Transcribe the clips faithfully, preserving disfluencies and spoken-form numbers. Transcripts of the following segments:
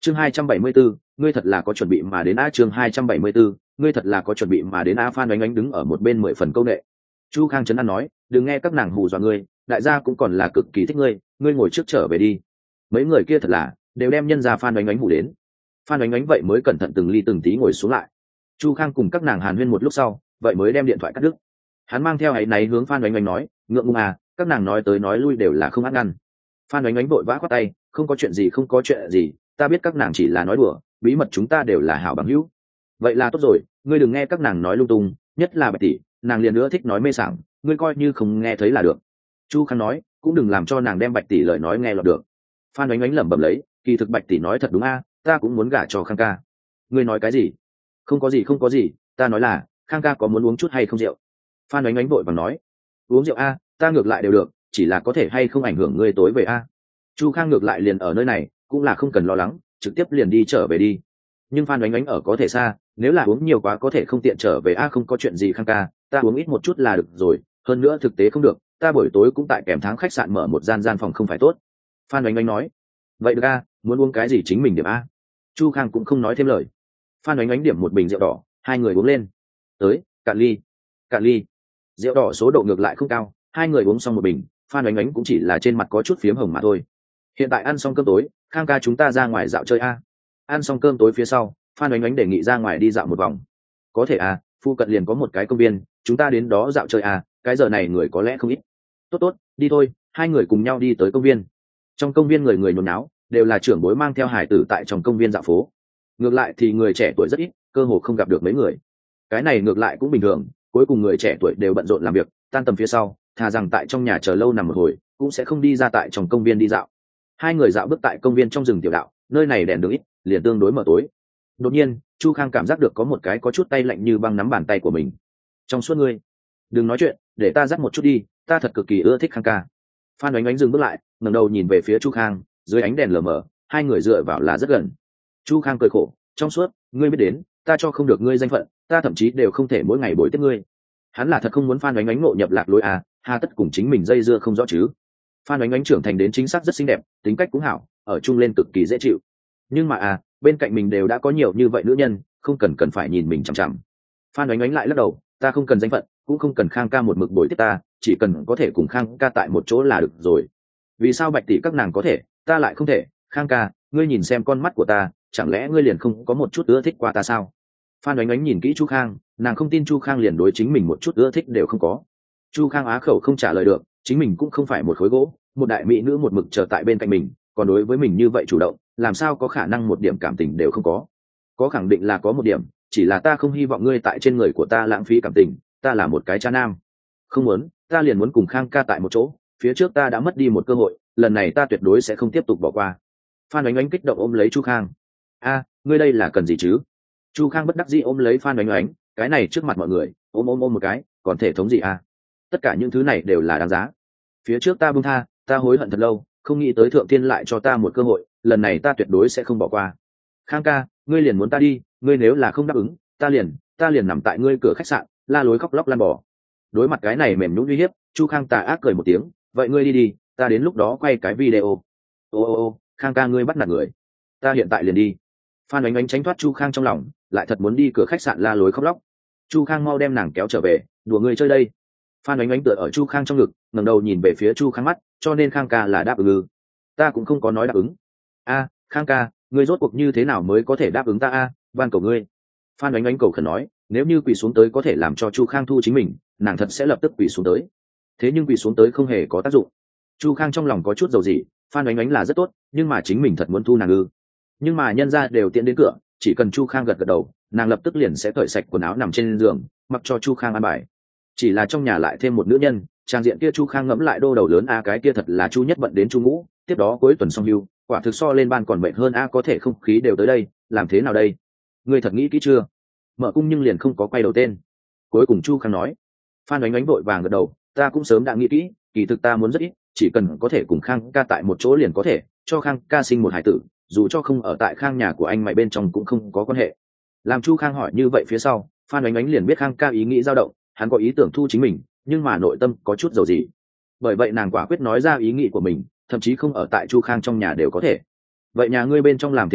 chương hai trăm bảy mươi bốn, ngươi thật là có chuẩn bị mà đến a chương hai trăm bảy mươi bốn, ngươi thật là có chuẩn bị mà đến a Phan Oánh Oánh đứng ở một bên mười phần câu nệ. Chu Khang trấn an nói, đừng nghe các nàng hù dọa ngươi, đại gia cũng còn là cực kỳ thích ngươi, ngươi ngồi trước trở về đi. Mấy người kia thật là đều đem nhân gia Phan Oánh Oánh hù đến. Phan Oánh Oánh vậy mới cẩn thận từng ly từng tí ngồi xuống lại. Chu Khang cùng các nàng hàn huyên một lúc sau, vậy mới đem điện thoại cắt đứt. Hắn mang theo áy náy hướng Phan Oánh Oánh nói, ngượng ngùng à, các nàng nói tới nói lui đều là không át ngăn. Phan Oánh Oánh vội vã khoát tay, không có chuyện gì không có chuyện gì, ta biết các nàng chỉ là nói đùa, bí mật chúng ta đều là hảo bằng hữu. Vậy là tốt rồi, ngươi đừng nghe các nàng nói lung tung, nhất là Bạch tỷ, nàng liền nữa thích nói mê sảng, ngươi coi như không nghe thấy là được. Chu Khang nói, cũng đừng làm cho nàng đem Bạch tỷ lời nói nghe lọt được. Phan Oánh Oánh lẩm bẩm lấy, kỳ thực Bạch tỷ nói thật đúng a, ta cũng muốn gả cho Khang ca. Ngươi nói cái gì? Không có gì không có gì, ta nói là Khang ca có muốn uống chút hay không rượu. Phan Oánh Oánh vội vàng nói, uống rượu a, ta ngược lại đều được, chỉ là có thể hay không ảnh hưởng ngươi tối về a. Chu Khang ngược lại liền ở nơi này, cũng là không cần lo lắng, trực tiếp liền đi trở về đi. Nhưng Phan Oánh Oánh ở có thể xa, nếu là uống nhiều quá có thể không tiện trở về a. Không có chuyện gì Khang ca, ta uống ít một chút là được rồi, hơn nữa thực tế không được, ta buổi tối cũng tại kèm tháng khách sạn mở một gian gian phòng không phải tốt. Phan Oánh Oánh nói, vậy được a, muốn uống cái gì chính mình điểm a. Chu Khang cũng không nói thêm lời. Phan Oánh Oánh điểm một bình rượu đỏ, hai người uống lên. Tới, cạn ly. Cạn ly. Rượu đỏ số độ ngược lại không cao, hai người uống xong một bình, Phan Oánh Oánh cũng chỉ là trên mặt có chút phiếm hồng mà thôi. Hiện tại ăn xong cơm tối, Khang ca chúng ta ra ngoài dạo chơi a. Ăn xong cơm tối phía sau, Phan Oánh Oánh đề nghị ra ngoài đi dạo một vòng. Có thể a, phụ cận liền có một cái công viên, chúng ta đến đó dạo chơi a, cái giờ này người có lẽ không ít. Tốt tốt, đi thôi, hai người cùng nhau đi tới công viên. Trong công viên người người nhốn náo, đều là trưởng bối mang theo hải tử tại trong công viên dạo phố. Ngược lại thì người trẻ tuổi rất ít, cơ hồ không gặp được mấy người. Cái này ngược lại cũng bình thường, cuối cùng người trẻ tuổi đều bận rộn làm việc, tan tầm phía sau, thà rằng tại trong nhà chờ lâu nằm một hồi, cũng sẽ không đi ra tại trong công viên đi dạo. Hai người dạo bước tại công viên trong rừng tiểu đạo, nơi này đèn đường ít, liền tương đối mờ tối. Đột nhiên, Chu Khang cảm giác được có một cái có chút tay lạnh như băng nắm bàn tay của mình. Trong suốt ngươi, đừng nói chuyện, để ta dắt một chút đi, ta thật cực kỳ ưa thích Khang ca. Phan Oánh Oánh dừng bước lại, ngẩng đầu nhìn về phía Chu Khang, dưới ánh đèn lờ mờ, hai người dựa vào là rất gần. Chu Khang cười khổ, trong suốt, ngươi biết đến, ta cho không được ngươi danh phận, ta thậm chí đều không thể mỗi ngày bồi tiếp ngươi. Hắn là thật không muốn Phan Oánh Oánh ngộ nhập lạc lối à, hà tất cùng chính mình dây dưa không rõ chứ. Phan Oánh Oánh trưởng thành đến chính xác rất xinh đẹp, tính cách cũng hảo, ở chung lên cực kỳ dễ chịu. Nhưng mà à, bên cạnh mình đều đã có nhiều như vậy nữ nhân, không cần cần phải nhìn mình chằm chằm. Phan Oánh Oánh lại lắc đầu, ta không cần danh phận, cũng không cần Khang ca một mực bồi tiếp ta, chỉ cần có thể cùng Khang ca tại một chỗ là được rồi. Vì sao Bạch tỷ các nàng có thể, ta lại không thể? Khang ca, ngươi nhìn xem con mắt của ta, chẳng lẽ ngươi liền không có một chút ưa thích qua ta sao? Phan Oánh Oánh nhìn kỹ Chu Khang, nàng không tin Chu Khang liền đối chính mình một chút ưa thích đều không có. Chu Khang á khẩu không trả lời được, chính mình cũng không phải một khối gỗ, một đại mỹ nữ một mực chờ tại bên cạnh mình, còn đối với mình như vậy chủ động, làm sao có khả năng một điểm cảm tình đều không có? Có khẳng định là có một điểm, chỉ là ta không hy vọng ngươi tại trên người của ta lãng phí cảm tình, ta là một cái cha nam. Không muốn, ta liền muốn cùng Khang ca tại một chỗ, phía trước ta đã mất đi một cơ hội, lần này ta tuyệt đối sẽ không tiếp tục bỏ qua. Phan Oánh Oánh kích động ôm lấy Chu Khang. A, ngươi đây là cần gì chứ? Chu Khang bất đắc dĩ ôm lấy Phan Oánh Oánh, cái này trước mặt mọi người, ôm ôm ôm một cái, còn thể thống gì a? Tất cả những thứ này đều là đáng giá. Phía trước ta buông tha, ta hối hận thật lâu, không nghĩ tới thượng thiên lại cho ta một cơ hội, lần này ta tuyệt đối sẽ không bỏ qua. Khang ca, ngươi liền muốn ta đi, ngươi nếu là không đáp ứng, ta liền, ta liền nằm tại ngươi cửa khách sạn, la lối khóc lóc lăn bò. Đối mặt cái này mềm nhũn uy hiếp, Chu Khang tà ác cười một tiếng, vậy ngươi đi đi, ta đến lúc đó quay cái video. Ô ô ô, Khang ca ngươi bắt nạt người, ta hiện tại liền đi. Phan Oánh Oánh tránh thoát Chu Khang trong lòng, lại thật muốn đi cửa khách sạn la lối khóc lóc. Chu Khang mau đem nàng kéo trở về, đùa ngươi chơi đây. Phan Oánh Oánh tựa ở Chu Khang trong ngực, ngẩng đầu nhìn về phía Chu Khang mắt, cho nên Khang ca là đáp ứng ư? Ta cũng không có nói đáp ứng. A, Khang ca, ngươi rốt cuộc như thế nào mới có thể đáp ứng ta a? Van cầu ngươi. Phan Oánh Oánh cầu khẩn nói, nếu như quỳ xuống tới có thể làm cho Chu Khang thu chính mình, nàng thật sẽ lập tức quỳ xuống tới. Thế nhưng quỳ xuống tới không hề có tác dụng. Chu Khang trong lòng có chút dầu gì, Phan Oánh Oánh là rất tốt, nhưng mà chính mình thật muốn thu nàng ư? Nhưng mà nhân gia đều tiện đến cửa, chỉ cần Chu Khang gật gật đầu, nàng lập tức liền sẽ cởi sạch quần áo nằm trên giường, mặc cho Chu Khang ăn bài. Chỉ là trong nhà lại thêm một nữ nhân, trang diện kia Chu Khang ngẫm lại đô đầu lớn a, cái kia thật là Chu Nhất bận đến Chu Ngũ, tiếp đó cuối tuần xong hưu, quả thực so lên ban còn mệt hơn a, có thể không khí đều tới đây, làm thế nào đây? Ngươi thật nghĩ kỹ chưa? Mở cung nhưng liền không có quay đầu tên. Cuối cùng Chu Khang nói. Phan Oánh Oánh vội vàng gật đầu, ta cũng sớm đã nghĩ kỹ, kỳ thực ta muốn rất ít, chỉ cần có thể cùng Khang ca tại một chỗ liền có thể, cho Khang ca sinh một hải tử, dù cho không ở tại Khang nhà của anh mày bên trong cũng không có quan hệ. Làm Chu Khang hỏi như vậy phía sau, Phan Oánh Oánh liền biết Khang ca ý nghĩ dao động, hắn có ý tưởng thu chính mình, nhưng mà nội tâm có chút dầu gì. Bởi vậy nàng quả quyết nói ra ý nghĩ của mình, thậm chí không ở tại Chu Khang trong nhà đều có thể. Vậy nhà ngươi bên trong làm thế nào?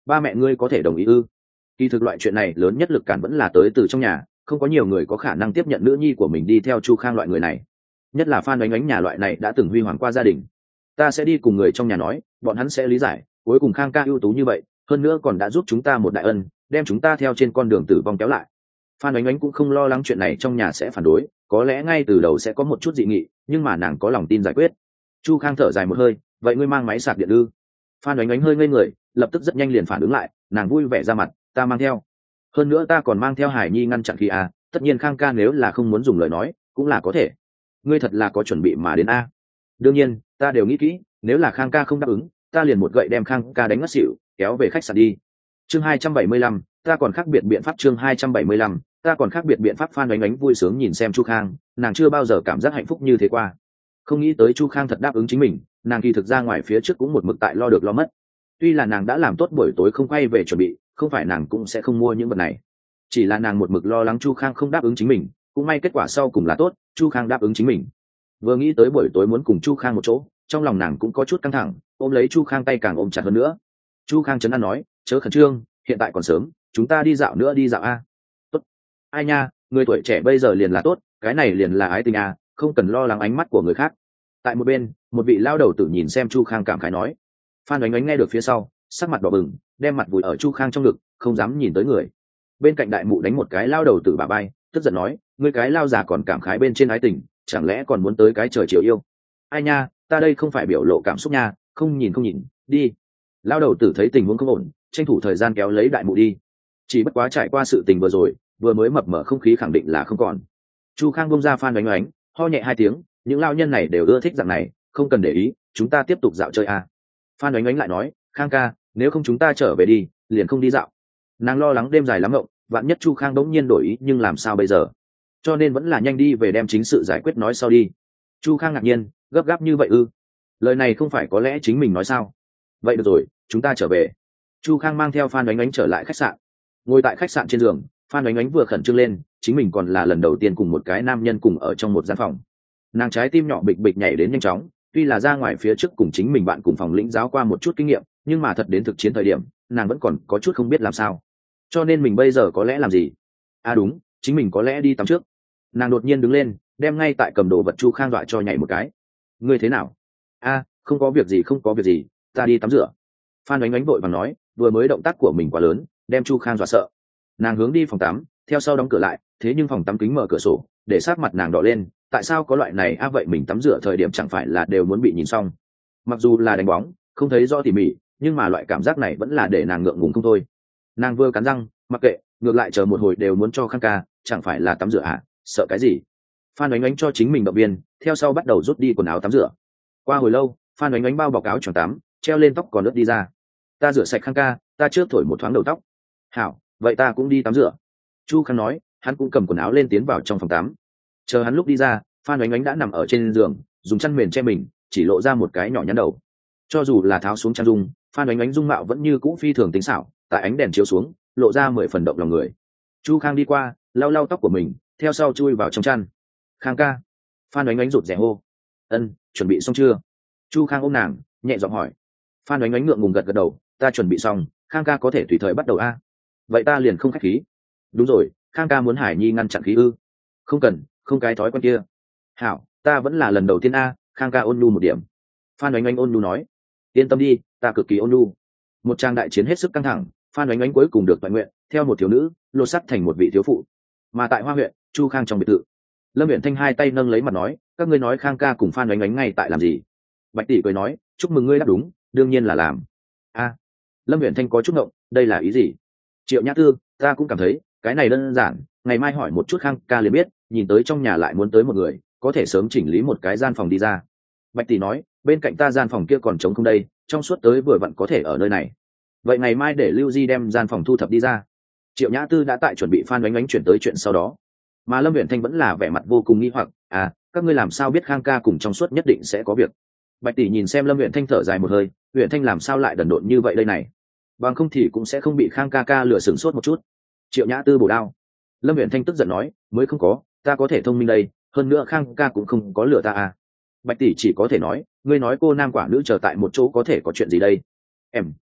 ba mẹ ngươi có thể đồng ý ư? Kỳ thực loại chuyện này lớn nhất lực cản vẫn là tới từ trong nhà, không có nhiều người có khả năng tiếp nhận nữ nhi của mình đi theo Chu Khang loại người này, nhất là Phan Oánh Oánh nhà loại này đã từng huy hoàng qua gia đình. Ta sẽ đi cùng người trong nhà nói, bọn hắn sẽ lý giải, cuối cùng Khang ca ưu tú như vậy, hơn nữa còn đã giúp chúng ta một đại ân, đem chúng ta theo trên con đường tử vong kéo lại. Phan Oánh Oánh cũng không lo lắng chuyện này trong nhà sẽ phản đối, có lẽ ngay từ đầu sẽ có một chút dị nghị, nhưng mà nàng có lòng tin giải quyết. Chu Khang thở dài một hơi, vậy ngươi mang máy sạc điện ư? Phan Oánh Oánh hơi ngây người, lập tức rất nhanh liền phản ứng lại, nàng vui vẻ ra mặt, ta mang theo. Hơn nữa ta còn mang theo Hải Nhi ngăn chặn khí à, tất nhiên Khang ca nếu là không muốn dùng lời nói, cũng là có thể. Ngươi thật là có chuẩn bị mà đến a. Đương nhiên, ta đều nghĩ kỹ, nếu là Khang ca không đáp ứng, ta liền một gậy đem Khang ca đánh ngất xỉu, kéo về khách sạn đi. Chương hai trăm bảy mươi lăm, ta còn khác biệt biện pháp chương hai trăm bảy mươi lăm, ta còn khác biệt biện pháp. Phan Oánh Oánh vui sướng nhìn xem Chu Khang, nàng chưa bao giờ cảm giác hạnh phúc như thế qua. Không nghĩ tới Chu Khang thật đáp ứng chính mình, nàng kỳ thực ra ngoài phía trước cũng một mực tại lo được lo mất. Tuy là nàng đã làm tốt buổi tối không quay về chuẩn bị, không phải nàng cũng sẽ không mua những vật này. Chỉ là nàng một mực lo lắng Chu Khang không đáp ứng chính mình, cũng may kết quả sau cùng là tốt, Chu Khang đáp ứng chính mình. Vừa nghĩ tới buổi tối muốn cùng Chu Khang một chỗ, trong lòng nàng cũng có chút căng thẳng, ôm lấy Chu Khang tay càng ôm chặt hơn nữa. Chu Khang trấn an nói, chớ khẩn trương, hiện tại còn sớm, chúng ta đi dạo nữa đi dạo a. Tốt. Ai nha, người tuổi trẻ bây giờ liền là tốt, cái này liền là ái tình a, không cần lo lắng ánh mắt của người khác. Tại một bên, một vị lao đầu tử nhìn xem Chu Khang cảm khái nói. Phan Oánh Oánh nghe được phía sau, sắc mặt đỏ bừng, đem mặt vùi ở Chu Khang trong ngực, không dám nhìn tới người. Bên cạnh đại mụ đánh một cái lao đầu tử bả bay, tức giận nói, ngươi cái lao già còn cảm khái bên trên ái tình, chẳng lẽ còn muốn tới cái trời chiều yêu? Ai nha, ta đây không phải biểu lộ cảm xúc nha, không nhìn không nhìn, đi. Lao đầu tử thấy tình huống không ổn, tranh thủ thời gian kéo lấy đại mụ đi. Chỉ bất quá trải qua sự tình vừa rồi, vừa mới mập mờ không khí khẳng định là không còn. Chu Khang bông ra Phan Oánh Oánh, ho nhẹ hai tiếng, những lao nhân này đều ưa thích dạng này, không cần để ý, chúng ta tiếp tục dạo chơi à. Phan Oánh Oánh lại nói, Khang ca, nếu không chúng ta trở về đi, liền không đi dạo. Nàng lo lắng đêm dài lắm ngộng, vạn nhất Chu Khang đống nhiên đổi ý nhưng làm sao bây giờ, cho nên vẫn là nhanh đi về đem chính sự giải quyết nói sau đi. Chu Khang ngạc nhiên, gấp gáp như vậy ư? Lời này không phải có lẽ chính mình nói sao? Vậy được rồi, chúng ta trở về. Chu Khang mang theo Phan Oánh Oánh trở lại khách sạn. Ngồi tại khách sạn trên giường, Phan Oánh Oánh vừa khẩn trương lên, chính mình còn là lần đầu tiên cùng một cái nam nhân cùng ở trong một gian phòng. Nàng trái tim nhỏ bịch bịch nhảy đến nhanh chóng, tuy là ra ngoài phía trước cùng chính mình bạn cùng phòng lĩnh giáo qua một chút kinh nghiệm, nhưng mà thật đến thực chiến thời điểm, nàng vẫn còn có chút không biết làm sao. Cho nên mình bây giờ có lẽ làm gì? À đúng, chính mình có lẽ đi tắm trước. Nàng đột nhiên đứng lên, đem ngay tại cầm đồ vật Chu Khang dọa cho nhảy một cái. Ngươi thế nào? A, không có việc gì, không có việc gì, ta đi tắm rửa. Phan Oánh Oánh vội vàng nói, vừa mới động tác của mình quá lớn, đem Chu Khang dọa sợ. Nàng hướng đi phòng tắm, theo sau đóng cửa lại, thế nhưng phòng tắm kính mở cửa sổ, để sát mặt nàng đỏ lên. Tại sao có loại này a à, vậy mình tắm rửa thời điểm chẳng phải là đều muốn bị nhìn xong? Mặc dù là đánh bóng, không thấy rõ tỉ mỉ, nhưng mà loại cảm giác này vẫn là để nàng ngượng ngùng không thôi. Nàng vừa cắn răng, mặc kệ, ngược lại chờ một hồi đều muốn cho Khang ca, chẳng phải là tắm rửa à, sợ cái gì? Phan Oánh Oánh cho chính mình động viên, theo sau bắt đầu rút đi quần áo tắm rửa. Qua hồi lâu, Phan Oánh Oánh bao bọc áo choàng tắm, treo lên tóc còn ướt đi ra. Ta rửa sạch Khang ca, ta trước thổi một thoáng đầu tóc. Hảo, vậy ta cũng đi tắm rửa. Chu Khang nói, hắn cũng cầm quần áo lên tiến vào trong phòng tắm. Chờ hắn lúc đi ra, Phan Oánh Oánh đã nằm ở trên giường, dùng chăn mền che mình, chỉ lộ ra một cái nhỏ nhắn đầu. Cho dù là tháo xuống chăn dung, Phan Oánh Oánh dung mạo vẫn như cũ phi thường tính xảo, tại ánh đèn chiếu xuống, lộ ra mười phần động lòng người. Chu Khang đi qua, lau lau tóc của mình, theo sau chui vào trong chăn. Khang ca. Phan Oánh Oánh rụt rè hô. Ân, chuẩn bị xong chưa? Chu Khang ôm nàng, nhẹ giọng hỏi. Phan Oánh Oánh ngượng ngùng gật gật đầu, ta chuẩn bị xong, Khang ca có thể tùy thời bắt đầu a. Vậy ta liền không khách khí. Đúng rồi, Khang ca muốn Hải Nhi ngăn chặn khí ư? Không cần, không cái thói quen kia. Hảo, ta vẫn là lần đầu tiên a. Khang ca ôn nhu một điểm. Phan Oánh Oánh ôn nhu nói. Yên tâm đi, ta cực kỳ ôn nhu. Một trang đại chiến hết sức căng thẳng, Phan Oánh Oánh cuối cùng được toàn nguyện, theo một thiếu nữ, lột sắt thành một vị thiếu phụ. Mà tại Hoa huyện, Chu Khang trong biệt thự, Lâm Uyển Thanh hai tay nâng lấy mặt nói, các ngươi nói Khang ca cùng Phan Oánh Oánh ngay tại làm gì? Bạch tỷ cười nói, chúc mừng ngươi đáp đúng, đương nhiên là làm. A, Lâm Uyển Thanh có chút ngộng, đây là ý gì? Triệu Nhã Tư, ta cũng cảm thấy, cái này đơn giản, ngày mai hỏi một chút Khang ca liền biết, nhìn tới trong nhà lại muốn tới một người, có thể sớm chỉnh lý một cái gian phòng đi ra. Bạch tỷ nói, bên cạnh ta gian phòng kia còn trống không đây, trong suốt tới vừa vặn có thể ở nơi này. Vậy ngày mai để Lưu Di đem gian phòng thu thập đi ra. Triệu Nhã Tư đã tại chuẩn bị Phan Oánh Oánh chuyển tới chuyện sau đó, mà Lâm Uyển Thanh vẫn là vẻ mặt vô cùng nghi hoặc, à, các ngươi làm sao biết Khang ca cùng trong suốt nhất định sẽ có việc? Bạch tỷ nhìn xem Lâm Uyển Thanh thở dài một hơi, Uyển Thanh làm sao lại đần độn như vậy đây này? Bằng không thì cũng sẽ không bị Khang ca ca lừa sừng sốt một chút. Triệu Nhã Tư bổ đao. Lâm Uyển Thanh tức giận nói, mới không có, ta có thể thông minh đây, hơn nữa Khang ca cũng không có lừa ta à. Bạch tỷ chỉ có thể nói, ngươi nói cô nam quả nữ chờ tại một chỗ có thể có chuyện gì đây? Em,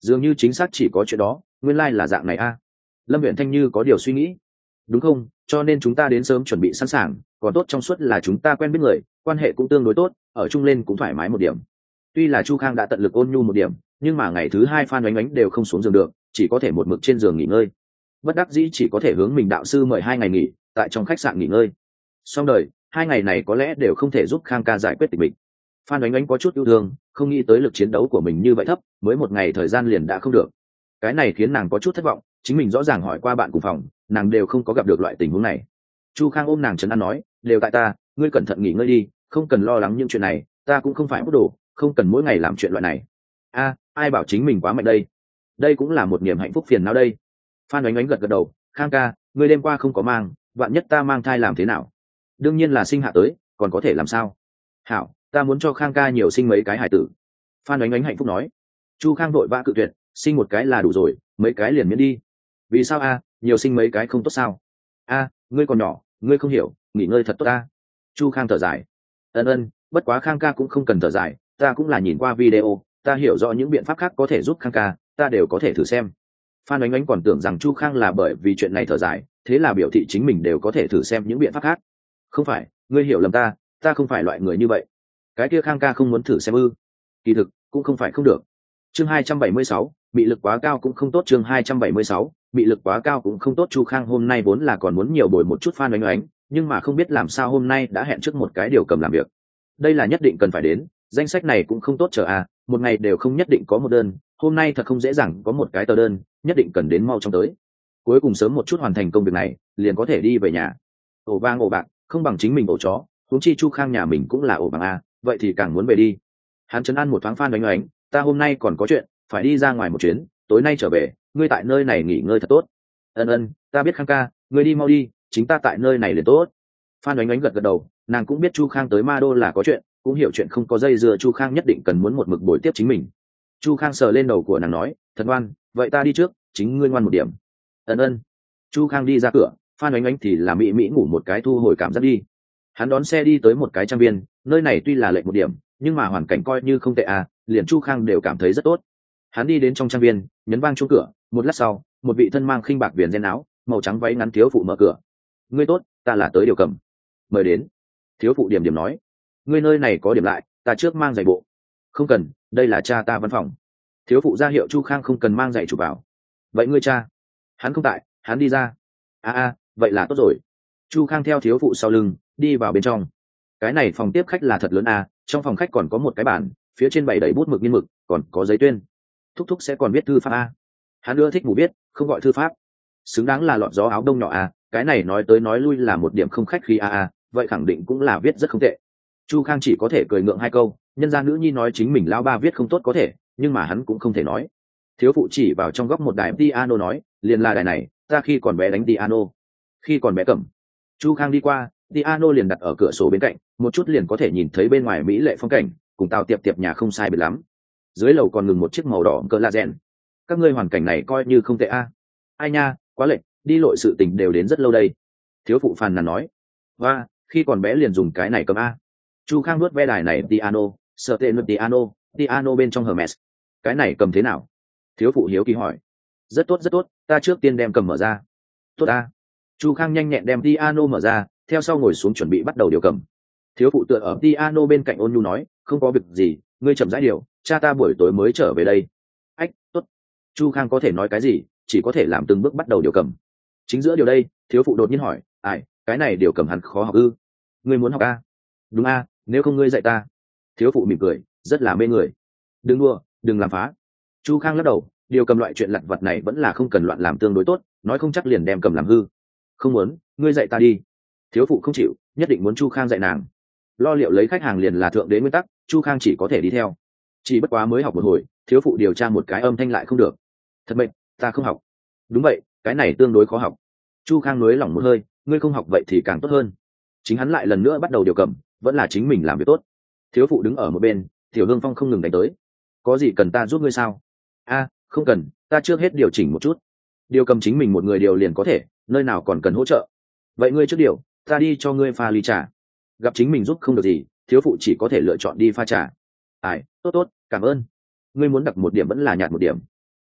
dường như chính xác chỉ có chuyện đó, nguyên lai là dạng này a. Lâm Uyển Thanh như có điều suy nghĩ. Đúng không, cho nên chúng ta đến sớm chuẩn bị sẵn sàng, còn tốt trong suốt là chúng ta quen biết người, quan hệ cũng tương đối tốt, ở chung lên cũng thoải mái một điểm. Tuy là Chu Khang đã tận lực ôn nhu một điểm, nhưng mà ngày thứ hai Phan Oánh Oánh đều không xuống giường được, chỉ có thể một mực trên giường nghỉ ngơi. Bất đắc dĩ chỉ có thể hướng mình đạo sư mời hai ngày nghỉ, tại trong khách sạn nghỉ ngơi. Xong đời, hai ngày này có lẽ đều không thể giúp Khang ca giải quyết tình mình. Phan Oánh Oánh có chút yêu thương, không nghĩ tới lực chiến đấu của mình như vậy thấp, mới một ngày thời gian liền đã không được. Cái này khiến nàng có chút thất vọng, chính mình rõ ràng hỏi qua bạn cùng phòng, nàng đều không có gặp được loại tình huống này. Chu Khang ôm nàng trấn an nói, đều tại ta, ngươi cẩn thận nghỉ ngơi đi, không cần lo lắng những chuyện này, ta cũng không phải bốc đồ, không cần mỗi ngày làm chuyện loại này. A, ai bảo chính mình quá mạnh đây? Đây cũng là một niềm hạnh phúc phiền não đây. Phan Oánh Oánh gật gật đầu, Khang ca, ngươi đêm qua không có mang, vạn nhất ta mang thai làm thế nào? Đương nhiên là sinh hạ tới, còn có thể làm sao? Hảo, ta muốn cho Khang ca nhiều sinh mấy cái hải tử. Phan Oánh Oánh hạnh phúc nói. Chu Khang vội vã cự tuyệt, sinh một cái là đủ rồi, mấy cái liền miễn đi. Vì sao a? Nhiều sinh mấy cái không tốt sao? A, ngươi còn nhỏ, ngươi không hiểu, nghỉ ngơi thật tốt ta. Chu Khang thở dài. Ân ân, bất quá Khang ca cũng không cần thở dài, ta cũng là nhìn qua video, ta hiểu rõ những biện pháp khác có thể giúp Khang ca, ta đều có thể thử xem. Phan Oánh Oánh còn tưởng rằng Chu Khang là bởi vì chuyện này thở dài, thế là biểu thị chính mình đều có thể thử xem những biện pháp khác. Không phải, ngươi hiểu lầm ta, ta không phải loại người như vậy. Cái kia Khang ca không muốn thử xem ư? Kỳ thực cũng không phải không được. Chương hai trăm bảy mươi sáu, bị lực quá cao cũng không tốt. Chương hai trăm bảy mươi sáu, bị lực quá cao cũng không tốt. Chu Khang hôm nay vốn là còn muốn nhiều bồi một chút Phan Oánh Oánh, nhưng mà không biết làm sao hôm nay đã hẹn trước một cái điều cầm làm việc. Đây là nhất định cần phải đến, danh sách này cũng không tốt chờ à, một ngày đều không nhất định có một đơn, hôm nay thật không dễ dàng có một cái tờ đơn, nhất định cần đến mau trong tới. Cuối cùng sớm một chút hoàn thành công việc này, liền có thể đi về nhà. Ổ vang ổ bạc, không bằng chính mình ổ chó, huống chi Chu Khang nhà mình cũng là ổ vàng à, vậy thì càng muốn về đi. Hắn trấn an một thoáng Phan Oánh Oánh, ta hôm nay còn có chuyện, phải đi ra ngoài một chuyến, tối nay trở về, ngươi tại nơi này nghỉ ngơi thật tốt. Ân ân, ta biết Khang ca, ngươi đi mau đi, chính ta tại nơi này liền tốt. Phan Oánh Oánh gật gật đầu, nàng cũng biết Chu Khang tới Ma Đô là có chuyện, cũng hiểu chuyện không có dây dưa Chu Khang nhất định cần muốn một mực bồi tiếp chính mình. Chu Khang sờ lên đầu của nàng nói, thật ngoan, vậy ta đi trước, chính ngươi ngoan một điểm. Ân ân. Chu Khang đi ra cửa, Phan Oánh Oánh thì là mỹ mỹ ngủ một cái thu hồi cảm giác đi. Hắn đón xe đi tới một cái trang viên, nơi này tuy là lệch một điểm, nhưng mà hoàn cảnh coi như không tệ à, liền Chu Khang đều cảm thấy rất tốt. Hắn đi đến trong trang viên, nhấn vang chuông cửa, một lát sau, một vị thân mang khinh bạc viền ren áo, màu trắng váy ngắn thiếu phụ mở cửa. Ngươi tốt, ta là tới điều cầm. Mời đến. Thiếu phụ điểm điểm nói. Ngươi nơi này có điểm lại, ta trước mang giày bộ. Không cần, đây là cha ta văn phòng. Thiếu phụ ra hiệu Chu Khang không cần mang giày chụp vào. Vậy ngươi cha? Hắn không tại, hắn đi ra. A a, vậy là tốt rồi. Chu Khang theo thiếu phụ sau lưng, đi vào bên trong. Cái này phòng tiếp khách là thật lớn à, trong phòng khách còn có một cái bàn, phía trên bày đầy bút mực nghiên mực, còn có giấy tuyên. Thúc thúc sẽ còn viết thư pháp a. Hắn ưa thích mù viết, không gọi thư pháp. Xứng đáng là lọt gió áo đông nhỏ à, cái này nói tới nói lui là một điểm không khách khí a a, vậy khẳng định cũng là viết rất không tệ. Chu Khang chỉ có thể cười ngượng hai câu, nhân gia nữ nhi nói chính mình lao ba viết không tốt có thể, nhưng mà hắn cũng không thể nói. Thiếu phụ chỉ vào trong góc một đài piano nói, liền là đài này, ta khi còn bé đánh piano, khi còn bé cầm. Chu Khang đi qua, piano liền đặt ở cửa sổ bên cạnh, một chút liền có thể nhìn thấy bên ngoài mỹ lệ phong cảnh, cùng tàu tiệp tiệp nhà không sai biệt lắm. Dưới lầu còn ngừng một chiếc màu đỏ cỡ la rèn. Các ngươi hoàn cảnh này coi như không tệ a. Ai nha, quá lệch, đi lội sự tình đều đến rất lâu đây. Thiếu phụ phàn nàn nói. Và khi còn bé liền dùng cái này cầm a. Chu Khang nuốt ve đài này piano, sợ tệ nuốt piano, piano bên trong Hermes. Cái này cầm thế nào? Thiếu phụ hiếu kỳ hỏi. Rất tốt rất tốt, ta trước tiên đem cầm mở ra. Tốt a. Chu Khang nhanh nhẹn đem piano mở ra, theo sau ngồi xuống chuẩn bị bắt đầu điều cầm. Thiếu phụ tựa ở piano bên cạnh ôn nhu nói, không có việc gì, ngươi chậm rãi điều, cha ta buổi tối mới trở về đây. Ách, tốt. Chu Khang có thể nói cái gì, chỉ có thể làm từng bước bắt đầu điều cầm. Chính giữa điều đây, thiếu phụ đột nhiên hỏi, ai, cái này điều cầm hẳn khó học ư? Ngươi muốn học a? Đúng a, nếu không ngươi dạy ta. Thiếu phụ mỉm cười, rất là mê người. Đừng đua, đừng làm phá. Chu Khang lắc đầu, điều cầm loại chuyện lặt vặt này vẫn là không cần loạn làm tương đối tốt, nói không chắc liền đem cầm làm hư. Không muốn, ngươi dạy ta đi. Thiếu phụ không chịu, nhất định muốn Chu Khang dạy nàng. Lo liệu lấy khách hàng liền là thượng đế nguyên tắc, Chu Khang chỉ có thể đi theo. Chỉ bất quá mới học một hồi, thiếu phụ điều tra một cái âm thanh lại không được. Thật mệnh, ta không học. Đúng vậy, cái này tương đối khó học. Chu Khang nới lỏng một hơi, ngươi không học vậy thì càng tốt hơn. Chính hắn lại lần nữa bắt đầu điều cầm, vẫn là chính mình làm việc tốt. Thiếu phụ đứng ở một bên, Tiểu Hương Phong không ngừng đánh tới. Có gì cần ta giúp ngươi sao? A, không cần, ta trước hết điều chỉnh một chút. Điều cầm chính mình một người điều liền có thể, nơi nào còn cần hỗ trợ. Vậy ngươi trước điều, ta đi cho ngươi pha ly trà. Gặp chính mình giúp không được gì, thiếu phụ chỉ có thể lựa chọn đi pha trà. Ai, tốt tốt, cảm ơn. Ngươi muốn đặc một điểm vẫn là nhạt một điểm.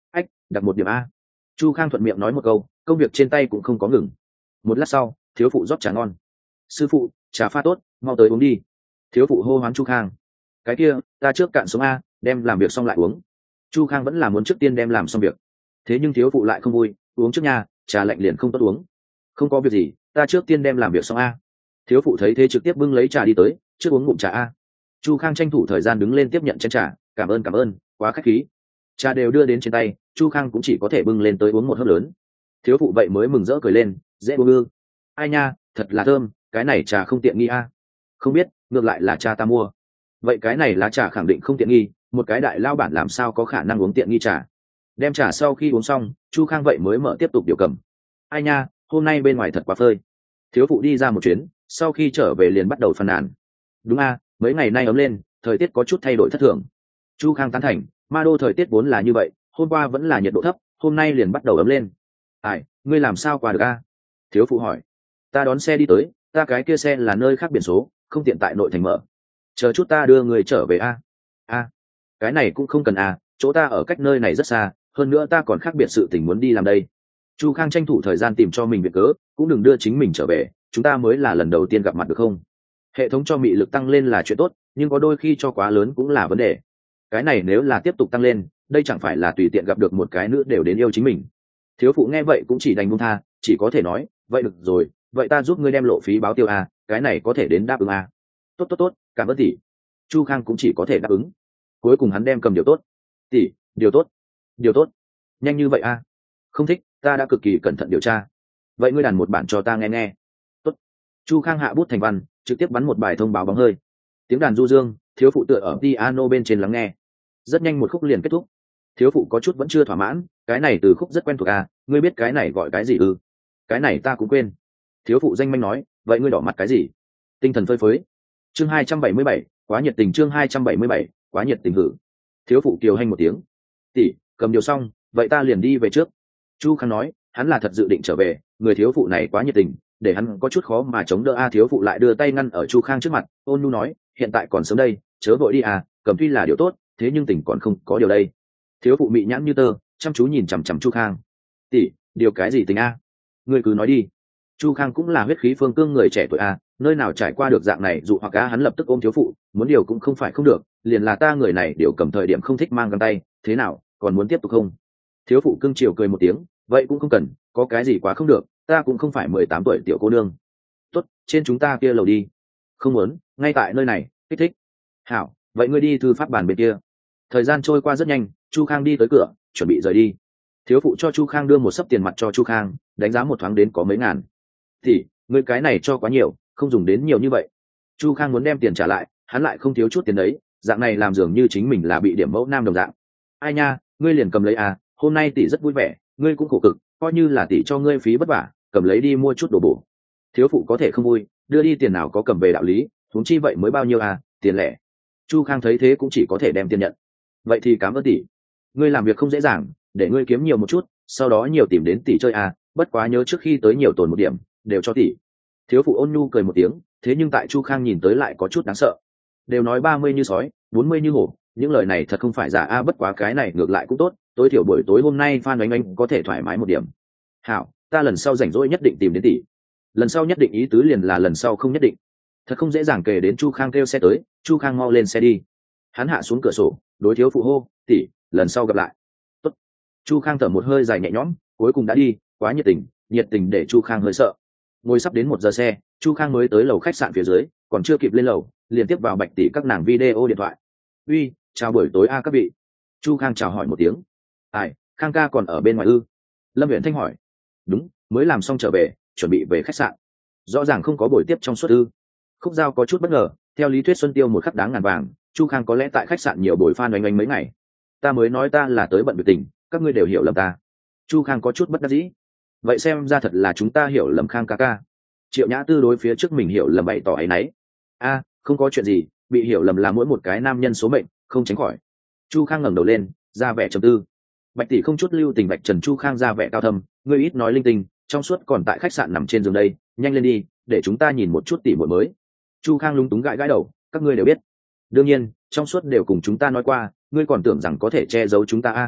đặt một điểm a. Chu Khang thuận miệng nói một câu, công việc trên tay cũng không có ngừng. Một lát sau, thiếu phụ rót trà ngon. Sư phụ, trà pha tốt, mau tới uống đi. Thiếu phụ hô hoán Chu Khang. Cái kia, ta trước cạn xuống a, đem làm việc xong lại uống. Chu Khang vẫn là muốn trước tiên đem làm xong việc. Thế nhưng thiếu phụ lại không vui, uống trước nha, trà lạnh liền không tốt uống. Không có việc gì, ta trước tiên đem làm việc xong a. Thiếu phụ thấy thế trực tiếp bưng lấy trà đi tới, trước uống ngụm trà a. Chu Khang tranh thủ thời gian đứng lên tiếp nhận chén trà, cảm ơn cảm ơn, quá khách khí. Trà đều đưa đến trên tay, Chu Khang cũng chỉ có thể bưng lên tới uống một hớp lớn. Thiếu phụ vậy mới mừng rỡ cười lên, dễ uống ư? Ai nha, thật là thơm, cái này trà không tiện nghi a. Không biết, ngược lại là cha ta mua. Vậy cái này lá trà khẳng định không tiện nghi, một cái đại lao bản làm sao có khả năng uống tiện nghi trà. Đem trà sau khi uống xong, Chu Khang vậy mới mở tiếp tục điều cầm. Ai nha, hôm nay bên ngoài thật quá phơi. Thiếu phụ đi ra một chuyến, sau khi trở về liền bắt đầu phàn nàn. Đúng a, mấy ngày nay ấm lên, thời tiết có chút thay đổi thất thường. Chu Khang tán thành, ma đô thời tiết vốn là như vậy, hôm qua vẫn là nhiệt độ thấp, hôm nay liền bắt đầu ấm lên. Ai, ngươi làm sao qua được a? Thiếu phụ hỏi. Ta đón xe đi tới, ta cái kia xe là nơi khác biển số, không tiện tại nội thành mở. Chờ chút ta đưa người trở về a. A, cái này cũng không cần a, chỗ ta ở cách nơi này rất xa, hơn nữa ta còn khác biệt sự tình muốn đi làm đây. Chu Khang tranh thủ thời gian tìm cho mình việc cớ, cũng đừng đưa chính mình trở về, chúng ta mới là lần đầu tiên gặp mặt được không? Hệ thống cho mị lực tăng lên là chuyện tốt, nhưng có đôi khi cho quá lớn cũng là vấn đề. Cái này nếu là tiếp tục tăng lên, đây chẳng phải là tùy tiện gặp được một cái nữa đều đến yêu chính mình. Thiếu phụ nghe vậy cũng chỉ đành buông tha, chỉ có thể nói, vậy được rồi, vậy ta giúp ngươi đem lộ phí báo tiêu a, cái này có thể đến đáp ứng a. Tốt tốt tốt, cảm ơn tỷ. Chu Khang cũng chỉ có thể đáp ứng. Cuối cùng hắn đem cầm điều tốt. Tỷ, điều tốt, điều tốt, nhanh như vậy a? Không thích, ta đã cực kỳ cẩn thận điều tra. Vậy ngươi đàn một bản cho ta nghe nghe. Tốt. Chu Khang hạ bút thành văn, trực tiếp bắn một bài thông báo bóng hơi. Tiếng đàn du dương, thiếu phụ tựa ở piano bên trên lắng nghe. Rất nhanh một khúc liền kết thúc. Thiếu phụ có chút vẫn chưa thỏa mãn, cái này từ khúc rất quen thuộc à, ngươi biết cái này gọi cái gì ư? Cái này ta cũng quên. Thiếu phụ danh manh nói, vậy ngươi đỏ mặt cái gì? Tinh thần phơi phới. Chương hai trăm bảy mươi bảy, quá nhiệt tình. Chương hai trăm bảy mươi bảy, quá nhiệt tình hử. Thiếu phụ kiều hanh một tiếng. Tỷ, cầm điều xong, vậy ta liền đi về trước. Chu Khang nói, hắn là thật dự định trở về, người thiếu phụ này quá nhiệt tình, để hắn có chút khó mà chống đỡ a. Thiếu phụ lại đưa tay ngăn ở Chu Khang trước mặt, ôn nhu nói, hiện tại còn sớm đây, chớ vội đi à, cầm tuy là điều tốt, thế nhưng tình còn không có điều đây. Thiếu phụ mị nhãn như tơ, chăm chú nhìn chằm chằm Chu Khang. Tỷ, điều cái gì tình a? Ngươi cứ nói đi. Chu Khang cũng là huyết khí phương cương người trẻ tuổi a, nơi nào trải qua được dạng này dụ hoặc á. Hắn lập tức ôm thiếu phụ, muốn điều cũng không phải không được, liền là ta người này điều cầm thời điểm không thích mang găng tay, thế nào, còn muốn tiếp tục không? Thiếu phụ cưng chiều cười một tiếng, vậy cũng không cần, có cái gì quá không được, ta cũng không phải mười tám tuổi tiểu cô nương. Tốt, trên chúng ta kia lầu đi. Không muốn, ngay tại nơi này, kích thích. Hảo, vậy ngươi đi thư pháp bàn bên kia. Thời gian trôi qua rất nhanh, Chu Khang đi tới cửa, chuẩn bị rời đi. Thiếu phụ cho Chu Khang đưa một xấp tiền mặt cho Chu Khang, đánh giá một thoáng đến có mấy ngàn. Thì, ngươi cái này cho quá nhiều, không dùng đến nhiều như vậy. Chu Khang muốn đem tiền trả lại, hắn lại không thiếu chút tiền đấy, dạng này làm dường như chính mình là bị điểm mẫu nam đồng dạng. Ai nha, ngươi liền cầm lấy à, hôm nay tỷ rất vui vẻ, ngươi cũng khổ cực, coi như là tỷ cho ngươi phí vất vả, cầm lấy đi mua chút đồ bổ. Thiếu phụ có thể không vui, đưa đi tiền nào có cầm về đạo lý, huống chi vậy mới bao nhiêu à, tiền lẻ. Chu Khang thấy thế cũng chỉ có thể đem tiền nhận. Vậy thì cảm ơn tỷ, ngươi làm việc không dễ dàng, để ngươi kiếm nhiều một chút, sau đó nhiều tìm đến tỷ chơi à, bất quá nhớ trước khi tới nhiều tồn một điểm, đều cho tỷ. Thiếu phụ ôn nhu cười một tiếng, thế nhưng tại Chu Khang nhìn tới lại có chút đáng sợ. Đều nói ba mươi như sói, bốn mươi như hổ, những lời này thật không phải giả a, bất quá cái này ngược lại cũng tốt, tối thiểu buổi tối hôm nay Phan Oanh Oanh có thể thoải mái một điểm. Hảo, ta lần sau rảnh rỗi nhất định tìm đến tỷ. Lần sau nhất định ý tứ liền là lần sau không nhất định. Thật không dễ dàng kể đến Chu Khang kêu xe tới, Chu Khang mau lên xe đi. Hắn hạ xuống cửa sổ, đối thiếu phụ hô, tỷ, lần sau gặp lại. Tốt. Chu Khang thở một hơi dài nhẹ nhõm, cuối cùng đã đi, quá nhiệt tình, nhiệt tình để Chu Khang hơi sợ. Ngồi sắp đến một giờ xe, Chu Khang mới tới lầu khách sạn phía dưới, còn chưa kịp lên lầu, liền tiếp vào Bạch tỷ các nàng video điện thoại. Uy, chào buổi tối a các vị. Chu Khang chào hỏi một tiếng. Ai, Khang ca còn ở bên ngoài ư? Lâm Viễn Thanh hỏi. Đúng, mới làm xong trở về, chuẩn bị về khách sạn. Rõ ràng không có buổi tiếp trong suốt ư? Khúc Giao có chút bất ngờ, theo lý thuyết Xuân Tiêu một khắc đáng ngàn vàng, Chu Khang có lẽ tại khách sạn nhiều buổi Phan Oanh Oanh mấy ngày. Ta mới nói ta là tới bận việc tình, các ngươi đều hiểu lầm ta. Chu Khang có chút bất đắc dĩ. Vậy xem ra thật là chúng ta hiểu lầm Khang ca ca. Triệu Nhã Tư đối phía trước mình hiểu lầm bày tỏ ấy nấy. A, không có chuyện gì, bị hiểu lầm là mỗi một cái nam nhân số mệnh, không tránh khỏi. Chu Khang ngẩng đầu lên, ra vẻ trầm tư. Bạch tỷ không chút lưu tình bạch trần Chu Khang ra vẻ cao thâm, ngươi ít nói linh tinh, trong suốt còn tại khách sạn nằm trên giường đây, nhanh lên đi, để chúng ta nhìn một chút tỷ muội mới. Chu Khang lúng túng gãi gãi đầu, các ngươi đều biết. Đương nhiên, trong suốt đều cùng chúng ta nói qua, ngươi còn tưởng rằng có thể che giấu chúng ta a?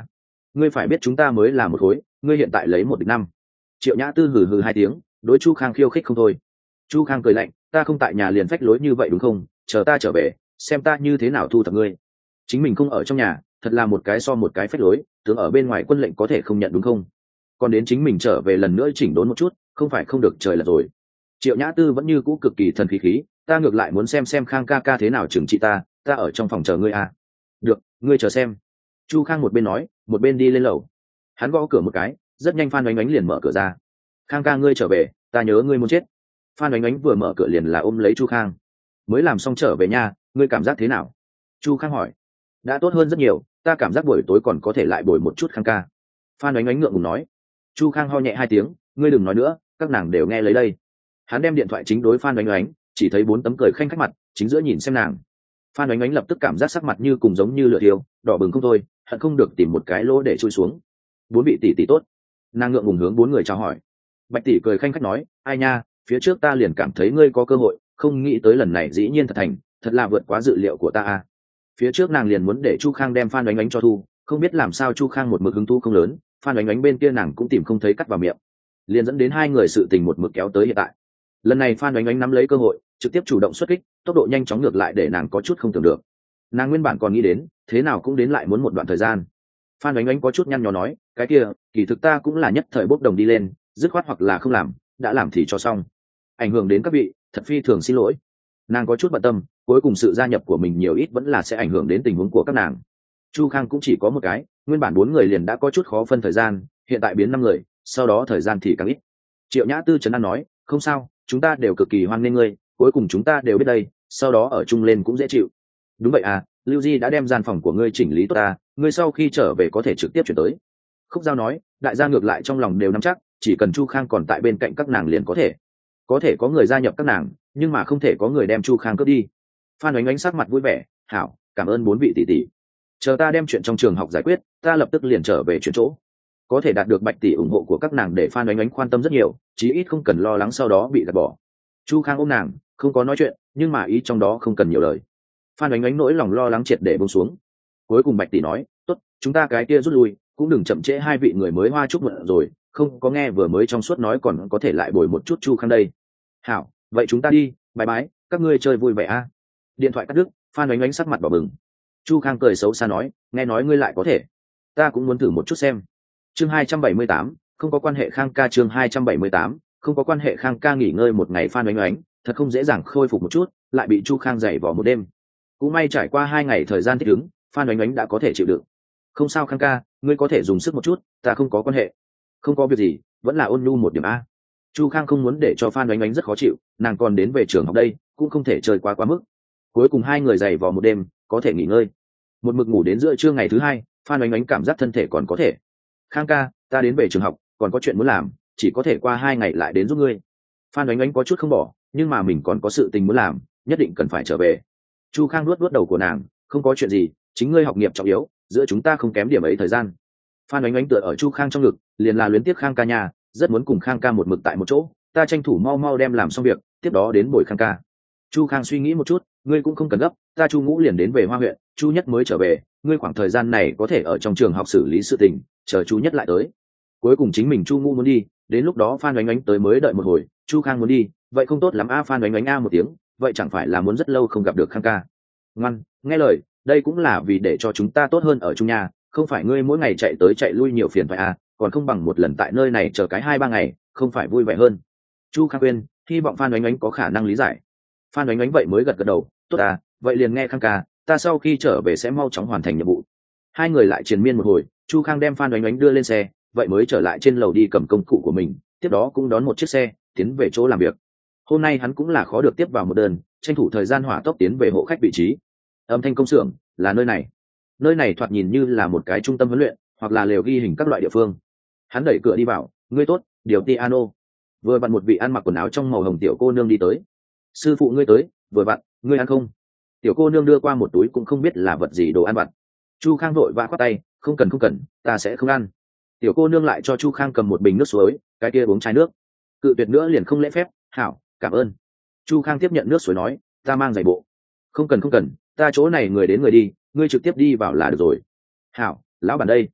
ngươi phải biết chúng ta mới là một khối, ngươi hiện tại lấy một địch năm. Triệu Nhã Tư hừ hừ hai tiếng, đối Chu Khang khiêu khích không thôi. Chu Khang cười lạnh, ta không tại nhà liền phách lối như vậy đúng không, chờ ta trở về xem ta như thế nào thu thập ngươi. Chính mình không ở trong nhà, thật là một cái so một cái phách lối, tưởng ở bên ngoài quân lệnh có thể không nhận đúng không, còn đến chính mình trở về lần nữa chỉnh đốn một chút, không phải không được trời là rồi. Triệu Nhã Tư vẫn như cũ cực kỳ thần khí khí, ta ngược lại muốn xem xem Khang ca ca thế nào trừng trị ta, ta ở trong phòng chờ ngươi à. Được, ngươi chờ xem. Chu Khang một bên nói một bên đi lên lầu. Hắn gõ cửa một cái, rất nhanh Phan Oánh Oánh liền mở cửa ra. Khang ca ngươi trở về, ta nhớ ngươi muốn chết. Phan Oánh Oánh vừa mở cửa liền là ôm lấy Chu Khang. Mới làm xong trở về nhà, ngươi cảm giác thế nào? Chu Khang hỏi. Đã tốt hơn rất nhiều, ta cảm giác buổi tối còn có thể lại bồi một chút Khang ca. Phan Oánh Oánh ngượng ngùng nói. Chu Khang ho nhẹ hai tiếng, ngươi đừng nói nữa, các nàng đều nghe lấy đây. Hắn đem điện thoại chính đối Phan Oánh Oánh, chỉ thấy bốn tấm cười khanh khách mặt chính giữa nhìn xem nàng. Phan Oánh Oánh lập tức cảm giác sắc mặt như cùng giống như lửa thiêu, đỏ bừng không thôi, hận không được tìm một cái lỗ để chui xuống. Bốn vị tỷ tỷ tốt. Nàng ngượng ngùng hướng bốn người chào hỏi. Bạch tỷ cười khanh khách nói, ai nha, phía trước ta liền cảm thấy ngươi có cơ hội, không nghĩ tới lần này dĩ nhiên thật thành, thật là vượt quá dự liệu của ta à. Phía trước nàng liền muốn để Chu Khang đem Phan Oánh Oánh cho thu, không biết làm sao Chu Khang một mực hứng thú không lớn, Phan Oánh Oánh bên kia nàng cũng tìm không thấy cắt vào miệng, liền dẫn đến hai người sự tình một mực kéo tới hiện tại. Lần này Phan Oánh Oánh nắm lấy cơ hội, trực tiếp chủ động xuất kích, tốc độ nhanh chóng ngược lại để nàng có chút không tưởng được. Nàng nguyên bản còn nghĩ đến, thế nào cũng đến lại muốn một đoạn thời gian. Phan Oánh Oánh có chút nhăn nhó nói, cái kia, kỳ thực ta cũng là nhất thời bốc đồng đi lên, dứt khoát hoặc là không làm, đã làm thì cho xong. Ảnh hưởng đến các vị, thật phi thường xin lỗi. Nàng có chút bận tâm, cuối cùng sự gia nhập của mình nhiều ít vẫn là sẽ ảnh hưởng đến tình huống của các nàng. Chu Khang cũng chỉ có một cái, nguyên bản bốn người liền đã có chút khó phân thời gian, hiện tại biến năm người, sau đó thời gian thì càng ít. Triệu Nhã Tư trấn an nói, không sao, chúng ta đều cực kỳ hoan nghênh ngươi, cuối cùng chúng ta đều biết đây, sau đó ở chung lên cũng dễ chịu. Đúng vậy à, Lưu Di đã đem gian phòng của ngươi chỉnh lý tốt ta, ngươi sau khi trở về có thể trực tiếp chuyển tới. Khúc Giao nói, đại gia ngược lại trong lòng đều nắm chắc, chỉ cần Chu Khang còn tại bên cạnh các nàng liền có thể. Có thể có người gia nhập các nàng, nhưng mà không thể có người đem Chu Khang cướp đi. Phan Oánh Oánh sắc mặt vui vẻ, hảo, cảm ơn bốn vị tỷ tỷ. Chờ ta đem chuyện trong trường học giải quyết, ta lập tức liền trở về chuyển chỗ. Có thể đạt được Bạch tỷ ủng hộ của các nàng để Phan Oánh Oánh quan tâm rất nhiều, chí ít không cần lo lắng sau đó bị gạt bỏ. Chu Khang ôm nàng, không có nói chuyện, nhưng mà ý trong đó không cần nhiều lời. Phan Oánh Oánh nỗi lòng lo lắng triệt để buông xuống. Cuối cùng Bạch tỷ nói, tốt, chúng ta cái kia rút lui, cũng đừng chậm trễ hai vị người mới hoa chúc mừng rồi, không có nghe vừa mới trong suốt nói còn có thể lại bồi một chút Chu Khang đây. Hảo, vậy chúng ta đi, bye bye, các ngươi chơi vui vẻ a. Điện thoại cắt đứt, Phan Oánh Oánh sắc mặt đỏ bừng. Chu Khang cười xấu xa nói, nghe nói ngươi lại có thể, ta cũng muốn thử một chút xem. Chương hai trăm bảy mươi tám, không có quan hệ Khang ca. Chương hai trăm bảy mươi tám, không có quan hệ Khang ca. Nghỉ ngơi một ngày Phan Oánh Oánh thật không dễ dàng khôi phục một chút, lại bị Chu Khang giày vò một đêm. Cũng may trải qua hai ngày thời gian thích ứng, Phan Oánh Oánh đã có thể chịu đựng. Không sao Khang ca, ngươi có thể dùng sức một chút, ta không có quan hệ. Không có việc gì, vẫn là ôn nhu một điểm a. Chu Khang không muốn để cho Phan Oánh Oánh rất khó chịu, nàng còn đến về trường học đây, cũng không thể chơi quá quá mức. Cuối cùng hai người giày vò một đêm, có thể nghỉ ngơi. Một mực ngủ đến giữa trưa ngày thứ hai, Phan Oánh Oánh cảm giác thân thể còn có thể. Khang ca, ta đến về trường học, còn có chuyện muốn làm, chỉ có thể qua hai ngày lại đến giúp ngươi. Phan Oánh Oánh có chút không bỏ, nhưng mà mình còn có sự tình muốn làm, nhất định cần phải trở về. Chu Khang nuốt nuốt đầu của nàng, không có chuyện gì, chính ngươi học nghiệp trọng yếu, giữa chúng ta không kém điểm ấy thời gian. Phan Oánh Oánh tựa ở Chu Khang trong ngực, liền là luyến tiếc Khang ca nhà, rất muốn cùng Khang ca một mực tại một chỗ, ta tranh thủ mau mau đem làm xong việc, tiếp đó đến bồi Khang ca. Chu Khang suy nghĩ một chút, ngươi cũng không cần gấp, ta Chu Ngũ liền đến về Hoa huyện, Chu Nhất mới trở về, ngươi khoảng thời gian này có thể ở trong trường học xử lý sự tình, chờ Chu Nhất lại tới. Cuối cùng chính mình Chu Ngũ muốn đi, đến lúc đó Phan Oánh Oánh tới mới đợi một hồi, Chu Khang muốn đi, vậy không tốt lắm a. Phan Oánh Oánh a một tiếng, vậy chẳng phải là muốn rất lâu không gặp được Khang ca. Ngoan, nghe lời, đây cũng là vì để cho chúng ta tốt hơn ở chung nhà, không phải ngươi mỗi ngày chạy tới chạy lui nhiều phiền phải à, còn không bằng một lần tại nơi này chờ cái hai ba ngày, không phải vui vẻ hơn. Chu Khang khuyên, hy vọng Phan Oánh Oánh có khả năng lý giải. Phan Oánh Oánh vậy mới gật gật đầu, tốt à, vậy liền nghe Khang ca, ta sau khi trở về sẽ mau chóng hoàn thành nhiệm vụ. Hai người lại triền miên một hồi, Chu Khang đem Phan Oánh Oánh đưa lên xe, vậy mới trở lại trên lầu đi cầm công cụ của mình, tiếp đó cũng đón một chiếc xe tiến về chỗ làm việc. Hôm nay hắn cũng là khó được tiếp vào một đơn, tranh thủ thời gian hỏa tốc tiến về hộ khách vị trí. Âm thanh công xưởng là nơi này. Nơi này thoạt nhìn như là một cái trung tâm huấn luyện, hoặc là lều ghi hình các loại địa phương. Hắn đẩy cửa đi vào, ngươi tốt, điều piano. Vừa vặn một vị ăn mặc quần áo trong màu hồng tiểu cô nương đi tới. Sư phụ ngươi tới, vừa vặn, ngươi ăn không? Tiểu cô nương đưa qua một túi cũng không biết là vật gì đồ ăn vặt. Chu Khang vội vã khoát tay, không cần không cần, ta sẽ không ăn. Tiểu cô nương lại cho Chu Khang cầm một bình nước suối, cái kia uống chai nước. Cự tuyệt nữa liền không lễ phép, hảo, cảm ơn. Chu Khang tiếp nhận nước suối nói, ta mang giày bộ. Không cần không cần, ta chỗ này người đến người đi, ngươi trực tiếp đi vào là được rồi. Hảo, lão bản đây.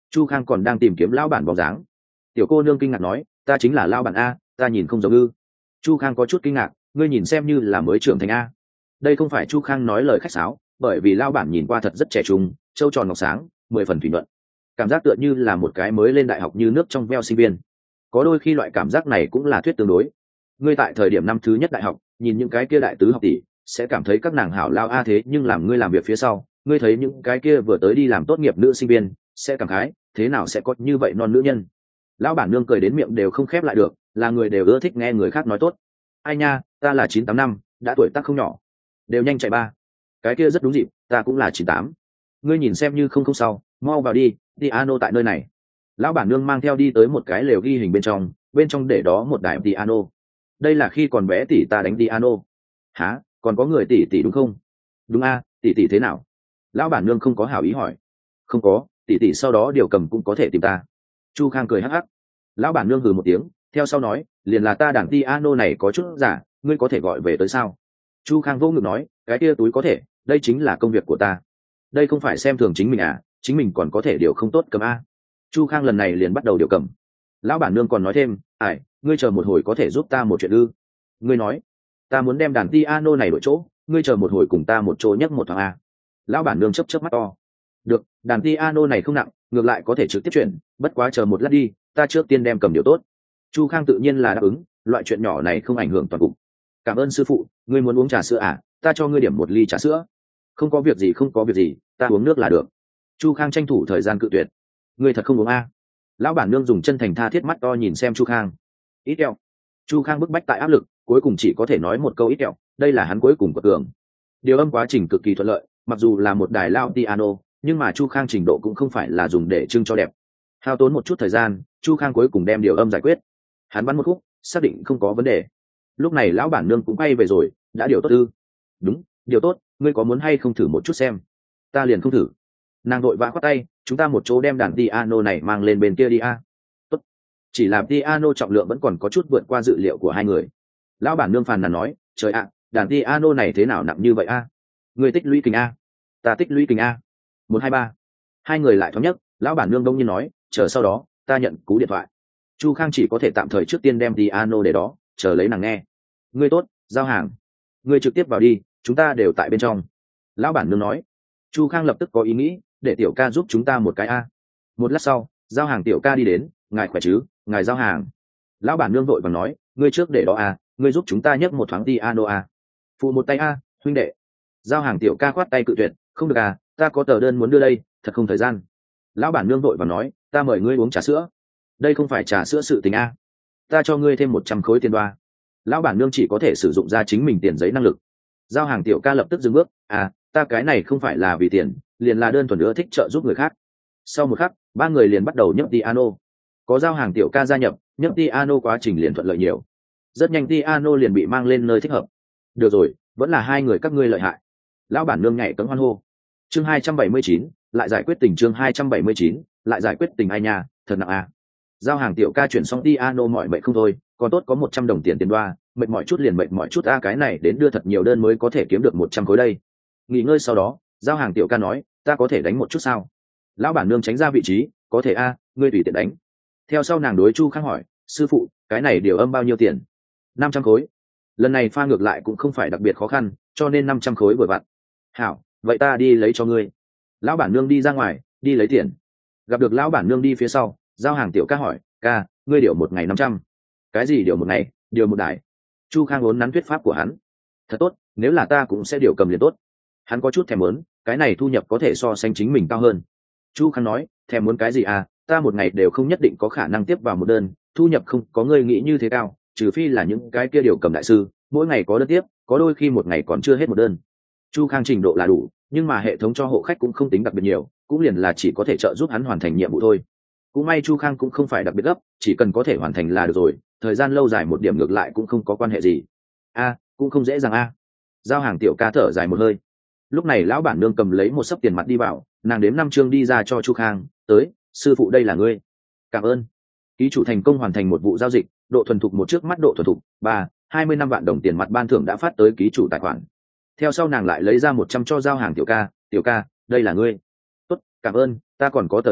Chu Khang còn đang tìm kiếm lão bản bóng dáng. Tiểu cô nương kinh ngạc nói, ta chính là lão bản a, ta nhìn không giống ư? Chu Khang có chút kinh ngạc, ngươi nhìn xem như là mới trưởng thành a. Đây không phải Chu Khang nói lời khách sáo, bởi vì lão bản nhìn qua thật rất trẻ trung, trâu tròn ngọc sáng, mười phần thủy nhuận, cảm giác tựa như là một cái mới lên đại học như nước trong veo sinh viên. Có đôi khi loại cảm giác này cũng là thuyết tương đối. Ngươi tại thời điểm năm thứ nhất đại học, nhìn những cái kia đại tứ học tỷ, sẽ cảm thấy các nàng hảo lao a, thế nhưng làm ngươi làm việc phía sau, ngươi thấy những cái kia vừa tới đi làm tốt nghiệp nữ sinh viên, sẽ cảm khái, thế nào sẽ có như vậy non nữ nhân. Lão bản nương cười đến miệng đều không khép lại được, là người đều ưa thích nghe người khác nói tốt. Ai nha, ta là chín tám năm, đã tuổi tác không nhỏ, đều nhanh chạy ba. Cái kia rất đúng dịp, ta cũng là chín tám. Ngươi nhìn xem như không không sao, mau vào đi, piano tại nơi này. Lão bản nương mang theo đi tới một cái lều ghi hình bên trong, bên trong để đó một đài piano. Đây là khi còn bé tỷ ta đánh piano. Hả, còn có người tỷ tỷ đúng không? Đúng a, tỷ tỷ thế nào? Lão bản nương không có hảo ý hỏi. Không có, tỷ tỷ sau đó điều cầm cũng có thể tìm ta. Chu Khang cười hắc hắc. Lão bản nương hừ một tiếng, theo sau nói, liền là ta đàn piano này có chút giả, ngươi có thể gọi về tới sao? Chu Khang vô ngực nói, cái kia túi có thể, đây chính là công việc của ta. Đây không phải xem thường chính mình à, chính mình còn có thể điều không tốt cầm a. Chu Khang lần này liền bắt đầu điều cầm. Lão bản nương còn nói thêm, ải, ngươi chờ một hồi có thể giúp ta một chuyện ư? Ngươi nói, ta muốn đem đàn piano này đổi chỗ, ngươi chờ một hồi cùng ta một chỗ nhấc một thoáng a. Lão bản nương chớp chớp mắt to. Được, đàn piano này không nặng, ngược lại có thể trực tiếp chuyển, bất quá chờ một lát đi, ta trước tiên đem cầm điều tốt. Chu Khang tự nhiên là đáp ứng, loại chuyện nhỏ này không ảnh hưởng toàn cục. Cảm ơn sư phụ, ngươi muốn uống trà sữa à, ta cho ngươi điểm một ly trà sữa. Không có việc gì, không có việc gì, ta uống nước là được. Chu Khang tranh thủ thời gian cự tuyệt. Ngươi thật không uống a? Lão bản nương dùng chân thành tha thiết mắt to nhìn xem Chu Khang. Ít kẹo. Chu Khang bức bách tại áp lực, cuối cùng chỉ có thể nói một câu ít kẹo, đây là hắn cuối cùng của tường. Điều âm quá trình cực kỳ thuận lợi, mặc dù là một đài lao piano, nhưng mà Chu Khang trình độ cũng không phải là dùng để trưng cho đẹp. Hao tốn một chút thời gian, Chu Khang cuối cùng đem điều âm giải quyết. Hắn bắn một khúc, xác định không có vấn đề. Lúc này lão bản nương cũng quay về rồi, đã điều tốt ư? Đúng, điều tốt, ngươi có muốn hay không thử một chút xem? Ta liền không thử. Nàng đội vã khoát tay, chúng ta một chỗ đem đàn piano này mang lên bên kia đi a. Tốt. Chỉ là piano trọng lượng vẫn còn có chút vượt qua dự liệu của hai người. Lão bản nương phàn nàn nói, trời ạ, đàn piano này thế nào nặng như vậy a? Ngươi tích lũy kình a, ta tích lũy kình a. Một hai ba. Hai người lại thống nhất, lão bản nương đông nhiên nói, chờ sau đó, ta nhận cú điện thoại. Chu Khang chỉ có thể tạm thời trước tiên đem piano để đó, chờ lấy nàng nghe. Ngươi tốt, giao hàng. Ngươi trực tiếp vào đi, chúng ta đều tại bên trong. Lão bản nương nói. Chu Khang lập tức có ý nghĩ, để tiểu ca giúp chúng ta một cái a. Một lát sau, giao hàng tiểu ca đi đến, ngài khỏe chứ, ngài giao hàng. Lão bản nương vội vàng nói, ngươi trước để đó a, ngươi giúp chúng ta nhấc một thoáng piano a. Phụ một tay a, huynh đệ. Giao hàng tiểu ca khoát tay cự tuyệt, không được à, ta có tờ đơn muốn đưa đây, thật không thời gian. Lão bản nương vội vàng nói, ta mời ngươi uống trà sữa. Đây không phải trà sữa sự tình a, ta cho ngươi thêm một trăm khối tiền đoa. Lão bản nương chỉ có thể sử dụng ra chính mình tiền giấy năng lực. Giao hàng tiểu ca lập tức dừng bước, à, ta cái này không phải là vì tiền, liền là đơn thuần nữa thích trợ giúp người khác. Sau một khắc, ba người liền bắt đầu nhấc piano. Có giao hàng tiểu ca gia nhập, nhấc piano quá trình liền thuận lợi nhiều. Rất nhanh piano liền bị mang lên nơi thích hợp. Được rồi, vẫn là hai người các ngươi lợi hại. Lão bản nương nhảy cẫng hoan hô. Chương hai trăm bảy mươi chín, lại giải quyết tình chương hai trăm bảy mươi chín, lại giải quyết tình ai nha, thật nặng à. Giao hàng tiểu ca chuyển xong piano mỏi mệt không thôi, còn tốt có một trăm đồng tiền tiền đoa, mệt mỏi chút liền mệt mỏi chút a, cái này đến đưa thật nhiều đơn mới có thể kiếm được một trăm khối đây. Nghỉ ngơi sau đó, giao hàng tiểu ca nói, ta có thể đánh một chút sao? Lão bản nương tránh ra vị trí, có thể a, ngươi tùy tiện đánh. Theo sau nàng đối Chu Khang hỏi, sư phụ, cái này điều âm bao nhiêu tiền? Năm trăm khối. Lần này pha ngược lại cũng không phải đặc biệt khó khăn, cho nên năm trăm khối vừa vặn. Hảo, vậy ta đi lấy cho ngươi. Lão bản nương đi ra ngoài, đi lấy tiền. Gặp được lão bản nương đi phía sau, giao hàng tiểu ca hỏi, ca, ngươi điều một ngày năm trăm. Cái gì điều một ngày, điều một đài? Chu Khang vốn nắn thuyết pháp của hắn. Thật tốt, nếu là ta cũng sẽ điều cầm liền tốt. Hắn có chút thèm muốn, cái này thu nhập có thể so sánh chính mình cao hơn. Chu Khang nói, thèm muốn cái gì à, ta một ngày đều không nhất định có khả năng tiếp vào một đơn, thu nhập không có ngươi nghĩ như thế cao, trừ phi là những cái kia điều cầm đại sư, mỗi ngày có đơn tiếp, có đôi khi một ngày còn chưa hết một đơn. Chu Khang trình độ là đủ, nhưng mà hệ thống cho hộ khách cũng không tính đặc biệt nhiều, cũng liền là chỉ có thể trợ giúp hắn hoàn thành nhiệm vụ thôi. Cũng may Chu Khang cũng không phải đặc biệt gấp, chỉ cần có thể hoàn thành là được rồi, thời gian lâu dài một điểm ngược lại cũng không có quan hệ gì. A, cũng không dễ dàng a. Giao hàng tiểu ca thở dài một hơi. Lúc này lão bản nương cầm lấy một xấp tiền mặt đi vào, nàng đếm năm chương đi ra cho Chu Khang, tới, sư phụ đây là ngươi. Cảm ơn. Ký chủ thành công hoàn thành một vụ giao dịch, độ thuần thục một trước mắt độ thuần thục ba, hai mươi năm vạn đồng tiền mặt ban thưởng đã phát tới ký chủ tài khoản. Theo sau nàng lại lấy ra một trăm cho giao hàng tiểu ca, tiểu ca, đây là ngươi. Tốt, cảm ơn, ta còn có tờ đơn,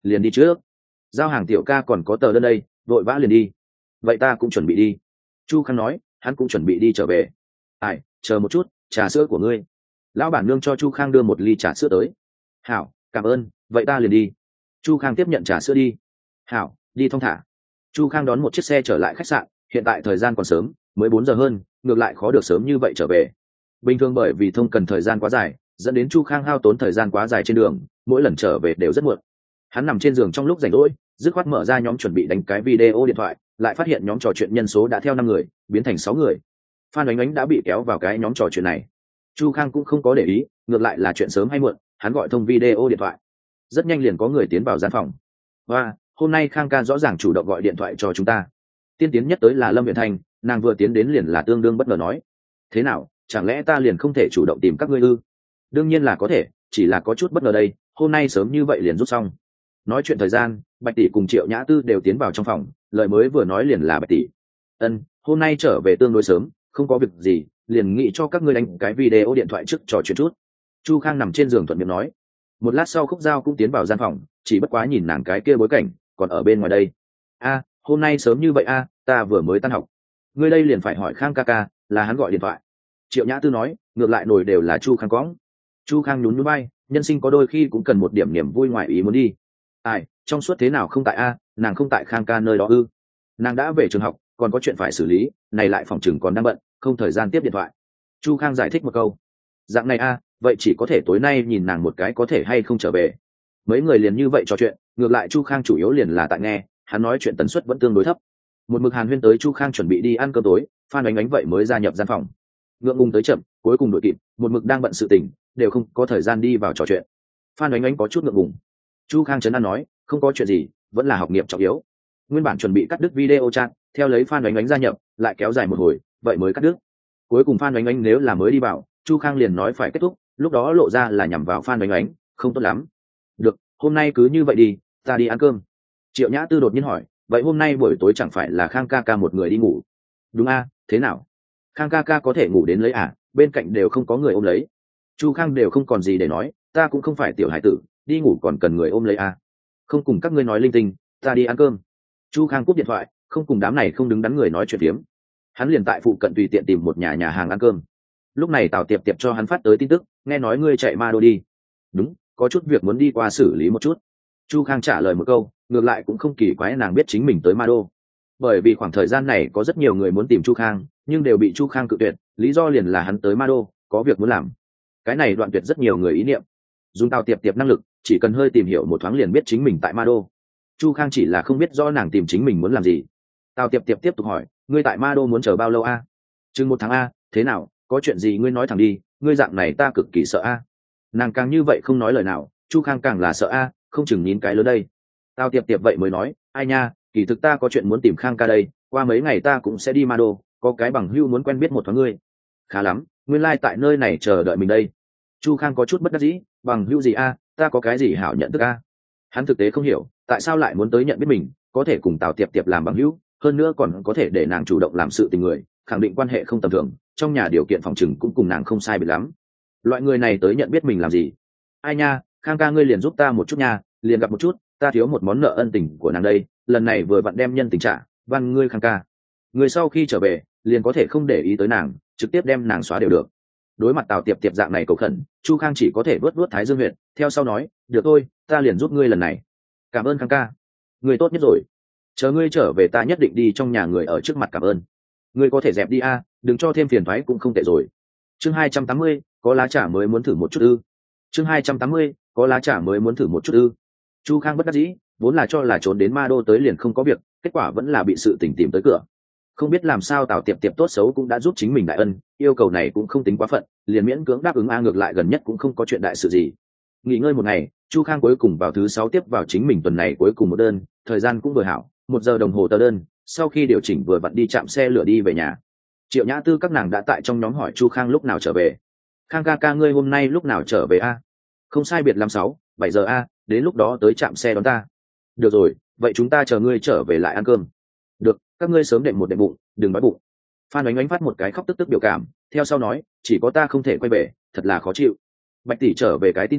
liền đi trước. Giao hàng tiểu ca còn có tờ đơn đây, vội vã liền đi. Vậy ta cũng chuẩn bị đi. Chu Khang nói, hắn cũng chuẩn bị đi trở về. Ai, chờ một chút, trà sữa của ngươi. Lão bản nương cho Chu Khang đưa một ly trà sữa tới. Hảo, cảm ơn, vậy ta liền đi. Chu Khang tiếp nhận trà sữa đi. Hảo, đi thong thả. Chu Khang đón một chiếc xe trở lại khách sạn. Hiện tại thời gian còn sớm, mới bốn giờ hơn, ngược lại khó được sớm như vậy trở về. Bình thường bởi vì thông cần thời gian quá dài, dẫn đến Chu Khang hao tốn thời gian quá dài trên đường, mỗi lần trở về đều rất muộn. Hắn nằm trên giường trong lúc rảnh rỗi, dứt khoát mở ra nhóm chuẩn bị đánh cái video điện thoại, lại phát hiện nhóm trò chuyện nhân số đã theo năm người biến thành sáu người. Phan Oánh Oánh đã bị kéo vào cái nhóm trò chuyện này. Chu Khang cũng không có để ý, ngược lại là chuyện sớm hay muộn, hắn gọi thông video điện thoại. Rất nhanh liền có người tiến vào gian phòng. Và hôm nay Khang ca rõ ràng chủ động gọi điện thoại cho chúng ta. Tiên tiến nhất tới là Lâm Viễn Thanh, nàng vừa tiến đến liền là tương đương bất ngờ nói: thế nào, chẳng lẽ ta liền không thể chủ động tìm các ngươi ư? Đương nhiên là có thể, chỉ là có chút bất ngờ đây, hôm nay sớm như vậy liền rút xong. Nói chuyện thời gian, Bạch tỷ cùng Triệu Nhã Tư đều tiến vào trong phòng, lời mới vừa nói liền là Bạch tỷ: ân, hôm nay trở về tương đối sớm, không có việc gì, liền nghĩ cho các ngươi đánh cái video điện thoại trước trò chuyện chút. Chu Khang nằm trên giường thuận miệng nói. Một lát sau Khúc Giao cũng tiến vào gian phòng, chỉ bất quá nhìn nàng cái kia bối cảnh, còn ở bên ngoài đây. A, hôm nay sớm như vậy a, ta vừa mới tan học. Ngươi đây liền phải hỏi Khang ca ca, là hắn gọi điện thoại. Triệu Nhã Tư nói, ngược lại nổi đều là Chu Khang cõng. Chu Khang nhún nhún vai, nhân sinh có đôi khi cũng cần một điểm niềm vui ngoài ý muốn đi. Ai, trong suốt thế nào không tại a, nàng không tại Khang ca nơi đó ư? Nàng đã về trường học, còn có chuyện phải xử lý, này lại phòng chừng còn đang bận, không thời gian tiếp điện thoại. Chu Khang giải thích một câu. Dạng này a, vậy chỉ có thể tối nay nhìn nàng một cái có thể hay không trở về. Mấy người liền như vậy trò chuyện, ngược lại Chu Khang chủ yếu liền là tại nghe, hắn nói chuyện tần suất vẫn tương đối thấp. Một mực hàn huyên tới Chu Khang chuẩn bị đi ăn cơm tối, Phan Oánh Oánh vậy mới gia nhập gian phòng. Ngượng ngùng tới chậm, cuối cùng đội kịp, một mực đang bận sự tình, đều không có thời gian đi vào trò chuyện. Phan Oánh Oánh có chút ngượng ngùng. Chu Khang trấn an nói, không có chuyện gì, vẫn là học nghiệp trọng yếu. Nguyên bản chuẩn bị cắt đứt video chat, theo lấy Phan Oánh Oánh gia nhập, lại kéo dài một hồi, vậy mới cắt đứt. Cuối cùng Phan Oánh Oánh nếu là mới đi vào, Chu Khang liền nói phải kết thúc, lúc đó lộ ra là nhằm vào Phan Oánh Oánh, không tốt lắm. Được, hôm nay cứ như vậy đi, ta đi ăn cơm. Triệu Nhã Tư đột nhiên hỏi, vậy hôm nay buổi tối chẳng phải là Khang ca ca một người đi ngủ? Đúng a, thế nào? Khang ca ca có thể ngủ đến lấy à, bên cạnh đều không có người ôm lấy. Chu Khang đều không còn gì để nói, ta cũng không phải tiểu hải tử, đi ngủ còn cần người ôm lấy à. Không cùng các ngươi nói linh tinh, ta đi ăn cơm. Chu Khang cúp điện thoại, không cùng đám này không đứng đắn người nói chuyện tiếm. Hắn liền tại phụ cận tùy tiện tìm một nhà nhà hàng ăn cơm. Lúc này Tào Tiệp Tiệp cho hắn phát tới tin tức, nghe nói ngươi chạy ma đô đi. Đúng, có chút việc muốn đi qua xử lý một chút. Chu Khang trả lời một câu, ngược lại cũng không kỳ quái nàng biết chính mình tới ma đô. Bởi vì khoảng thời gian này có rất nhiều người muốn tìm Chu Khang, nhưng đều bị Chu Khang cự tuyệt, lý do liền là hắn tới ma đô, có việc muốn làm. Cái này đoạn tuyệt rất nhiều người ý niệm. Dùng Tào Tiệp Tiệp năng lực, chỉ cần hơi tìm hiểu một thoáng liền biết chính mình tại ma đô. Chu Khang chỉ là không biết rõ nàng tìm chính mình muốn làm gì. Tào Tiệp Tiệp tiếp tục hỏi, ngươi tại ma đô muốn chờ bao lâu a? Chừng một tháng a, thế nào, có chuyện gì ngươi nói thẳng đi, ngươi dạng này ta cực kỳ sợ a. Nàng càng như vậy không nói lời nào, Chu Khang càng là sợ a, không chừng nín cái lớn đây. Tào Tiệp Tiệp vậy mới nói, ai nha, kỳ thực ta có chuyện muốn tìm Khang ca đây, qua mấy ngày ta cũng sẽ đi ma đô, có cái bằng hữu muốn quen biết một thoáng ngươi. Khá lắm, nguyên lai tại nơi này chờ đợi mình đây. Chu Khang có chút bất đắc dĩ, bằng hữu gì a, ta có cái gì hảo nhận thức a? Hắn thực tế không hiểu, tại sao lại muốn tới nhận biết mình, có thể cùng Tào Tiệp Tiệp làm bằng hữu, hơn nữa còn có thể để nàng chủ động làm sự tình người, khẳng định quan hệ không tầm thường, trong nhà điều kiện phòng trừng cũng cùng nàng không sai biệt lắm. Loại người này tới nhận biết mình làm gì? Ai nha, Khang ca ngươi liền giúp ta một chút nha, liền gặp một chút, ta thiếu một món nợ ân tình của nàng đây, lần này vừa vặn đem nhân tình trả, văn ngươi Khang ca. Người sau khi trở về, liền có thể không để ý tới nàng, trực tiếp đem nàng xóa đều được. Đối mặt Tào Tiệp Tiệp dạng này cầu khẩn, Chu Khang chỉ có thể vớt vớt thái dương huyệt, theo sau nói, được thôi, ta liền giúp ngươi lần này. Cảm ơn Khang ca, người tốt nhất rồi. Chờ ngươi trở về ta nhất định đi trong nhà người ở trước mặt cảm ơn. Ngươi có thể dẹp đi a, đừng cho thêm phiền toái cũng không tệ rồi. Chương hai trăm tám mươi, có lá trà mới muốn thử một chút ư? Chương hai trăm tám mươi, có lá trà mới muốn thử một chút ư? Chu Khang bất đắc dĩ, vốn là cho là trốn đến ma đô tới liền không có việc, kết quả vẫn là bị sự tình tìm tới cửa. Không biết làm sao Tào Tiệp Tiệp tốt xấu cũng đã giúp chính mình đại ân, yêu cầu này cũng không tính quá phận, liền miễn cưỡng đáp ứng a, ngược lại gần nhất cũng không có chuyện đại sự gì. Nghỉ ngơi một ngày, Chu Khang cuối cùng vào thứ sáu tiếp vào chính mình tuần này cuối cùng một đơn, thời gian cũng vừa hảo, một giờ đồng hồ tờ đơn, sau khi điều chỉnh vừa vặn đi chạm xe lửa đi về nhà. Triệu Nhã Tư các nàng đã tại trong nhóm hỏi Chu Khang lúc nào trở về. Khang ca ca ngươi hôm nay lúc nào trở về a? Không sai biệt lắm sáu, bảy giờ a, đến lúc đó tới trạm xe đón ta. Được rồi, vậy chúng ta chờ ngươi trở về lại ăn cơm. Được, các ngươi sớm đệm một đệm bụng, đừng đói bụng. Phan Oánh Oánh phát một cái khóc tức tức biểu cảm, theo sau nói, chỉ có ta không thể quay về, thật là khó chịu. Bạch tỷ trở về cái tin tức,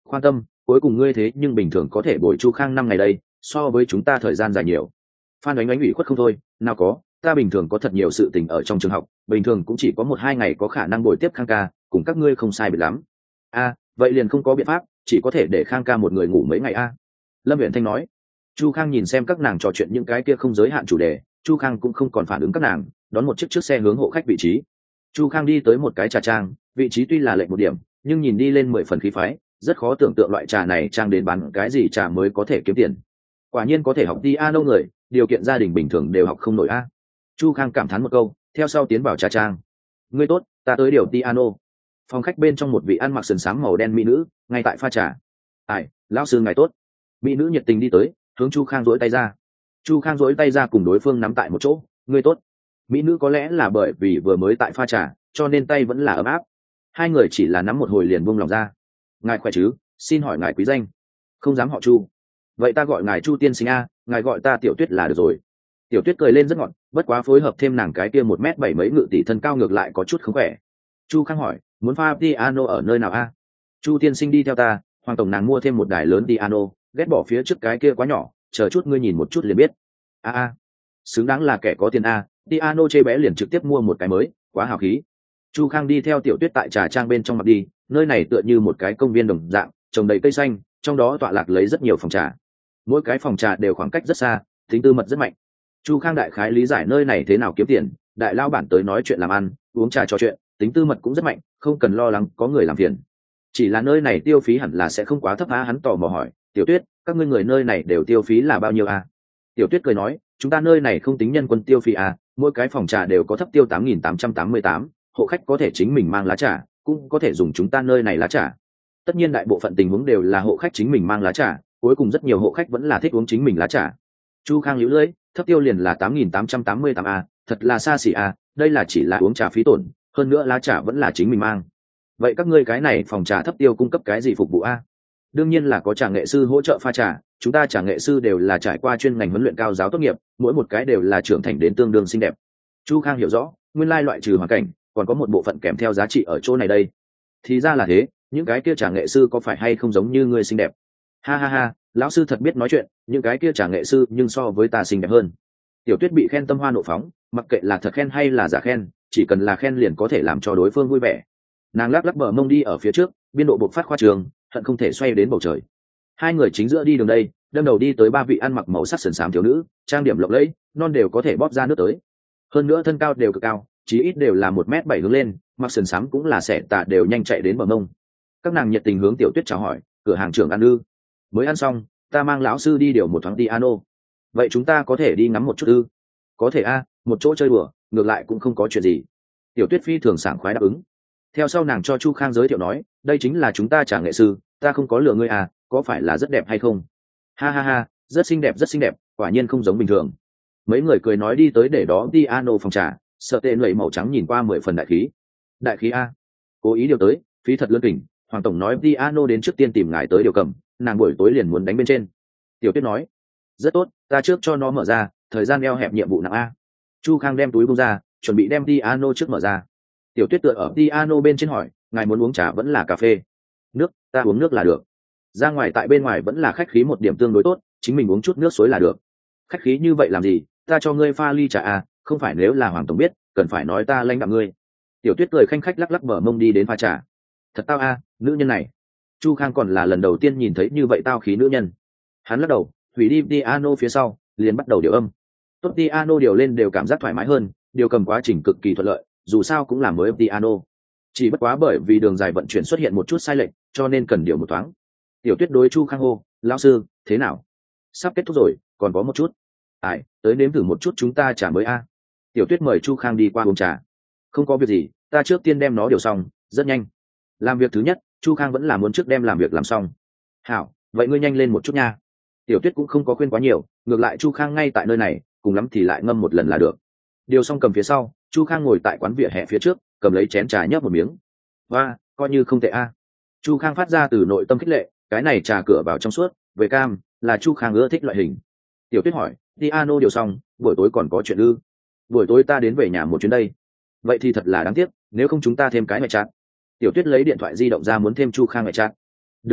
khoan tâm, cuối cùng ngươi thế nhưng bình thường có thể bồi Chu Khang năm ngày đây, so với chúng ta thời gian dài nhiều. Phan Oánh Oánh ủy khuất không thôi, nào có, ta bình thường có thật nhiều sự tình ở trong trường học, bình thường cũng chỉ có một hai ngày có khả năng bồi tiếp Khang ca, cùng các ngươi không sai biệt lắm. A, vậy liền không có biện pháp, chỉ có thể để Khang ca một người ngủ mấy ngày a. Lâm Uyển Thanh nói. Chu Khang nhìn xem các nàng trò chuyện những cái kia không giới hạn chủ đề, Chu Khang cũng không còn phản ứng các nàng, đón một chiếc chiếc xe hướng hộ khách vị trí. Chu Khang đi tới một cái trà trang, vị trí tuy là lệch một điểm, nhưng nhìn đi lên mười phần khí phái, rất khó tưởng tượng loại trà này trang đến bán cái gì trà mới có thể kiếm tiền. Quả nhiên có thể học piano người, điều kiện gia đình bình thường đều học không nổi a. Chu Khang cảm thán một câu, theo sau tiến vào trà trang. Ngươi tốt, ta tới điều piano. Phòng khách bên trong một vị ăn mặc sườn xám màu đen mỹ nữ, ngay tại pha trà. Ai, lão sư ngài tốt. Mỹ nữ nhiệt tình đi tới, hướng Chu Khang duỗi tay ra. Chu Khang duỗi tay ra cùng đối phương nắm tại một chỗ. Ngươi tốt. Mỹ nữ có lẽ là bởi vì vừa mới tại pha trà, cho nên tay vẫn là ấm áp. Hai người chỉ là nắm một hồi liền buông lòng ra. Ngài khỏe chứ, xin hỏi ngài quý danh? Không dám họ Chu. Vậy ta gọi ngài Chu tiên sinh a, ngài gọi ta Tiểu Tuyết là được rồi. Tiểu Tuyết cười lên rất ngọt, bất quá phối hợp thêm nàng cái kia một mét bảy mấy ngự tỷ thân cao ngược lại có chút không khỏe. Chu Khang hỏi, muốn pha piano ở nơi nào a? Chu tiên sinh đi theo ta, Hoàng tổng nàng mua thêm một đài lớn piano, ghét bỏ phía trước cái kia quá nhỏ, chờ chút ngươi nhìn một chút liền biết. A a, xứng đáng là kẻ có tiền a, piano chê bé liền trực tiếp mua một cái mới, quá hào khí. Chu Khang đi theo Tiểu Tuyết tại trà trang bên trong mặt đi, nơi này tựa như một cái công viên đồng dạng, trồng đầy cây xanh, trong đó tọa lạc lấy rất nhiều phòng trà. Mỗi cái phòng trà đều khoảng cách rất xa, tính tư mật rất mạnh. Chu Khang đại khái lý giải nơi này thế nào kiếm tiền, đại lao bản tới nói chuyện làm ăn, uống trà trò chuyện, tính tư mật cũng rất mạnh, không cần lo lắng có người làm phiền. Chỉ là nơi này tiêu phí hẳn là sẽ không quá thấp á, hắn tò mò hỏi, Tiểu Tuyết, các ngươi người nơi này đều tiêu phí là bao nhiêu a? Tiểu Tuyết cười nói, chúng ta nơi này không tính nhân quân tiêu phí à, mỗi cái phòng trà đều có thấp tiêu tám nghìn tám trăm tám mươi tám, hộ khách có thể chính mình mang lá trà, cũng có thể dùng chúng ta nơi này lá trà. Tất nhiên đại bộ phận tình huống đều là hộ khách chính mình mang lá trà, cuối cùng rất nhiều hộ khách vẫn là thích uống chính mình lá trà. Chu Khang liễu lưỡi, thấp tiêu liền là tám nghìn tám trăm tám mươi tám a, thật là xa xỉ a, đây là chỉ là uống trà phí tổn, hơn nữa lá trà vẫn là chính mình mang. Vậy các ngươi cái này phòng trà thấp tiêu cung cấp cái gì phục vụ a? Đương nhiên là có trà nghệ sư hỗ trợ pha trà, chúng ta trà nghệ sư đều là trải qua chuyên ngành huấn luyện cao giáo tốt nghiệp, mỗi một cái đều là trưởng thành đến tương đương xinh đẹp. Chu Khang hiểu rõ, nguyên lai loại trừ hoàn cảnh, còn có một bộ phận kèm theo giá trị ở chỗ này đây. Thì ra là thế, những cái kia trà nghệ sư có phải hay không giống như ngươi xinh đẹp? Ha ha ha, lão sư thật biết nói chuyện, những cái kia trà nghệ sư nhưng so với ta xinh đẹp hơn. Tiểu Tuyết bị khen tâm hoa nộ phóng, mặc kệ là thật khen hay là giả khen, chỉ cần là khen liền có thể làm cho đối phương vui vẻ. Nàng lắc lắc bờ mông đi ở phía trước, biên độ bộc phát khoa trường, hận không thể xoay đến bầu trời. Hai người chính giữa đi đường đây, đâm đầu đi tới ba vị ăn mặc màu sắc sườn xám thiếu nữ, trang điểm lộng lẫy, non đều có thể bóp ra nước tới. Hơn nữa thân cao đều cực cao, chí ít đều là một mét bảy hướng lên, mặc sườn xám cũng là xẻ tạ đều nhanh chạy đến bờ mông. Các nàng nhiệt tình hướng Tiểu Tuyết chào hỏi, cửa hàng trưởng ăn ư? Mới ăn xong, ta mang lão sư đi điều một thoáng piano. Vậy chúng ta có thể đi ngắm một chút ư? Có thể a, một chỗ chơi đùa, ngược lại cũng không có chuyện gì. Tiểu Tuyết phi thường sảng khoái đáp ứng. Theo sau nàng cho Chu Khang giới thiệu nói, đây chính là chúng ta trà nghệ sư, ta không có lừa ngươi à, có phải là rất đẹp hay không? Ha ha ha, rất xinh đẹp rất xinh đẹp, quả nhiên không giống bình thường. Mấy người cười nói đi tới để đó piano phòng trà, sợ tệ lưỡi màu trắng nhìn qua mười phần đại khí. Đại khí a, cố ý điều tới, phí thật lươn kỉnh. Hoàng tổng nói piano đến trước tiên tìm ngài tới điều cầm, nàng buổi tối liền muốn đánh bên trên. Tiểu Tuyết nói, rất tốt, ta trước cho nó mở ra, thời gian eo hẹp nhiệm vụ nặng a. Chu Khang đem túi bung ra, chuẩn bị đem piano trước mở ra. Tiểu Tuyết tựa ở piano bên trên hỏi, ngài muốn uống trà vẫn là cà phê? Nước, ta uống nước là được. Ra ngoài tại bên ngoài vẫn là khách khí một điểm tương đối tốt, chính mình uống chút nước suối là được. Khách khí như vậy làm gì, ta cho ngươi pha ly trà à, không phải nếu là Hoàng tổng biết, cần phải nói ta lãnh đạm ngươi. Tiểu Tuyết cười khanh khách lắc lắc bờ mông đi đến pha trà. Thật tao a, nữ nhân này. Chu Khang còn là lần đầu tiên nhìn thấy như vậy tao khí nữ nhân. Hắn lắc đầu, hủy đi piano phía sau, liền bắt đầu điều âm. Tốt piano điều lên đều cảm giác thoải mái hơn, điều cầm quá trình cực kỳ thuận lợi, dù sao cũng là mới piano. Chỉ bất quá bởi vì đường dài vận chuyển xuất hiện một chút sai lệch, cho nên cần điều một thoáng. Tiểu Tuyết đối Chu Khang hô, lão sư, thế nào? Sắp kết thúc rồi, còn có một chút. Ai, tới nếm thử một chút chúng ta trà mới a. Tiểu Tuyết mời Chu Khang đi qua uống trà. Không có việc gì, ta trước tiên đem nó điều xong, rất nhanh. Làm việc thứ nhất, Chu Khang vẫn là muốn trước đem làm việc làm xong. Hảo, vậy ngươi nhanh lên một chút nha. Tiểu Tuyết cũng không có khuyên quá nhiều, ngược lại Chu Khang ngay tại nơi này, cùng lắm thì lại ngâm một lần là được. Điều xong cầm phía sau, Chu Khang ngồi tại quán vỉa hè phía trước, cầm lấy chén trà nhấp một miếng. Và, coi như không tệ a. Chu Khang phát ra từ nội tâm khích lệ, cái này trà cửa vào trong suốt, về cam, là Chu Khang ưa thích loại hình. Tiểu Tuyết hỏi, piano điều xong, buổi tối còn có chuyện ư? Buổi tối ta đến về nhà một chuyến đây. Vậy thì thật là đáng tiếc, nếu không chúng ta thêm cái mẹ chát. Tiểu Tuyết lấy điện thoại di động ra muốn thêm Chu Khang mẹ chát. Được a,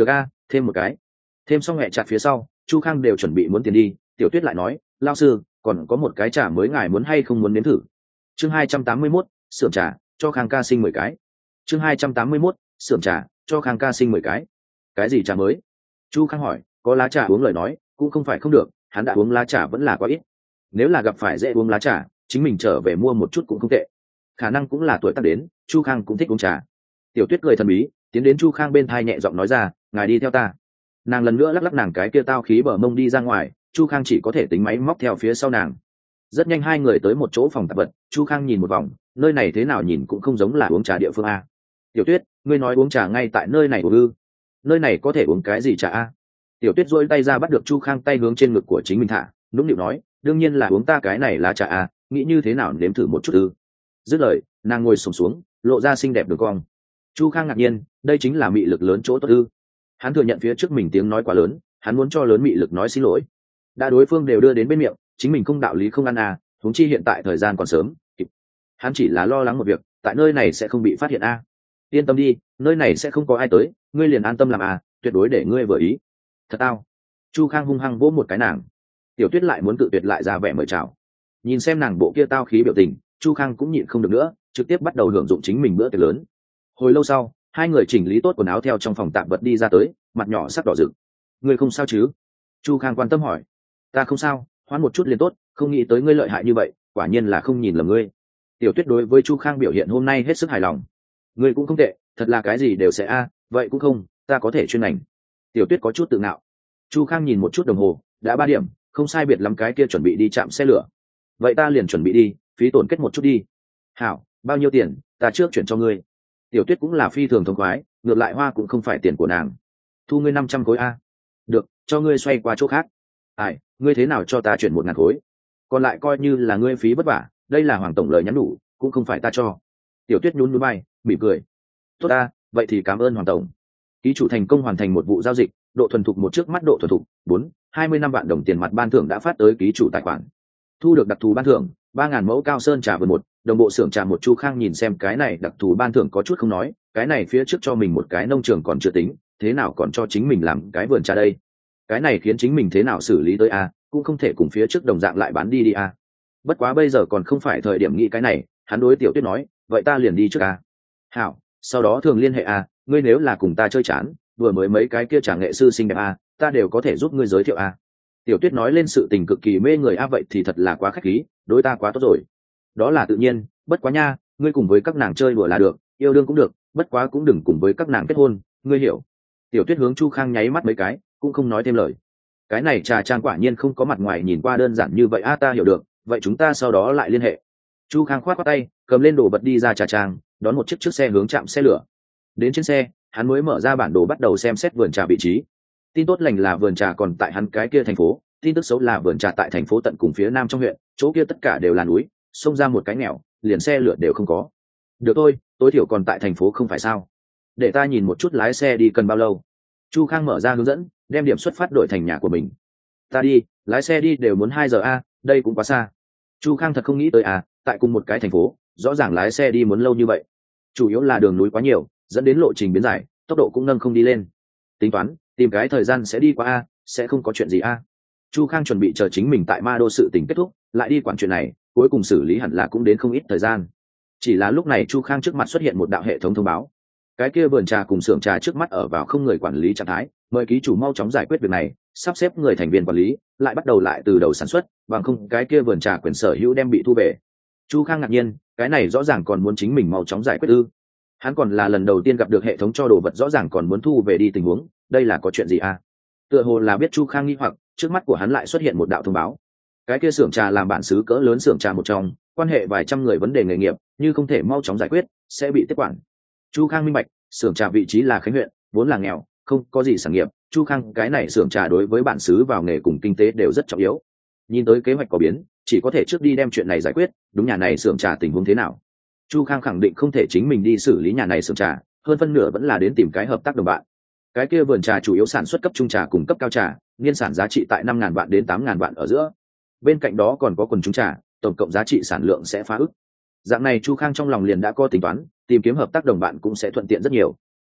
thêm một cái. Thêm xong hẹ chặt phía sau, Chu Khang đều chuẩn bị muốn tiền đi, Tiểu Tuyết lại nói, lao sư, còn có một cái trà mới ngài muốn hay không muốn nếm thử. Chương hai trăm tám mươi mốt, xưởng trà, cho Khang ca sinh mười cái. Chương hai trăm tám mươi mốt, xưởng trà, cho Khang ca sinh mười cái. Cái gì trà mới? Chu Khang hỏi, có lá trà uống lời nói, cũng không phải không được, hắn đã uống lá trà vẫn là quá ít. Nếu là gặp phải dễ uống lá trà, chính mình trở về mua một chút cũng không tệ. Khả năng cũng là tuổi tác đến, Chu Khang cũng thích uống trà. Tiểu Tuyết cười thần bí, tiến đến Chu Khang bên thai nhẹ giọng nói ra, ngài đi theo ta. Nàng lần nữa lắc lắc nàng cái kia tao khí bờ mông đi ra ngoài, Chu Khang chỉ có thể tính máy móc theo phía sau nàng. Rất nhanh hai người tới một chỗ phòng tạp vật, Chu Khang nhìn một vòng, nơi này thế nào nhìn cũng không giống là uống trà địa phương a. Tiểu Tuyết, ngươi nói uống trà ngay tại nơi này của ư? Nơi này có thể uống cái gì trà a? Tiểu Tuyết duỗi tay ra bắt được Chu Khang tay hướng trên ngực của chính mình thả, nũng nịu nói, đương nhiên là uống ta cái này lá trà a, nghĩ như thế nào nếm thử một chút ư? Dứt lời, nàng ngồi xổm xuống, lộ ra xinh đẹp đường cong. Chu Khang ngạc nhiên, đây chính là mị lực lớn chỗ tốt ư? Hắn thừa nhận phía trước mình tiếng nói quá lớn, hắn muốn cho lớn mị lực nói xin lỗi. Đã đối phương đều đưa đến bên miệng, chính mình không đạo lý không ăn à, huống chi hiện tại thời gian còn sớm, kịp. Hắn chỉ là lo lắng một việc, tại nơi này sẽ không bị phát hiện a. À. Yên tâm đi, nơi này sẽ không có ai tới, ngươi liền an tâm làm à, tuyệt đối để ngươi vừa ý. Thật tao. Chu Khang hung hăng vỗ một cái nàng. Tiểu Tuyết lại muốn tự tuyệt lại ra vẻ mời chào. Nhìn xem nàng bộ kia tao khí biểu tình, Chu Khang cũng nhịn không được nữa, trực tiếp bắt đầu hưởng dụng chính mình bữa tiệc lớn. Hồi lâu sau, hai người chỉnh lý tốt quần áo theo trong phòng tạm vật đi ra tới, mặt nhỏ sắc đỏ rực. Ngươi không sao chứ? Chu Khang quan tâm hỏi. Ta không sao, hoãn một chút liền tốt, không nghĩ tới ngươi lợi hại như vậy, quả nhiên là không nhìn lầm ngươi. Tiểu Tuyết đối với Chu Khang biểu hiện hôm nay hết sức hài lòng. Ngươi cũng không tệ, thật là cái gì đều sẽ a, à, vậy cũng không, ta có thể chuyên ngành. Tiểu Tuyết có chút tự ngạo. Chu Khang nhìn một chút đồng hồ, đã ba điểm, không sai biệt lắm cái kia chuẩn bị đi chạm xe lửa. Vậy ta liền chuẩn bị đi, phí tổn kết một chút đi. Hảo, bao nhiêu tiền, ta trước chuyển cho ngươi. Tiểu Tuyết cũng là phi thường thông khoái, ngược lại hoa cũng không phải tiền của nàng. Thu ngươi năm trăm khối a. Được, cho ngươi xoay qua chỗ khác. Ai, ngươi thế nào cho ta chuyển một ngàn khối? Còn lại coi như là ngươi phí vất vả, đây là Hoàng tổng lời nhắn đủ, cũng không phải ta cho. Tiểu Tuyết nhún nhún vai, mỉm cười. Tốt ta, vậy thì cảm ơn Hoàng tổng. Ký chủ thành công hoàn thành một vụ giao dịch, độ thuần thục một trước mắt độ thuần thục bốn, hai mươi năm vạn đồng tiền mặt ban thưởng đã phát tới ký chủ tài khoản. Thu được đặc thù ban thưởng, ba ngàn mẫu cao sơn trà vườn một, đồng bộ xưởng trà một. Chu Khang nhìn xem cái này đặc thù ban thưởng có chút không nói, cái này phía trước cho mình một cái nông trường còn chưa tính, thế nào còn cho chính mình làm cái vườn trà đây? Cái này khiến chính mình thế nào xử lý tới a, cũng không thể cùng phía trước đồng dạng lại bán đi đi a. Bất quá bây giờ còn không phải thời điểm nghĩ cái này, hắn đối Tiểu Tuyết nói, vậy ta liền đi trước a. Hảo, sau đó thường liên hệ a, ngươi nếu là cùng ta chơi chán, vừa mới mấy cái kia trà nghệ sư xinh đẹp a, ta đều có thể giúp ngươi giới thiệu a. Tiểu Tuyết nói lên sự tình cực kỳ mê người a, vậy thì thật là quá khách khí, đối ta quá tốt rồi. Đó là tự nhiên, bất quá nha, ngươi cùng với các nàng chơi đùa là được, yêu đương cũng được, bất quá cũng đừng cùng với các nàng kết hôn, ngươi hiểu. Tiểu Tuyết hướng Chu Khang nháy mắt mấy cái, cũng không nói thêm lời. Cái này trà trang quả nhiên không có mặt ngoài nhìn qua đơn giản như vậy a, ta hiểu được, vậy chúng ta sau đó lại liên hệ. Chu Khang khoát khoát tay, cầm lên đồ vật đi ra trà trang, đón một chiếc chiếc xe hướng trạm xe lửa. Đến trên xe, hắn mới mở ra bản đồ bắt đầu xem xét vườn trà vị trí. Tin tốt lành là vườn trà còn tại hắn cái kia thành phố, tin tức xấu là vườn trà tại thành phố tận cùng phía nam trong huyện, chỗ kia tất cả đều là núi, xông ra một cái nghèo, liền xe lửa đều không có. Được thôi, tối thiểu còn tại thành phố không phải sao? Để ta nhìn một chút lái xe đi cần bao lâu. Chu Khang mở ra hướng dẫn, đem điểm xuất phát đổi thành nhà của mình. Ta đi, lái xe đi đều muốn hai giờ a, đây cũng quá xa. Chu Khang thật không nghĩ tới à, tại cùng một cái thành phố, rõ ràng lái xe đi muốn lâu như vậy. Chủ yếu là đường núi quá nhiều, dẫn đến lộ trình biến dài, tốc độ cũng nâng không đi lên. Tính toán, tìm cái thời gian sẽ đi qua a, sẽ không có chuyện gì a. Chu Khang chuẩn bị chờ chính mình tại Ma Đô sự tình kết thúc, lại đi quản chuyện này, cuối cùng xử lý hẳn là cũng đến không ít thời gian. Chỉ là lúc này Chu Khang trước mặt xuất hiện một đạo hệ thống thông báo. Cái kia vườn trà cùng xưởng trà trước mắt ở vào không người quản lý trạng thái, mời ký chủ mau chóng giải quyết việc này, sắp xếp người thành viên quản lý, lại bắt đầu lại từ đầu sản xuất, bằng không cái kia vườn trà quyền sở hữu đem bị thu về. Chu Khang ngạc nhiên, cái này rõ ràng còn muốn chính mình mau chóng giải quyết ư? Hắn còn là lần đầu tiên gặp được hệ thống cho đồ vật rõ ràng còn muốn thu về đi tình huống, đây là có chuyện gì à? Tựa hồ là biết Chu Khang nghi hoặc, trước mắt của hắn lại xuất hiện một đạo thông báo. Cái kia xưởng trà làm bản xứ cỡ lớn xưởng trà một trong, quan hệ vài trăm người vấn đề nghề nghiệp, như không thể mau chóng giải quyết, sẽ bị tiếp quản. Chu Khang minh bạch, xưởng trà vị trí là Khánh huyện, vốn là nghèo, không có gì sản nghiệp, Chu Khang cái này xưởng trà đối với bản xứ vào nghề cùng kinh tế đều rất trọng yếu. Nhìn tới kế hoạch có biến, chỉ có thể trước đi đem chuyện này giải quyết, đúng nhà này xưởng trà tình huống thế nào. Chu Khang khẳng định không thể chính mình đi xử lý nhà này xưởng trà, hơn phân nửa vẫn là đến tìm cái hợp tác đồng bạn. Cái kia vườn trà chủ yếu sản xuất cấp trung trà cùng cấp cao trà, niên sản giá trị tại năm ngàn vạn đến tám ngàn vạn ở giữa. Bên cạnh đó còn có quần chúng trà, tổng cộng giá trị sản lượng sẽ phá ức. Dạng này Chu Khang trong lòng liền đã có tính toán, tìm kiếm hợp tác đồng bạn cũng sẽ thuận tiện rất nhiều.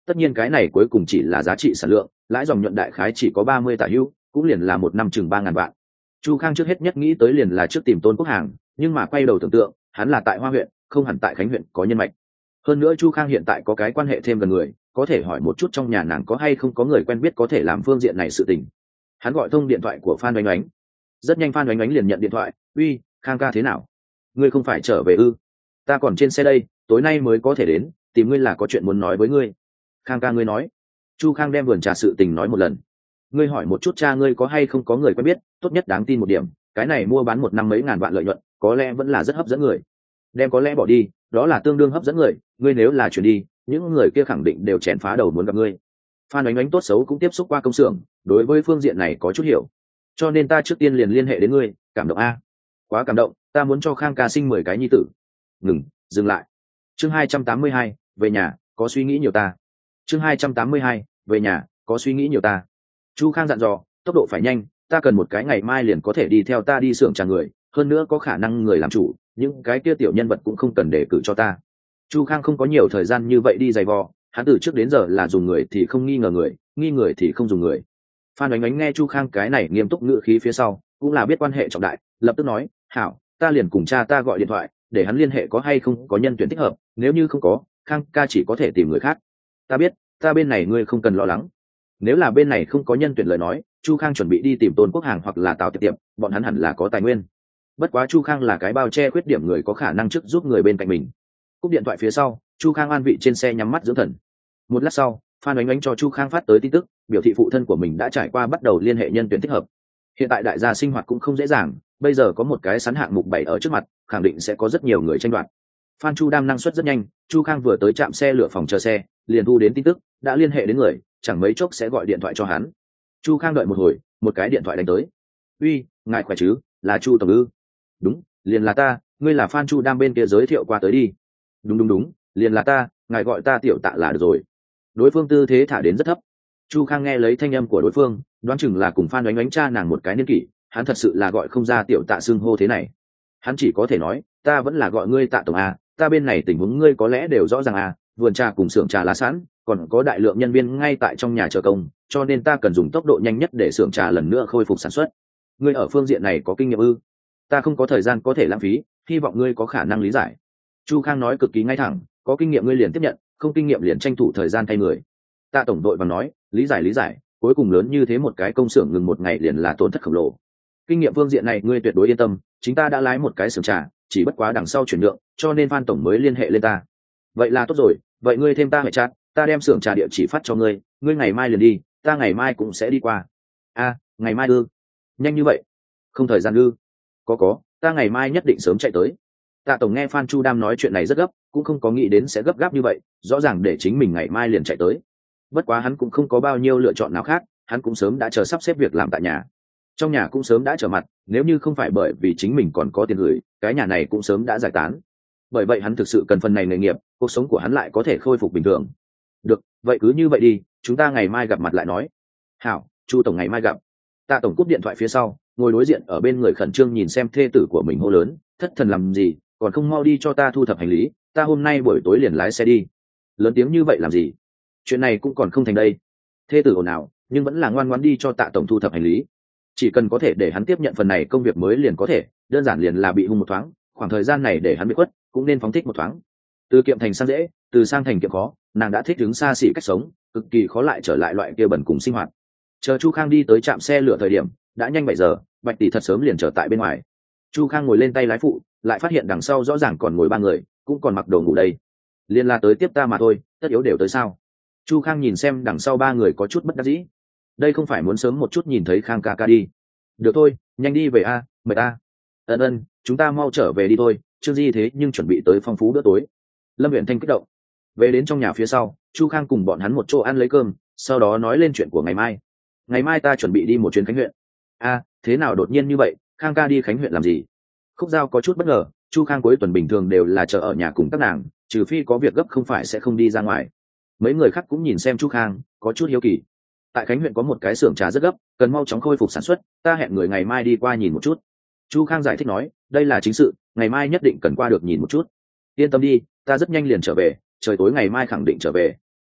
tất nhiên cái này cuối cùng chỉ là giá trị sản lượng, lãi dòng nhuận đại khái chỉ có ba mươi tả hữu, cũng liền là một năm chừng ba ngàn vạn. Chu Khang trước hết nhất nghĩ tới liền là trước tìm Tôn Quốc Hàng, nhưng mà quay đầu tưởng tượng, hắn là tại Hoa huyện, không hẳn tại Khánh huyện có nhân mạch. Hơn nữa Chu Khang hiện tại có cái quan hệ thêm gần người, có thể hỏi một chút trong nhà nàng có hay không có người quen biết có thể làm phương diện này sự tình. Hắn gọi thông điện thoại của Phan Oánh Oánh. Rất nhanh Phan Oánh Oánh liền nhận điện thoại, "Uy, Khang ca thế nào? Ngươi không phải trở về ư? Ta còn trên xe đây, tối nay mới có thể đến, tìm ngươi là có chuyện muốn nói với ngươi." "Khang ca ngươi nói." Chu Khang đem vườn trà sự tình nói một lần. "Ngươi hỏi một chút cha ngươi có hay không có người quen biết, tốt nhất đáng tin một điểm, cái này mua bán một năm mấy ngàn vạn lợi nhuận, có lẽ vẫn là rất hấp dẫn người. Đem có lẽ bỏ đi, đó là tương đương hấp dẫn người, ngươi nếu là chuyển đi, những người kia khẳng định đều chèn phá đầu muốn gặp ngươi." Phan Oánh Oánh tốt xấu cũng tiếp xúc qua công xưởng, đối với phương diện này có chút hiểu. "Cho nên ta trước tiên liền liên hệ đến ngươi, cảm động a." "Quá cảm động, ta muốn cho Khang ca sinh mười cái nhi tử." Ngừng, dừng lại. Chương hai trăm tám mươi hai, về nhà, có suy nghĩ nhiều ta. Chương hai trăm tám mươi hai, về nhà, có suy nghĩ nhiều ta. Chu Khang dặn dò, tốc độ phải nhanh, ta cần một cái ngày mai liền có thể đi theo ta đi xưởng trà người, hơn nữa có khả năng người làm chủ, những cái kia tiểu nhân vật cũng không cần để cử cho ta. Chu Khang không có nhiều thời gian như vậy đi giày vò, hắn từ trước đến giờ là dùng người thì không nghi ngờ người, nghi người thì không dùng người. Phan Oánh Oánh nghe Chu Khang cái này nghiêm túc ngữ khí phía sau, cũng là biết quan hệ trọng đại, lập tức nói, "Hảo, ta liền cùng cha ta gọi điện thoại, để hắn liên hệ có hay không có nhân tuyển thích hợp, nếu như không có, Khang ca chỉ có thể tìm người khác." "Ta biết, ta bên này ngươi không cần lo lắng." Nếu là bên này không có nhân tuyển lời nói, Chu Khang chuẩn bị đi tìm Tôn Quốc Hàng hoặc là Tào Tiệp Tiệp, bọn hắn hẳn là có tài nguyên. Bất quá Chu Khang là cái bao che khuyết điểm người có khả năng trước giúp người bên cạnh mình. Cúp điện thoại phía sau, Chu Khang an vị trên xe nhắm mắt dưỡng thần. Một lát sau, Phan Oánh Oánh cho Chu Khang phát tới tin tức, biểu thị phụ thân của mình đã trải qua bắt đầu liên hệ nhân tuyển thích hợp. Hiện tại đại gia sinh hoạt cũng không dễ dàng, bây giờ có một cái sắn hạng mục bảy ở trước mặt, khẳng định sẽ có rất nhiều người tranh đoạt. Phan Chu Đam năng suất rất nhanh, Chu Khang vừa tới trạm xe lửa phòng chờ xe, liền thu đến tin tức, đã liên hệ đến người, chẳng mấy chốc sẽ gọi điện thoại cho hắn. Chu Khang đợi một hồi, một cái điện thoại đánh tới. "Uy, ngài khỏe chứ, là Chu tổng ư?" "Đúng, liền là ta, ngươi là Phan Chu Đam bên kia giới thiệu qua tới đi." "Đúng đúng đúng, liền là ta, ngài gọi ta tiểu Tạ là được rồi." Đối phương tư thế thả đến rất thấp. Chu Khang nghe lấy thanh âm của đối phương, đoán chừng là cùng Phan Oánh Oánh cha nàng một cái niên kỷ, hắn thật sự là gọi không ra tiểu Tạ xưng hô thế này. Hắn chỉ có thể nói, "Ta vẫn là gọi ngươi Tạ tổng à, ta bên này tình huống ngươi có lẽ đều rõ ràng à, vườn trà cùng xưởng trà lá sẵn, còn có đại lượng nhân viên ngay tại trong nhà chờ công, cho nên ta cần dùng tốc độ nhanh nhất để xưởng trà lần nữa khôi phục sản xuất. Ngươi ở phương diện này có kinh nghiệm ư?" "Ta không có thời gian có thể lãng phí, hy vọng ngươi có khả năng lý giải." Chu Khang nói cực kỳ ngay thẳng, "Có kinh nghiệm ngươi liền tiếp nhận, không kinh nghiệm liền tranh thủ thời gian thay người." Tạ tổng đội và nói, "Lý giải lý giải, cuối cùng lớn như thế một cái công xưởng ngừng một ngày liền là tổn thất khổng lồ. Kinh nghiệm phương diện này ngươi tuyệt đối yên tâm, chính ta đã lái một cái xưởng trà, chỉ bất quá đằng sau chuyển nhượng, cho nên Phan tổng mới liên hệ lên ta." "Vậy là tốt rồi, vậy ngươi thêm ta hệ chat, ta đem xưởng trà địa chỉ phát cho ngươi, ngươi ngày mai liền đi, ta ngày mai cũng sẽ đi qua." "A, ngày mai ư? Nhanh như vậy? Không thời gian ư?" "Có có, ta ngày mai nhất định sớm chạy tới." Tạ tổng nghe Phan Chu Đam nói chuyện này rất gấp, cũng không có nghĩ đến sẽ gấp gáp như vậy, rõ ràng để chính mình ngày mai liền chạy tới. Bất quá hắn cũng không có bao nhiêu lựa chọn nào khác, hắn cũng sớm đã chờ sắp xếp việc làm tại nhà. Trong nhà cũng sớm đã trở mặt, nếu như không phải bởi vì chính mình còn có tiền gửi, cái nhà này cũng sớm đã giải tán. Bởi vậy hắn thực sự cần phần này nghề nghiệp, cuộc sống của hắn lại có thể khôi phục bình thường. "Được, vậy cứ như vậy đi, chúng ta ngày mai gặp mặt lại nói." "Hảo, Chu tổng ngày mai gặp." Tạ tổng cúp điện thoại phía sau, ngồi đối diện ở bên người khẩn trương nhìn xem thê tử của mình hô lớn, "Thất thần làm gì, còn không mau đi cho ta thu thập hành lý, ta hôm nay buổi tối liền lái xe đi." "Lớn tiếng như vậy làm gì? Chuyện này cũng còn không thành đây." Thê tử ồn ào, nhưng vẫn là ngoan ngoãn đi cho Tạ tổng thu thập hành lý. Chỉ cần có thể để hắn tiếp nhận phần này công việc mới liền có thể, đơn giản liền là bị hung một thoáng, khoảng thời gian này để hắn bị khuất, cũng nên phóng thích một thoáng. Từ kiệm thành sang dễ, từ sang thành kiệm khó, nàng đã thích ứng xa xỉ cách sống, cực kỳ khó lại trở lại loại kia bẩn cùng sinh hoạt. Chờ Chu Khang đi tới trạm xe lửa thời điểm, đã nhanh bảy giờ, Bạch tỷ thật sớm liền chờ tại bên ngoài. Chu Khang ngồi lên tay lái phụ, lại phát hiện đằng sau rõ ràng còn ngồi ba người, cũng còn mặc đồ ngủ đây. Liên la tới tiếp ta mà thôi, tất yếu đều tới sao? Chu Khang nhìn xem đằng sau ba người có chút bất đắc dĩ. Đây không phải muốn sớm một chút nhìn thấy Khang ca ca đi? Được thôi, nhanh đi về a, mời ta. Ân ân, chúng ta mau trở về đi thôi, Trương Di thế nhưng chuẩn bị tới phong phú bữa tối. Lâm Uyển Thanh kích động. Về đến trong nhà phía sau, Chu Khang cùng bọn hắn một chỗ ăn lấy cơm, sau đó nói lên chuyện của ngày mai. Ngày mai ta chuẩn bị đi một chuyến Khánh huyện. A, thế nào đột nhiên như vậy, Khang ca đi Khánh huyện làm gì? Khúc Giao có chút bất ngờ, Chu Khang cuối tuần bình thường đều là chờ ở nhà cùng các nàng, trừ phi có việc gấp không phải sẽ không đi ra ngoài. Mấy người khác cũng nhìn xem Chu Khang, có chút hiếu kỳ. Tại Khánh huyện có một cái xưởng trà rất gấp, cần mau chóng khôi phục sản xuất, ta hẹn người ngày mai đi qua nhìn một chút. Chu Khang giải thích nói, đây là chính sự, ngày mai nhất định cần qua được nhìn một chút. Yên tâm đi, ta rất nhanh liền trở về, trời tối ngày mai khẳng định trở về.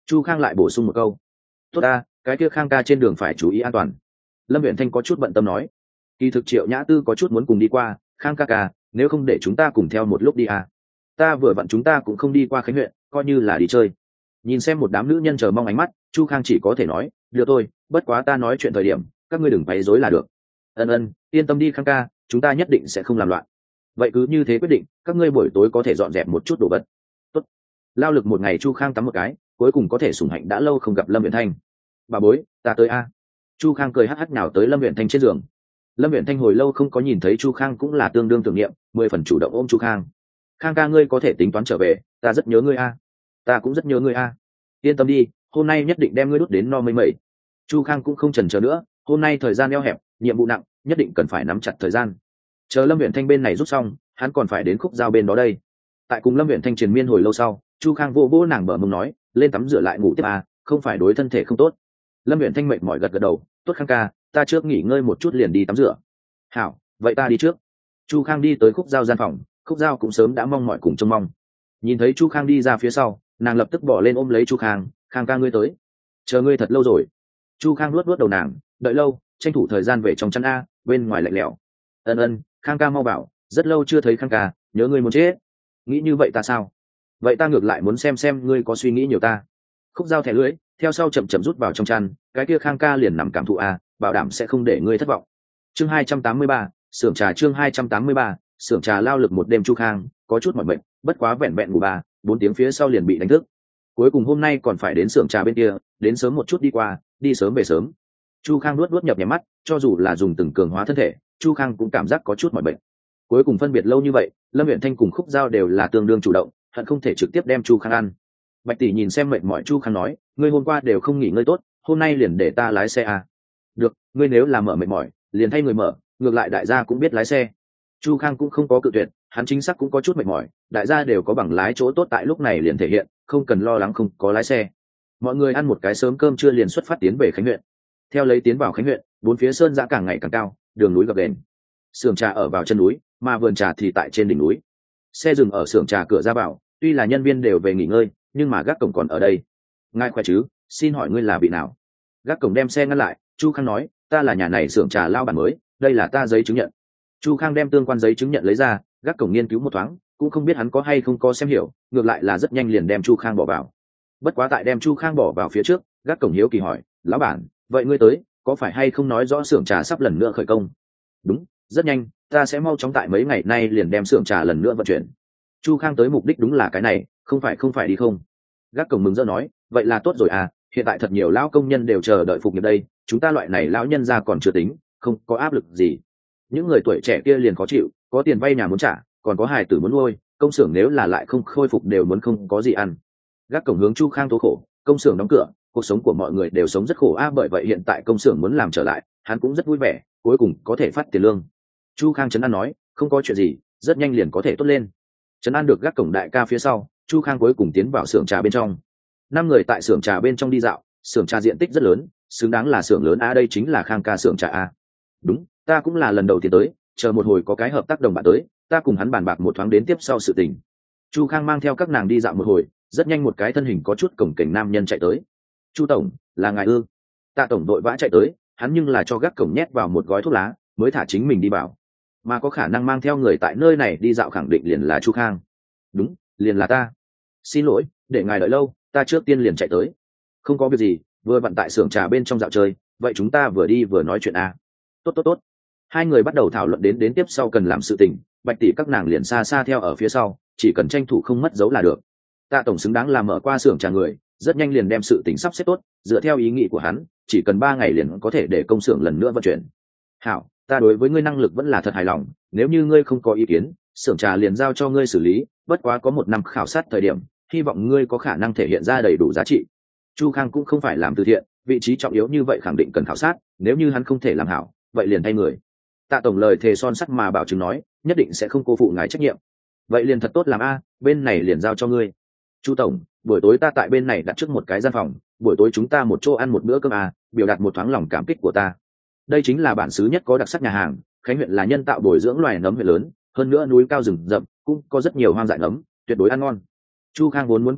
Chu Khang lại bổ sung một câu. Tốt ta, cái kia Khang ca trên đường phải chú ý an toàn. Lâm Uyển Thanh có chút bận tâm nói. Kỳ thực Triệu Nhã Tư có chút muốn cùng đi qua. Khang ca ca, nếu không để chúng ta cùng theo một lúc đi à? Ta vừa vặn chúng ta cũng không đi qua Khánh huyện, coi như là đi chơi. Nhìn xem một đám nữ nhân chờ mong ánh mắt, Chu Khang chỉ có thể nói, được thôi, bất quá ta nói chuyện thời điểm, các ngươi đừng quấy rối là được. Ân ân, yên tâm đi Khang ca, chúng ta nhất định sẽ không làm loạn. Vậy cứ như thế quyết định, các ngươi buổi tối có thể dọn dẹp một chút đồ vật. Tốt. Lao lực một ngày, Chu Khang tắm một cái, cuối cùng có thể sủng hạnh đã lâu không gặp Lâm Uyển Thanh. Bà bối, ta tới a. Chu Khang cười hắc hắc nhào tới Lâm Uyển Thanh trên giường. Lâm Uyển Thanh hồi lâu không có nhìn thấy Chu Khang cũng là tương đương tưởng niệm, mười phần chủ động ôm Chu Khang. Khang ca ngươi có thể tính toán trở về, ta rất nhớ ngươi a. Ta cũng rất nhớ ngươi a. Yên tâm đi, hôm nay nhất định đem ngươi đút đến no mây mẩy. Chu Khang cũng không chần chờ nữa, hôm nay thời gian eo hẹp, nhiệm vụ nặng, nhất định cần phải nắm chặt thời gian. Chờ Lâm Uyển Thanh bên này rút xong, hắn còn phải đến khúc giao bên đó đây. Tại cùng Lâm Uyển Thanh triền miên hồi lâu sau, Chu Khang vô vô nàng bờ mông nói, lên tắm rửa lại ngủ tiếp à, không phải đối thân thể không tốt. Lâm Uyển Thanh mệt mỏi gật gật đầu, tốt Khang ca, ta trước nghỉ ngơi một chút liền đi tắm rửa. Hảo, vậy ta đi trước. Chu Khang đi tới khúc giao gian phòng, khúc giao cũng sớm đã mong mỏi cùng trông mong. Nhìn thấy Chu Khang đi ra phía sau, nàng lập tức bỏ lên ôm lấy Chu Khang, Khang ca ngươi tới, chờ ngươi thật lâu rồi. Chu Khang luốt luốt đầu nàng, đợi lâu, tranh thủ thời gian về trong chăn a, bên ngoài lạnh lẽo. Ân ân, Khang ca mau bảo, rất lâu chưa thấy Khang ca, nhớ ngươi muốn chết. Nghĩ như vậy ta sao? Vậy ta ngược lại muốn xem xem ngươi có suy nghĩ nhiều ta. Khúc dao thẻ lưỡi, theo sau chậm chậm rút vào trong chăn, cái kia Khang ca liền nằm cảm thụ a, bảo đảm sẽ không để ngươi thất vọng. Chương hai trăm tám mươi ba, xưởng trà chương hai trăm tám mươi ba, xưởng trà lao lực một đêm. Chu Khang có chút mỏi mệt, bất quá vẹn vẹn ngủ ba, bốn tiếng phía sau liền bị đánh thức. Cuối cùng hôm nay còn phải đến xưởng trà bên kia, đến sớm một chút đi qua, đi sớm về sớm. Chu Khang nuốt nuốt nhập nhèm mắt, cho dù là dùng từng cường hóa thân thể, Chu Khang cũng cảm giác có chút mỏi mệt. Cuối cùng phân biệt lâu như vậy, Lâm Uyển Thanh cùng Khúc Giao đều là tương đương chủ động, hận không thể trực tiếp đem Chu Khang ăn. Bạch tỷ nhìn xem mệt mỏi Chu Khang nói, ngươi hôm qua đều không nghỉ ngơi tốt, hôm nay liền để ta lái xe à? Được, ngươi nếu là mở mệt mỏi, liền thay người mở, ngược lại đại gia cũng biết lái xe. Chu Khang cũng không có cự tuyệt, hắn chính xác cũng có chút mệt mỏi, đại gia đều có bằng lái chỗ tốt tại lúc này liền thể hiện, không cần lo lắng không có lái xe. Mọi người ăn một cái sớm cơm trưa liền xuất phát tiến về Khánh huyện. Theo lấy tiến vào Khánh huyện, bốn phía sơn giã càng ngày càng cao, đường núi gập ghềnh. Xưởng trà ở vào chân núi, mà vườn trà thì tại trên đỉnh núi. Xe dừng ở xưởng trà cửa ra vào, tuy là nhân viên đều về nghỉ ngơi, nhưng mà gác cổng còn ở đây. Ngài khỏe chứ, xin hỏi ngươi là vị nào? Gác cổng đem xe ngăn lại, Chu Khang nói, ta là nhà này xưởng trà lao bản mới, đây là ta giấy chứng nhận. Chu Khang đem tương quan giấy chứng nhận lấy ra, gác cổng nghiên cứu một thoáng, cũng không biết hắn có hay không có xem hiểu, ngược lại là rất nhanh liền đem Chu Khang bỏ vào. Bất quá tại đem Chu Khang bỏ vào phía trước, gác cổng hiếu kỳ hỏi, lão bản, vậy ngươi tới, có phải hay không nói rõ xưởng trà sắp lần nữa khởi công? Đúng, rất nhanh, ta sẽ mau chóng tại mấy ngày nay liền đem xưởng trà lần nữa vận chuyển. Chu Khang tới mục đích đúng là cái này, không phải không phải đi không? Gác cổng mừng rỡ nói, vậy là tốt rồi à, hiện tại thật nhiều lão công nhân đều chờ đợi phục nghiệp đây, chúng ta loại này lão nhân ra còn chưa tính, không có áp lực gì. Những người tuổi trẻ kia liền khó chịu, có tiền vay nhà muốn trả, còn có hài tử muốn nuôi, công xưởng nếu là lại không khôi phục đều muốn không có gì ăn. Gác cổng hướng Chu Khang tố khổ, công xưởng đóng cửa, cuộc sống của mọi người đều sống rất khổ a, à, bởi vậy hiện tại công xưởng muốn làm trở lại, hắn cũng rất vui vẻ, cuối cùng có thể phát tiền lương. Chu Khang trấn an nói, không có chuyện gì, rất nhanh liền có thể tốt lên. Trấn an được gác cổng đại ca phía sau, Chu Khang cuối cùng tiến vào xưởng trà bên trong. Năm người tại xưởng trà bên trong đi dạo, xưởng trà diện tích rất lớn, xứng đáng là xưởng lớn a, đây chính là Khang ca xưởng trà a. Đúng, ta cũng là lần đầu tiên tới, chờ một hồi có cái hợp tác đồng bạn tới, ta cùng hắn bàn bạc một thoáng đến tiếp sau sự tình. Chu Khang mang theo các nàng đi dạo một hồi, rất nhanh một cái thân hình có chút cổng cảnh nam nhân chạy tới. Chu tổng, là ngài ư? Tạ tổng đội vã chạy tới, hắn nhưng là cho gác cổng nhét vào một gói thuốc lá, mới thả chính mình đi vào. Mà có khả năng mang theo người tại nơi này đi dạo khẳng định liền là Chu Khang. Đúng, liền là ta. Xin lỗi, để ngài đợi lâu, ta trước tiên liền chạy tới. Không có việc gì, vừa vặn tại xưởng trà bên trong dạo chơi, vậy chúng ta vừa đi vừa nói chuyện à. Tốt tốt tốt. Hai người bắt đầu thảo luận đến đến tiếp sau cần làm sự tình, Bạch tỷ các nàng liền xa xa theo ở phía sau, chỉ cần tranh thủ không mất dấu là được. Tạ tổng xứng đáng làm mở qua xưởng trà người, rất nhanh liền đem sự tình sắp xếp tốt, dựa theo ý nghĩ của hắn, chỉ cần ba ngày liền có thể để công xưởng lần nữa vận chuyển. Hảo, ta đối với ngươi năng lực vẫn là thật hài lòng, nếu như ngươi không có ý kiến, xưởng trà liền giao cho ngươi xử lý, bất quá có một năm khảo sát thời điểm, hy vọng ngươi có khả năng thể hiện ra đầy đủ giá trị. Chu Khang cũng không phải làm từ thiện, vị trí trọng yếu như vậy khẳng định cần khảo sát, nếu như hắn không thể làm hảo, vậy liền thay người. Tạ tổng lời thề son sắt mà bảo chứng nói, nhất định sẽ không cô phụ ngài trách nhiệm. Vậy liền thật tốt làm a, bên này liền giao cho ngươi. Chu tổng, buổi tối ta tại bên này đặt trước một cái gian phòng, buổi tối chúng ta một chỗ ăn một bữa cơm a, biểu đạt một thoáng lòng cảm kích của ta. Đây chính là bản xứ nhất có đặc sắc nhà hàng, Khánh huyện là nhân tạo bồi dưỡng loài nấm huyện lớn, hơn nữa núi cao rừng rậm, cũng có rất nhiều hoang dại nấm, tuyệt đối ăn ngon. Chu Khang vốn muốn cự tuyệt,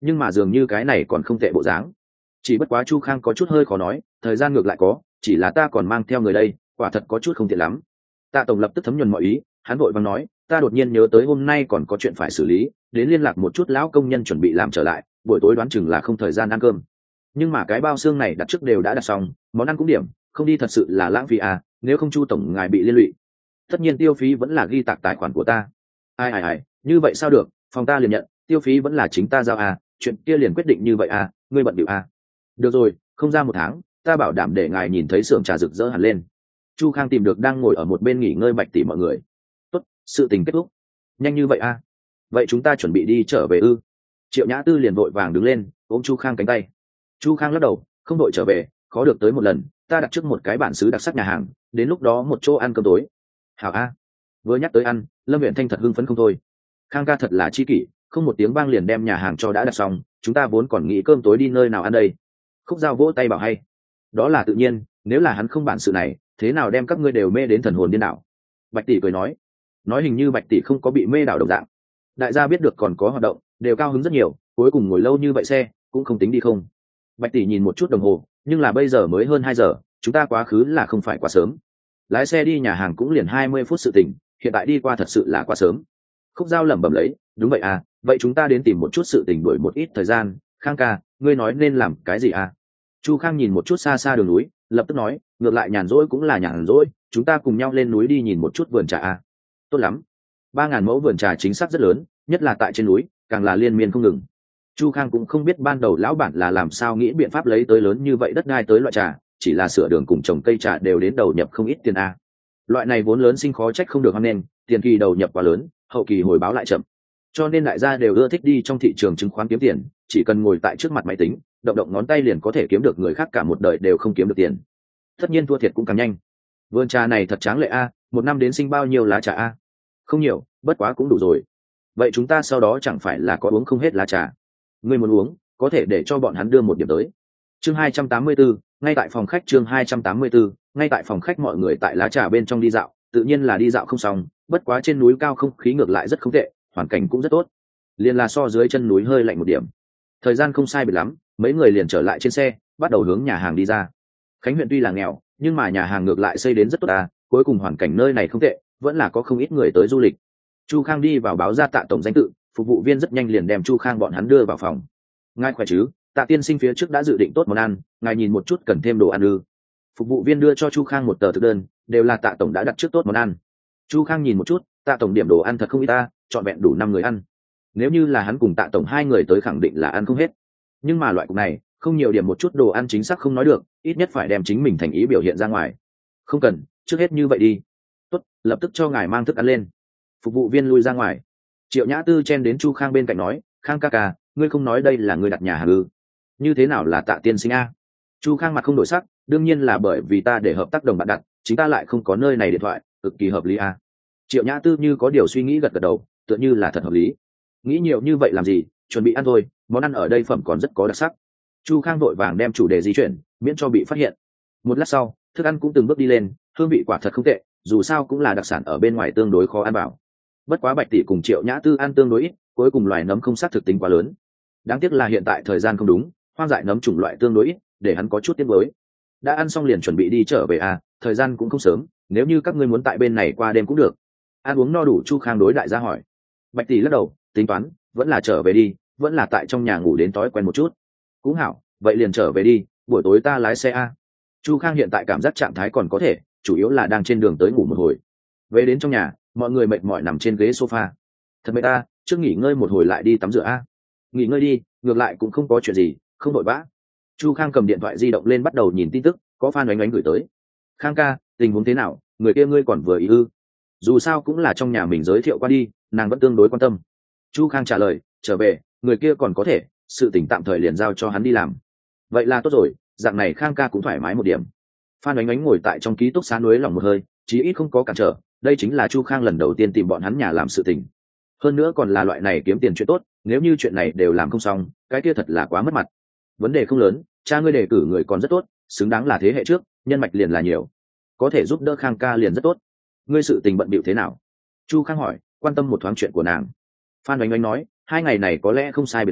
nhưng mà dường như cái này còn không tệ bộ dáng. Chỉ bất quá Chu Khang có chút hơi khó nói, thời gian ngược lại có, chỉ là ta còn mang theo người đây, quả thật có chút không tiện lắm. Tạ tổng lập tức thấm nhuần mọi ý, hắn vội vàng nói, ta đột nhiên nhớ tới hôm nay còn có chuyện phải xử lý, đến liên lạc một chút lão công nhân chuẩn bị làm trở lại, buổi tối đoán chừng là không thời gian ăn cơm. Nhưng mà cái bao xương này đặt trước đều đã đặt xong, món ăn cũng điểm, không đi thật sự là lãng phí à, nếu không Chu tổng ngài bị liên lụy. Tất nhiên tiêu phí vẫn là ghi tạc tài khoản của ta. Ai ai ai, như vậy sao được, phòng ta liền nhận, tiêu phí vẫn là chính ta giao à, chuyện kia liền quyết định như vậy à, ngươi bận điệu à. Được rồi, không ra một tháng, ta bảo đảm để ngài nhìn thấy xưởng trà rực rỡ hẳn lên. Chu Khang tìm được đang ngồi ở một bên nghỉ ngơi Bạch tỷ mọi người. Tốt, sự tình kết thúc. Nhanh như vậy à? Vậy chúng ta chuẩn bị đi trở về ư? Triệu Nhã Tư liền vội vàng đứng lên, ôm Chu Khang cánh tay. Chu Khang lắc đầu, không đội trở về, khó được tới một lần, ta đặt trước một cái bản xứ đặc sắc nhà hàng, đến lúc đó một chỗ ăn cơm tối. Hảo a. Vừa nhắc tới ăn, Lâm Uyển Thanh thật hưng phấn không thôi. Khang ca thật là chi kỷ, không một tiếng vang liền đem nhà hàng cho đã đặt xong, chúng ta vốn còn nghĩ cơm tối đi nơi nào ăn đây. Khúc Giao vỗ tay bảo hay. Đó là tự nhiên, nếu là hắn không bản sự này, thế nào đem các ngươi đều mê đến thần hồn điên đảo. Bạch tỷ cười nói, nói hình như Bạch tỷ không có bị mê đảo đồng dạng. Đại gia biết được còn có hoạt động, đều cao hứng rất nhiều, cuối cùng ngồi lâu như vậy xe, cũng không tính đi không. Bạch tỷ nhìn một chút đồng hồ, nhưng là bây giờ mới hơn hai giờ, chúng ta quá khứ là không phải quá sớm. Lái xe đi nhà hàng cũng liền hai mươi phút sự tình, hiện tại đi qua thật sự là quá sớm. Khúc Giao lẩm bẩm lấy, đúng vậy à, vậy chúng ta đến tìm một chút sự tình đuổi một ít thời gian. Khang ca, ngươi nói nên làm cái gì à? Chu Khang nhìn một chút xa xa đường núi, lập tức nói, ngược lại nhàn rỗi cũng là nhàn rỗi, chúng ta cùng nhau lên núi đi nhìn một chút vườn trà à? Tốt lắm. Ba ngàn mẫu vườn trà chính xác rất lớn, nhất là tại trên núi, càng là liên miên không ngừng. Chu Khang cũng không biết ban đầu lão bản là làm sao nghĩ biện pháp lấy tới lớn như vậy đất đai tới loại trà, chỉ là sửa đường cùng trồng cây trà đều đến đầu nhập không ít tiền a. Loại này vốn lớn sinh khó trách không được hoan nên, tiền kỳ đầu nhập quá lớn, hậu kỳ hồi báo lại chậm. Cho nên đại gia đều ưa thích đi trong thị trường chứng khoán kiếm tiền, chỉ cần ngồi tại trước mặt máy tính, động động ngón tay liền có thể kiếm được người khác cả một đời đều không kiếm được tiền. Tất nhiên thua thiệt cũng càng nhanh. Vườn trà này thật tráng lệ a, một năm đến sinh bao nhiêu lá trà a? Không nhiều, bất quá cũng đủ rồi. Vậy chúng ta sau đó chẳng phải là có uống không hết lá trà? Ngươi muốn uống, có thể để cho bọn hắn đưa một điểm tới. Chương hai trăm tám mươi tư, ngay tại phòng khách chương hai trăm tám mươi tư, ngay tại phòng khách mọi người tại lá trà bên trong đi dạo, tự nhiên là đi dạo không xong, bất quá trên núi cao không khí ngược lại rất không tệ, hoàn cảnh cũng rất tốt. Liền là so dưới chân núi hơi lạnh một điểm. Thời gian không sai biệt lắm, mấy người liền trở lại trên xe, bắt đầu hướng nhà hàng đi ra. Khánh huyện tuy là nghèo, nhưng mà nhà hàng ngược lại xây đến rất tốt à, cuối cùng hoàn cảnh nơi này không tệ, vẫn là có không ít người tới du lịch. Chu Khang đi vào báo ra Tạ tổng danh tự, phục vụ viên rất nhanh liền đem Chu Khang bọn hắn đưa vào phòng. Ngài khỏe chứ? Tạ tiên sinh phía trước đã dự định tốt món ăn, ngài nhìn một chút cần thêm đồ ăn ư? Phục vụ viên đưa cho Chu Khang một tờ thực đơn, đều là Tạ tổng đã đặt trước tốt món ăn. Chu Khang nhìn một chút, Tạ tổng điểm đồ ăn thật không ít ta, trọn vẹn đủ năm người ăn. Nếu như là hắn cùng Tạ tổng hai người tới khẳng định là ăn không hết. Nhưng mà loại cục này, không nhiều điểm một chút đồ ăn chính xác không nói được, ít nhất phải đem chính mình thành ý biểu hiện ra ngoài. Không cần, trước hết như vậy đi. Tốt, lập tức cho ngài mang thức ăn lên. Phục vụ viên lui ra ngoài. Triệu Nhã Tư chen đến Chu Khang bên cạnh nói, Khang ca ca, ngươi không nói đây là ngươi đặt nhà hàng ư? Như thế nào là Tạ tiên sinh a? Chu Khang mặt không đổi sắc, đương nhiên là bởi vì ta để hợp tác đồng bạn đặt, chính ta lại không có nơi này điện thoại, cực kỳ hợp lý a. Triệu Nhã Tư như có điều suy nghĩ gật gật đầu, tựa như là thật hợp lý. Nghĩ nhiều như vậy làm gì, chuẩn bị ăn thôi, món ăn ở đây phẩm còn rất có đặc sắc. Chu Khang vội vàng đem chủ đề di chuyển, miễn cho bị phát hiện. Một lát sau, thức ăn cũng từng bước đi lên, hương vị quả thật không tệ, dù sao cũng là đặc sản ở bên ngoài tương đối khó ăn bảo. Bất quá Bạch tỷ cùng Triệu Nhã Tư ăn tương đối ít, cuối cùng loài nấm không sát thực tính quá lớn. Đáng tiếc là hiện tại thời gian không đúng, hoang dại nấm chủng loại tương đối ít, để hắn có chút tiếc nuối. Đã ăn xong liền chuẩn bị đi trở về à, thời gian cũng không sớm, nếu như các ngươi muốn tại bên này qua đêm cũng được. Ăn uống no đủ, Chu Khang đối đại gia hỏi. Bạch tỷ lắc đầu, tính toán, vẫn là trở về đi, vẫn là tại trong nhà ngủ đến tối quen một chút. Cũng hảo, vậy liền trở về đi, buổi tối ta lái xe a. Chu Khang hiện tại cảm giác trạng thái còn có thể, chủ yếu là đang trên đường tới ngủ một hồi. Về đến trong nhà, mọi người mệt mỏi nằm trên ghế sofa. Thật mệt ta, trước nghỉ ngơi một hồi lại đi tắm rửa a. Nghỉ ngơi đi, ngược lại cũng không có chuyện gì, không vội vã. Chu Khang cầm điện thoại di động lên bắt đầu nhìn tin tức, có fan oánh oánh gửi tới. Khang ca, tình huống thế nào, người kia ngươi còn vừa ý ư? Dù sao cũng là trong nhà mình giới thiệu qua đi, nàng vẫn tương đối quan tâm. Chu Khang trả lời, trở về, người kia còn có thể, sự tình tạm thời liền giao cho hắn đi làm. Vậy là tốt rồi, dạng này Khang ca cũng thoải mái một điểm. Phan Oánh Oánh ngồi tại trong ký túc xá núi lòng một hơi, chí ít không có cản trở, đây chính là Chu Khang lần đầu tiên tìm bọn hắn nhà làm sự tình. Hơn nữa còn là loại này kiếm tiền chuyện tốt, nếu như chuyện này đều làm không xong, cái kia thật là quá mất mặt. Vấn đề không lớn, cha ngươi đề cử người còn rất tốt, xứng đáng là thế hệ trước, nhân mạch liền là nhiều, có thể giúp đỡ Khang ca liền rất tốt. Ngươi sự tình bận bịu thế nào? Chu Khang hỏi, quan tâm một thoáng chuyện của nàng. Phan Oánh Oánh nói, hai ngày này có lẽ không sai biệt lắm,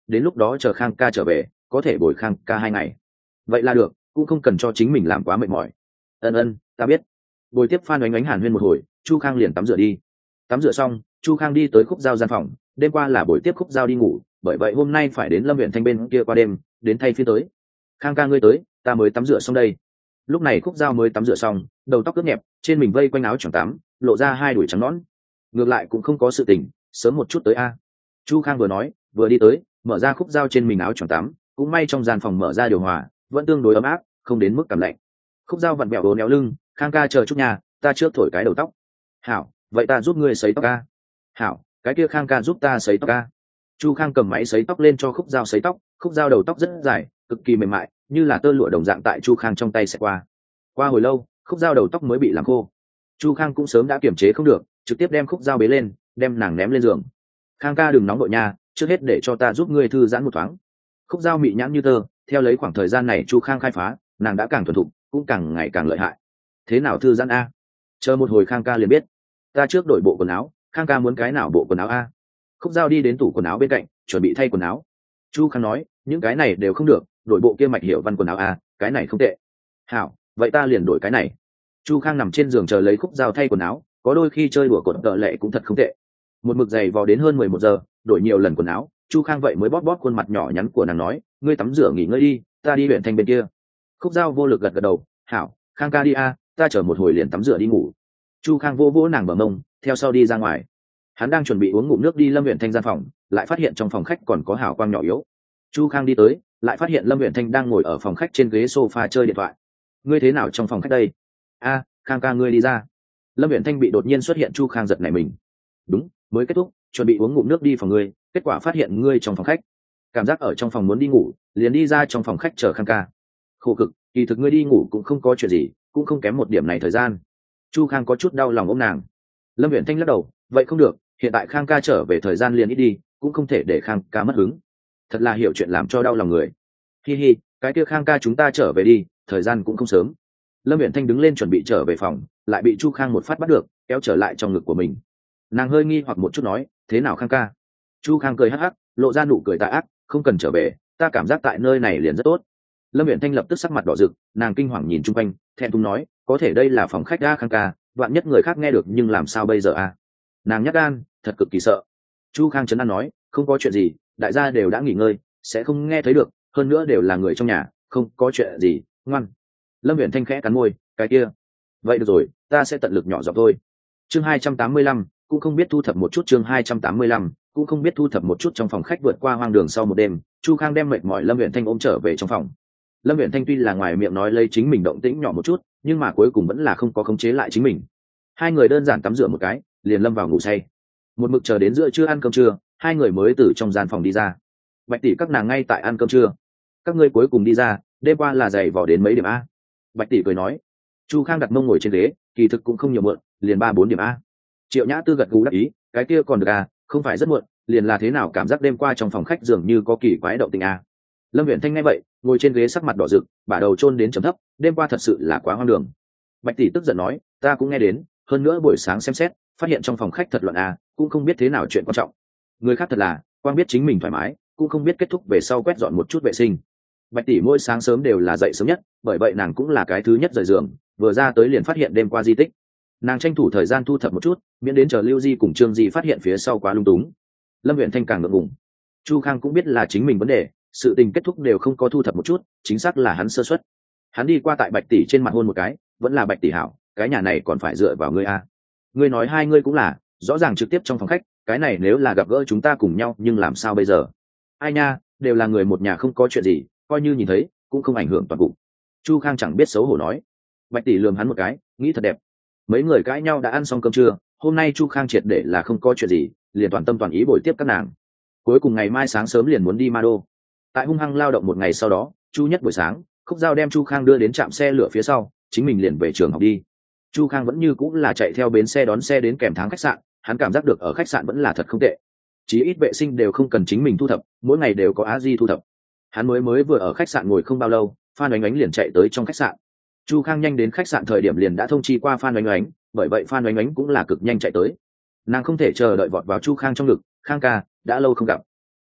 đến lúc đó chờ khang ca trở về có thể bồi khang ca hai ngày. Vậy là được, cũng không cần cho chính mình làm quá mệt mỏi. Ân ân, ta biết. Bồi tiếp Phan Oánh Oánh hàn huyên một hồi, Chu Khang liền tắm rửa đi. Tắm rửa xong, Chu Khang đi tới Khúc Giao gian phòng, đêm qua là buổi tiếp Khúc Giao đi ngủ, bởi vậy hôm nay phải đến Lâm Uyển Thanh bên kia qua đêm, đến thay phiên tới. Khang ca ngươi tới, ta mới tắm rửa xong đây. Lúc này Khúc Giao mới tắm rửa xong, đầu tóc ướt nhẹp, trên mình vây quanh áo choàng tắm, lộ ra hai đùi trắng nõn. Ngược lại cũng không có sự tình, sớm một chút tới a. Chu Khang vừa nói, vừa đi tới, mở ra Khúc Giao trên mình áo choàng tắm, cũng may trong gian phòng mở ra điều hòa, vẫn tương đối ấm áp, không đến mức cảm lạnh. Khúc Giao vặn bẹo đố néo lưng, Khang ca chờ chút nhà, ta trước thổi cái đầu tóc. Hảo, vậy ta giúp ngươi sấy tóc ca. Hảo, cái kia Khang ca giúp ta sấy tóc ca. Chu Khang cầm máy sấy tóc lên cho Khúc Giao sấy tóc, Khúc Giao đầu tóc rất dài, cực kỳ mềm mại, như là tơ lụa đồng dạng tại Chu Khang trong tay sẽ qua. Qua hồi lâu, Khúc Giao đầu tóc mới bị làm khô. Chu Khang cũng sớm đã kiềm chế không được, trực tiếp đem Khúc Giao bế lên, đem nàng ném lên giường. Khang ca đừng nóng đội nha, trước hết để cho ta giúp ngươi thư giãn một thoáng. Khúc Giao mị nhãn như tơ, theo lấy khoảng thời gian này Chu Khang khai phá, nàng đã càng thuần thục, cũng càng ngày càng lợi hại. Thế nào thư giãn a? Chờ một hồi Khang ca liền biết. Ta trước đổi bộ quần áo, Khang ca muốn cái nào bộ quần áo a? Khúc Giao đi đến tủ quần áo bên cạnh, chuẩn bị thay quần áo. Chu Khang nói, những cái này đều không được, đổi bộ kia Mạch Hiểu Văn quần áo a, cái này không tệ. Hảo, vậy ta liền đổi cái này. Chu Khang nằm trên giường chờ lấy Khúc Giao thay quần áo, có đôi khi chơi đùa cột tợ lệ cũng thật không tệ. Một mực giày vò đến hơn mười một giờ, đổi nhiều lần quần áo, Chu Khang vậy mới bóp bóp khuôn mặt nhỏ nhắn của nàng nói, ngươi tắm rửa nghỉ ngơi đi, ta đi Uyển Thanh bên kia. Khúc Giao vô lực gật gật đầu, hảo, Khang ca đi a, ta chờ một hồi liền tắm rửa đi ngủ. Chu Khang vô vỗ nàng bờ mông, theo sau đi ra ngoài. Hắn đang chuẩn bị uống ngụm nước đi Lâm Uyển Thanh gian phòng, lại phát hiện trong phòng khách còn có hào quang nhỏ yếu. Chu Khang đi tới, lại phát hiện Lâm Uyển Thanh đang ngồi ở phòng khách trên ghế sofa chơi điện thoại. Ngươi thế nào trong phòng khách đây? A, Khang ca ngươi đi ra. Lâm Uyển Thanh bị đột nhiên xuất hiện Chu Khang giật nảy mình. Đúng, mới kết thúc, chuẩn bị uống ngụm nước đi phòng ngươi, kết quả phát hiện ngươi trong phòng khách. Cảm giác ở trong phòng muốn đi ngủ, liền đi ra trong phòng khách chờ Khang ca. Khổ cực, kỳ thực ngươi đi ngủ cũng không có chuyện gì, cũng không kém một điểm này thời gian. Chu Khang có chút đau lòng ôm nàng. Lâm Uyển Thanh lắc đầu, vậy không được, hiện tại Khang ca trở về thời gian liền ít đi, cũng không thể để Khang ca mất hứng. Thật là hiểu chuyện làm cho đau lòng người. Hi hi, cái kia Khang ca chúng ta trở về đi, thời gian cũng không sớm. Lâm Uyển Thanh đứng lên chuẩn bị trở về phòng, lại bị Chu Khang một phát bắt được, kéo trở lại trong ngực của mình. Nàng hơi nghi hoặc một chút nói, thế nào Khang ca? Chu Khang cười hắc hắc, lộ ra nụ cười tà ác, không cần trở về, ta cảm giác tại nơi này liền rất tốt. Lâm Uyển Thanh lập tức sắc mặt đỏ rực, nàng kinh hoàng nhìn chung quanh, thẹn thùng nói, có thể đây là phòng khách a Khang ca, vạn nhất người khác nghe được nhưng làm sao bây giờ a? Nàng nhắc gan, thật cực kỳ sợ. Chu Khang trấn an nói, không có chuyện gì, đại gia đều đã nghỉ ngơi, sẽ không nghe thấy được, hơn nữa đều là người trong nhà, không có chuyện gì, ngoan. Lâm Uyển Thanh khẽ cắn môi, cái kia, vậy được rồi, ta sẽ tận lực nhỏ giọng thôi. Chương hai trăm tám mươi lăm, cũng không biết thu thập một chút. Chương hai trăm tám mươi lăm, cũng không biết thu thập một chút. Trong phòng khách vượt qua hoang đường sau một đêm, Chu Khang đem mệt mỏi Lâm Uyển Thanh ôm trở về trong phòng. Lâm Uyển Thanh tuy là ngoài miệng nói lấy chính mình động tĩnh nhỏ một chút, nhưng mà cuối cùng vẫn là không có khống chế lại chính mình. Hai người đơn giản tắm rửa một cái, liền lâm vào ngủ say. Một mực chờ đến giữa trưa ăn cơm trưa, hai người mới từ trong gian phòng đi ra. Bạch tỷ các nàng ngay tại ăn cơm trưa. Các ngươi cuối cùng đi ra, đêm qua là giày vò đến mấy điểm a? Bạch tỷ cười nói. Chu Khang đặt mông ngồi trên ghế, kỳ thực cũng không nhiều muộn, liền ba bốn điểm a. Triệu Nhã Tư gật gù đáp ý, cái kia còn được à, không phải rất muộn, liền là thế nào cảm giác đêm qua trong phòng khách dường như có kỳ quái động tình a. Lâm Uyển Thanh nghe vậy, ngồi trên ghế sắc mặt đỏ rực, bả đầu chôn đến trầm thấp, đêm qua thật sự là quá hoang đường. Bạch tỷ tức giận nói, ta cũng nghe đến, hơn nữa buổi sáng xem xét, phát hiện trong phòng khách thật loạn à, cũng không biết thế nào chuyện quan trọng. Người khác thật là, quang biết chính mình thoải mái, cũng không biết kết thúc về sau quét dọn một chút vệ sinh. Bạch tỷ mỗi sáng sớm đều là dậy sớm nhất, bởi vậy nàng cũng là cái thứ nhất rời giường, vừa ra tới liền phát hiện đêm qua di tích. Nàng tranh thủ thời gian thu thập một chút, miễn đến chờ Lưu Di cùng Trương Di phát hiện phía sau quá lung túng. Lâm Uyển Thanh càng ngượng ngùng. Chu Khang cũng biết là chính mình vấn đề, sự tình kết thúc đều không có thu thập một chút, chính xác là hắn sơ suất. Hắn đi qua tại Bạch tỷ trên mặt hôn một cái, vẫn là Bạch tỷ hảo, cái nhà này còn phải dựa vào ngươi a. Ngươi nói hai ngươi cũng là, rõ ràng trực tiếp trong phòng khách, cái này nếu là gặp gỡ chúng ta cùng nhau, nhưng làm sao bây giờ? Ai nha, đều là người một nhà không có chuyện gì, coi như nhìn thấy, cũng không ảnh hưởng toàn cục. Chu Khang chẳng biết xấu hổ nói. Bạch tỷ lườm hắn một cái, nghĩ thật đẹp. Mấy người cãi nhau đã ăn xong cơm trưa, hôm nay Chu Khang triệt để là không có chuyện gì, liền toàn tâm toàn ý bồi tiếp các nàng. Cuối cùng ngày mai sáng sớm liền muốn đi Ma Đô. Tại hung hăng lao động một ngày sau đó, Chu nhất buổi sáng, Khúc Giao đem Chu Khang đưa đến trạm xe lửa phía sau, chính mình liền về trường học đi. Chu Khang vẫn như cũng là chạy theo bến xe đón xe đến kèm tháng khách sạn, hắn cảm giác được ở khách sạn vẫn là thật không tệ. Chí ít vệ sinh đều không cần chính mình thu thập, mỗi ngày đều có á di thu thập. Hắn mới mới vừa ở khách sạn ngồi không bao lâu, Phan Oánh Oánh liền chạy tới trong khách sạn. Chu Khang nhanh đến khách sạn thời điểm liền đã thông chi qua Phan Oánh Oánh, bởi vậy Phan Oánh Oánh cũng là cực nhanh chạy tới. Nàng không thể chờ đợi vọt vào Chu Khang trong ngực, "Khang ca, đã lâu không gặp."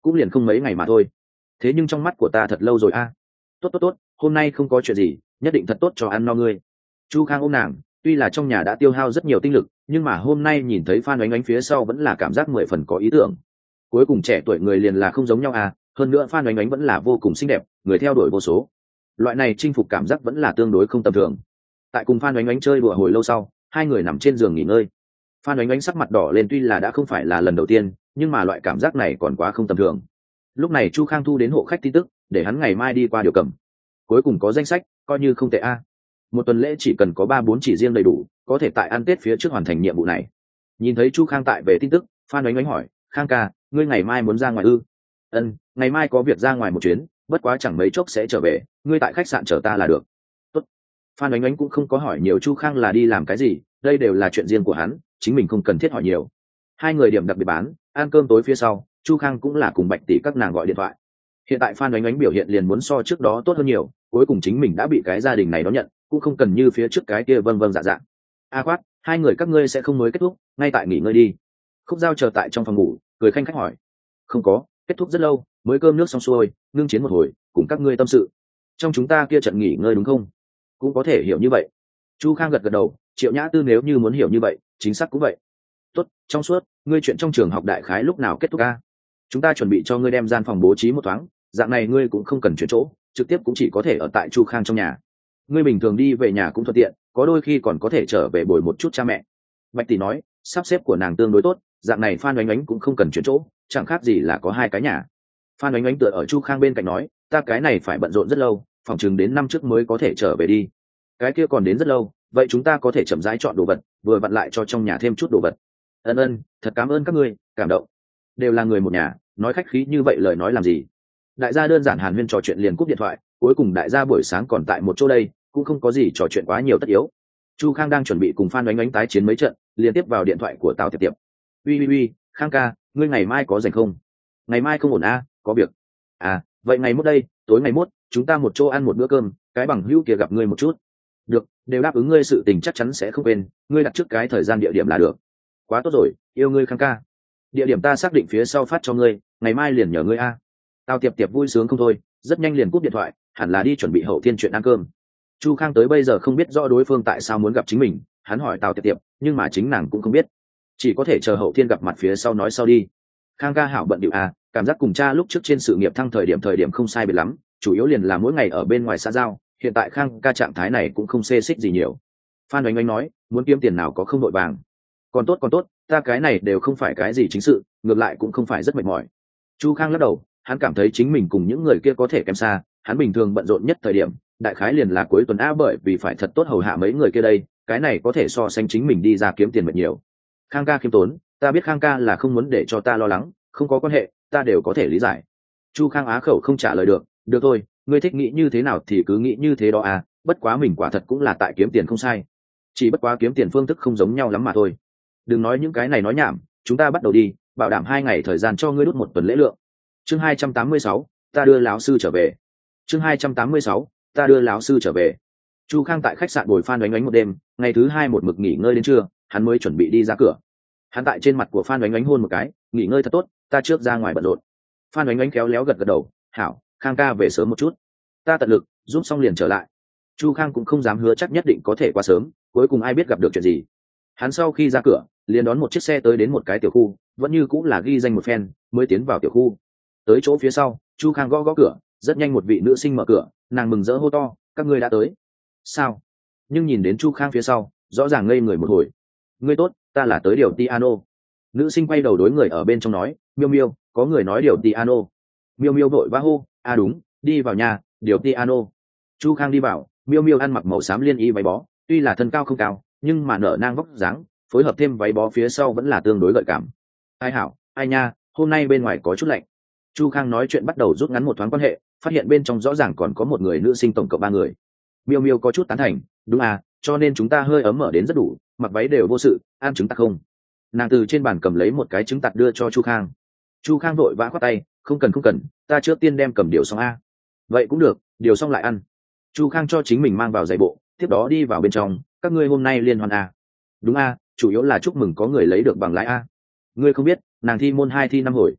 cũng liền không mấy ngày mà thôi. Thế nhưng trong mắt của ta thật lâu rồi a. Tốt tốt tốt, hôm nay không có chuyện gì, nhất định thật tốt cho ăn no ngươi. Chu Khang ôm nàng, tuy là trong nhà đã tiêu hao rất nhiều tinh lực, nhưng mà hôm nay nhìn thấy Phan Oánh Oánh phía sau vẫn là cảm giác mười phần có ý tưởng. Cuối cùng trẻ tuổi người liền là không giống nhau à, hơn nữa Phan Oánh Oánh vẫn là vô cùng xinh đẹp, người theo đuổi vô số. Loại này chinh phục cảm giác vẫn là tương đối không tầm thường. Tại cùng Phan Oánh Oánh chơi đùa hồi lâu sau, hai người nằm trên giường nghỉ ngơi. Phan Oánh Oánh sắc mặt đỏ lên, tuy là đã không phải là lần đầu tiên, nhưng mà loại cảm giác này còn quá không tầm thường. Lúc này Chu Khang thu đến hộ khách tin tức, để hắn ngày mai đi qua điều cầm. Cuối cùng có danh sách, coi như không tệ a. Một tuần lễ chỉ cần có ba bốn chỉ riêng đầy đủ, có thể tại ăn Tết phía trước hoàn thành nhiệm vụ này. Nhìn thấy Chu Khang tại về tin tức, Phan Oánh Oánh hỏi: "Khang ca, ngươi ngày mai muốn ra ngoài ư?" "Ân, ngày mai có việc ra ngoài một chuyến, bất quá chẳng mấy chốc sẽ trở về, ngươi tại khách sạn chờ ta là được." Tốt. Phan Oánh Oánh cũng không có hỏi nhiều Chu Khang là đi làm cái gì, đây đều là chuyện riêng của hắn, chính mình không cần thiết hỏi nhiều. Hai người điểm đặc biệt bán, ăn cơm tối phía sau, Chu Khang cũng là cùng Bạch tỷ các nàng gọi điện thoại. Hiện tại Phan Oánh Oánh biểu hiện liền muốn so trước đó tốt hơn nhiều, cuối cùng chính mình đã bị cái gia đình này đón nhận, cũng không cần như phía trước cái kia vâng vâng dạ dạ. A Khoát, hai người các ngươi sẽ không mới kết thúc, ngay tại nghỉ ngơi đi. Khúc Giao chờ tại trong phòng ngủ, cười khanh khách hỏi. Không có, kết thúc rất lâu, mới cơm nước xong xuôi, ngưng chiến một hồi, cùng các ngươi tâm sự. Trong chúng ta kia trận nghỉ ngơi đúng không? Cũng có thể hiểu như vậy. Chu Khang gật gật đầu, Triệu Nhã Tư nếu như muốn hiểu như vậy, chính xác cũng vậy. Tốt, trong suốt, ngươi chuyện trong trường học đại khái lúc nào kết thúc a? Chúng ta chuẩn bị cho ngươi đem gian phòng bố trí một thoáng, dạng này ngươi cũng không cần chuyển chỗ, trực tiếp cũng chỉ có thể ở tại Chu Khang trong nhà. Ngươi bình thường đi về nhà cũng thuận tiện, có đôi khi còn có thể trở về bồi một chút cha mẹ. Bạch tỷ nói, sắp xếp của nàng tương đối tốt, dạng này Phan Oánh Oánh cũng không cần chuyển chỗ, chẳng khác gì là có hai cái nhà. Phan Oánh Oánh tựa ở Chu Khang bên cạnh nói, ta cái này phải bận rộn rất lâu, phòng chừng đến năm trước mới có thể trở về đi. Cái kia còn đến rất lâu, vậy chúng ta có thể chậm rãi chọn đồ vật, vừa vặn lại cho trong nhà thêm chút đồ vật. Ân ân, thật cảm ơn các ngươi, cảm động. Đều là người một nhà, nói khách khí như vậy lời nói làm gì? Đại gia đơn giản hàn huyên trò chuyện liền cúp điện thoại, cuối cùng đại gia buổi sáng còn tại một chỗ đây, cũng không có gì trò chuyện quá nhiều tất yếu. Chu Khang đang chuẩn bị cùng Phan Oánh Oánh tái chiến mấy trận, liền tiếp vào điện thoại của Tào Tiệp Tiệp. Uy uy uy, Khang ca, ngươi ngày mai có rảnh không? Ngày mai không ổn a, à, có việc. À, vậy ngày mốt đây, tối ngày mốt, chúng ta một chỗ ăn một bữa cơm, cái bằng hữu kia gặp ngươi một chút. Được, đều đáp ứng ngươi sự tình chắc chắn sẽ không quên, ngươi đặt trước cái thời gian địa điểm là được. Quá tốt rồi, yêu ngươi Khang ca. Địa điểm ta xác định phía sau phát cho ngươi, ngày mai liền nhờ ngươi a. Tào Tiệp Tiệp vui sướng không thôi, rất nhanh liền cúp điện thoại, hẳn là đi chuẩn bị hậu thiên chuyện ăn cơm. Chu Khang tới bây giờ không biết rõ đối phương tại sao muốn gặp chính mình, hắn hỏi Tào Tiệp Tiệp, nhưng mà chính nàng cũng không biết, chỉ có thể chờ hậu thiên gặp mặt phía sau nói sau đi. Khang ca hảo bận điệu à, cảm giác cùng cha lúc trước trên sự nghiệp thăng thời điểm thời điểm không sai biệt lắm, chủ yếu liền là mỗi ngày ở bên ngoài xã giao, hiện tại Khang ca trạng thái này cũng không xê xích gì nhiều. Phan Oánh Oánh nói, muốn kiếm tiền nào có không đội vàng. Còn tốt còn tốt, ta cái này đều không phải cái gì chính sự, ngược lại cũng không phải rất mệt mỏi. Chu Khang lắc đầu, hắn cảm thấy chính mình cùng những người kia có thể kém xa, hắn bình thường bận rộn nhất thời điểm, đại khái liền là cuối tuần a, bởi vì phải thật tốt hầu hạ mấy người kia đây, cái này có thể so sánh chính mình đi ra kiếm tiền mệt nhiều. Khang ca khiêm tốn, ta biết Khang ca là không muốn để cho ta lo lắng, không có quan hệ, ta đều có thể lý giải. Chu Khang á khẩu không trả lời được, được thôi, ngươi thích nghĩ như thế nào thì cứ nghĩ như thế đó à, bất quá mình quả thật cũng là tại kiếm tiền không sai, chỉ bất quá kiếm tiền phương thức không giống nhau lắm mà thôi. Đừng nói những cái này nói nhảm, chúng ta bắt đầu đi, bảo đảm hai ngày thời gian cho ngươi đút một tuần lễ lượng. Chương hai trăm tám mươi sáu, ta đưa lão sư trở về. Chương hai trăm tám mươi sáu, ta đưa lão sư trở về. Chu Khang tại khách sạn bồi Phan Oánh Oánh một đêm, ngày thứ hai một mực nghỉ ngơi đến trưa, hắn mới chuẩn bị đi ra cửa. Hắn tại trên mặt của Phan Oánh Oánh hôn một cái, nghỉ ngơi thật tốt, ta trước ra ngoài bận rộn. Phan Oánh Oánh khéo léo gật gật đầu, hảo, Khang ca về sớm một chút, ta tận lực giúp xong liền trở lại. Chu Khang cũng không dám hứa chắc nhất định có thể qua sớm, cuối cùng ai biết gặp được chuyện gì. Hắn sau khi ra cửa, liền đón một chiếc xe tới đến một cái tiểu khu, vẫn như cũng là ghi danh một phen, mới tiến vào tiểu khu. Tới chỗ phía sau, Chu Khang gõ gõ cửa, rất nhanh một vị nữ sinh mở cửa, nàng mừng rỡ hô to, các ngươi đã tới. Sao? Nhưng nhìn đến Chu Khang phía sau, rõ ràng ngây người một hồi. Ngươi tốt, ta là tới điều piano. Nữ sinh quay đầu đối người ở bên trong nói, miêu miêu, có người nói điều piano. Miêu miêu vội vã hô, à đúng, đi vào nhà, điều piano. Chu Khang đi vào, miêu miêu ăn mặc màu xám liên y váy bó, tuy là thân cao không cao, nhưng mà nở nang vóc dáng, phối hợp thêm váy bó phía sau vẫn là tương đối gợi cảm. Ai hảo, ai nha, hôm nay bên ngoài có chút lạnh. Chu Khang nói chuyện bắt đầu rút ngắn một thoáng quan hệ, phát hiện bên trong rõ ràng còn có một người nữ sinh, tổng cộng ba người. Miêu miêu có chút tán thành, đúng à, cho nên chúng ta hơi ấm ở đến rất đủ, mặc váy đều vô sự, ăn trứng tặc không? Nàng từ trên bàn cầm lấy một cái trứng tặc đưa cho Chu Khang. Chu Khang vội vã khoát tay, không cần không cần, ta trước tiên đem cầm điều xong a. Vậy cũng được, điều xong lại ăn. Chu Khang cho chính mình mang vào giày bộ, tiếp đó đi vào bên trong, các ngươi hôm nay liên hoan a? Đúng a, chủ yếu là chúc mừng có người lấy được bằng lái a. Ngươi không biết, nàng thi môn hai thi năm hồi.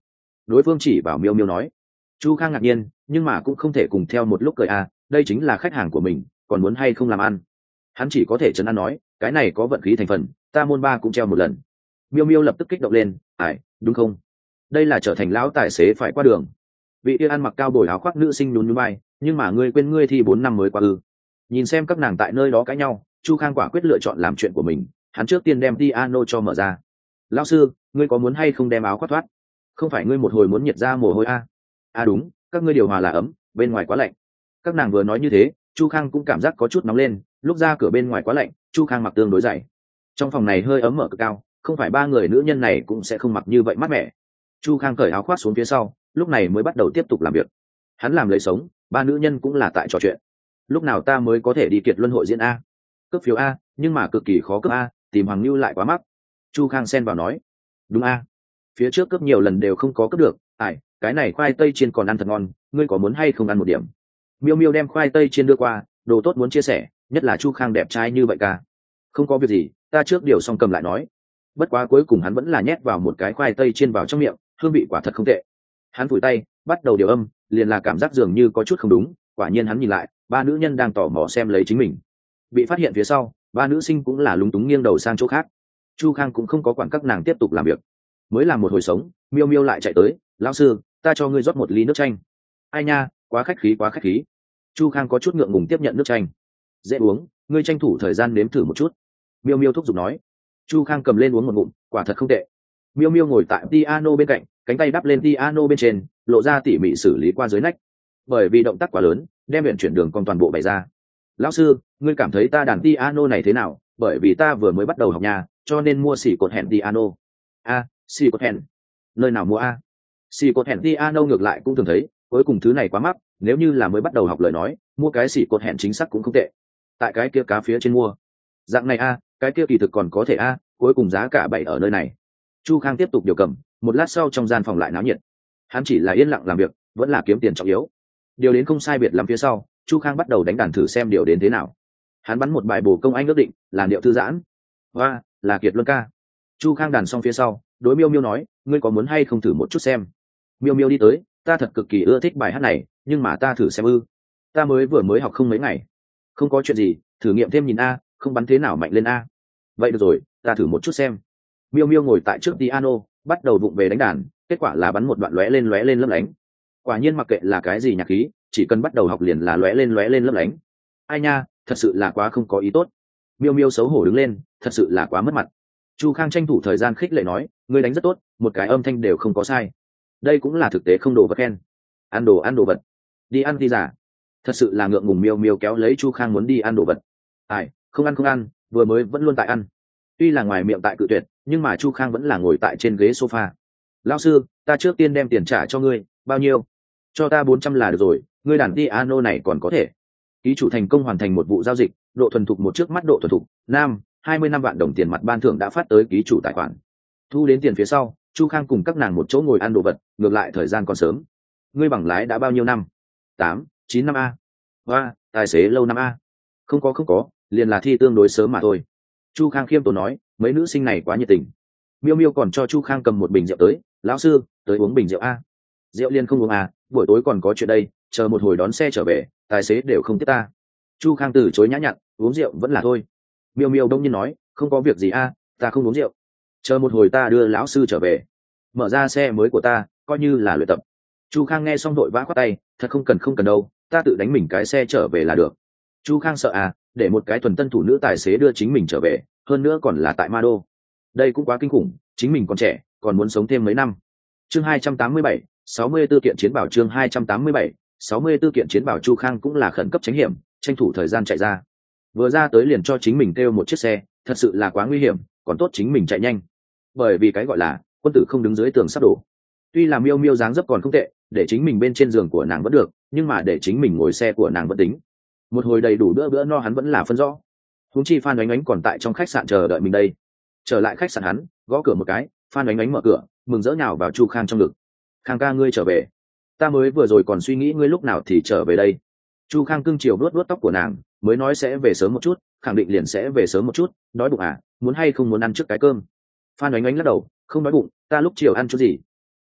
đối phương chỉ vào miêu miêu nói. Chu Khang ngạc nhiên, nhưng mà cũng không thể cùng theo một lúc cười à, đây chính là khách hàng của mình, còn muốn hay không làm ăn. Hắn chỉ có thể trấn an nói, cái này có vận khí thành phần, ta môn ba cũng treo một lần. Miêu miêu lập tức kích động lên, ải, đúng không? Đây là trở thành lão tài xế phải qua đường. Vị kia ăn mặc cao bồi áo khoác nữ sinh nhún nhún vai, nhưng mà ngươi quên ngươi thì bốn năm mới qua ư? Nhìn xem các nàng tại nơi đó cãi nhau, Chu Khang quả quyết lựa chọn làm chuyện của mình. Hắn trước tiên đem piano cho mở ra. Lão sư, ngươi có muốn hay không đem áo khoác thoát? Không phải ngươi một hồi muốn nhiệt ra mồ hôi à? À đúng, các ngươi điều hòa là ấm, bên ngoài quá lạnh. Các nàng vừa nói như thế, Chu Khang cũng cảm giác có chút nóng lên. Lúc ra cửa bên ngoài quá lạnh, Chu Khang mặc tương đối dày. Trong phòng này hơi ấm ở cực cao, không phải ba người nữ nhân này cũng sẽ không mặc như vậy mát mẻ. Chu Khang cởi áo khoác xuống phía sau, lúc này mới bắt đầu tiếp tục làm việc. Hắn làm lấy sống, ba nữ nhân cũng là tại trò chuyện. Lúc nào ta mới có thể đi Kiệt Luân hội diễn a? Cướp phiếu a, nhưng mà cực kỳ khó cướp a, tìm Hoàng Nưu lại quá mắc. Chu Khang xen vào nói. Đúng a, phía trước cướp nhiều lần đều không có cướp được. Ải, cái này khoai tây chiên còn ăn thật ngon, ngươi có muốn hay không ăn một điểm? Miêu Miêu đem khoai tây chiên đưa qua, đồ tốt muốn chia sẻ, nhất là Chu Khang đẹp trai như vậy cả. Không có việc gì, ta trước điều xong cầm lại nói. Bất quá cuối cùng hắn vẫn là nhét vào một cái khoai tây chiên vào trong miệng, hương vị quả thật không tệ. Hắn phủi tay, bắt đầu điều âm, liền là cảm giác dường như có chút không đúng. Quả nhiên hắn nhìn lại, ba nữ nhân đang tò mò xem lấy chính mình. Bị phát hiện phía sau, ba nữ sinh cũng là lúng túng nghiêng đầu sang chỗ khác. Chu Khang cũng không có quản các nàng tiếp tục làm việc. Mới làm một hồi sống, Miêu Miêu lại chạy tới, lão sư, ta cho ngươi rót một ly nước chanh. Ai nha, quá khách khí quá khách khí. Chu Khang có chút ngượng ngùng tiếp nhận nước chanh. Dễ uống, ngươi tranh thủ thời gian nếm thử một chút. Miêu Miêu thúc giục nói. Chu Khang cầm lên uống một ngụm, quả thật không tệ. Miêu Miêu ngồi tại piano bên cạnh, cánh tay đắp lên piano bên trên, lộ ra tỉ mỉ xử lý qua dưới nách. Bởi vì động tác quá lớn, đem luyện chuyển đường còn toàn bộ bày ra. Lão sư, ngươi cảm thấy ta đàn piano này thế nào? Bởi vì ta vừa mới bắt đầu học nhà, cho nên mua xỉ cột hẹn piano. A, xỉ cột hẹn? Nơi nào mua a? Xỉ cột hẹn piano ngược lại cũng thường thấy, cuối cùng thứ này quá mắc, nếu như là mới bắt đầu học lời nói, mua cái xỉ cột hẹn chính xác cũng không tệ. Tại cái kia cá phía trên mua. Dạng này a, cái kia kỳ thực còn có thể a, cuối cùng giá cả bày ở nơi này. Chu Khang tiếp tục điều cầm, một lát sau trong gian phòng lại náo nhiệt. Hắn chỉ là yên lặng làm việc, vẫn là kiếm tiền trọng yếu. Điều đến không sai biệt lắm phía sau, Chu Khang bắt đầu đánh đàn thử xem điều đến thế nào. Hắn bắn một bài bổ công anh ước định, là điệu thư giãn. Và là Kiệt Luân ca. Chu Khang đàn xong phía sau, đối Miêu Miêu nói, ngươi có muốn hay không thử một chút xem? Miêu Miêu đi tới, ta thật cực kỳ ưa thích bài hát này, nhưng mà ta thử xem ư? Ta mới vừa mới học không mấy ngày. Không có chuyện gì, thử nghiệm thêm nhìn a, không bắn thế nào mạnh lên a. Vậy được rồi, ta thử một chút xem. Miêu Miêu ngồi tại trước piano, bắt đầu vụng về đánh đàn, kết quả là bắn một đoạn lóe lên lóe lên lấp lánh. Quả nhiên mặc kệ là cái gì nhạc khí, chỉ cần bắt đầu học liền là lóe lên lóe lên lấp lánh. Ai nha, thật sự là quá không có ý tốt. Miêu Miêu xấu hổ đứng lên, thật sự là quá mất mặt. Chu Khang tranh thủ thời gian khích lệ nói, ngươi đánh rất tốt, một cái âm thanh đều không có sai. Đây cũng là thực tế không đồ vật khen. Ăn đồ ăn đồ vật. Đi ăn đi giả. Thật sự là ngượng ngùng. Miêu Miêu kéo lấy Chu Khang muốn đi ăn đồ vật. Ai, không ăn không ăn, vừa mới vẫn luôn tại ăn. Tuy là ngoài miệng tại cự tuyệt, nhưng mà Chu Khang vẫn là ngồi tại trên ghế sofa. Lão sư, ta trước tiên đem tiền trả cho ngươi, bao nhiêu? Cho ta bốn trăm là được rồi, ngươi đàn piano này còn có thể. Ký chủ thành công hoàn thành một vụ giao dịch, độ thuần thục một trước mắt độ thuần thục, nam, hai mươi năm vạn đồng tiền mặt ban thưởng đã phát tới ký chủ tài khoản. Thu đến tiền phía sau, Chu Khang cùng các nàng một chỗ ngồi ăn đồ vật, ngược lại thời gian còn sớm. Ngươi bằng lái đã bao nhiêu năm? Tám, chín năm a. Và, tài xế lâu năm a. Không có không có, liền là thi tương đối sớm mà thôi. Chu Khang khiêm tốn nói, mấy nữ sinh này quá nhiệt tình. Miêu Miêu còn cho Chu Khang cầm một bình rượu tới, lão sư, tới uống bình rượu a. Rượu liền không uống à, buổi tối còn có chuyện đây, chờ một hồi đón xe trở về, tài xế đều không tiếp ta. Chu Khang từ chối nhã nhặn, uống rượu vẫn là thôi. Miêu Miêu đông nhiên nói, không có việc gì a, ta không uống rượu. Chờ một hồi ta đưa lão sư trở về, mở ra xe mới của ta, coi như là luyện tập. Chu Khang nghe xong đội vã khoát tay, thật không cần không cần đâu, ta tự đánh mình cái xe trở về là được. Chu Khang sợ à, để một cái thuần tân thủ nữ tài xế đưa chính mình trở về, hơn nữa còn là tại Ma Đô. Đây cũng quá kinh khủng, chính mình còn trẻ, còn muốn sống thêm mấy năm. Chương hai trăm tám mươi bảy, sáu mươi tư kiện chiến bảo. Chương hai trăm tám mươi bảy, sáu mươi tư kiện chiến bảo. Chu Khang cũng là khẩn cấp tránh hiểm, tranh thủ thời gian chạy ra. Vừa ra tới liền cho chính mình kêu một chiếc xe, thật sự là quá nguy hiểm, còn tốt chính mình chạy nhanh. Bởi vì cái gọi là quân tử không đứng dưới tường sắp đổ. Tuy là Miêu Miêu dáng dấp còn không tệ, để chính mình bên trên giường của nàng vẫn được, nhưng mà để chính mình ngồi xe của nàng vẫn tính. Một hồi đầy đủ bữa bữa no hắn vẫn là phân rõ. Huống chi Phan Oánh Oánh còn tại trong khách sạn chờ đợi mình đây. Trở lại khách sạn hắn, gõ cửa một cái, Phan Oánh Oánh mở cửa, mừng rỡ nhào vào Chu Khang trong ngực. Khang ca ngươi trở về. Ta mới vừa rồi còn suy nghĩ ngươi lúc nào thì trở về đây. Chu Khang cưng chiều vuốt vuốt tóc của nàng, mới nói sẽ về sớm một chút, khẳng định liền sẽ về sớm một chút, đói bụng à, muốn hay không muốn ăn trước cái cơm. Phan Oánh Oánh lắc đầu, không đói bụng, ta lúc chiều ăn chút gì. Được,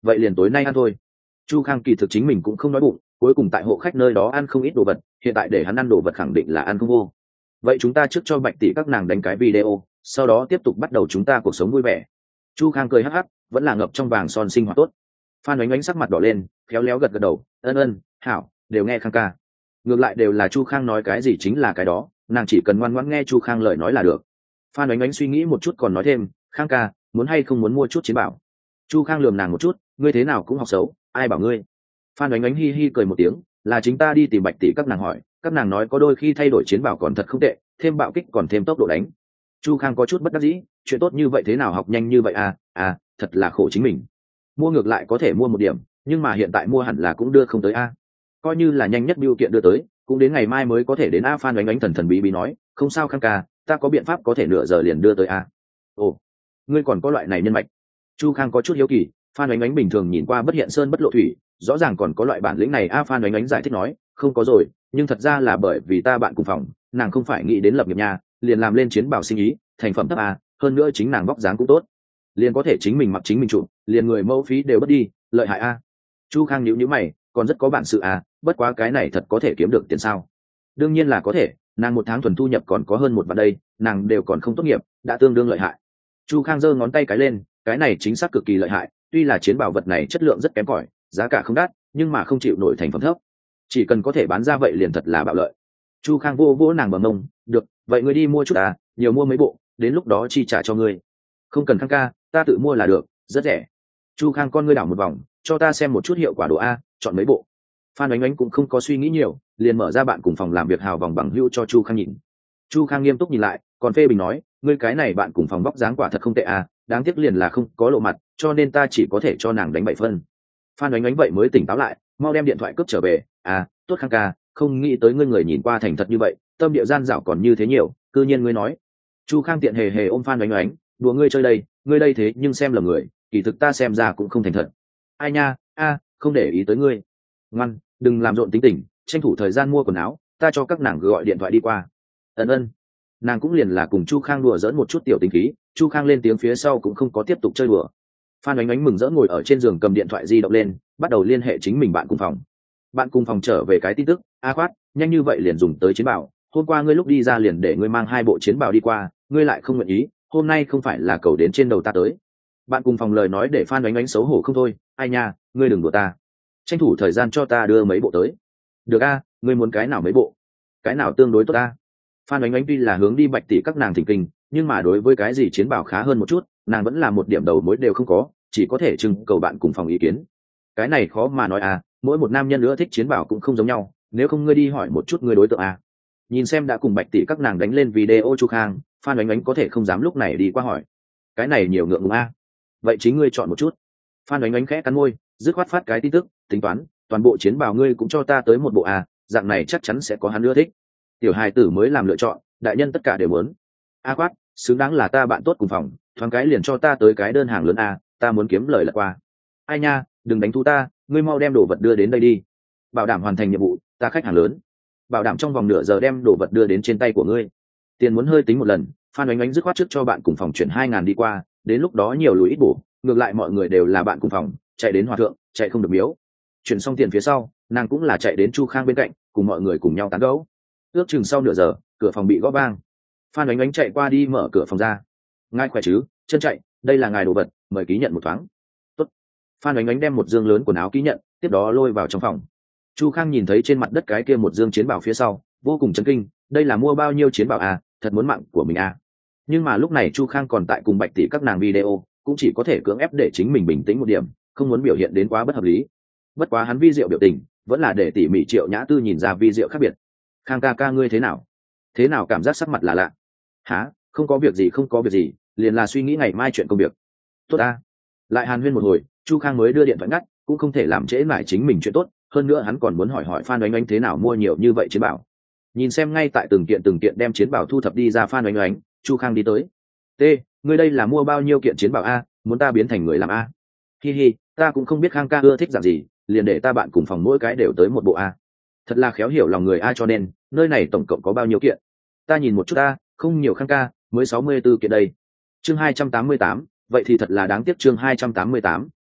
vậy liền tối nay ăn thôi. Chu Khang kỳ thực chính mình cũng không nói bụng, cuối cùng tại hộ khách nơi đó ăn không ít đồ vật, hiện tại để hắn ăn đồ vật khẳng định là ăn không vô. Vậy chúng ta trước cho Bạch tỷ các nàng đánh cái video, sau đó tiếp tục bắt đầu chúng ta cuộc sống vui vẻ. Chu Khang cười hắc hắc, vẫn là ngập trong vàng son sinh hoạt tốt. Phan Oánh Oánh sắc mặt đỏ lên, khéo léo gật gật đầu, ân ân, hảo, đều nghe Khang ca. Ngược lại đều là Chu Khang nói cái gì chính là cái đó, nàng chỉ cần ngoan ngoãn nghe Chu Khang lời nói là được. Phan Oánh Oánh suy nghĩ một chút còn nói thêm, Khang ca, muốn hay không muốn mua chút chiến bảo. Chu Khang lườm nàng một chút, ngươi thế nào cũng học xấu, ai bảo ngươi. Phan Oánh Oánh hi hi cười một tiếng, là chính ta đi tìm Bạch tỷ các nàng hỏi, các nàng nói có đôi khi thay đổi chiến bảo còn thật không tệ, thêm bạo kích còn thêm tốc độ đánh. Chu Khang có chút bất đắc dĩ, chuyện tốt như vậy thế nào học nhanh như vậy à, à, thật là khổ chính mình. Mua ngược lại có thể mua một điểm, nhưng mà hiện tại mua hẳn là cũng đưa không tới a. Coi như là nhanh nhất biêu kiện đưa tới, cũng đến ngày mai mới có thể đến a. Phan Oánh Oánh thần thần bí bí nói, không sao Khang ca, ta có biện pháp có thể nửa giờ liền đưa tới a. Ồ, ngươi còn có loại này nhân mạch. Chu Khang có chút hiếu kỳ, Phan Oánh Oánh bình thường nhìn qua bất hiện sơn bất lộ thủy, rõ ràng còn có loại bản lĩnh này a. Phan Oánh Oánh giải thích nói, không có rồi, nhưng thật ra là bởi vì ta bạn cùng phòng, nàng không phải nghĩ đến lập nghiệp nhà, liền làm lên chiến bảo sinh ý, thành phẩm thấp a, hơn nữa chính nàng vóc dáng cũng tốt, liền có thể chính mình mặc chính mình chụp, liền người mẫu phí đều bất đi, lợi hại a. Chu Khang nhíu nhíu mày, còn rất có bản sự à, bất quá cái này thật có thể kiếm được tiền sao? Đương nhiên là có thể, nàng một tháng thuần thu nhập còn có hơn một vạn đây, nàng đều còn không tốt nghiệp, đã tương đương lợi hại. Chu Khang giơ ngón tay cái lên, cái này chính xác cực kỳ lợi hại, tuy là chiến bảo vật này chất lượng rất kém cỏi, giá cả không đắt, nhưng mà không chịu nổi thành phẩm thấp. Chỉ cần có thể bán ra vậy liền thật là bạo lợi. Chu Khang vô vỗ nàng bờ mông, được, vậy ngươi đi mua chút à, nhiều mua mấy bộ, đến lúc đó chi trả cho ngươi. Không cần Khang ca, ta tự mua là được, rất rẻ. Chu Khang con ngươi đảo một vòng, cho ta xem một chút hiệu quả đồ a, chọn mấy bộ. Phan Oánh Oánh cũng không có suy nghĩ nhiều, liền mở ra bạn cùng phòng làm việc hào vòng bằng hữu cho Chu Khang nhìn. Chu Khang nghiêm túc nhìn lại, còn phê bình nói, ngươi cái này bạn cùng phòng vóc dáng quả thật không tệ à, đáng tiếc liền là không có lộ mặt, cho nên ta chỉ có thể cho nàng đánh bảy phân. Phan Oánh Oánh vậy mới tỉnh táo lại, mau đem điện thoại cướp trở về, à, tốt Khang ca, không nghĩ tới ngươi người nhìn qua thành thật như vậy, tâm địa gian dảo còn như thế nhiều, cư nhiên ngươi nói. Chu Khang tiện hề hề ôm Phan Oánh Oánh, đùa ngươi chơi đây, ngươi đây thế nhưng xem lầm người, kỳ thực ta xem ra cũng không thành thật. Ai nha, a, không để ý tới ngươi. Ngoan, đừng làm rộn tính tình, tranh thủ thời gian mua quần áo, ta cho các nàng gọi điện thoại đi qua. Ân ân. Nàng cũng liền là cùng Chu Khang đùa giỡn một chút tiểu tính khí, Chu Khang lên tiếng phía sau cũng không có tiếp tục chơi đùa. Phan Oánh Oánh mừng rỡ ngồi ở trên giường cầm điện thoại di động lên, bắt đầu liên hệ chính mình bạn cùng phòng. Bạn cùng phòng trở về cái tin tức, a khoát, nhanh như vậy liền dùng tới chiến bảo, hôm qua ngươi lúc đi ra liền để ngươi mang hai bộ chiến bảo đi qua, ngươi lại không nguyện ý, hôm nay không phải là cầu đến trên đầu ta tới. Bạn cùng phòng lời nói để Phan Oánh Oánh xấu hổ không thôi, ai nha, ngươi đừng đùa ta, tranh thủ thời gian cho ta đưa mấy bộ tới. Được a, ngươi muốn cái nào mấy bộ, cái nào tương đối tốt ta. Phan Oánh Oánh tuy là hướng đi Bạch tỷ các nàng thỉnh kinh, nhưng mà đối với cái gì chiến bảo khá hơn một chút, nàng vẫn là một điểm đầu mối đều không có, chỉ có thể trưng cầu bạn cùng phòng ý kiến. Cái này khó mà nói à, mỗi một nam nhân nữa thích chiến bảo cũng không giống nhau, nếu không ngươi đi hỏi một chút ngươi đối tượng à. Nhìn xem đã cùng Bạch tỷ các nàng đánh lên video Chu Khang, Phan Oánh Oánh có thể không dám lúc này đi qua hỏi. Cái này nhiều ngượng ngùng a. Vậy chính ngươi chọn một chút. Phan Oánh Oánh khẽ cắn môi, dứt khoát phát cái tin tức, tính toán, toàn bộ chiến bào ngươi cũng cho ta tới một bộ à, dạng này chắc chắn sẽ có hắn ưa thích. Tiểu hài tử mới làm lựa chọn, đại nhân tất cả đều muốn. A quát, xứng đáng là ta bạn tốt cùng phòng, thoáng cái liền cho ta tới cái đơn hàng lớn a, ta muốn kiếm lời là qua. Ai nha, đừng đánh thu ta, ngươi mau đem đồ vật đưa đến đây đi. Bảo đảm hoàn thành nhiệm vụ, ta khách hàng lớn. Bảo đảm trong vòng nửa giờ đem đồ vật đưa đến trên tay của ngươi. Tiền muốn hơi tính một lần, Phan Oánh Oánh dứt khoát trước cho bạn cùng phòng chuyển hai ngàn đi qua, đến lúc đó nhiều lùi ít bổ, ngược lại mọi người đều là bạn cùng phòng, chạy đến hòa thượng, chạy không được miếu. Chuyển xong tiền phía sau, nàng cũng là chạy đến Chu Khang bên cạnh, cùng mọi người cùng nhau tán gẫu. Ước chừng sau nửa giờ, cửa phòng bị gõ vang. Phan Oánh Oánh chạy qua đi mở cửa phòng ra. Ngài khỏe chứ, chân chạy, đây là ngài đồ vật, mời ký nhận một thoáng. Tốt. Phan Oánh Oánh đem một dương lớn quần áo ký nhận, tiếp đó lôi vào trong phòng. Chu Khang nhìn thấy trên mặt đất cái kia một dương chiến bảo phía sau, vô cùng chấn kinh, đây là mua bao nhiêu chiến bảo à, thật muốn mạng của mình à. Nhưng mà lúc này Chu Khang còn tại cùng Bạch tỷ các nàng video, cũng chỉ có thể cưỡng ép để chính mình bình tĩnh một điểm, không muốn biểu hiện đến quá bất hợp lý. Bất quá hắn vi diệu biểu tình, vẫn là để tỉ mỉ Triệu Nhã Tư nhìn ra vi diệu khác biệt. Khang ca ca ngươi thế nào? Thế nào cảm giác sắc mặt là lạ? Hả? Không có việc gì, không có việc gì, liền là suy nghĩ ngày mai chuyện công việc. Tốt a. Lại hàn huyên một hồi, Chu Khang mới đưa điện thoại ngắt, cũng không thể làm trễ mãi chính mình chuyện tốt, hơn nữa hắn còn muốn hỏi hỏi Phan Oánh Oánh thế nào mua nhiều như vậy chiến bảo. Nhìn xem ngay tại từng kiện từng kiện đem chiến bảo thu thập đi ra Phan Oánh Oánh, Chu Khang đi tới. T, ngươi đây là mua bao nhiêu kiện chiến bảo a, muốn ta biến thành người làm a? Hi hi, ta cũng không biết Khang ca ưa thích dạng gì, liền để ta bạn cùng phòng mỗi cái đều tới một bộ a. Thật là khéo hiểu lòng người a, cho nên nơi này tổng cộng có bao nhiêu kiện? Ta nhìn một chút a, không nhiều Khang ca, mới sáu mươi tư kiện đây. Chương hai trăm tám mươi tám, vậy thì thật là đáng tiếc. Chương hai trăm tám mươi tám,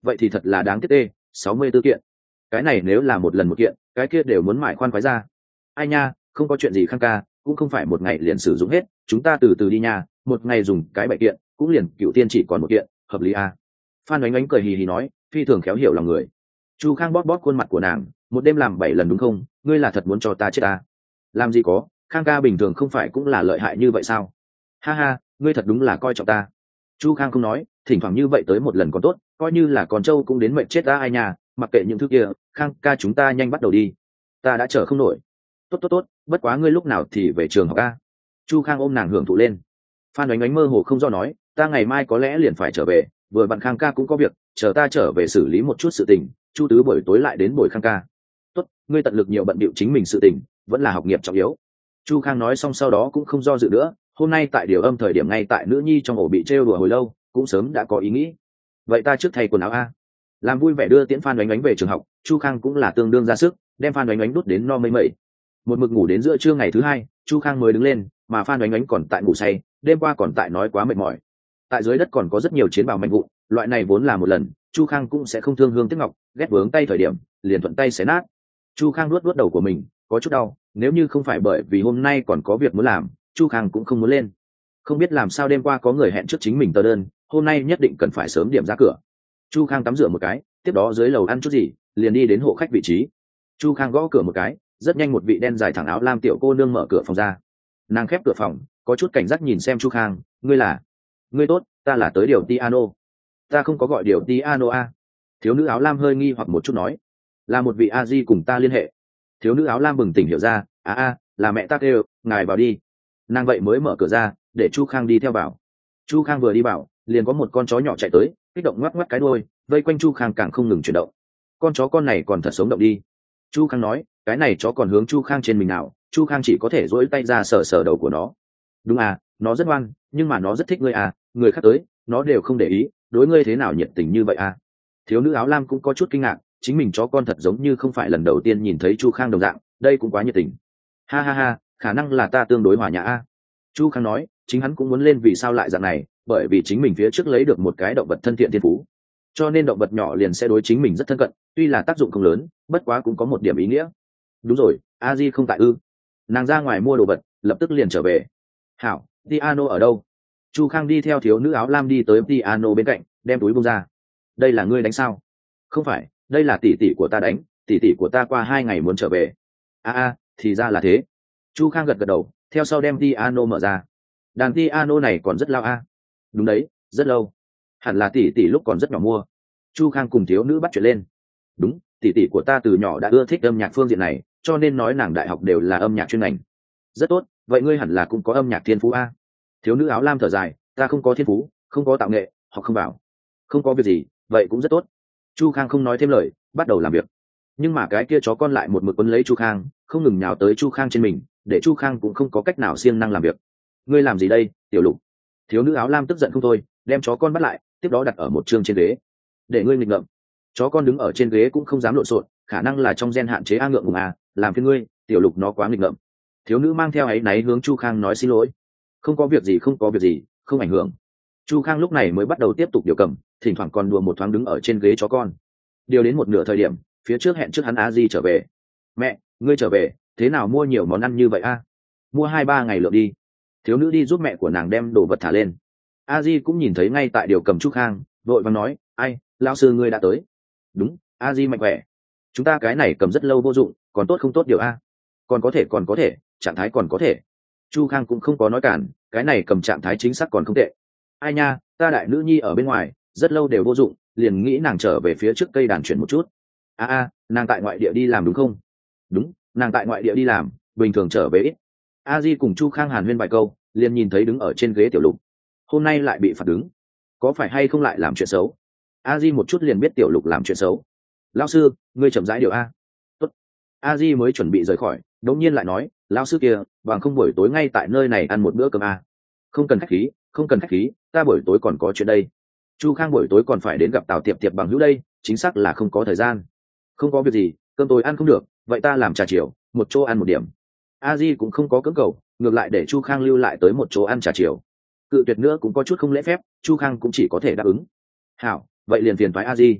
vậy thì thật là đáng tiếc tê. Sáu mươi tư kiện, cái này nếu là một lần một kiện, cái kia đều muốn mải khoan khoái ra. Ai nha, không có chuyện gì Khang ca, cũng không phải một ngày liền sử dụng hết, chúng ta từ từ đi nha, một ngày dùng cái bảy kiện cũng liền cựu tiên chỉ còn một kiện, hợp lý à. Phan Oánh Oánh cười hì hì nói, phi thường khéo hiểu lòng người. Chu Khang bóp bóp khuôn mặt của nàng, một đêm làm bảy lần đúng không, ngươi là thật muốn cho ta chết à? Làm gì có, Khang ca bình thường không phải cũng là lợi hại như vậy sao? Ha ha, ngươi thật đúng là coi trọng ta. Chu Khang không nói, thỉnh thoảng như vậy tới một lần còn tốt, coi như là con trâu cũng đến mệnh chết ta ai nhà, mặc kệ những thứ kia, Khang ca chúng ta nhanh bắt đầu đi, ta đã chờ không nổi. Tốt tốt tốt, bất quá ngươi lúc nào thì về trường học a? Chu Khang ôm nàng hưởng thụ lên. Phan Oánh Oánh mơ hồ không do nói, ta ngày mai có lẽ liền phải trở về, vừa bạn Khang ca cũng có việc, chờ ta trở về xử lý một chút sự tình, Chu tứ buổi tối lại đến buổi Khang ca. Tốt, ngươi tận lực nhiều bận bịu chính mình sự tình, vẫn là học nghiệp trọng yếu. Chu Khang nói xong sau đó cũng không do dự nữa, hôm nay tại điều âm thời điểm ngay tại nữ nhi trong ổ bị trêu đùa hồi lâu, cũng sớm đã có ý nghĩ. Vậy ta trước thay quần áo a. Làm vui vẻ đưa tiễn Phan Oánh Oánh về trường học, Chu Khang cũng là tương đương ra sức, đem Phan Oánh Oánh đút đến no mây mẩy. Một mực ngủ đến giữa trưa ngày thứ hai, Chu Khang mới đứng lên, mà Phan Oánh Oánh còn tại ngủ say, đêm qua còn tại nói quá mệt mỏi. Tại dưới đất còn có rất nhiều chiến bào mạnh vụn, loại này vốn là một lần, Chu Khang cũng sẽ không thương hương tiếc ngọc, ghét vướng tay thời điểm, liền thuận tay xé nát. Chu Khang nuốt nuốt đầu của mình, có chút đau, nếu như không phải bởi vì hôm nay còn có việc muốn làm, Chu Khang cũng không muốn lên. Không biết làm sao đêm qua có người hẹn trước chính mình tờ đơn, hôm nay nhất định cần phải sớm điểm ra cửa. Chu Khang tắm rửa một cái, tiếp đó dưới lầu ăn chút gì, liền đi đến hộ khách vị trí. Chu Khang gõ cửa một cái, rất nhanh một vị đen dài thẳng áo lam tiểu cô nương mở cửa phòng ra. Nàng khép cửa phòng, có chút cảnh giác nhìn xem Chu Khang, ngươi là? Ngươi tốt, ta là tới điều piano. Ta không có gọi điều piano a. Thiếu nữ áo lam hơi nghi hoặc một chút nói, là một vị a di cùng ta liên hệ. Thiếu nữ áo lam bừng tỉnh hiểu ra, a a, là mẹ ta kêu, ngài vào đi. Nàng vậy mới mở cửa ra, để Chu Khang đi theo vào. Chu Khang vừa đi vào, liền có một con chó nhỏ chạy tới, kích động ngoắc ngoắc cái đuôi, vây quanh Chu Khang càng không ngừng chuyển động. Con chó con này còn thật sống động đi. Chu Khang nói, cái này chó còn hướng Chu Khang trên mình nào, Chu Khang chỉ có thể duỗi tay ra sờ sờ đầu của nó. Đúng à, nó rất ngoan, nhưng mà nó rất thích ngươi à, người khác tới, nó đều không để ý, đối ngươi thế nào nhiệt tình như vậy à. Thiếu nữ áo lam cũng có chút kinh ngạc, chính mình chó con thật giống như không phải lần đầu tiên nhìn thấy Chu Khang đồng dạng, đây cũng quá nhiệt tình. Ha ha ha, khả năng là ta tương đối hòa nhã a. Chu Khang nói, chính hắn cũng muốn lên vì sao lại dạng này, bởi vì chính mình phía trước lấy được một cái động vật thân thiện thiên phú, cho nên động vật nhỏ liền sẽ đối chính mình rất thân cận, tuy là tác dụng không lớn, bất quá cũng có một điểm ý nghĩa. Đúng rồi, a di không tại ư? Nàng ra ngoài mua đồ vật, lập tức liền trở về. Hảo, piano ở đâu? Chu Khang đi theo thiếu nữ áo lam đi tới piano bên cạnh, đem túi bông ra. Đây là ngươi đánh sao? Không phải, đây là tỷ tỷ của ta đánh, tỷ tỷ của ta qua hai ngày muốn trở về. A a, thì ra là thế. Chu Khang gật gật đầu, theo sau đem piano mở ra. Đàn piano này còn rất lao a. Đúng đấy, rất lâu. Hẳn là tỷ tỷ lúc còn rất nhỏ mua. Chu Khang cùng thiếu nữ bắt chuyện lên. Đúng, tỷ tỷ của ta từ nhỏ đã ưa thích âm nhạc phương diện này, cho nên nói nàng đại học đều là âm nhạc chuyên ngành. Rất tốt, vậy ngươi hẳn là cũng có âm nhạc thiên phú a. Thiếu nữ áo lam thở dài, ta không có thiên phú, không có tạo nghệ, học không vào. Không có việc gì, vậy cũng rất tốt. Chu Khang không nói thêm lời, bắt đầu làm việc. Nhưng mà cái kia chó con lại một mực quấn lấy Chu Khang, không ngừng nhào tới Chu Khang trên mình, để Chu Khang cũng không có cách nào siêng năng làm việc. Ngươi làm gì đây, tiểu Lục? Thiếu nữ áo lam tức giận không thôi, đem chó con bắt lại, tiếp đó đặt ở một chương trên ghế. Để ngươi nghịch ngợm. Chó con đứng ở trên ghế cũng không dám lộn xộn, khả năng là trong gen hạn chế a ngượng ngùng à, làm phiền ngươi, tiểu Lục nó quá nghịch ngợm. Thiếu nữ mang theo áy náy hướng Chu Khang nói xin lỗi. Không có việc gì, không có việc gì, không ảnh hưởng. Chu Khang lúc này mới bắt đầu tiếp tục điều cầm, thỉnh thoảng còn đùa một thoáng đứng ở trên ghế chó con. Điều đến một nửa thời điểm, phía trước hẹn trước hắn a di trở về. Mẹ, ngươi trở về, thế nào mua nhiều món ăn như vậy a? Mua hai ba ngày lượng đi. Thiếu nữ đi giúp mẹ của nàng đem đồ vật thả lên. A di cũng nhìn thấy ngay tại điều cầm Chu Khang, vội vàng nói, ai, lão sư ngươi đã tới. Đúng, a di mạnh khỏe. Chúng ta cái này cầm rất lâu vô dụng, còn tốt không tốt điều a? Còn có thể còn có thể, trạng thái còn có thể. Chu Khang cũng không có nói cản, cái này cầm trạng thái chính xác còn không tệ. Ai nha, ta đại nữ nhi ở bên ngoài, rất lâu đều vô dụng, liền nghĩ nàng trở về phía trước cây đàn chuyển một chút. A a, nàng tại ngoại địa đi làm đúng không? Đúng, nàng tại ngoại địa đi làm, bình thường trở về ít. A di cùng Chu Khang hàn huyên vài câu, liền nhìn thấy đứng ở trên ghế tiểu Lục. Hôm nay lại bị phạt đứng, có phải hay không lại làm chuyện xấu? A di một chút liền biết tiểu Lục làm chuyện xấu. Lão sư, ngươi chậm rãi điều a. Tốt. A di mới chuẩn bị rời khỏi, đột nhiên lại nói, lão sư kia, bằng không buổi tối ngay tại nơi này ăn một bữa cơm a. Không cần khách khí, không cần khách khí, ta buổi tối còn có chuyện đây. Chu Khang buổi tối còn phải đến gặp Tào Tiệp Tiệp bằng hữu đây, chính xác là không có thời gian. Không có việc gì, cơm tối ăn không được, vậy ta làm trà chiều, một chỗ ăn một điểm. A di cũng không có cưỡng cầu, ngược lại để Chu Khang lưu lại tới một chỗ ăn trà chiều. Cự tuyệt nữa cũng có chút không lễ phép, Chu Khang cũng chỉ có thể đáp ứng. Hảo, vậy liền phiền toái A di.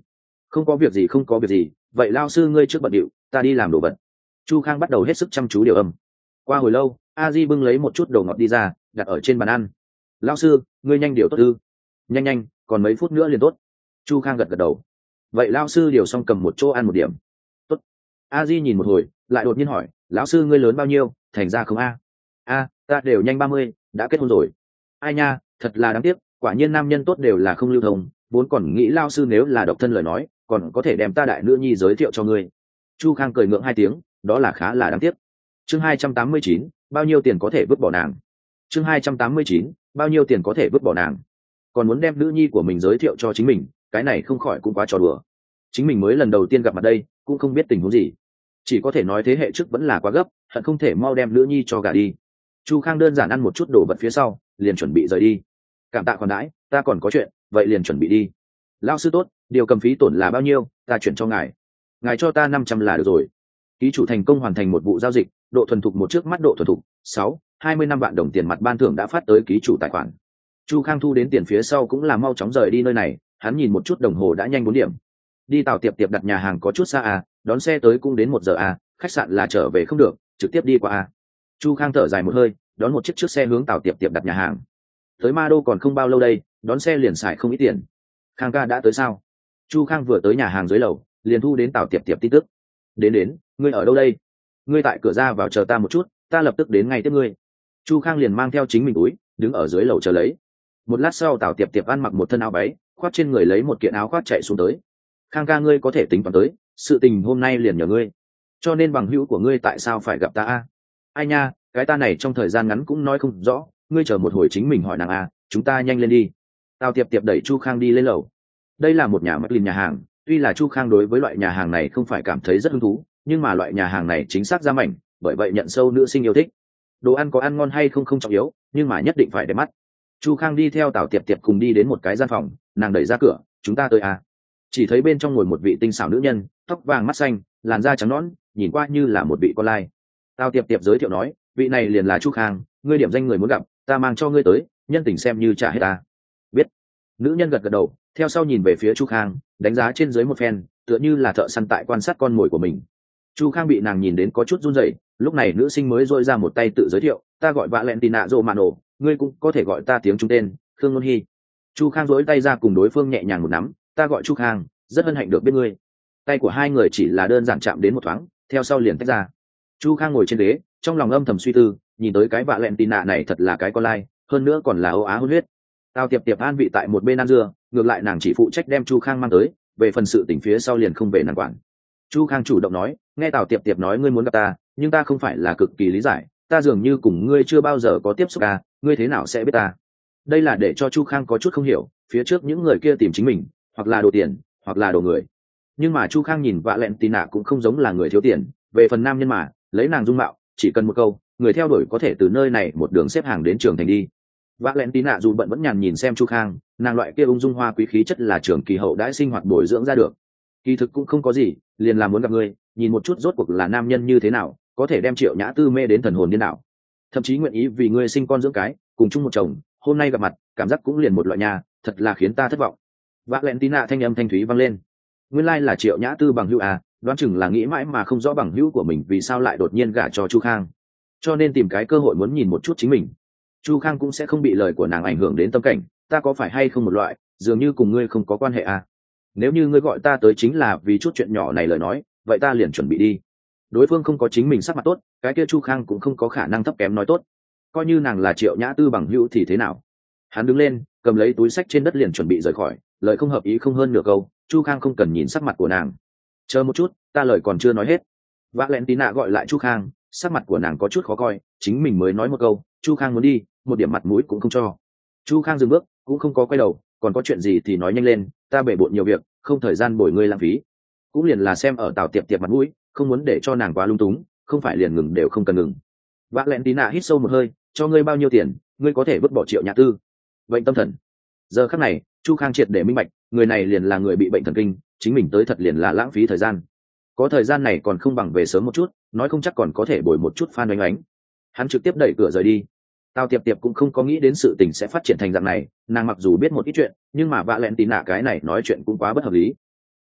Không có việc gì, không có việc gì. Vậy lao sư ngươi trước bận điệu, ta đi làm đồ vật. Chu Khang bắt đầu hết sức chăm chú điều âm. Qua hồi lâu, a di bưng lấy một chút đồ ngọt đi ra, đặt ở trên bàn ăn. Lao sư, ngươi nhanh điều tốt ư? Nhanh nhanh, còn mấy phút nữa liền tốt. Chu Khang gật gật đầu. Vậy lao sư điều xong cầm một chỗ ăn một điểm. Tốt. A di nhìn một hồi, lại đột nhiên hỏi, lão sư ngươi lớn bao nhiêu, thành ra không a? A, ta đều nhanh ba mươi, đã kết hôn rồi. Ai nha, thật là đáng tiếc, quả nhiên nam nhân tốt đều là không lưu thông, vốn còn nghĩ lao sư nếu là độc thân lời nói, còn có thể đem ta đại nữ nhi giới thiệu cho ngươi. Chu Khang cười ngượng hai tiếng, đó là khá là đáng tiếc. Chương hai trăm tám mươi chín, bao nhiêu tiền có thể vứt bỏ nàng? Chương hai trăm tám mươi chín, bao nhiêu tiền có thể vứt bỏ nàng? Còn muốn đem nữ nhi của mình giới thiệu cho chính mình, cái này không khỏi cũng quá trò đùa. Chính mình mới lần đầu tiên gặp mặt đây, cũng không biết tình huống gì, chỉ có thể nói thế hệ trước vẫn là quá gấp, hận không thể mau đem nữ nhi cho gả đi. Chu Khang đơn giản ăn một chút đồ vật phía sau, liền chuẩn bị rời đi. Cảm tạ khoản đãi, ta còn có chuyện, vậy liền chuẩn bị đi. Lão sư tốt, điều cầm phí tổn là bao nhiêu, ta chuyển cho ngài. Ngài cho ta năm trăm là được rồi. Ký chủ thành công hoàn thành một vụ giao dịch, độ thuần thục một trước mắt độ thuần thục sáu, hai mươi năm vạn đồng tiền mặt ban thưởng đã phát tới ký chủ tài khoản. Chu Khang thu đến tiền phía sau cũng là mau chóng rời đi nơi này, hắn nhìn một chút đồng hồ đã nhanh bốn điểm. Đi Tào Tiệp Tiệp đặt nhà hàng có chút xa à, đón xe tới cũng đến một giờ à, khách sạn là trở về không được, trực tiếp đi qua à. Chu Khang thở dài một hơi, đón một chiếc trước xe hướng Tào Tiệp Tiệp đặt nhà hàng. Tới Ma Đô còn không bao lâu đây, đón xe liền xài không ít tiền. Khang ca đã tới sao? Chu Khang vừa tới nhà hàng dưới lầu, liền thu đến Tào Tiệp Tiệp tin tức. Đến đến, ngươi ở đâu đây? Ngươi tại cửa ra vào chờ ta một chút, ta lập tức đến ngay tiếp ngươi. Chu Khang liền mang theo chính mình túi, đứng ở dưới lầu chờ lấy. Một lát sau Tào Tiệp Tiệp ăn mặc một thân áo váy, khoác trên người lấy một kiện áo khoác chạy xuống tới. Khang ca ngươi có thể tính toán tới, sự tình hôm nay liền nhờ ngươi. Cho nên bằng hữu của ngươi tại sao phải gặp ta a? Ai nha, cái ta này trong thời gian ngắn cũng nói không rõ, ngươi chờ một hồi chính mình hỏi nàng a, chúng ta nhanh lên đi. Tào Tiệp Tiệp đẩy Chu Khang đi lên lầu. Đây là một nhà McLean nhà hàng, tuy là Chu Khang đối với loại nhà hàng này không phải cảm thấy rất hứng thú, nhưng mà loại nhà hàng này chính xác ra mảnh, bởi vậy nhận sâu nữ sinh yêu thích. Đồ ăn có ăn ngon hay không không trọng yếu, nhưng mà nhất định phải đẹp mắt. Chu Khang đi theo Tào Tiệp Tiệp cùng đi đến một cái gian phòng, nàng đẩy ra cửa, chúng ta tới à. Chỉ thấy bên trong ngồi một vị tinh xảo nữ nhân, tóc vàng mắt xanh, làn da trắng nõn, nhìn qua như là một vị con lai. Tào Tiệp Tiệp giới thiệu nói, vị này liền là Chu Khang, ngươi điểm danh người muốn gặp, ta mang cho ngươi tới, nhân tình xem như trả hết ta. Biết. Nữ nhân gật gật đầu, theo sau nhìn về phía Chu Khang, đánh giá trên dưới một phen, tựa như là thợ săn tại quan sát con mồi của mình. Chu Khang bị nàng nhìn đến có chút run rẩy, lúc này nữ sinh mới dội ra một tay tự giới thiệu, ta gọi Valentina Romano, ngươi cũng có thể gọi ta tiếng Trung tên, Khương Luân Hi. Chu Khang dỗi tay ra cùng đối phương nhẹ nhàng một nắm, ta gọi Chu Khang, rất hân hạnh được biết ngươi. Tay của hai người chỉ là đơn giản chạm đến một thoáng, theo sau liền tách ra. Chu Khang ngồi trên ghế, trong lòng âm thầm suy tư, nhìn tới cái Valentina này thật là cái con lai, hơn nữa còn là Âu Á hôn huyết. Tào Tiệp Tiệp an vị tại một bên ăn dưa, ngược lại nàng chỉ phụ trách đem Chu Khang mang tới, về phần sự tình phía sau liền không về nàng quản. Chu Khang chủ động nói, nghe Tào Tiệp Tiệp nói ngươi muốn gặp ta, nhưng ta không phải là cực kỳ lý giải, ta dường như cùng ngươi chưa bao giờ có tiếp xúc à, ngươi thế nào sẽ biết ta? Đây là để cho Chu Khang có chút không hiểu, phía trước những người kia tìm chính mình, hoặc là đồ tiền, hoặc là đồ người. Nhưng mà Chu Khang nhìn Valentina cũng không giống là người thiếu tiền, về phần nam nhân mà, lấy nàng dung mạo, chỉ cần một câu, người theo đuổi có thể từ nơi này một đường xếp hàng đến trường thành đi. Valentina dù bận vẫn nhàn nhìn xem Chu Khang, nàng loại kia ung dung hoa quý khí chất là trường kỳ hậu đãi sinh hoạt bồi dưỡng ra được. Kỳ thực cũng không có gì, liền là muốn gặp ngươi, nhìn một chút rốt cuộc là nam nhân như thế nào, có thể đem Triệu Nhã Tư mê đến thần hồn điên đảo. Thậm chí nguyện ý vì ngươi sinh con dưỡng cái, cùng chung một chồng, hôm nay gặp mặt, cảm giác cũng liền một loại nhà, thật là khiến ta thất vọng. Valentina thanh âm thanh thúy vang lên. Nguyên lai like là Triệu Nhã Tư bằng hữu à, đoán chừng là nghĩ mãi mà không rõ bằng hữu của mình vì sao lại đột nhiên gả cho Chu Khang, cho nên tìm cái cơ hội muốn nhìn một chút chính mình. Chu Khang cũng sẽ không bị lời của nàng ảnh hưởng đến tâm cảnh, ta có phải hay không một loại, dường như cùng ngươi không có quan hệ à. Nếu như ngươi gọi ta tới chính là vì chút chuyện nhỏ này lời nói, vậy ta liền chuẩn bị đi. Đối phương không có chính mình sắc mặt tốt, cái kia Chu Khang cũng không có khả năng thấp kém nói tốt. Coi như nàng là Triệu Nhã Tư bằng hữu thì thế nào? Hắn đứng lên, cầm lấy túi sách trên đất liền chuẩn bị rời khỏi, lời không hợp ý không hơn nửa câu, Chu Khang không cần nhìn sắc mặt của nàng. Chờ một chút, ta lời còn chưa nói hết. Valentina gọi lại Chu Khang, sắc mặt của nàng có chút khó coi, chính mình mới nói một câu, Chu Khang muốn đi, một điểm mặt mũi cũng không cho. Chu Khang dừng bước, cũng không có quay đầu, còn có chuyện gì thì nói nhanh lên, ta bể bộn nhiều việc, không thời gian bồi ngươi lãng phí. Cũng liền là xem ở Tào Tiệp Tiệp mặt mũi, không muốn để cho nàng quá lung túng, không phải liền ngừng đều không cần ngừng. Valentina hít sâu một hơi, cho ngươi bao nhiêu tiền, ngươi có thể vứt bỏ Triệu Nhã Tư. Bệnh tâm thần. Giờ khắc này, Chu Khang triệt để minh bạch, người này liền là người bị bệnh thần kinh, chính mình tới thật liền là lãng phí thời gian. Có thời gian này còn không bằng về sớm một chút, nói không chắc còn có thể bồi một chút Phan Oanh Oánh. Hắn trực tiếp đẩy cửa rời đi. Tào Tiệp Tiệp cũng không có nghĩ đến sự tình sẽ phát triển thành dạng này, nàng mặc dù biết một ít chuyện, nhưng mà Valentina cái này nói chuyện cũng quá bất hợp lý.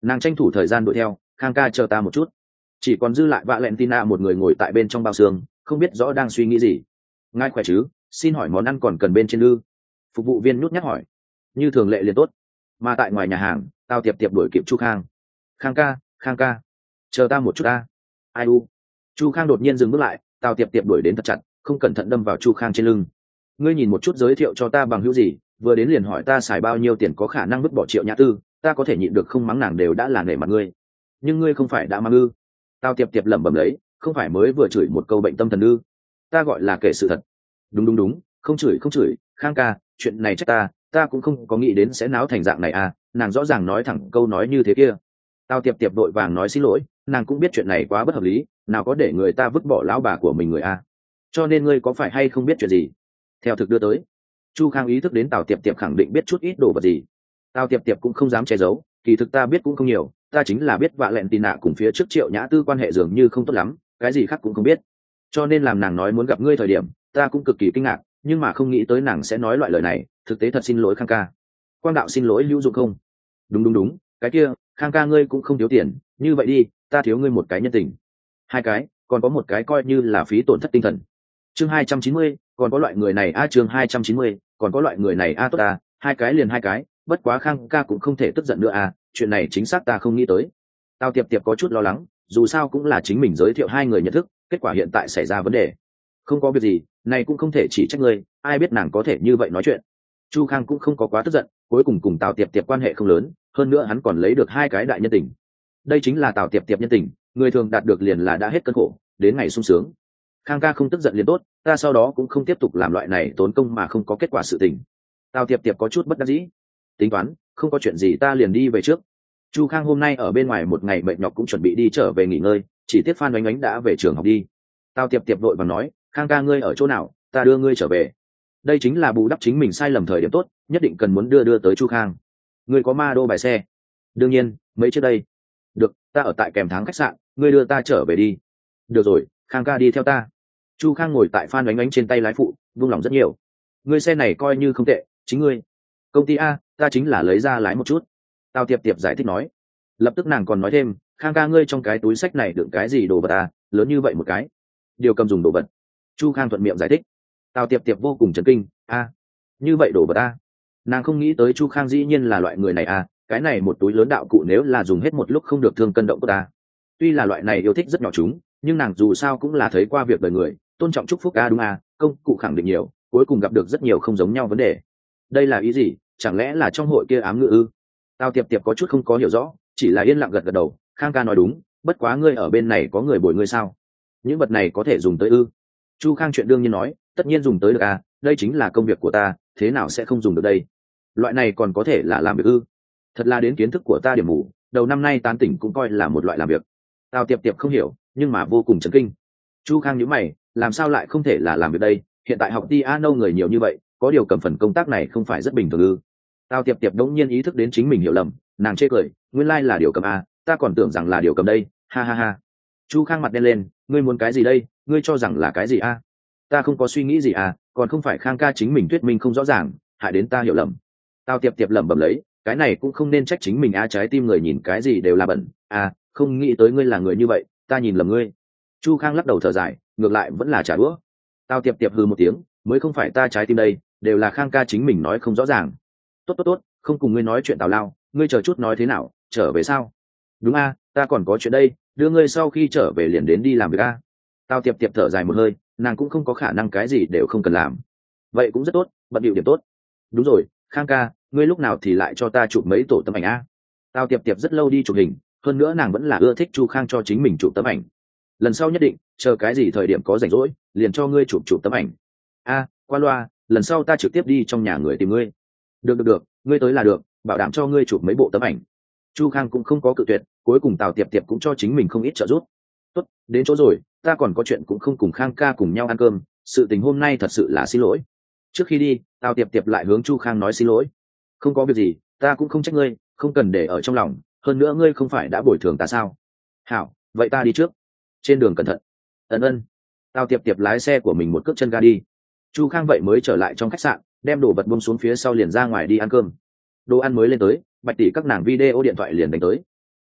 Nàng tranh thủ thời gian đuổi theo, khang ca chờ ta một chút. Chỉ còn dư lại Valentina một người ngồi tại bên trong bao xương, không biết rõ đang suy nghĩ gì. Ngài khỏe chứ, xin hỏi món ăn còn cần bên trên ư? Phục vụ viên nhút nhát hỏi. Như thường lệ liền tốt. Mà tại ngoài nhà hàng, tao tiệp tiệp đuổi kịp Chu Khang. Khang ca, Khang ca, chờ ta một chút ta. Ai u? Chu Khang đột nhiên dừng bước lại, tao tiệp tiệp đuổi đến thật chặt, không cẩn thận đâm vào Chu Khang trên lưng. Ngươi nhìn một chút giới thiệu cho ta bằng hữu gì, vừa đến liền hỏi ta xài bao nhiêu tiền, có khả năng vứt bỏ Triệu Nhã Tư, ta có thể nhịn được không mắng nàng đều đã là nể mặt ngươi. Nhưng ngươi không phải đã mang ư? Tao tiệp tiệp lẩm bẩm lấy, không phải mới vừa chửi một câu bệnh tâm thần ư? Ta gọi là kể sự thật. Đúng đúng đúng, không chửi không chửi, Khang ca, chuyện này trách ta, ta cũng không có nghĩ đến sẽ náo thành dạng này à, nàng rõ ràng nói thẳng câu nói như thế kia. Tao tiệp tiệp đội vàng nói xin lỗi, nàng cũng biết chuyện này quá bất hợp lý, nào có để người ta vứt bỏ lão bà của mình người a. Cho nên ngươi có phải hay không biết chuyện gì? Theo thực đưa tới. Chu Khang ý thức đến Tào tiệp tiệp khẳng định biết chút ít đồ vật gì. Tào tiệp tiệp cũng không dám che giấu, kỳ thực ta biết cũng không nhiều, ta chính là biết vạ lẹn tì nạ cùng phía trước Triệu Nhã Tư quan hệ dường như không tốt lắm, cái gì khác cũng không biết. Cho nên làm nàng nói muốn gặp ngươi thời điểm, ta cũng cực kỳ kinh ngạc, nhưng mà không nghĩ tới nàng sẽ nói loại lời này, thực tế thật xin lỗi Khang ca. Quang đạo xin lỗi hữu dụng không? Đúng đúng đúng, cái kia, Khang ca ngươi cũng không thiếu tiền, như vậy đi, ta thiếu ngươi một cái nhân tình. Hai cái, còn có một cái coi như là phí tổn thất tinh thần. Chương hai trăm chín mươi, còn có loại người này a à, chương hai trăm chín mươi, còn có loại người này a à, tốt à, hai cái liền hai cái, bất quá Khang ca cũng không thể tức giận nữa à, chuyện này chính xác ta không nghĩ tới. Tao tiệp tiệp có chút lo lắng, dù sao cũng là chính mình giới thiệu hai người nhận thức, kết quả hiện tại xảy ra vấn đề. Không có việc gì, này cũng không thể chỉ trách ngươi, ai biết nàng có thể như vậy nói chuyện. Chu Khang cũng không có quá tức giận, cuối cùng cùng Tào tiệp tiệp quan hệ không lớn, hơn nữa hắn còn lấy được hai cái đại nhân tình. Đây chính là Tào tiệp tiệp nhân tình, người thường đạt được liền là đã hết cơn khổ, đến ngày sung sướng. Khang ca không tức giận liền tốt, ta sau đó cũng không tiếp tục làm loại này tốn công mà không có kết quả sự tình. Tào tiệp tiệp có chút bất đắc dĩ. Tính toán, không có chuyện gì ta liền đi về trước. Chu Khang hôm nay ở bên ngoài một ngày mệt nhọc cũng chuẩn bị đi trở về nghỉ ngơi, chỉ tiếc Phan Oánh Oánh đã về trường học đi. Tào tiệp tiệp vội vàng nói, Khang ca ngươi ở chỗ nào, ta đưa ngươi trở về. Đây chính là bù đắp chính mình sai lầm thời điểm tốt, nhất định cần muốn đưa đưa tới Chu Khang. Ngươi có ma đô bài xe? Đương nhiên, mấy trước đây. Được, ta ở tại kèm tháng khách sạn, ngươi đưa ta trở về đi. Được rồi, Khang ca đi theo ta. Chu Khang ngồi tại Phan Oánh Oánh trên tay lái phụ, vung lòng rất nhiều. Ngươi xe này coi như không tệ, chính ngươi. Công ty a, ta chính là lấy ra lái một chút. Tao tiệp tiệp giải thích nói. Lập tức nàng còn nói thêm, Khang ca ngươi trong cái túi sách này đựng cái gì đồ vật à, lớn như vậy một cái. Điều cầm dùng đồ vật. Chu Khang thuận miệng giải thích. Tao tiệp tiệp vô cùng chấn kinh, a, như vậy đồ vật a. Nàng không nghĩ tới Chu Khang dĩ nhiên là loại người này à, cái này một túi lớn đạo cụ nếu là dùng hết một lúc không được thương cân động của ta. Tuy là loại này yêu thích rất nhỏ chúng, nhưng nàng dù sao cũng là thấy qua việc đời người, tôn trọng chúc phúc a đúng à, công cụ khẳng định nhiều, cuối cùng gặp được rất nhiều không giống nhau vấn đề. Đây là ý gì, chẳng lẽ là trong hội kia ám ngữ ư? Tao tiệp tiệp có chút không có hiểu rõ, chỉ là yên lặng gật gật đầu. Khang ca nói đúng, bất quá ngươi ở bên này có người bồi ngươi sao? Những vật này có thể dùng tới ư? Chu Khang chuyện đương nhiên nói, tất nhiên dùng tới được à, đây chính là công việc của ta, thế nào sẽ không dùng được đây? Loại này còn có thể là làm việc ư? Thật là đến kiến thức của ta điểm mù, đầu năm nay tán tỉnh cũng coi là một loại làm việc. Tao tiệp tiệp không hiểu, nhưng mà vô cùng chấn kinh. Chu Khang nhíu mày, làm sao lại không thể là làm việc đây? Hiện tại học piano người nhiều như vậy, có điều cầm phần công tác này không phải rất bình thường ư? Tao tiệp tiệp đống nhiên ý thức đến chính mình hiểu lầm, nàng chê cười, nguyên lai là điều cầm a, ta còn tưởng rằng là điều cầm đây, ha ha ha. Chu Khang mặt đen lên, ngươi muốn cái gì đây, ngươi cho rằng là cái gì a? Ta không có suy nghĩ gì à, còn không phải Khang ca chính mình thuyết minh không rõ ràng, hại đến ta hiểu lầm. Tao tiệp tiệp lẩm bẩm lấy, cái này cũng không nên trách chính mình a, trái tim người nhìn cái gì đều là bẩn, à, không nghĩ tới ngươi là người như vậy, ta nhìn lầm ngươi. Chu Khang lắc đầu thở dài, ngược lại vẫn là trả đũa. Tao tiệp tiệp hừ một tiếng, mới không phải ta trái tim đây, đều là Khang ca chính mình nói không rõ ràng. Tốt tốt tốt, không cùng ngươi nói chuyện tào lao, ngươi chờ chút nói thế nào, trở về sao? Đúng a, ta còn có chuyện đây, đưa ngươi sau khi trở về liền đến đi làm việc a. Tao tiệp tiệp thở dài một hơi, nàng cũng không có khả năng cái gì đều không cần làm. Vậy cũng rất tốt, bận điệu điểm tốt. Đúng rồi, Khang ca, ngươi lúc nào thì lại cho ta chụp mấy tổ tấm ảnh a? Tao tiệp tiệp rất lâu đi chụp hình, hơn nữa nàng vẫn là ưa thích Chu Khang cho chính mình chụp tấm ảnh. Lần sau nhất định, chờ cái gì thời điểm có rảnh rỗi, liền cho ngươi chụp chụp tấm ảnh. A, qua loa, lần sau ta trực tiếp đi trong nhà người tìm ngươi. Được được được, ngươi tới là được, bảo đảm cho ngươi chụp mấy bộ tấm ảnh. Chu Khang cũng không có cự tuyệt, cuối cùng Tào tiệp tiệp cũng cho chính mình không ít trợ giúp. Tốt, đến chỗ rồi, ta còn có chuyện cũng không cùng Khang ca cùng nhau ăn cơm, sự tình hôm nay thật sự là xin lỗi. Trước khi đi, Tào tiệp tiệp lại hướng Chu Khang nói xin lỗi. Không có việc gì, ta cũng không trách ngươi, không cần để ở trong lòng, hơn nữa ngươi không phải đã bồi thường ta sao? Hảo, vậy ta đi trước. Trên đường cẩn thận. Ấn ơn. Tào tiệp tiệp lái xe của mình một cước chân ga đi. Chu Khang vậy mới trở lại trong khách sạn, đem đồ vật buông xuống phía sau liền ra ngoài đi ăn cơm. Đồ ăn mới lên tới, Bạch tỷ các nàng video điện thoại liền đánh tới.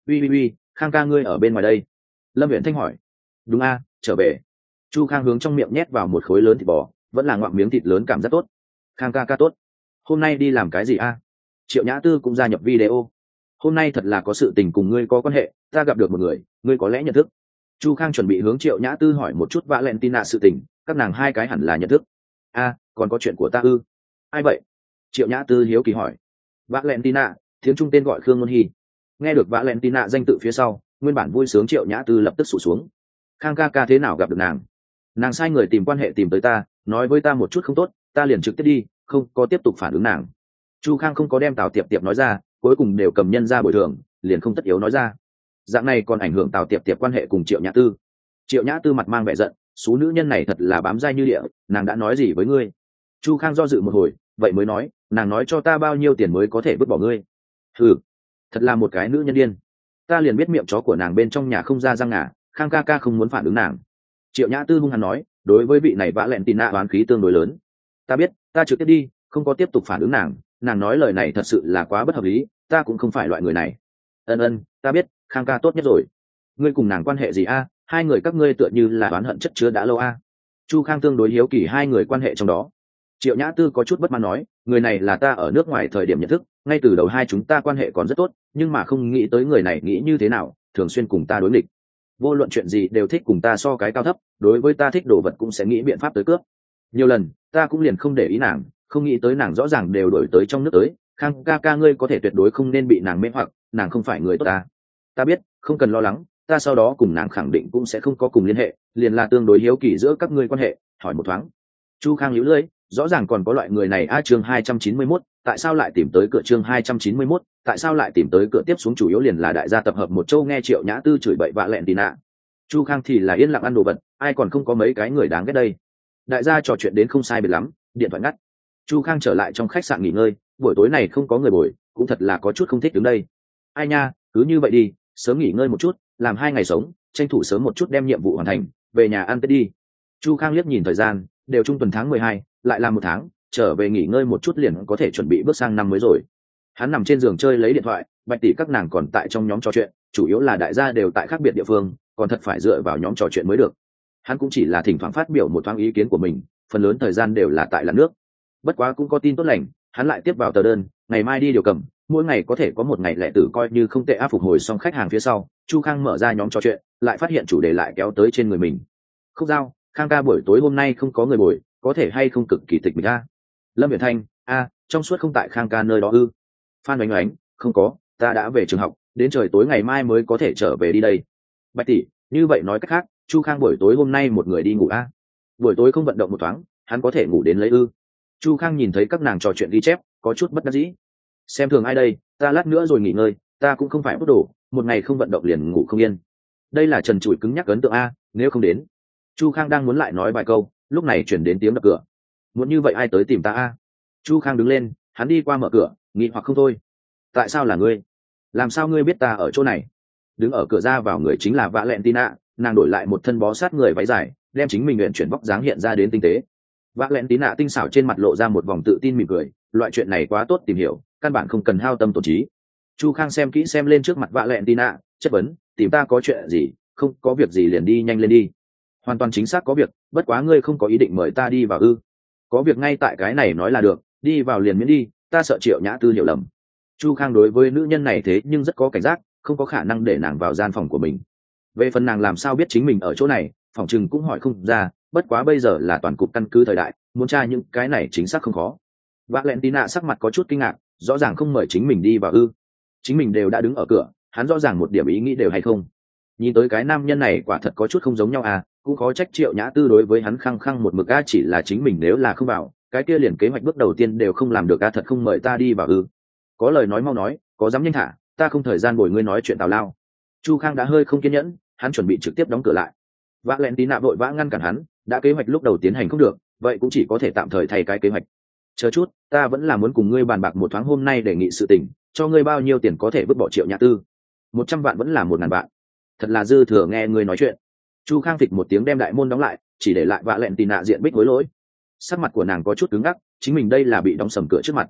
uy uy uy, Khang ca ngươi ở bên ngoài đây. Lâm Viễn Thanh hỏi. Đúng a, trở về. Chu Khang hướng trong miệng nhét vào một khối lớn thịt bò, vẫn là ngoạm miếng thịt lớn cảm giác tốt. Khang ca ca tốt. Hôm nay đi làm cái gì a? Triệu Nhã Tư cũng gia nhập video. Hôm nay thật là có sự tình cùng ngươi có quan hệ, ta gặp được một người, ngươi có lẽ nhận thức. Chu Khang chuẩn bị hướng Triệu Nhã Tư hỏi một chút Valentina sự tình, các nàng hai cái hẳn là nhận thức. A, còn có chuyện của ta ư? Ai vậy? Triệu Nhã Tư hiếu kỳ hỏi. Valentina, tiếng Trung tên gọi Khương Ngôn Hi. Nghe được Valentina danh tự phía sau, nguyên bản vui sướng Triệu Nhã Tư lập tức sụt xuống. Khang ca ca thế nào gặp được nàng? Nàng sai người tìm quan hệ tìm tới ta, nói với ta một chút không tốt, ta liền trực tiếp đi, không có tiếp tục phản ứng nàng. Chu Khang không có đem Tào Tiệp Tiệp nói ra, cuối cùng đều cầm nhân ra bồi thường, liền không tất yếu nói ra. Dạng này còn ảnh hưởng Tào Tiệp Tiệp quan hệ cùng Triệu Nhã Tư. Triệu Nhã Tư mặt mang vẻ giận, số nữ nhân này thật là bám dai như địa, nàng đã nói gì với ngươi? Chu Khang do dự một hồi, vậy mới nói, nàng nói cho ta bao nhiêu tiền mới có thể vứt bỏ ngươi. Ừ, thật là một cái nữ nhân điên. Ta liền biết miệng chó của nàng bên trong nhà không ra răng ngà, Khang ca ca không muốn phản ứng nàng. Triệu Nhã Tư hung hăng nói, đối với vị này vã lẹn tin nạ oán khí tương đối lớn. Ta biết, ta trực tiếp đi, không có tiếp tục phản ứng nàng, nàng nói lời này thật sự là quá bất hợp lý, ta cũng không phải loại người này. Ân ân, ta biết, Khang ca tốt nhất rồi. Ngươi cùng nàng quan hệ gì a? Hai người các ngươi tựa như là oán hận chất chứa đã lâu a. Chu Khang tương đối hiếu kỳ hai người quan hệ trong đó. Triệu Nhã Tư có chút bất mãn nói, người này là ta ở nước ngoài thời điểm nhận thức, ngay từ đầu hai chúng ta quan hệ còn rất tốt, nhưng mà không nghĩ tới người này nghĩ như thế nào, thường xuyên cùng ta đối nghịch. Vô luận chuyện gì đều thích cùng ta so cái cao thấp, đối với ta thích đồ vật cũng sẽ nghĩ biện pháp tới cướp. Nhiều lần, ta cũng liền không để ý nàng, không nghĩ tới nàng rõ ràng đều đổi tới trong nước tới. Khang ca ca ngươi có thể tuyệt đối không nên bị nàng mê hoặc, nàng không phải người tốt ta. Ta biết, không cần lo lắng, ta sau đó cùng nàng khẳng định cũng sẽ không có cùng liên hệ, liền là tương đối hiếu kỳ giữa các ngươi quan hệ, hỏi một thoáng. Chu Khang líu lưỡi, rõ ràng còn có loại người này a. Chương hai trăm chín mươi mốt, tại sao lại tìm tới cửa? Chương hai trăm chín mươi mốt, tại sao lại tìm tới cửa? Tiếp xuống chủ yếu liền là đại gia tập hợp một châu nghe Triệu Nhã Tư chửi bậy vạ lẹn tì nạ. Chu Khang thì là yên lặng ăn đồ vật, ai còn không có mấy cái người đáng ghét đây. Đại gia trò chuyện đến không sai biệt lắm, điện thoại ngắt. Chu Khang trở lại trong khách sạn nghỉ ngơi, buổi tối này không có người bồi, cũng thật là có chút không thích đứng đây. Ai nha, cứ như vậy đi, sớm nghỉ ngơi một chút, làm hai ngày sống, tranh thủ sớm một chút đem nhiệm vụ hoàn thành, về nhà ăn Tết đi. Chu Khang liếc nhìn thời gian, đều trung tuần tháng mười hai, lại làm một tháng, trở về nghỉ ngơi một chút liền có thể chuẩn bị bước sang năm mới rồi. Hắn nằm trên giường chơi lấy điện thoại, Bạch tỷ các nàng còn tại trong nhóm trò chuyện, chủ yếu là đại gia đều tại khác biệt địa phương, còn thật phải dựa vào nhóm trò chuyện mới được. Hắn cũng chỉ là thỉnh thoảng phát biểu một thoáng ý kiến của mình, phần lớn thời gian đều là tại làn nước. Bất quá cũng có tin tốt lành, hắn lại tiếp vào tờ đơn, ngày mai đi điều cầm, mỗi ngày có thể có một ngày lẻ tử coi như không tệ. Áp phục hồi xong khách hàng phía sau, Chu Khang mở ra nhóm trò chuyện, lại phát hiện chủ đề lại kéo tới trên người mình. Khúc Giao, Khang ca buổi tối hôm nay không có người bồi, có thể hay không cực kỳ tịch mịch a? Lâm Viễn Thanh, a, trong suốt không tại Khang ca nơi đó ư? Phan Oánh Oánh, không có, ta đã về trường học, đến trời tối ngày mai mới có thể trở về đi đây. Bạch tỷ, như vậy nói cách khác, Chu Khang buổi tối hôm nay một người đi ngủ a? Buổi tối không vận động một thoáng, hắn có thể ngủ đến lấy ư? Chu Khang nhìn thấy các nàng trò chuyện ghi chép, có chút bất đắc dĩ. Xem thường ai đây, ta lát nữa rồi nghỉ ngơi, ta cũng không phải bất đồ, một ngày không vận động liền ngủ không yên. Đây là trần trụi cứng nhắc ấn tượng a, nếu không đến. Chu Khang đang muốn lại nói vài câu, lúc này chuyển đến tiếng đập cửa. Muốn như vậy ai tới tìm ta a? Chu Khang đứng lên, hắn đi qua mở cửa, nghi hoặc không thôi. Tại sao là ngươi? Làm sao ngươi biết ta ở chỗ này? Đứng ở cửa ra vào người chính là Valentina, nàng đổi lại một thân bó sát người váy dài, đem chính mình luyện chuyển vóc dáng hiện ra đến tinh tế. Valentina tinh xảo trên mặt lộ ra một vòng tự tin mỉm cười, loại chuyện này quá tốt tìm hiểu, căn bản không cần hao tâm tổn trí. Chu Khang xem kỹ xem lên trước mặt Valentina, chất vấn, tìm ta có chuyện gì? Không có việc gì liền đi nhanh lên đi. Hoàn toàn chính xác có việc, bất quá ngươi không có ý định mời ta đi vào ư? Có việc ngay tại cái này nói là được, đi vào liền miễn đi, ta sợ Triệu Nhã Tư hiểu lầm. Chu Khang đối với nữ nhân này thế nhưng rất có cảnh giác, không có khả năng để nàng vào gian phòng của mình. Về phần nàng làm sao biết chính mình ở chỗ này, phỏng chừng cũng hỏi không ra, bất quá bây giờ là toàn cục căn cứ thời đại, muốn tra những cái này chính xác không khó. Valentina sắc mặt có chút kinh ngạc, rõ ràng không mời chính mình đi vào ư? Chính mình đều đã đứng ở cửa, hắn rõ ràng một điểm ý nghĩ đều hay không. Nhìn tới cái nam nhân này quả thật có chút không giống nhau à, cũng khó trách Triệu Nhã Tư đối với hắn khăng khăng một mực a, chỉ là chính mình nếu là không vào, cái kia liền kế hoạch bước đầu tiên đều không làm được a, thật không mời ta đi vào ư? Có lời nói mau nói, có dám nhanh thả, ta không thời gian bồi ngươi nói chuyện tào lao. Chu Khang đã hơi không kiên nhẫn, hắn chuẩn bị trực tiếp đóng cửa lại. Valentina vội vã ngăn cản hắn, đã kế hoạch lúc đầu tiến hành không được, vậy cũng chỉ có thể tạm thời thay cái kế hoạch. Chờ chút, ta vẫn là muốn cùng ngươi bàn bạc một thoáng, hôm nay đề nghị sự tình, cho ngươi bao nhiêu tiền có thể vứt bỏ Triệu Nhã Tư? Một trăm vạn vẫn là một ngàn vạn? Thật là dư thừa nghe ngươi nói chuyện. Chu Khang phịch một tiếng đem đại môn đóng lại, chỉ để lại Valentina diện bích hối lỗi. Sắc mặt của nàng có chút cứng ngắc, chính mình đây là bị đóng sầm cửa trước mặt.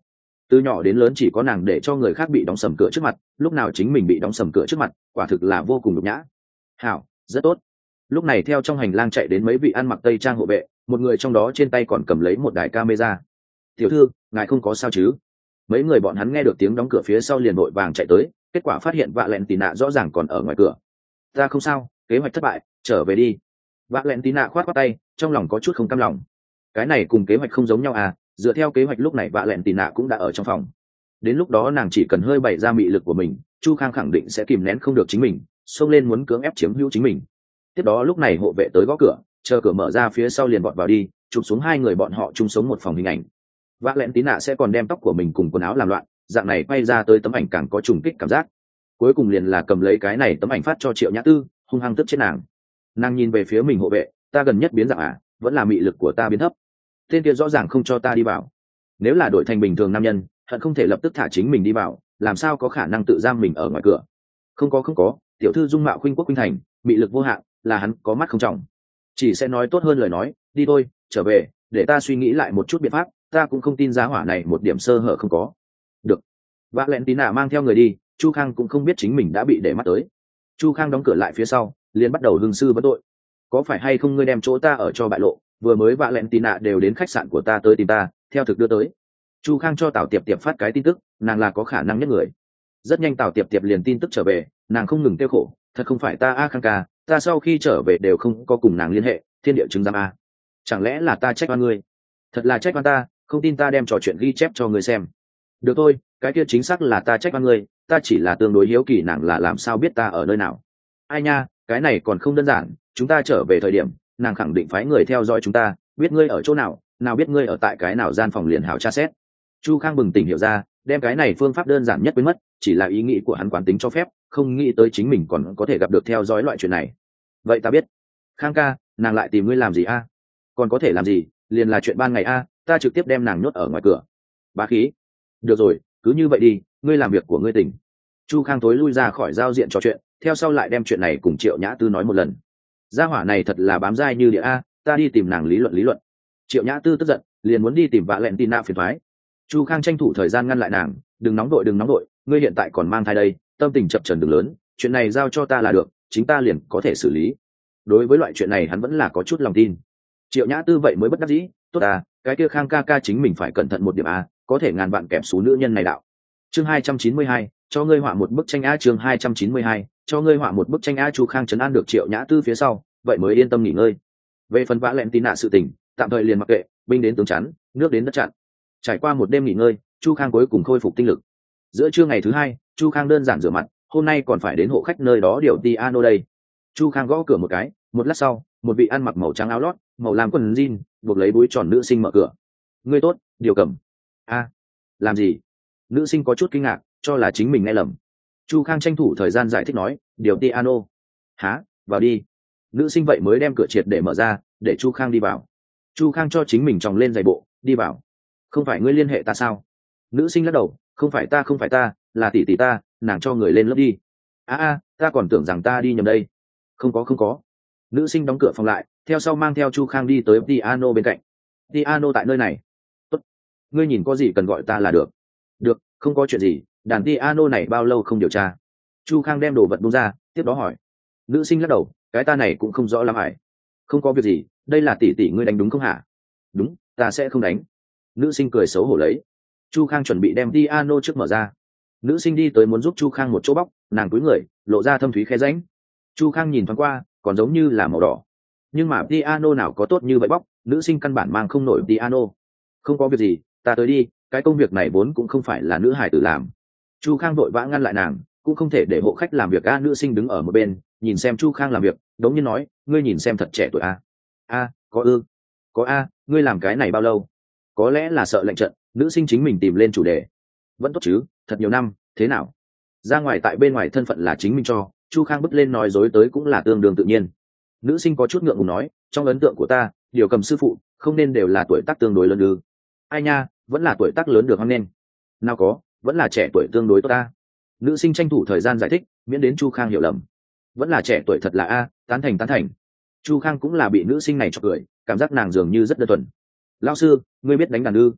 từ nhỏ đến lớn chỉ có nàng để cho người khác bị đóng sầm cửa trước mặt, lúc nào chính mình bị đóng sầm cửa trước mặt, quả thực là vô cùng nhục nhã. Hảo, rất tốt. Lúc này theo trong hành lang chạy đến mấy vị ăn mặc tây trang hộ vệ, một người trong đó trên tay còn cầm lấy một đài camera. Tiểu thư, ngài không có sao chứ? Mấy người bọn hắn nghe được tiếng đóng cửa phía sau liền vội vàng chạy tới, kết quả phát hiện vạ lẹn tì nạ rõ ràng còn ở ngoài cửa. Ta không sao, kế hoạch thất bại, trở về đi. Vạ lẹn tì nạ khoát khoát tay, trong lòng có chút không cam lòng. Cái này cùng kế hoạch không giống nhau à? Dựa theo kế hoạch lúc này vạ lẹn tì nạ cũng đã ở trong phòng. Đến lúc đó nàng chỉ cần hơi bày ra mị lực của mình, Chu Khang khẳng định sẽ kìm nén không được chính mình, xông lên muốn cưỡng ép chiếm hữu chính mình. Tiếp đó lúc này hộ vệ tới gõ cửa, chờ cửa mở ra phía sau liền vọt vào đi, chụp xuống hai người bọn họ chung sống một phòng hình ảnh. Vạ lẹn tí nạ sẽ còn đem tóc của mình cùng quần áo làm loạn, dạng này quay ra tới tấm ảnh càng có trùng kích cảm giác. Cuối cùng liền là cầm lấy cái này tấm ảnh phát cho Triệu Nhã Tư, hung hăng tức chết nàng. Nàng nhìn về phía mình hộ vệ, ta gần nhất biến dạng à, vẫn là mị lực của ta biến thấp. Tên kia rõ ràng không cho ta đi vào. Nếu là đổi thành bình thường nam nhân, hận không thể lập tức thả chính mình đi vào, làm sao có khả năng tự giam mình ở ngoài cửa. Không có không có, tiểu thư dung mạo khuynh quốc khuynh thành, mị lực vô hạn, là hắn có mắt không trọng. Chỉ sẽ nói tốt hơn lời nói, đi thôi, trở về, để ta suy nghĩ lại một chút biện pháp, ta cũng không tin giá hỏa này một điểm sơ hở không có. Được. Vạ lẹn tí nạ mang theo người đi, Chu Khang cũng không biết chính mình đã bị để mắt tới. Chu Khang đóng cửa lại phía sau, liền bắt đầu hương sư vấn tội. Có phải hay không ngươi đem chỗ ta ở cho bại lộ, vừa mới vạ lẹn tí nạ đều đến khách sạn của ta tới tìm ta, theo thực đưa tới. Chu Khang cho Tào Tiệp Tiệp phát cái tin tức, nàng là có khả năng nhất người. Rất nhanh Tào Tiệp Tiệp liền tin tức trở về, nàng không ngừng tiêu khổ, thật không phải ta a Khang ca, ta sau khi trở về đều không có cùng nàng liên hệ, thiên địa chứng giám a. Chẳng lẽ là ta trách oan ngươi? Thật là trách oan ta, không tin ta đem trò chuyện ghi chép cho ngươi xem. Được thôi, cái kia chính xác là ta trách oan ngươi, ta chỉ là tương đối hiếu kỳ nàng là làm sao biết ta ở nơi nào. Ai nha, cái này còn không đơn giản, chúng ta trở về thời điểm, nàng khẳng định phái người theo dõi chúng ta, biết ngươi ở chỗ nào, nào biết ngươi ở tại cái nào gian phòng liền hảo tra xét. Chu Khang bừng tỉnh hiểu ra, đem cái này phương pháp đơn giản nhất biến mất, chỉ là ý nghĩ của hắn quán tính cho phép, không nghĩ tới chính mình còn có thể gặp được theo dõi loại chuyện này. Vậy ta biết. Khang ca, nàng lại tìm ngươi làm gì a? Còn có thể làm gì, liền là chuyện ban ngày a, ta trực tiếp đem nàng nhốt ở ngoài cửa. Bá khí. Được rồi, cứ như vậy đi, ngươi làm việc của ngươi tỉnh. Chu Khang tối lui ra khỏi giao diện trò chuyện, theo sau lại đem chuyện này cùng Triệu Nhã Tư nói một lần. Gia hỏa này thật là bám dai như địa a, ta đi tìm nàng lý luận lý luận. Triệu Nhã Tư tức giận, liền muốn đi tìm vạ lẹn tin nạ phiền thoái. Chu Khang tranh thủ thời gian ngăn lại nàng, đừng nóng đội đừng nóng đội, ngươi hiện tại còn mang thai đây, tâm tình chập chờn đừng lớn, chuyện này giao cho ta là được, chính ta liền có thể xử lý. Đối với loại chuyện này hắn vẫn là có chút lòng tin. Triệu Nhã Tư vậy mới bất đắc dĩ, tốt à, cái kia Khang ca ca chính mình phải cẩn thận một điểm a, có thể ngàn vạn kẹp số nữ nhân này đạo. Chương hai trăm chín mươi hai, cho ngươi họa một bức tranh a. Chương hai trăm chín mươi hai, cho ngươi họa một bức tranh a. Chu Khang trấn an được Triệu Nhã Tư phía sau, vậy mới yên tâm nghỉ ngơi. Về phần vã lẹn tín nạ sự tình, tạm thời liền mặc kệ, binh đến tướng chắn, nước đến đất chặn. Trải qua một đêm nghỉ ngơi, Chu Khang cuối cùng khôi phục tinh lực. Giữa trưa ngày thứ hai, Chu Khang đơn giản rửa mặt, hôm nay còn phải đến hộ khách nơi đó điều piano đây. Chu Khang gõ cửa một cái, một lát sau, một vị ăn mặc màu trắng áo lót, màu lam quần jean, buộc lấy búi tròn nữ sinh mở cửa. Ngươi tốt, điều cầm. A, làm gì? Nữ sinh có chút kinh ngạc, cho là chính mình nghe lầm. Chu Khang tranh thủ thời gian giải thích nói, điều piano. Hả, vào đi. Nữ sinh vậy mới đem cửa triệt để mở ra, để Chu Khang đi vào. Chu Khang cho chính mình tròng lên giày bộ, đi vào. Không phải ngươi liên hệ ta sao? Nữ sinh lắc đầu, không phải ta không phải ta, là tỷ tỷ ta, nàng cho người lên lớp đi. A a, ta còn tưởng rằng ta đi nhầm đây. Không có không có. Nữ sinh đóng cửa phòng lại, theo sau mang theo Chu Khang đi tới piano bên cạnh. Piano tại nơi này. Tốt. Ngươi nhìn có gì cần gọi ta là được. Được, không có chuyện gì, đàn piano này bao lâu không điều tra. Chu Khang đem đồ vật buông ra, tiếp đó hỏi. Nữ sinh lắc đầu, cái ta này cũng không rõ lắm ải. Không có việc gì, đây là tỷ tỷ ngươi đánh đúng không hả? Đúng, ta sẽ không đánh. Nữ sinh cười xấu hổ lấy. Chu Khang chuẩn bị đem piano trước mở ra. Nữ sinh đi tới muốn giúp Chu Khang một chỗ bóc, nàng cúi người, lộ ra thâm thúy khe rãnh. Chu Khang nhìn thoáng qua, còn giống như là màu đỏ. Nhưng mà piano nào có tốt như vậy bóc, nữ sinh căn bản mang không nổi piano. Không có việc gì, ta tới đi, cái công việc này vốn cũng không phải là nữ hài tử làm. Chu Khang vội vã ngăn lại nàng, cũng không thể để hộ khách làm việc a. Nữ sinh đứng ở một bên, nhìn xem Chu Khang làm việc, đống nhiên nói, ngươi nhìn xem thật trẻ tuổi a. A, có ư? Có a, ngươi làm cái này bao lâu? Có lẽ là sợ lệnh trận, nữ sinh chính mình tìm lên chủ đề. Vẫn tốt chứ, thật nhiều năm, thế nào? Ra ngoài tại bên ngoài thân phận là chính mình cho, Chu Khang bứt lên nói dối tới cũng là tương đương tự nhiên. Nữ sinh có chút ngượng ngùng nói, trong ấn tượng của ta, điều cầm sư phụ không nên đều là tuổi tác tương đối lớn ư? Ai nha, vẫn là tuổi tác lớn được không nên? Nào có, vẫn là trẻ tuổi tương đối tốt ta. Nữ sinh tranh thủ thời gian giải thích, miễn đến Chu Khang hiểu lầm. Vẫn là trẻ tuổi thật là a, tán thành tán thành. Chu Khang cũng là bị nữ sinh này chọc cười, cảm giác nàng dường như rất đơn thuần. Lão sư, ngươi biết đánh đàn ư?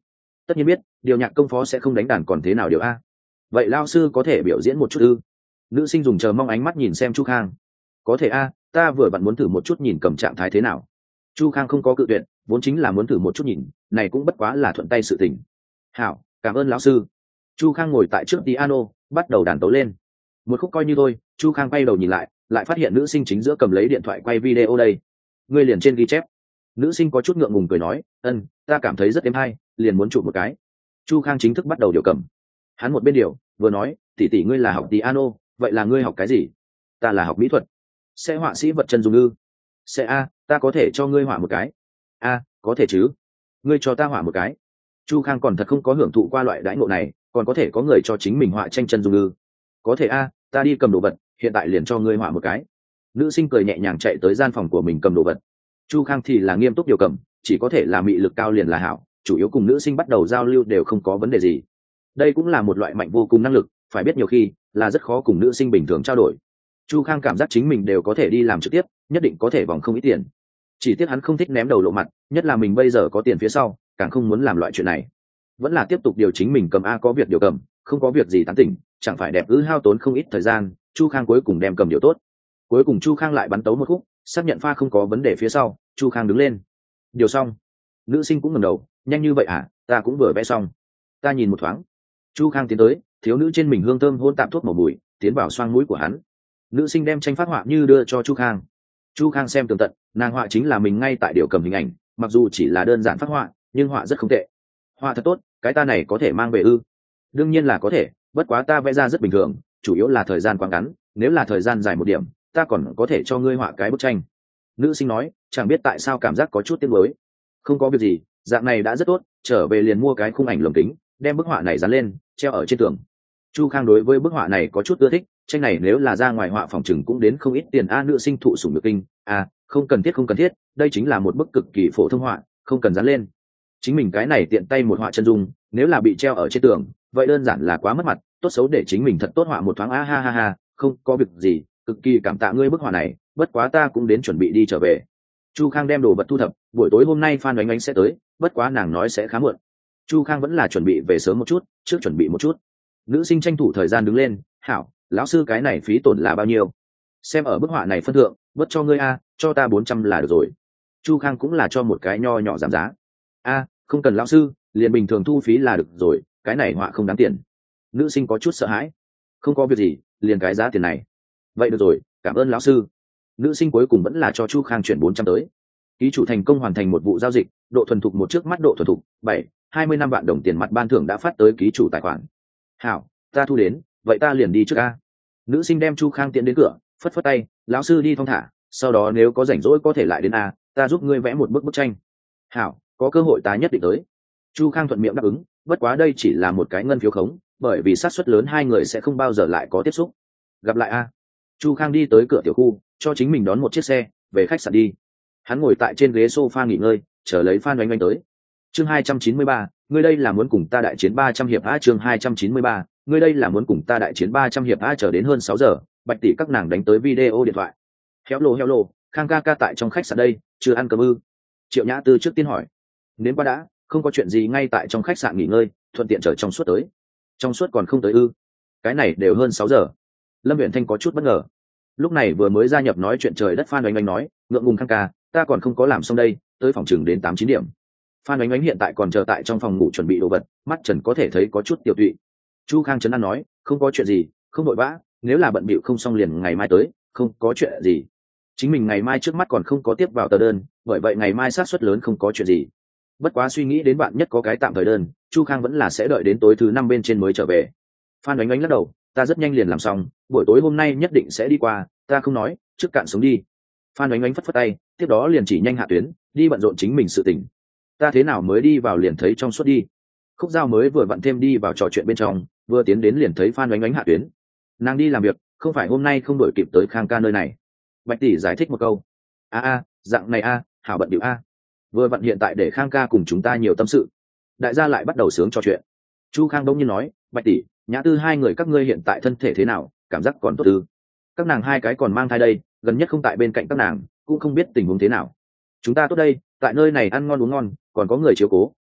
tất nhiên biết điều nhạc công phó sẽ không đánh đàn còn thế nào điều a. Vậy lao sư có thể biểu diễn một chút ư? Nữ sinh dùng chờ mong ánh mắt nhìn xem Chu Khang. Có thể a, ta vừa vặn muốn thử một chút nhìn cầm trạng thái thế nào. Chu Khang không có cự tuyệt, vốn chính là muốn thử một chút nhìn, này cũng bất quá là thuận tay sự tình. Hảo, cảm ơn lão sư. Chu Khang ngồi tại trước piano, bắt đầu đàn tấu lên. Một khúc coi như thôi, Chu Khang quay đầu nhìn lại, lại phát hiện nữ sinh chính giữa cầm lấy điện thoại quay video đây. Ngươi liền trên ghi chép. Nữ sinh có chút ngượng ngùng cười nói, ân, ta cảm thấy rất êm hay, liền muốn chụp một cái. Chu Khang chính thức bắt đầu điều cầm. Hắn một bên điều, vừa nói, tỷ tỷ ngươi là học piano, vậy là ngươi học cái gì? Ta là học mỹ thuật. Sẽ họa sĩ vật chân dùng ư? Sẽ a, ta có thể cho ngươi họa một cái. A, có thể chứ? Ngươi cho ta họa một cái. Chu Khang còn thật không có hưởng thụ qua loại đãi ngộ này, còn có thể có người cho chính mình họa tranh chân dung ư? Có thể a, ta đi cầm đồ vật, hiện tại liền cho ngươi họa một cái. Nữ sinh cười nhẹ nhàng chạy tới gian phòng của mình cầm đồ vật. Chu Khang thì là nghiêm túc điều cầm, chỉ có thể là mị lực cao liền là hảo, chủ yếu cùng nữ sinh bắt đầu giao lưu đều không có vấn đề gì. Đây cũng là một loại mạnh vô cùng năng lực, phải biết nhiều khi là rất khó cùng nữ sinh bình thường trao đổi. Chu Khang cảm giác chính mình đều có thể đi làm trực tiếp, nhất định có thể vòng không ít tiền. Chỉ tiếc hắn không thích ném đầu lộ mặt, nhất là mình bây giờ có tiền phía sau, càng không muốn làm loại chuyện này. Vẫn là tiếp tục điều chính mình cầm a, có việc điều cầm, không có việc gì tán tỉnh, chẳng phải đẹp ư, hao tốn không ít thời gian. Chu Khang cuối cùng đem cầm điều tốt. Cuối cùng Chu Khang lại bắn tấu một khúc, xác nhận pha không có vấn đề phía sau, Chu Khang đứng lên. Điều xong. Nữ sinh cũng ngẩng đầu, nhanh như vậy à, ta cũng vừa vẽ xong. Ta nhìn một thoáng. Chu Khang tiến tới, thiếu nữ trên mình hương thơm hôn tạm thuốc màu bụi, tiến vào xoang mũi của hắn. Nữ sinh đem tranh phát họa như đưa cho Chu Khang. Chu Khang xem tường tận, nàng họa chính là mình ngay tại điều cầm hình ảnh, mặc dù chỉ là đơn giản phát họa, nhưng họa rất không tệ. Họa thật tốt, cái ta này có thể mang về ư? Đương nhiên là có thể, bất quá ta vẽ ra rất bình thường, chủ yếu là thời gian quá ngắn, nếu là thời gian dài một điểm, ta còn có thể cho ngươi họa cái bức tranh. Nữ sinh nói, chẳng biết tại sao cảm giác có chút tiếc nuối. Không có việc gì, dạng này đã rất tốt, trở về liền mua cái khung ảnh lồng kính, đem bức họa này dán lên, treo ở trên tường. Chu Khang đối với bức họa này có chút ưa thích, tranh này nếu là ra ngoài họa phòng chừng cũng đến không ít tiền a. Nữ sinh thụ sủng nhược kinh, à, không cần thiết không cần thiết, đây chính là một bức cực kỳ phổ thông họa, không cần dán lên. Chính mình cái này tiện tay một họa chân dung, nếu là bị treo ở trên tường, vậy đơn giản là quá mất mặt, tốt xấu để chính mình thật tốt họa một thoáng a, ha ha ha, không có việc gì, cực kỳ cảm tạ ngươi bức họa này, bất quá ta cũng đến chuẩn bị đi trở về. Chu Khang đem đồ vật thu thập, buổi tối hôm nay Phan Oánh Oánh sẽ tới, bất quá nàng nói sẽ khá muộn. Chu Khang vẫn là chuẩn bị về sớm một chút, trước chuẩn bị một chút. Nữ sinh tranh thủ thời gian đứng lên, hảo, lão sư cái này phí tổn là bao nhiêu? Xem ở bức họa này phân thượng, bớt cho ngươi a, cho ta bốn trăm là được rồi. Chu Khang cũng là cho một cái nho nhỏ giảm giá. A, không cần lão sư, liền bình thường thu phí là được rồi, cái này họa không đáng tiền. Nữ sinh có chút sợ hãi. Không có việc gì, liền cái giá tiền này. Vậy được rồi, cảm ơn lão sư. Nữ sinh cuối cùng vẫn là cho Chu Khang chuyển bốn trăm tới. Ký chủ thành công hoàn thành một vụ giao dịch, độ thuần thục một trước mắt độ thuần thục bảy, hai mươi năm vạn đồng tiền mặt ban thưởng đã phát tới ký chủ tài khoản. Hảo, ta thu đến, vậy ta liền đi trước a. Nữ sinh đem Chu Khang tiến đến cửa, phất phất tay, lão sư đi thong thả, sau đó nếu có rảnh rỗi có thể lại đến a, ta giúp ngươi vẽ một bức bức tranh. Hảo, có cơ hội ta nhất định tới. Chu Khang thuận miệng đáp ứng, bất quá đây chỉ là một cái ngân phiếu khống, bởi vì xác suất lớn hai người sẽ không bao giờ lại có tiếp xúc. Gặp lại a. Chu Khang đi tới cửa tiểu khu, cho chính mình đón một chiếc xe, về khách sạn đi. Hắn ngồi tại trên ghế sofa nghỉ ngơi, chờ lấy Phan Oánh Oánh tới. Chương hai trăm chín mươi ba, ngươi đây là muốn cùng ta đại chiến ba trăm hiệp a. Chương hai trăm chín mươi ba, ngươi đây là muốn cùng ta đại chiến ba trăm hiệp a. Chờ đến hơn sáu giờ, Bạch tỷ các nàng đánh tới video điện thoại. Héo lô héo lô, Khang ca ca tại trong khách sạn đây, chưa ăn cơm ư? Triệu Nhã Tư trước tiên hỏi. Đến qua đã, không có chuyện gì, ngay tại trong khách sạn nghỉ ngơi, thuận tiện chở trong suốt tới. Trong suốt còn không tới ư? Cái này đều hơn sáu giờ. Lâm Uyển Thanh có chút bất ngờ. Lúc này vừa mới gia nhập nói chuyện trời đất Phan Oánh Oánh nói, ngượng ngùng Khang ca, ta còn không có làm xong đây, tới phòng chừng đến tám chín điểm. Phan Oánh Oánh hiện tại còn chờ tại trong phòng ngủ chuẩn bị đồ vật, mắt trần có thể thấy có chút tiểu tụy. Chu Khang trấn an nói, không có chuyện gì, không vội vã, nếu là bận bịu không xong liền ngày mai tới, không có chuyện gì. Chính mình ngày mai trước mắt còn không có tiếp vào tờ đơn, bởi vậy ngày mai xác suất lớn không có chuyện gì. Bất quá suy nghĩ đến bạn nhất có cái tạm thời đơn, Chu Khang vẫn là sẽ đợi đến tối thứ năm bên trên mới trở về. Phan Oánh Oánh lắc đầu, ta rất nhanh liền làm xong, buổi tối hôm nay nhất định sẽ đi qua, ta không nói, trước cạn sống đi. Phan Oánh Oánh phất phất tay, tiếp đó liền chỉ nhanh hạ tuyến, đi bận rộn chính mình sự tình. Ta thế nào mới đi vào liền thấy trong suốt đi. Khúc Giao mới vừa vặn thêm đi vào trò chuyện bên trong, vừa tiến đến liền thấy Phan Oánh Oánh hạ tuyến. Nàng đi làm việc, không phải hôm nay không đổi kịp tới Khang ca nơi này. Bạch tỷ giải thích một câu. A a, dạng này a, hảo bận điệu a. Vừa vặn hiện tại để Khang ca cùng chúng ta nhiều tâm sự. Đại gia lại bắt đầu sướng trò chuyện. Chu Khang đông nhiên nói, Bạch tỷ, Nhã Tư hai người các ngươi hiện tại thân thể thế nào, cảm giác còn tốt ư? Các nàng hai cái còn mang thai đây, gần nhất không tại bên cạnh các nàng, cũng không biết tình huống thế nào. Chúng ta tốt đây, tại nơi này ăn ngon uống ngon, còn có người chiếu cố,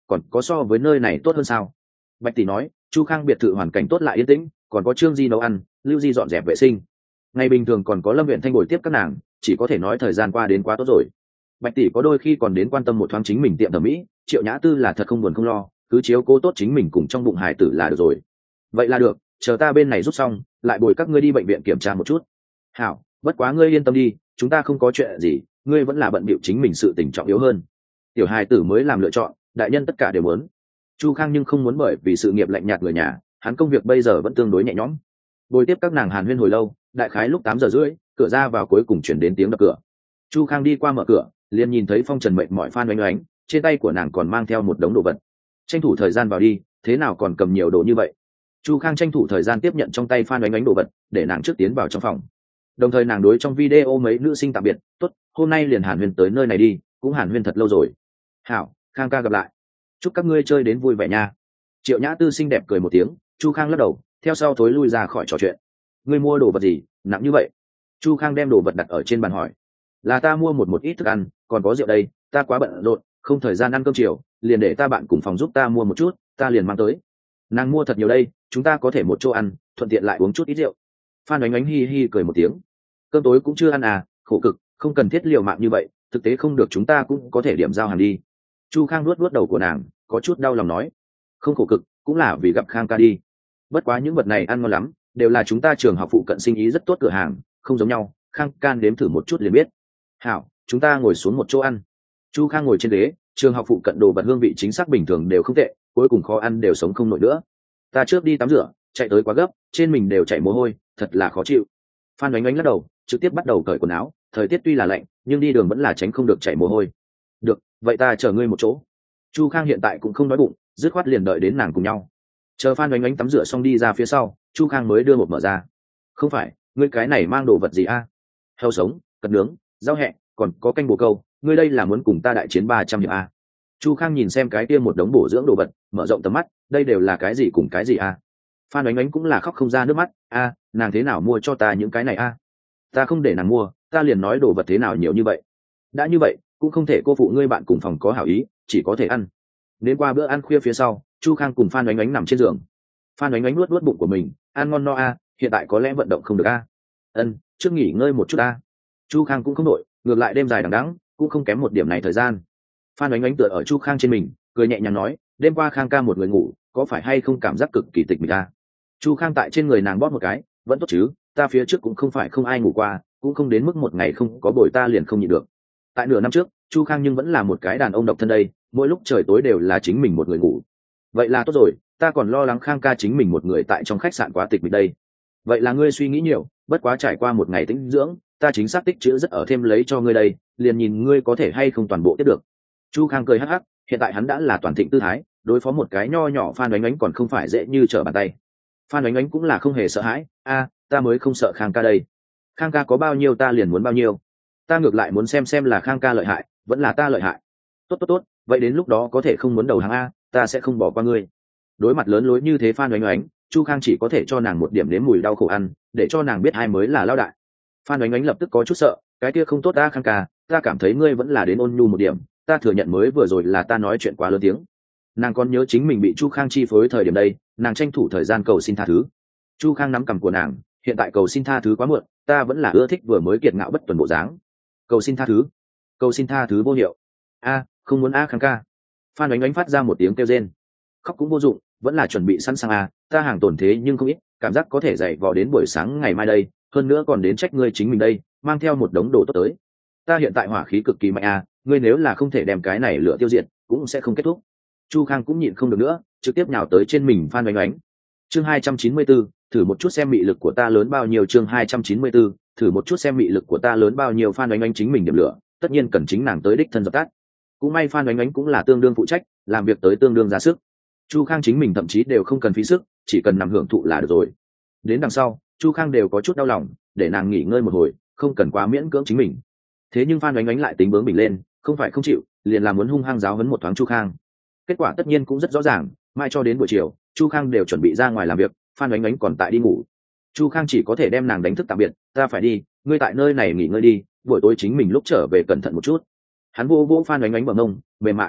còn có so với nơi này tốt hơn sao? Bạch tỷ nói, Chu Khang biệt thự hoàn cảnh tốt lại yên tĩnh, còn có Trương Di nấu ăn, Lưu Di dọn dẹp vệ sinh. Ngày bình thường còn có Lâm Viện Thanh bồi tiếp các nàng, chỉ có thể nói thời gian qua đến quá tốt rồi. Bạch tỷ có đôi khi còn đến quan tâm một thoáng chính mình tiệm thẩm mỹ, Triệu Nhã Tư là thật không buồn không lo, cứ chiếu cố tốt chính mình cùng trong bụng hải tử là được rồi. Vậy là được, chờ ta bên này rút xong, lại bồi các ngươi đi bệnh viện kiểm tra một chút. Hảo, bất quá ngươi yên tâm đi, chúng ta không có chuyện gì, ngươi vẫn là bận bịu chính mình sự tình trọng yếu hơn. Tiểu hài tử mới làm lựa chọn, đại nhân tất cả đều muốn. Chu Khang nhưng không muốn bởi vì sự nghiệp lạnh nhạt người nhà, hắn công việc bây giờ vẫn tương đối nhẹ nhõm. Bồi tiếp các nàng hàn huyên hồi lâu, đại khái lúc tám giờ rưỡi, cửa ra vào cuối cùng chuyển đến tiếng đập cửa. Chu Khang đi qua mở cửa, liền nhìn thấy phong trần mệt mỏi Phan Oánh Oánh, trên tay của nàng còn mang theo một đống đồ vật. Tranh thủ thời gian vào đi, thế nào còn cầm nhiều đồ như vậy? Chu Khang tranh thủ thời gian tiếp nhận trong tay Phan Oánh Oánh đồ vật, để nàng trước tiến vào trong phòng. Đồng thời nàng đối trong video mấy nữ sinh tạm biệt, tốt, hôm nay liền hàn huyên tới nơi này đi, cũng hàn huyên thật lâu rồi. Hảo, Khang ca gặp lại, chúc các ngươi chơi đến vui vẻ nha. Triệu Nhã Tư xinh đẹp cười một tiếng, Chu Khang lắc đầu, theo sau thối lui ra khỏi trò chuyện. Ngươi mua đồ vật gì nặng như vậy? Chu Khang đem đồ vật đặt ở trên bàn hỏi. Là ta mua một một ít thức ăn, còn có rượu đây, ta quá bận rộn, không thời gian ăn cơm chiều, liền để ta bạn cùng phòng giúp ta mua một chút, ta liền mang tới. Nàng mua thật nhiều đây, chúng ta có thể một chỗ ăn, thuận tiện lại uống chút ít rượu. Phan Oánh Oánh hi hi cười một tiếng. Cơm tối cũng chưa ăn à, khổ cực, không cần thiết liều mạng như vậy, thực tế không được chúng ta cũng có thể điểm giao hàng đi. Chu Khang nuốt nuốt đầu của nàng, có chút đau lòng nói, không khổ cực, cũng là vì gặp Khang ca đi. Bất quá những vật này ăn ngon lắm, đều là chúng ta trường học phụ cận sinh ý rất tốt cửa hàng, không giống nhau, Khang ca nếm thử một chút liền biết. Hảo, chúng ta ngồi xuống một chỗ ăn. Chu Khang ngồi trên ghế, trường học phụ cận đồ vật hương vị chính xác bình thường đều không tệ, cuối cùng khó ăn đều sống không nổi nữa. Ta trước đi tắm rửa, chạy tới quá gấp, trên mình đều chảy mồ hôi, thật là khó chịu. Phan Oánh Oánh lắc đầu, trực tiếp bắt đầu cởi quần áo, thời tiết tuy là lạnh, nhưng đi đường vẫn là tránh không được chảy mồ hôi. Được, vậy ta chờ ngươi một chỗ. Chu Khang hiện tại cũng không đói bụng, dứt khoát liền đợi đến nàng cùng nhau. Chờ Phan Oánh Oánh tắm rửa xong đi ra phía sau, Chu Khang mới đưa hộp mở ra. Không phải, ngươi cái này mang đồ vật gì a? À? Heo sống, cật nướng, rau hẹ, còn có canh bồ câu, ngươi đây là muốn cùng ta đại chiến ba trăm hiệp a? Chu Khang nhìn xem cái kia một đống bổ dưỡng đồ vật, mở rộng tầm mắt, đây đều là cái gì cùng cái gì a? Phan Oánh Oánh cũng là khóc không ra nước mắt, a, nàng thế nào mua cho ta những cái này a? Ta không để nàng mua, ta liền nói đồ vật thế nào nhiều như vậy. Đã như vậy, cũng không thể cô phụ ngươi bạn cùng phòng có hảo ý, chỉ có thể ăn. Đến qua bữa ăn khuya phía sau, Chu Khang cùng Phan Oánh Oánh nằm trên giường. Phan Oánh Oánh nuốt nuốt bụng của mình, ăn ngon no a, hiện tại có lẽ vận động không được a. Ân, trước nghỉ ngơi một chút a. Chu Khang cũng không đổi, ngược lại đêm dài đằng đẵng, cũng không kém một điểm này thời gian. Phan Oánh Oánh tựa ở Chu Khang trên mình, cười nhẹ nhàng nói, đêm qua Khang ca một người ngủ, có phải hay không cảm giác cực kỳ tịch mịch a? Chu Khang tại trên người nàng bóp một cái, vẫn tốt chứ, ta phía trước cũng không phải không ai ngủ qua, cũng không đến mức một ngày không có bồi ta liền không nhịn được. Tại nửa năm trước, Chu Khang nhưng vẫn là một cái đàn ông độc thân đây, mỗi lúc trời tối đều là chính mình một người ngủ. Vậy là tốt rồi, ta còn lo lắng Khang ca chính mình một người tại trong khách sạn quá tịch mịch đây. Vậy là ngươi suy nghĩ nhiều, bất quá trải qua một ngày tĩnh dưỡng, ta chính xác tích chữ rất ở thêm lấy cho ngươi đây, liền nhìn ngươi có thể hay không toàn bộ tiếp được. Chu Khang cười hắc hắc, hiện tại hắn đã là toàn thịnh tư thái, đối phó một cái nho nhỏ Phan Oánh Oánh còn không phải dễ như trở bàn tay. Phan Oánh Oánh cũng là không hề sợ hãi, a, ta mới không sợ Khang ca đây. Khang ca có bao nhiêu ta liền muốn bao nhiêu, ta ngược lại muốn xem xem là Khang ca lợi hại, vẫn là ta lợi hại. Tốt tốt tốt, vậy đến lúc đó có thể không muốn đầu hàng a, ta sẽ không bỏ qua ngươi. Đối mặt lớn lối như thế Phan Oánh Oánh, Chu Khang chỉ có thể cho nàng một điểm nếm mùi đau khổ ăn, để cho nàng biết ai mới là lao đại. Phan Oánh Oánh lập tức có chút sợ, cái kia không tốt ta Khang ca, ta cảm thấy ngươi vẫn là đến ôn nhu một điểm, ta thừa nhận mới vừa rồi là ta nói chuyện quá lớn tiếng. Nàng còn nhớ chính mình bị Chu Khang chi phối thời điểm đây, nàng tranh thủ thời gian cầu xin tha thứ. Chu Khang nắm cằm của nàng, hiện tại cầu xin tha thứ quá muộn, ta vẫn là ưa thích vừa mới kiệt ngạo bất tuần bộ dáng. Cầu xin tha thứ, cầu xin tha thứ vô hiệu. A, không muốn a Khang ca. Phan Oánh Oánh phát ra một tiếng kêu rên. Khóc cũng vô dụng, vẫn là chuẩn bị sẵn sàng a, ta hàng tổn thế nhưng không ít, cảm giác có thể dậy vò đến buổi sáng ngày mai đây, hơn nữa còn đến trách ngươi chính mình đây, mang theo một đống đồ tốt tới. Ta hiện tại hỏa khí cực kỳ mạnh a, ngươi nếu là không thể đem cái này lửa tiêu diệt, cũng sẽ không kết thúc. Chu Khang cũng nhịn không được nữa, trực tiếp nhào tới trên mình Phan Oánh Oánh. Chương hai trăm chín mươi tư, thử một chút xem mị lực của ta lớn bao nhiêu. Chương hai trăm chín mươi tư, thử một chút xem mị lực của ta lớn bao nhiêu. Phan Oánh Oánh chính mình điểm lửa, tất nhiên cần chính nàng tới đích thân dập tắt. Cũng may Phan Oánh Oánh cũng là tương đương phụ trách, làm việc tới tương đương ra sức. Chu Khang chính mình thậm chí đều không cần phí sức, chỉ cần nằm hưởng thụ là được rồi. Đến đằng sau, Chu Khang đều có chút đau lòng, để nàng nghỉ ngơi một hồi, không cần quá miễn cưỡng chính mình. Thế nhưng Phan Oánh Oánh lại tính bướng bỉnh lên, không phải không chịu, liền làm muốn hung hăng giáo huấn một thoáng Chu Khang. Kết quả tất nhiên cũng rất rõ ràng, mai cho đến buổi chiều, Chu Khang đều chuẩn bị ra ngoài làm việc, Phan Oánh Oánh còn tại đi ngủ. Chu Khang chỉ có thể đem nàng đánh thức tạm biệt, ta phải đi, ngươi tại nơi này nghỉ ngơi đi, buổi tối chính mình lúc trở về cẩn thận một chút. Hắn vô vô Phan Oánh Oánh bờ mông, mềm mại.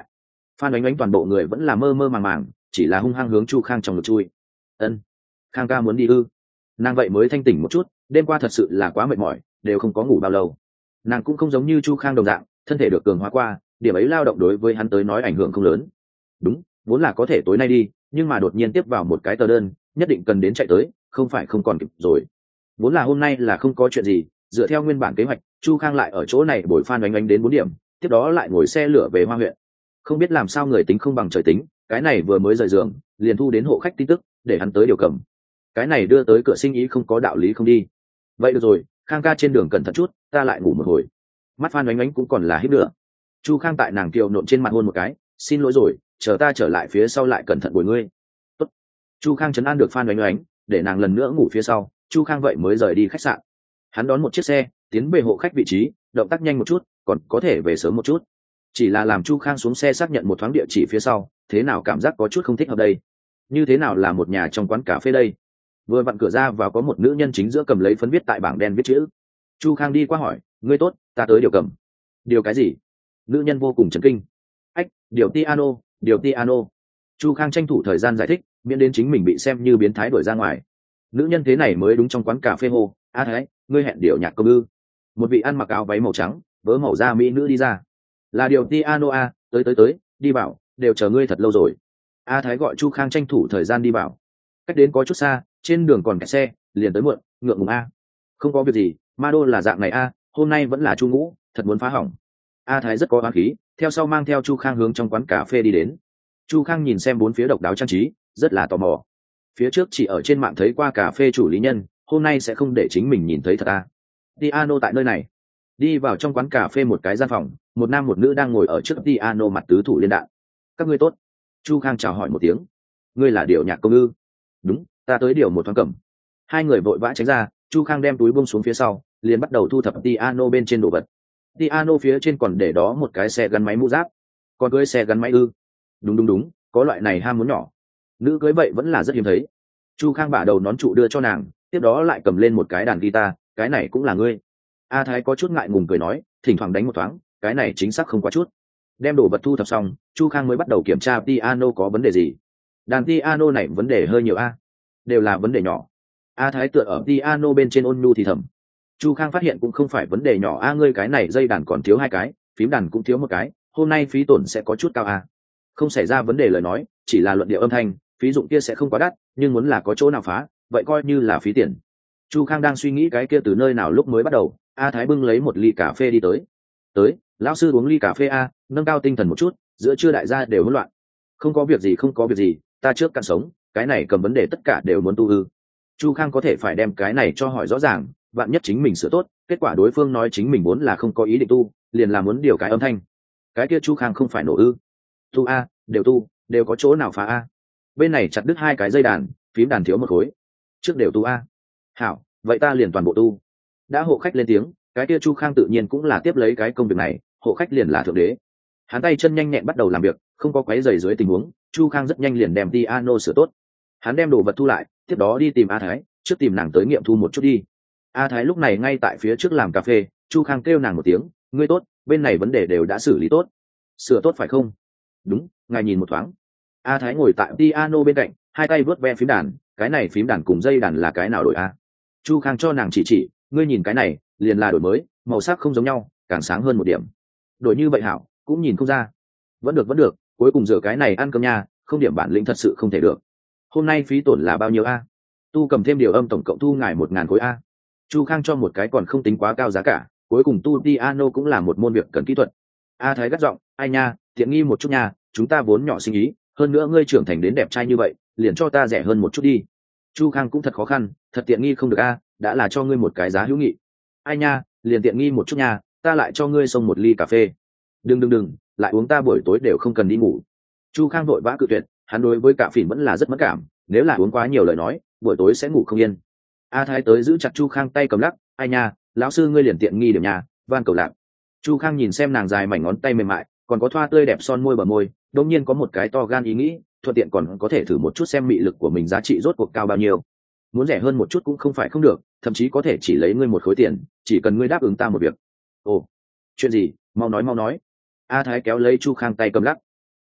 Phan Oánh Oánh toàn bộ người vẫn là mơ mơ màng màng, chỉ là hung hăng hướng Chu Khang trong ngực chui. Ân, Khang ca muốn đi ư? Nàng vậy mới thanh tỉnh một chút, đêm qua thật sự là quá mệt mỏi, đều không có ngủ bao lâu. Nàng cũng không giống như Chu Khang đồng dạng, thân thể được cường hóa qua, điểm ấy lao động đối với hắn tới nói ảnh hưởng không lớn. Đúng, vốn là có thể tối nay đi, nhưng mà đột nhiên tiếp vào một cái tờ đơn, nhất định cần đến chạy tới, không phải không còn kịp rồi. Vốn là hôm nay là không có chuyện gì, dựa theo nguyên bản kế hoạch, Chu Khang lại ở chỗ này bồi Phan Oánh Oánh đến bốn điểm, tiếp đó lại ngồi xe lửa về Hoa huyện. Không biết làm sao người tính không bằng trời tính, cái này vừa mới rời giường, liền thu đến hộ khách tin tức, để hắn tới điều cầm. Cái này đưa tới cửa sinh ý không có đạo lý không đi. Vậy được rồi, Khang ca trên đường cẩn thận chút, ta lại ngủ một hồi. Mắt Phan Oánh Oánh cũng còn là híp nữa. Chu Khang tại nàng kiều nộn trên mặt hôn một cái, xin lỗi rồi, chờ ta trở lại phía sau lại cẩn thận bồi ngươi. Tốt. Chu Khang trấn an được Phan Oánh Oánh, để nàng lần nữa ngủ phía sau. Chu Khang vậy mới rời đi khách sạn. Hắn đón một chiếc xe, tiến về hộ khách vị trí, động tác nhanh một chút, còn có thể về sớm một chút. Chỉ là làm Chu Khang xuống xe xác nhận một thoáng địa chỉ phía sau, thế nào cảm giác có chút không thích hợp đây? Như thế nào là một nhà trong quán cà phê đây? Vừa vặn cửa ra vào có một nữ nhân chính giữa cầm lấy phấn viết tại bảng đen viết chữ. Chu Khang đi qua hỏi, ngươi tốt, ta tới điều cầm. Điều cái gì? Nữ nhân vô cùng chấn kinh. Ách, điều piano, điều piano. Chu Khang tranh thủ thời gian giải thích, miễn đến chính mình bị xem như biến thái đuổi ra ngoài. Nữ nhân thế này mới đúng trong quán cà phê hô, a Thái, ngươi hẹn điều nhạc công ư? Một vị ăn mặc áo váy màu trắng, vớ màu da mỹ nữ đi ra. Là điều piano a, tới tới tới, đi vào, đều chờ ngươi thật lâu rồi. A Thái gọi Chu Khang tranh thủ thời gian đi vào. Cách đến có chút xa, trên đường còn kẹt xe, liền tới muộn, ngượng ngùng a. Không có việc gì, ma đô là dạng này a, hôm nay vẫn là Chu ngũ, thật muốn phá hỏng. A Thái rất có oán khí, theo sau mang theo Chu Khang hướng trong quán cà phê đi đến. Chu Khang nhìn xem bốn phía độc đáo trang trí, rất là tò mò. Phía trước chỉ ở trên mạng thấy qua cà phê chủ lý nhân, hôm nay sẽ không để chính mình nhìn thấy thật a. Piano tại nơi này. Đi vào trong quán cà phê một cái gian phòng, một nam một nữ đang ngồi ở trước piano mặt tứ thủ liên đạn. Các ngươi tốt. Chu Khang chào hỏi một tiếng. Ngươi là điều nhạc công ư? Đúng, ta tới điều một thoáng cầm. Hai người vội vã tránh ra, Chu Khang đem túi buông xuống phía sau, liền bắt đầu thu thập piano bên trên đồ vật. Piano phía trên còn để đó một cái xe gắn máy mũ giáp. Còn cưới xe gắn máy ư? Đúng đúng đúng, có loại này ham muốn nhỏ. Nữ cưới vậy vẫn là rất hiếm thấy. Chu Khang bả đầu nón trụ đưa cho nàng, tiếp đó lại cầm lên một cái đàn guitar, cái này cũng là ngươi. A Thái có chút ngại ngùng cười nói, thỉnh thoảng đánh một thoáng, cái này chính xác không quá chút. Đem đồ vật thu thập xong, Chu Khang mới bắt đầu kiểm tra piano có vấn đề gì. Đàn piano này vấn đề hơi nhiều a, đều là vấn đề nhỏ. A Thái tựa ở piano bên trên ôn nhu thì thầm. Chu Khang phát hiện cũng không phải vấn đề nhỏ a, ngươi cái này dây đàn còn thiếu hai cái, phím đàn cũng thiếu một cái, hôm nay phí tổn sẽ có chút cao a. Không xảy ra vấn đề lời nói, chỉ là luận điệu âm thanh, phí dụng kia sẽ không quá đắt, nhưng muốn là có chỗ nào phá, vậy coi như là phí tiền. Chu Khang đang suy nghĩ cái kia từ nơi nào lúc mới bắt đầu, A Thái bưng lấy một ly cà phê đi tới. Tới, lão sư uống ly cà phê a, nâng cao tinh thần một chút, giữa trưa đại gia đều hỗn loạn. Không có việc gì không có việc gì, ta trước cạn sống, cái này cầm vấn đề tất cả đều muốn tu ư. Chu Khang có thể phải đem cái này cho hỏi rõ ràng, vạn nhất chính mình sửa tốt, kết quả đối phương nói chính mình muốn là không có ý định tu, liền là muốn điều cái âm thanh. Cái kia Chu Khang không phải nổ ư? Tu a, đều tu, đều có chỗ nào phá a. Bên này chặt đứt hai cái dây đàn, phím đàn thiếu một khối. Trước đều tu a. Hảo, vậy ta liền toàn bộ tu. Đã hộ khách lên tiếng, cái kia Chu Khang tự nhiên cũng là tiếp lấy cái công việc này, hộ khách liền là thượng đế. Hắn tay chân nhanh nhẹn bắt đầu làm việc, không có quấy rầy dưới tình huống, Chu Khang rất nhanh liền đem piano sửa tốt. Hắn đem đồ vật thu lại, tiếp đó đi tìm A Thái, trước tìm nàng tới nghiệm thu một chút đi. A Thái lúc này ngay tại phía trước làm cà phê, Chu Khang kêu nàng một tiếng, ngươi tốt, bên này vấn đề đều đã xử lý tốt. Sửa tốt phải không? Đúng, ngài nhìn một thoáng. A Thái ngồi tại piano bên cạnh, hai tay vớt ve phím đàn, cái này phím đàn cùng dây đàn là cái nào đổi a? Chu Khang cho nàng chỉ chỉ, ngươi nhìn cái này, liền là đổi mới, màu sắc không giống nhau, càng sáng hơn một điểm. Đổi như vậy hảo, cũng nhìn không ra. Vẫn được vẫn được, cuối cùng rửa cái này ăn cơm nha, không điểm bản lĩnh thật sự không thể được. Hôm nay phí tổn là bao nhiêu a? Tu cầm thêm điều âm tổng cộng thu ngài một ngàn khối a. Chu Khang cho một cái còn không tính quá cao giá cả, cuối cùng tu piano cũng là một môn việc cần kỹ thuật. A Thái gắt giọng, ai nha, tiện nghi một chút nha, chúng ta vốn nhỏ sinh ý, hơn nữa ngươi trưởng thành đến đẹp trai như vậy, liền cho ta rẻ hơn một chút đi. Chu Khang cũng thật khó khăn, thật tiện nghi không được a, đã là cho ngươi một cái giá hữu nghị. Ai nha, liền tiện nghi một chút nha, ta lại cho ngươi xông một ly cà phê. Đừng đừng đừng, lại uống ta buổi tối đều không cần đi ngủ. Chu Khang vội vã cự tuyệt, hắn đối với cà phê vẫn là rất mất cảm, nếu là uống quá nhiều lời nói, buổi tối sẽ ngủ không yên. A Thái tới giữ chặt Chu Khang tay cầm lắc, ai nha, lão sư ngươi liền tiện nghi điểm nhà, van cầu lạc. Chu Khang nhìn xem nàng dài mảnh ngón tay mềm mại, còn có thoa tươi đẹp son môi bờ môi, đột nhiên có một cái to gan ý nghĩ, thuận tiện còn có thể thử một chút xem mị lực của mình giá trị rốt cuộc cao bao nhiêu. Muốn rẻ hơn một chút cũng không phải không được, thậm chí có thể chỉ lấy ngươi một khối tiền, chỉ cần ngươi đáp ứng ta một việc. Ồ, chuyện gì, mau nói mau nói. A Thái kéo lấy Chu Khang tay cầm lắc.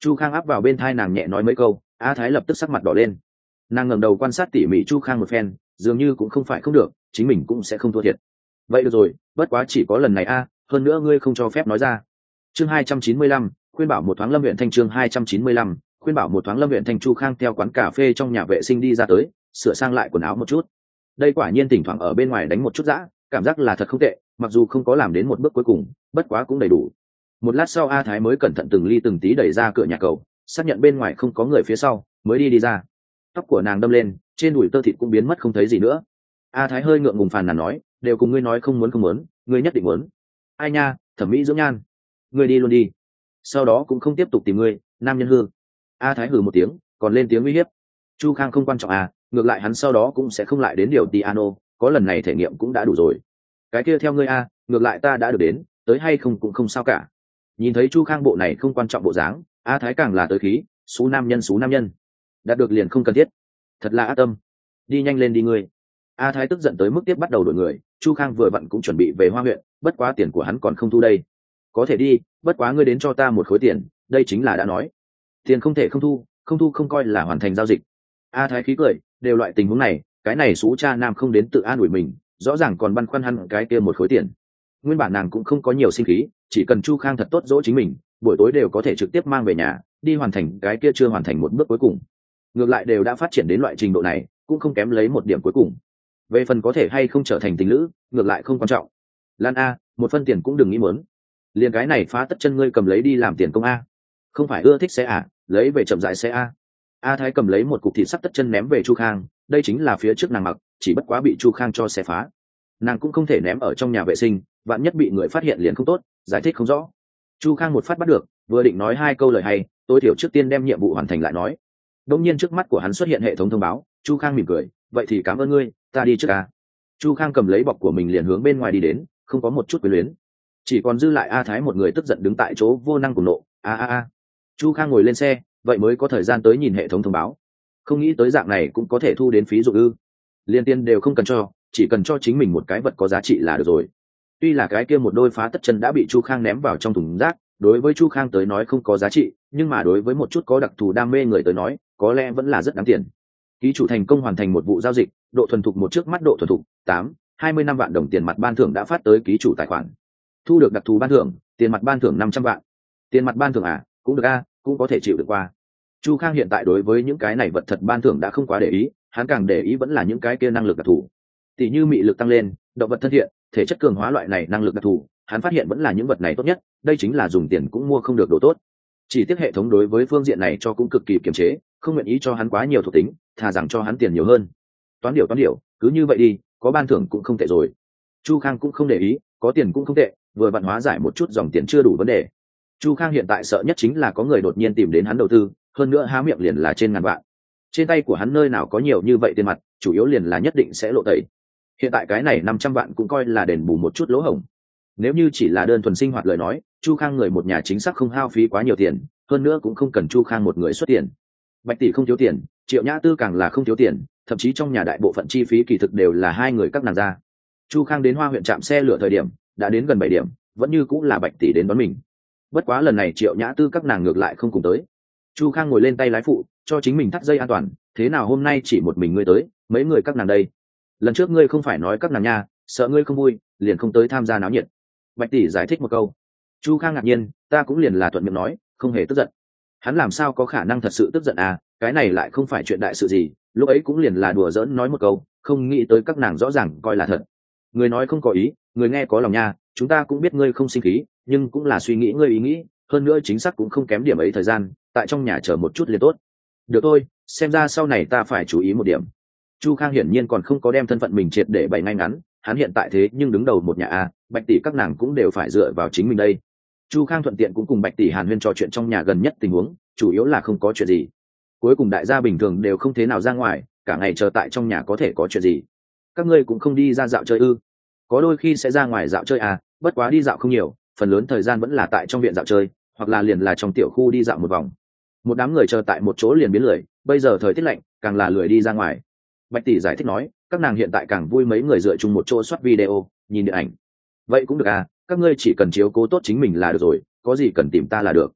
Chu Khang áp vào bên thai nàng nhẹ nói mấy câu, A Thái lập tức sắc mặt đỏ lên. Nàng ngẩng đầu quan sát tỉ mỉ Chu Khang một phen, dường như cũng không phải không được, chính mình cũng sẽ không thua thiệt. Vậy được rồi, bất quá chỉ có lần này a, hơn nữa ngươi không cho phép nói ra. Chương hai trăm chín mươi lăm, khuyên bảo một thoáng Lâm huyện Thanh. Chương hai trăm chín mươi lăm, khuyên bảo một thoáng Lâm huyện Thanh. Chu Khang theo quán cà phê trong nhà vệ sinh đi ra tới, sửa sang lại quần áo một chút. Đây quả nhiên thỉnh thoảng ở bên ngoài đánh một chút dã, cảm giác là thật không tệ, mặc dù không có làm đến một bước cuối cùng, bất quá cũng đầy đủ. Một lát sau A Thái mới cẩn thận từng ly từng tí đẩy ra cửa nhà cầu, xác nhận bên ngoài không có người phía sau, mới đi đi ra. Tóc của nàng đâm lên, trên đùi tơ thịt cũng biến mất không thấy gì nữa. A Thái hơi ngượng ngùng phàn nàn nói, đều cùng ngươi nói không muốn không muốn, ngươi nhất định muốn. Ai nha, thẩm mỹ dưỡng nhan, ngươi đi luôn đi, sau đó cũng không tiếp tục tìm ngươi, nam nhân hư. A Thái hừ một tiếng, còn lên tiếng uy hiếp. Chu Khang không quan trọng à, ngược lại hắn sau đó cũng sẽ không lại đến điều piano, có lần này thể nghiệm cũng đã đủ rồi. Cái kia theo ngươi a, ngược lại ta đã được đến, tới hay không cũng không sao cả. Nhìn thấy Chu Khang bộ này không quan trọng bộ dáng, A Thái càng là tới khí, xú nam nhân xú nam nhân, đạt được liền không cần thiết, thật là ác tâm. Đi nhanh lên đi ngươi. A Thái tức giận tới mức tiếp bắt đầu đổi người. Chu Khang vừa vặn cũng chuẩn bị về Hoa huyện, bất quá tiền của hắn còn không thu đây. Có thể đi, bất quá ngươi đến cho ta một khối tiền, đây chính là đã nói, tiền không thể không thu, không thu không coi là hoàn thành giao dịch. A Thái khí cười, đều loại tình huống này, cái này xú cha nam không đến tự an ủi mình, rõ ràng còn băn khoăn hắn cái kia một khối tiền. Nguyên bản nàng cũng không có nhiều sinh khí, chỉ cần Chu Khang thật tốt dỗ chính mình, buổi tối đều có thể trực tiếp mang về nhà, đi hoàn thành cái kia chưa hoàn thành một bước cuối cùng. Ngược lại đều đã phát triển đến loại trình độ này, cũng không kém lấy một điểm cuối cùng. Về phần có thể hay không trở thành tình lữ, ngược lại không quan trọng. Lan a, một phân tiền cũng đừng nghĩ muốn. Liền cái này phá tất chân ngươi cầm lấy đi làm tiền công a. Không phải ưa thích xe à, lấy về chậm rãi xe a. A Thái cầm lấy một cục thịt sắt tất chân ném về Chu Khang, đây chính là phía trước nàng mặc, chỉ bất quá bị Chu Khang cho xé phá. Nàng cũng không thể ném ở trong nhà vệ sinh, vạn nhất bị người phát hiện liền không tốt, giải thích không rõ. Chu Khang một phát bắt được, vừa định nói hai câu lời hay, tối thiểu trước tiên đem nhiệm vụ hoàn thành lại nói. Đống nhiên trước mắt của hắn xuất hiện hệ thống thông báo, Chu Khang mỉm cười, vậy thì cảm ơn ngươi, ta đi trước a. Chu Khang cầm lấy bọc của mình liền hướng bên ngoài đi đến, không có một chút quyến luyến. Chỉ còn dư lại A Thái một người tức giận đứng tại chỗ vô năng cùng nộ, a a a. Chu Khang ngồi lên xe, vậy mới có thời gian tới nhìn hệ thống thông báo. Không nghĩ tới dạng này cũng có thể thu đến phí dụng ư? Liên tiền đều không cần cho, chỉ cần cho chính mình một cái vật có giá trị là được rồi. Tuy là cái kia một đôi phá tất chân đã bị Chu Khang ném vào trong thùng rác, đối với Chu Khang tới nói không có giá trị, nhưng mà đối với một chút có đặc thù đam mê người tới nói, có lẽ vẫn là rất đáng tiền. Ký chủ thành công hoàn thành một vụ giao dịch, độ thuần thục một trước mắt độ thuần thục tám, hai mươi năm vạn đồng tiền mặt ban thưởng đã phát tới ký chủ tài khoản. Thu được đặc thù ban thưởng, tiền mặt ban thưởng năm trăm vạn. Tiền mặt ban thưởng à, cũng được a, cũng có thể chịu được qua. Chu Khang hiện tại đối với những cái này vật thật ban thưởng đã không quá để ý, hắn càng để ý vẫn là những cái kia năng lực đặc thù. Tỷ như mị lực tăng lên, động vật thân thiện, thể chất cường hóa loại này năng lực đặc thù, hắn phát hiện vẫn là những vật này tốt nhất, đây chính là dùng tiền cũng mua không được đồ tốt. Chỉ tiếc hệ thống đối với phương diện này cho cũng cực kỳ kiềm chế, không nguyện ý cho hắn quá nhiều thuộc tính, thà rằng cho hắn tiền nhiều hơn. Toán điều toán điều, cứ như vậy đi, có ban thưởng cũng không tệ rồi. Chu Khang cũng không để ý, có tiền cũng không tệ, vừa vặn hóa giải một chút dòng tiền chưa đủ vấn đề. Chu Khang hiện tại sợ nhất chính là có người đột nhiên tìm đến hắn đầu tư, hơn nữa há miệng liền là trên ngàn vạn. Trên tay của hắn nơi nào có nhiều như vậy tiền mặt, chủ yếu liền là nhất định sẽ lộ tẩy. Hiện tại cái này năm trăm vạn cũng coi là đền bù một chút lỗ hổng. Nếu như chỉ là đơn thuần sinh hoạt lời nói, Chu Khang người một nhà chính xác không hao phí quá nhiều tiền, hơn nữa cũng không cần Chu Khang một người xuất tiền. Bạch tỷ không thiếu tiền, Triệu Nhã Tư càng là không thiếu tiền, thậm chí trong nhà đại bộ phận chi phí kỳ thực đều là hai người các nàng ra. Chu Khang đến Hoa huyện trạm xe lửa thời điểm, đã đến gần bảy điểm, vẫn như cũng là Bạch tỷ đến đón mình. Bất quá lần này Triệu Nhã Tư các nàng ngược lại không cùng tới. Chu Khang ngồi lên tay lái phụ, cho chính mình thắt dây an toàn, thế nào hôm nay chỉ một mình ngươi tới, mấy người các nàng đây. Lần trước ngươi không phải nói các nàng nha, sợ ngươi không vui, liền không tới tham gia náo nhiệt. Bạch tỷ giải thích một câu. Chu Khang ngạc nhiên, ta cũng liền là thuận miệng nói, không hề tức giận. Hắn làm sao có khả năng thật sự tức giận à, cái này lại không phải chuyện đại sự gì, lúc ấy cũng liền là đùa giỡn nói một câu, không nghĩ tới các nàng rõ ràng coi là thật. Người nói không có ý, người nghe có lòng nha, chúng ta cũng biết ngươi không sinh khí, nhưng cũng là suy nghĩ ngươi ý nghĩ, hơn nữa chính xác cũng không kém điểm ấy thời gian, tại trong nhà chờ một chút liền tốt. Được thôi, xem ra sau này ta phải chú ý một điểm. Chu Khang hiển nhiên còn không có đem thân phận mình triệt để bày ngay ngắn, hắn hiện tại thế nhưng đứng đầu một nhà a, Bạch tỷ các nàng cũng đều phải dựa vào chính mình đây. Chu Khang thuận tiện cũng cùng Bạch tỷ hàn huyên trò chuyện trong nhà gần nhất tình huống, chủ yếu là không có chuyện gì. Cuối cùng đại gia bình thường đều không thế nào ra ngoài, cả ngày chờ tại trong nhà có thể có chuyện gì. Các ngươi cũng không đi ra dạo chơi ư? Có đôi khi sẽ ra ngoài dạo chơi à, bất quá đi dạo không nhiều, phần lớn thời gian vẫn là tại trong viện dạo chơi, hoặc là liền là trong tiểu khu đi dạo một vòng. Một đám người chờ tại một chỗ liền biến lười, bây giờ thời tiết lạnh, càng là lười đi ra ngoài. Bạch tỷ giải thích nói, các nàng hiện tại càng vui mấy người dựa chung một chỗ soát video, nhìn điện ảnh. Vậy cũng được à, các ngươi chỉ cần chiếu cố tốt chính mình là được rồi, có gì cần tìm ta là được.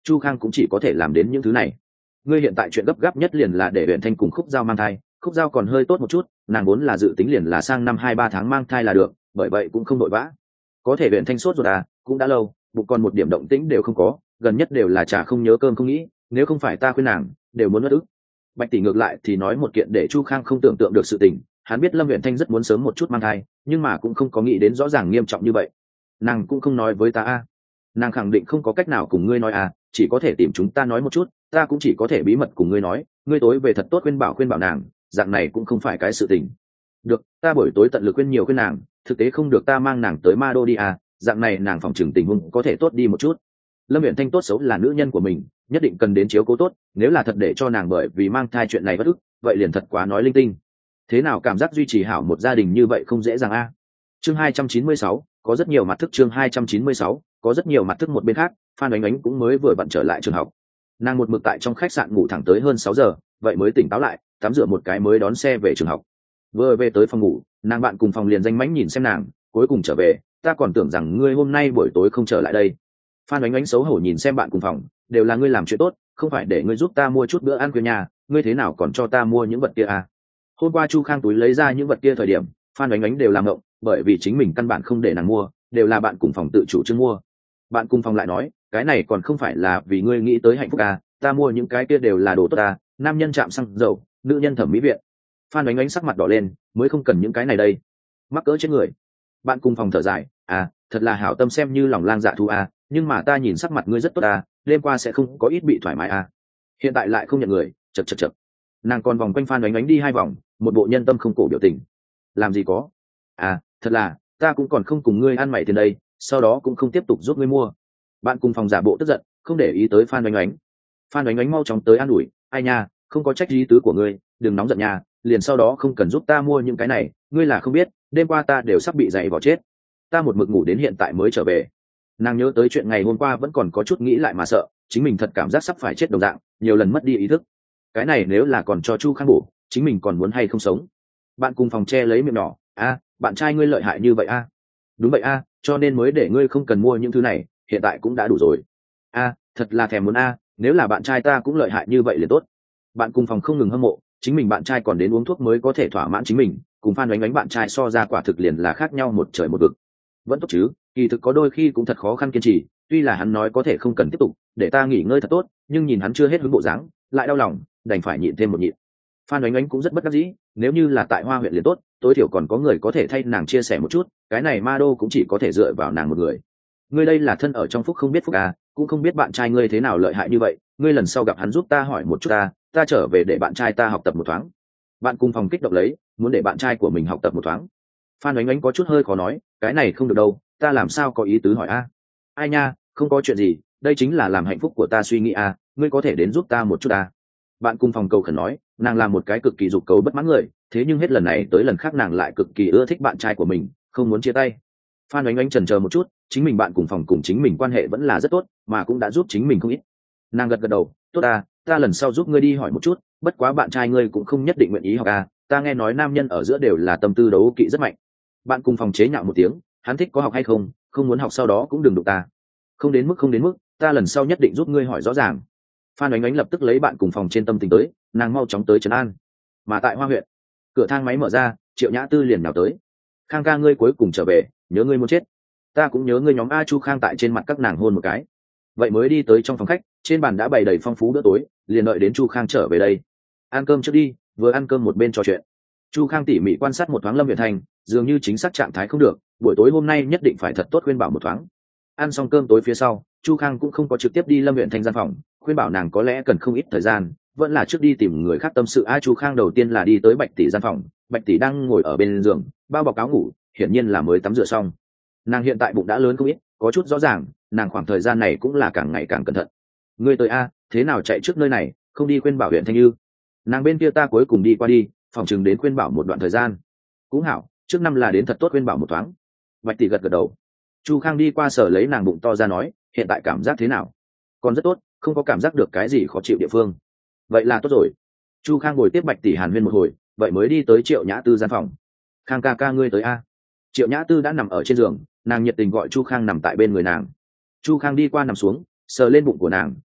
Chu Khang cũng chỉ có thể làm đến những thứ này. Ngươi hiện tại chuyện gấp gáp nhất liền là để Uyển Thanh cùng Khúc Giao mang thai. Khúc Giao còn hơi tốt một chút, nàng vốn là dự tính liền là sang năm hai ba tháng mang thai là được, bởi vậy cũng không đội vã. Có thể Uyển Thanh sốt ruột à, cũng đã lâu, bụng còn một điểm động tĩnh đều không có, gần nhất đều là chả không nhớ cơm không nghĩ, nếu không phải ta khuyên nàng, đều muốn nuốt ức. Bạch tỷ ngược lại thì nói một kiện để Chu Khang không tưởng tượng được sự tình, hắn biết Lâm Uyển Thanh rất muốn sớm một chút mang thai, nhưng mà cũng không có nghĩ đến rõ ràng nghiêm trọng như vậy. Nàng cũng không nói với ta a. Nàng khẳng định không có cách nào cùng ngươi nói à, chỉ có thể tìm chúng ta nói một chút, ta cũng chỉ có thể bí mật cùng ngươi nói, ngươi tối về thật tốt khuyên bảo khuyên bảo nàng, dạng này cũng không phải cái sự tình. Được, ta buổi tối tận lực khuyên nhiều khuyên nàng, thực tế không được ta mang nàng tới Ma Đô đi à, dạng này nàng phòng trường tình huống có thể tốt đi một chút. Lâm Uyển Thanh tốt xấu là nữ nhân của mình, nhất định cần đến chiếu cố tốt, nếu là thật để cho nàng bởi vì mang thai chuyện này bất ức, vậy liền thật quá nói linh tinh. Thế nào cảm giác duy trì hảo một gia đình như vậy không dễ dàng a. Chương hai trăm chín mươi sáu, có rất nhiều mặt thức chương hai trăm chín mươi sáu, có rất nhiều mặt thức một bên khác, Phan Oánh Oánh cũng mới vừa vặn trở lại trường học. Nàng một mực tại trong khách sạn ngủ thẳng tới hơn sáu giờ, vậy mới tỉnh táo lại, tắm rửa một cái mới đón xe về trường học. Vừa về tới phòng ngủ, nàng bạn cùng phòng liền danh mãnh nhìn xem nàng, cuối cùng trở về, ta còn tưởng rằng ngươi hôm nay buổi tối không trở lại đây. Phan Oánh Oánh xấu hổ nhìn xem bạn cùng phòng, đều là ngươi làm chuyện tốt, không phải để ngươi giúp ta mua chút bữa ăn khuya nhà, ngươi thế nào còn cho ta mua những vật kia à? Hôm qua Chu Khang túi lấy ra những vật kia thời điểm, Phan Oánh Oánh đều làm ngộng, bởi vì chính mình căn bản không để nàng mua, đều là bạn cùng phòng tự chủ trương mua. Bạn cùng phòng lại nói, cái này còn không phải là vì ngươi nghĩ tới hạnh phúc à, ta mua những cái kia đều là đồ tốt à, nam nhân chạm xăng dầu, nữ nhân thẩm mỹ viện. Phan Oánh Oánh sắc mặt đỏ lên, mới không cần những cái này đây, mắc cỡ chết người. Bạn cùng phòng thở dài, à, thật là hảo tâm xem như lòng lang dạ thú à, nhưng mà ta nhìn sắc mặt ngươi rất tốt à, đêm qua sẽ không có ít bị thoải mái à. Hiện tại lại không nhận người, chật chật chật. Nàng còn vòng quanh Phan Oánh Oánh đi hai vòng, một bộ nhân tâm không cổ biểu tình. Làm gì có? À, thật là, ta cũng còn không cùng ngươi ăn mày tiền đây, sau đó cũng không tiếp tục giúp ngươi mua. Bạn cùng phòng giả bộ tức giận, không để ý tới Phan Oánh Oánh. Phan Oánh Oánh mau chóng tới an ủi, ai nha, không có trách ý tứ của ngươi, đừng nóng giận nha, liền sau đó không cần giúp ta mua những cái này, ngươi là không biết, đêm qua ta đều sắp bị dày vò chết. Ta một mực ngủ đến hiện tại mới trở về. Nàng nhớ tới chuyện ngày hôm qua vẫn còn có chút nghĩ lại mà sợ, chính mình thật cảm giác sắp phải chết đồng dạng, nhiều lần mất đi ý thức. Cái này nếu là còn cho Chu Khang bổ, chính mình còn muốn hay không sống. Bạn cùng phòng che lấy miệng nhỏ, a, bạn trai ngươi lợi hại như vậy a? Đúng vậy a, cho nên mới để ngươi không cần mua những thứ này, hiện tại cũng đã đủ rồi. A, thật là thèm muốn a, nếu là bạn trai ta cũng lợi hại như vậy liền tốt. Bạn cùng phòng không ngừng hâm mộ, chính mình bạn trai còn đến uống thuốc mới có thể thỏa mãn chính mình, cùng Phan Oánh Oánh bạn trai so ra quả thực liền là khác nhau một trời một vực. Vẫn tốt chứ, kỳ thực có đôi khi cũng thật khó khăn kiên trì, tuy là hắn nói có thể không cần tiếp tục, để ta nghỉ ngơi thật tốt, nhưng nhìn hắn chưa hết hứng bộ dáng, lại đau lòng, đành phải nhịn thêm một nhịn. Phan Oánh Oánh cũng rất bất đắc dĩ, nếu như là tại Hoa huyện liền tốt, tối thiểu còn có người có thể thay nàng chia sẻ một chút, cái này Ma Đô cũng chỉ có thể dựa vào nàng một người. Ngươi đây là thân ở trong phúc không biết phúc à, cũng không biết bạn trai ngươi thế nào lợi hại như vậy, ngươi lần sau gặp hắn giúp ta hỏi một chút ta, ta trở về để bạn trai ta học tập một thoáng. Bạn cùng phòng kích động lấy, muốn để bạn trai của mình học tập một thoáng. Phan Oánh Oánh có chút hơi khó nói, cái này không được đâu, ta làm sao có ý tứ hỏi a? Ai nha, không có chuyện gì, đây chính là làm hạnh phúc của ta suy nghĩ a, ngươi có thể đến giúp ta một chút a. Bạn cùng phòng cầu khẩn nói, nàng là một cái cực kỳ dục cầu bất mãn người, thế nhưng hết lần này tới lần khác nàng lại cực kỳ ưa thích bạn trai của mình, không muốn chia tay. Phan Oánh Oánh chần chờ một chút, chính mình bạn cùng phòng cùng chính mình quan hệ vẫn là rất tốt, mà cũng đã giúp chính mình không ít. Nàng gật gật đầu, tốt ta, ta lần sau giúp ngươi đi hỏi một chút, bất quá bạn trai ngươi cũng không nhất định nguyện ý học a, ta nghe nói nam nhân ở giữa đều là tâm tư đấu kỵ rất mạnh. Bạn cùng phòng chế nhạo một tiếng, hắn thích có học hay không, không muốn học sau đó cũng đừng đụng ta. Không đến mức không đến mức, ta lần sau nhất định giúp ngươi hỏi rõ ràng. Phan Oánh Oánh lập tức lấy bạn cùng phòng trên tâm tình tới, nàng mau chóng tới trấn an. Mà tại Hoa huyện, cửa thang máy mở ra, Triệu Nhã Tư liền nào tới. Khang ca ngươi cuối cùng trở về, nhớ ngươi muốn chết. Ta cũng nhớ ngươi nhóm A Chu Khang tại trên mặt các nàng hôn một cái. Vậy mới đi tới trong phòng khách, trên bàn đã bày đầy phong phú bữa tối, liền đợi đến Chu Khang trở về đây. Ăn cơm trước đi, vừa ăn cơm một bên trò chuyện. Chu Khang tỉ mỉ quan sát một thoáng Lâm Uyển Thanh, dường như chính xác trạng thái không được, buổi tối hôm nay nhất định phải thật tốt khuyên bảo một thoáng. Ăn xong cơm tối phía sau, Chu Khang cũng không có trực tiếp đi Lâm Uyển Thanh gian phòng, khuyên bảo nàng có lẽ cần không ít thời gian, vẫn là trước đi tìm người khác tâm sự. A Chu Khang đầu tiên là đi tới Bạch tỷ gian phòng, Bạch tỷ đang ngồi ở bên giường, bao bọc áo ngủ, hiển nhiên là mới tắm rửa xong. Nàng hiện tại bụng đã lớn không ít, có chút rõ ràng, nàng khoảng thời gian này cũng là càng ngày càng cẩn thận. Ngươi tới a, thế nào chạy trước nơi này, không đi khuyên bảo Uyển Thanh Như? Nàng bên kia ta cuối cùng đi qua đi, phòng chừng đến khuyên bảo một đoạn thời gian. Cũng hảo, trước năm là đến thật tốt khuyên bảo một thoáng. Bạch tỷ gật gật đầu. Chu Khang đi qua sở lấy nàng bụng to ra nói, hiện tại cảm giác thế nào? Còn rất tốt, không có cảm giác được cái gì khó chịu địa phương. Vậy là tốt rồi. Chu Khang ngồi tiếp Bạch tỷ hàn huyên một hồi, vậy mới đi tới Triệu Nhã Tư gian phòng. Khang ca ca ngươi tới a. Triệu Nhã Tư đã nằm ở trên giường, nàng nhiệt tình gọi Chu Khang nằm tại bên người nàng. Chu Khang đi qua nằm xuống, sờ lên bụng của nàng,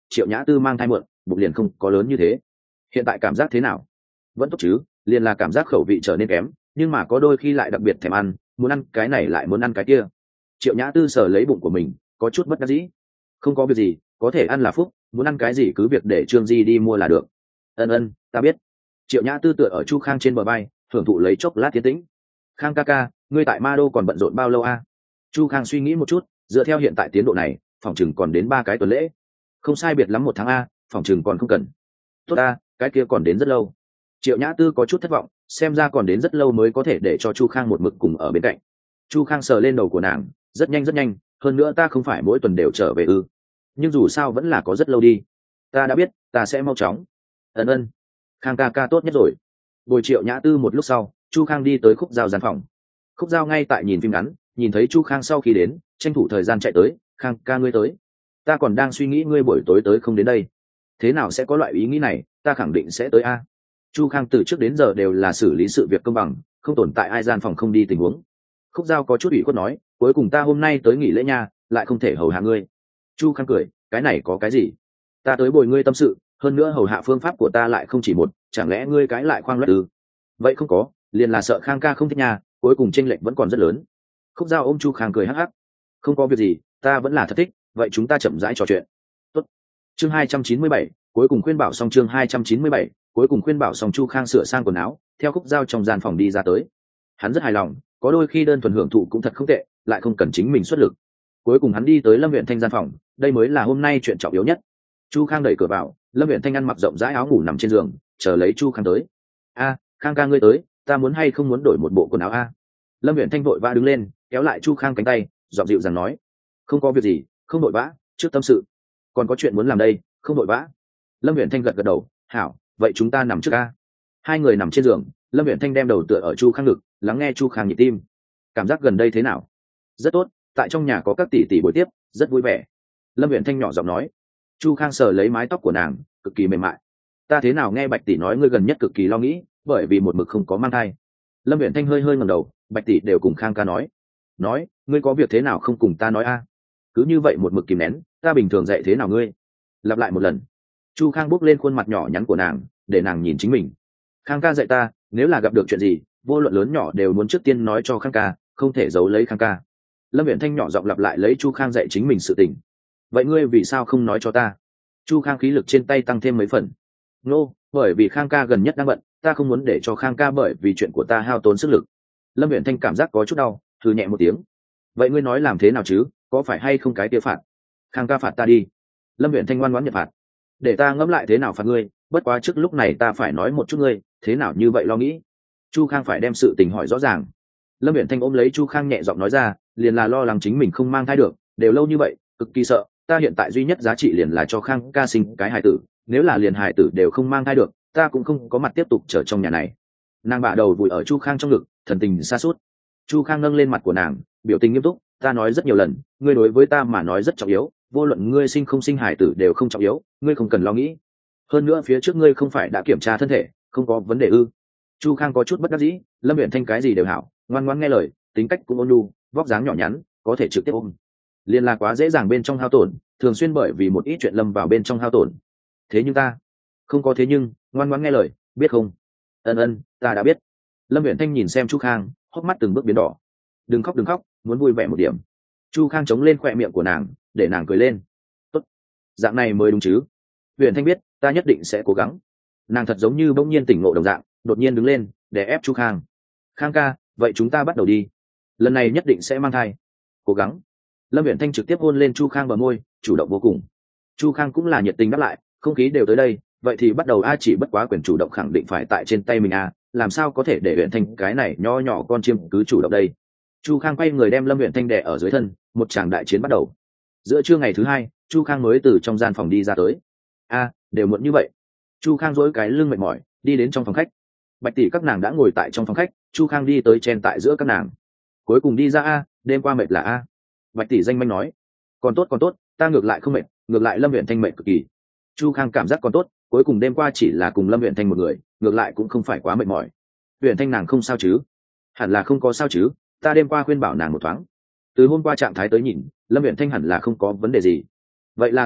Triệu Nhã Tư mang thai muộn, bụng liền không có lớn như thế. Hiện tại cảm giác thế nào? Vẫn tốt chứ, liền là cảm giác khẩu vị trở nên kém, nhưng mà có đôi khi lại đặc biệt thèm ăn, muốn ăn cái này lại muốn ăn cái kia. Triệu Nhã Tư sờ lấy bụng của mình, có chút bất đắc dĩ. Không có việc gì, có thể ăn là phúc, muốn ăn cái gì cứ việc để Trương Di đi mua là được. Ân ân, ta biết. Triệu Nhã Tư tựa ở Chu Khang trên bờ bay, hưởng thụ lấy chốc lát tiến tĩnh. Khang ca ca, ngươi tại Ma Đô còn bận rộn bao lâu a? Chu Khang suy nghĩ một chút, dựa theo hiện tại tiến độ này, phòng chừng còn đến ba cái tuần lễ. Không sai biệt lắm một tháng a, phòng chừng còn không cần. Tốt a, cái kia còn đến rất lâu. Triệu Nhã Tư có chút thất vọng, xem ra còn đến rất lâu mới có thể để cho Chu Khang một mực cùng ở bên cạnh. Chu Khang sờ lên đầu của nàng, rất nhanh rất nhanh, hơn nữa ta không phải mỗi tuần đều trở về ư? Nhưng dù sao vẫn là có rất lâu đi. Ta đã biết, ta sẽ mau chóng. Ân ân, Khang ca ca tốt nhất rồi. Bồi Triệu Nhã Tư một lúc sau, Chu Khang đi tới Khúc Giao gian phòng. Khúc Giao ngay tại nhìn phim ngắn, nhìn thấy Chu Khang sau khi đến, tranh thủ thời gian chạy tới. Khang ca ngươi tới. Ta còn đang suy nghĩ ngươi buổi tối tới không đến đây. Thế nào sẽ có loại ý nghĩ này, ta khẳng định sẽ tới a. Chu Khang từ trước đến giờ đều là xử lý sự việc công bằng, không tồn tại ai gian phòng không đi tình huống. Khúc Giao có chút ủy khuất nói, cuối cùng ta hôm nay tới nghỉ lễ nha, lại không thể hầu hạ ngươi. Chu Khang cười, cái này có cái gì? Ta tới bồi ngươi tâm sự, hơn nữa hầu hạ phương pháp của ta lại không chỉ một, chẳng lẽ ngươi cái lại khoang loạn ư? Vậy không có, liền là sợ Khang ca không thích nhà, cuối cùng chênh lệch vẫn còn rất lớn. Khúc Giao ôm Chu Khang cười hắc hắc, không có việc gì, ta vẫn là thật thích, vậy chúng ta chậm rãi trò chuyện. Tốt. Chương hai trăm chín mươi bảy, cuối cùng khuyên bảo xong chương hai trăm chín mươi bảy, cuối cùng khuyên bảo xong Chu Khang sửa sang quần áo, theo Khúc Giao trong gian phòng đi ra tới. Hắn rất hài lòng, có đôi khi đơn thuần hưởng thụ cũng thật không tệ, lại không cần chính mình xuất lực. Cuối cùng hắn đi tới Lâm Uyển Thanh gian phòng, đây mới là hôm nay chuyện trọng yếu nhất. Chu Khang đẩy cửa vào, Lâm Uyển Thanh ăn mặc rộng rãi áo ngủ nằm trên giường, chờ lấy Chu Khang tới. A, Khang ca ngươi tới, ta muốn hay không muốn đổi một bộ quần áo a? Lâm Uyển Thanh vội vã đứng lên, kéo lại Chu Khang cánh tay, giọng dịu dàng nói, không có việc gì, không vội vã, trước tâm sự. Còn có chuyện muốn làm đây, không vội vã. Lâm Uyển Thanh gật gật đầu, hảo, vậy chúng ta nằm trước a. Hai người nằm trên giường, Lâm Uyển Thanh đem đầu tựa ở Chu Khang ngực, lắng nghe Chu Khang nhịp tim. Cảm giác gần đây thế nào? Rất tốt, tại trong nhà có các tỷ tỷ buổi tiếp, rất vui vẻ. Lâm Uyển Thanh nhỏ giọng nói. Chu Khang sờ lấy mái tóc của nàng, cực kỳ mềm mại. Ta thế nào nghe Bạch tỷ nói ngươi gần nhất cực kỳ lo nghĩ, bởi vì một mực không có mang thai. Lâm Uyển Thanh hơi hơi ngẩng đầu, Bạch tỷ đều cùng Khang ca nói. Nói, ngươi có việc thế nào không cùng ta nói a? Cứ như vậy một mực kìm nén, ta bình thường dạy thế nào ngươi? Lặp lại một lần. Chu Khang bước lên khuôn mặt nhỏ nhắn của nàng, để nàng nhìn chính mình. Khang ca dạy ta, nếu là gặp được chuyện gì, vô luận lớn nhỏ đều muốn trước tiên nói cho Khang ca, không thể giấu lấy Khang ca. Lâm Uyển Thanh nhỏ giọng lặp lại lấy Chu Khang dạy chính mình sự tình. Vậy ngươi vì sao không nói cho ta? Chu Khang khí lực trên tay tăng thêm mấy phần. Nô, bởi vì Khang ca gần nhất đang bận, ta không muốn để cho Khang ca bởi vì chuyện của ta hao tốn sức lực. Lâm Uyển Thanh cảm giác có chút đau, thử nhẹ một tiếng. Vậy ngươi nói làm thế nào chứ, có phải hay không cái tiêu phạt? Khang ca phạt ta đi. Lâm Uyển Thanh ngoan ngoãn nhận phạt. Để ta ngẫm lại thế nào phạt ngươi, bất quá trước lúc này ta phải nói một chút ngươi, thế nào như vậy lo nghĩ. Chu Khang phải đem sự tình hỏi rõ ràng. Lâm Uyển Thanh ôm lấy Chu Khang nhẹ giọng nói ra, liền là lo lắng chính mình không mang thai được, đều lâu như vậy, cực kỳ sợ, ta hiện tại duy nhất giá trị liền là cho Khang ca sinh cái hài tử, nếu là liền hài tử đều không mang thai được, ta cũng không có mặt tiếp tục trở trong nhà này. Nàng bạ đầu vùi ở Chu Khang trong ngực, thần tình xa suốt. Chu Khang nâng lên mặt của nàng, biểu tình nghiêm túc, ta nói rất nhiều lần, ngươi đối với ta mà nói rất trọng yếu, vô luận ngươi sinh không sinh hài tử đều không trọng yếu, ngươi không cần lo nghĩ. Hơn nữa phía trước ngươi không phải đã kiểm tra thân thể, không có vấn đề ư? Chu Khang có chút bất đắc dĩ, Lâm Uyển Thanh cái gì đều hảo, ngoan ngoãn nghe lời, tính cách cũng ôn nhu, vóc dáng nhỏ nhắn, có thể trực tiếp ôm. Liên là quá dễ dàng bên trong hao tổn, thường xuyên bởi vì một ít chuyện lâm vào bên trong hao tổn. Thế nhưng ta, không có thế nhưng, ngoan ngoãn nghe lời, biết không? Ân ân, ta đã biết. Lâm Uyển Thanh nhìn xem Chu Khang, hốc mắt từng bước biến đỏ. Đừng khóc đừng khóc, muốn vui vẻ một điểm. Chu Khang chống lên khóe miệng của nàng, để nàng cười lên. Tốt, dạng này mới đúng chứ? Uyển Thanh biết, ta nhất định sẽ cố gắng. Nàng thật giống như bỗng nhiên tỉnh ngộ đồng dạng, đột nhiên đứng lên, để ép Chu Khang. Khang ca, vậy chúng ta bắt đầu đi. Lần này nhất định sẽ mang thai. Cố gắng. Lâm Uyển Thanh trực tiếp hôn lên Chu Khang bờ môi, chủ động vô cùng. Chu Khang cũng là nhiệt tình đáp lại, không khí đều tới đây, vậy thì bắt đầu a, chỉ bất quá quyền chủ động khẳng định phải tại trên tay mình a, làm sao có thể để Uyển Thanh cái này nho nhỏ con chim cứ chủ động đây. Chu Khang quay người đem Lâm Uyển Thanh đè ở dưới thân, một tràng đại chiến bắt đầu. Giữa trưa ngày thứ hai, Chu Khang mới từ trong gian phòng đi ra tới. A, đều muộn như vậy. Chu Khang duỗi cái lưng mệt mỏi, đi đến trong phòng khách. Bạch tỷ các nàng đã ngồi tại trong phòng khách, Chu Khang đi tới chen tại giữa các nàng. Cuối cùng đi ra a, đêm qua mệt là a. Bạch tỷ danh manh nói. Còn tốt còn tốt, ta ngược lại không mệt, ngược lại Lâm Uyển Thanh mệt cực kỳ. Chu Khang cảm giác còn tốt, cuối cùng đêm qua chỉ là cùng Lâm Uyển Thanh một người, ngược lại cũng không phải quá mệt mỏi. Uyển Thanh nàng không sao chứ? Hẳn là không có sao chứ, ta đêm qua khuyên bảo nàng một thoáng. Từ hôm qua trạng thái tới nhìn, Lâm Uyển Thanh hẳn là không có vấn đề gì. Vậy là tốt rồi,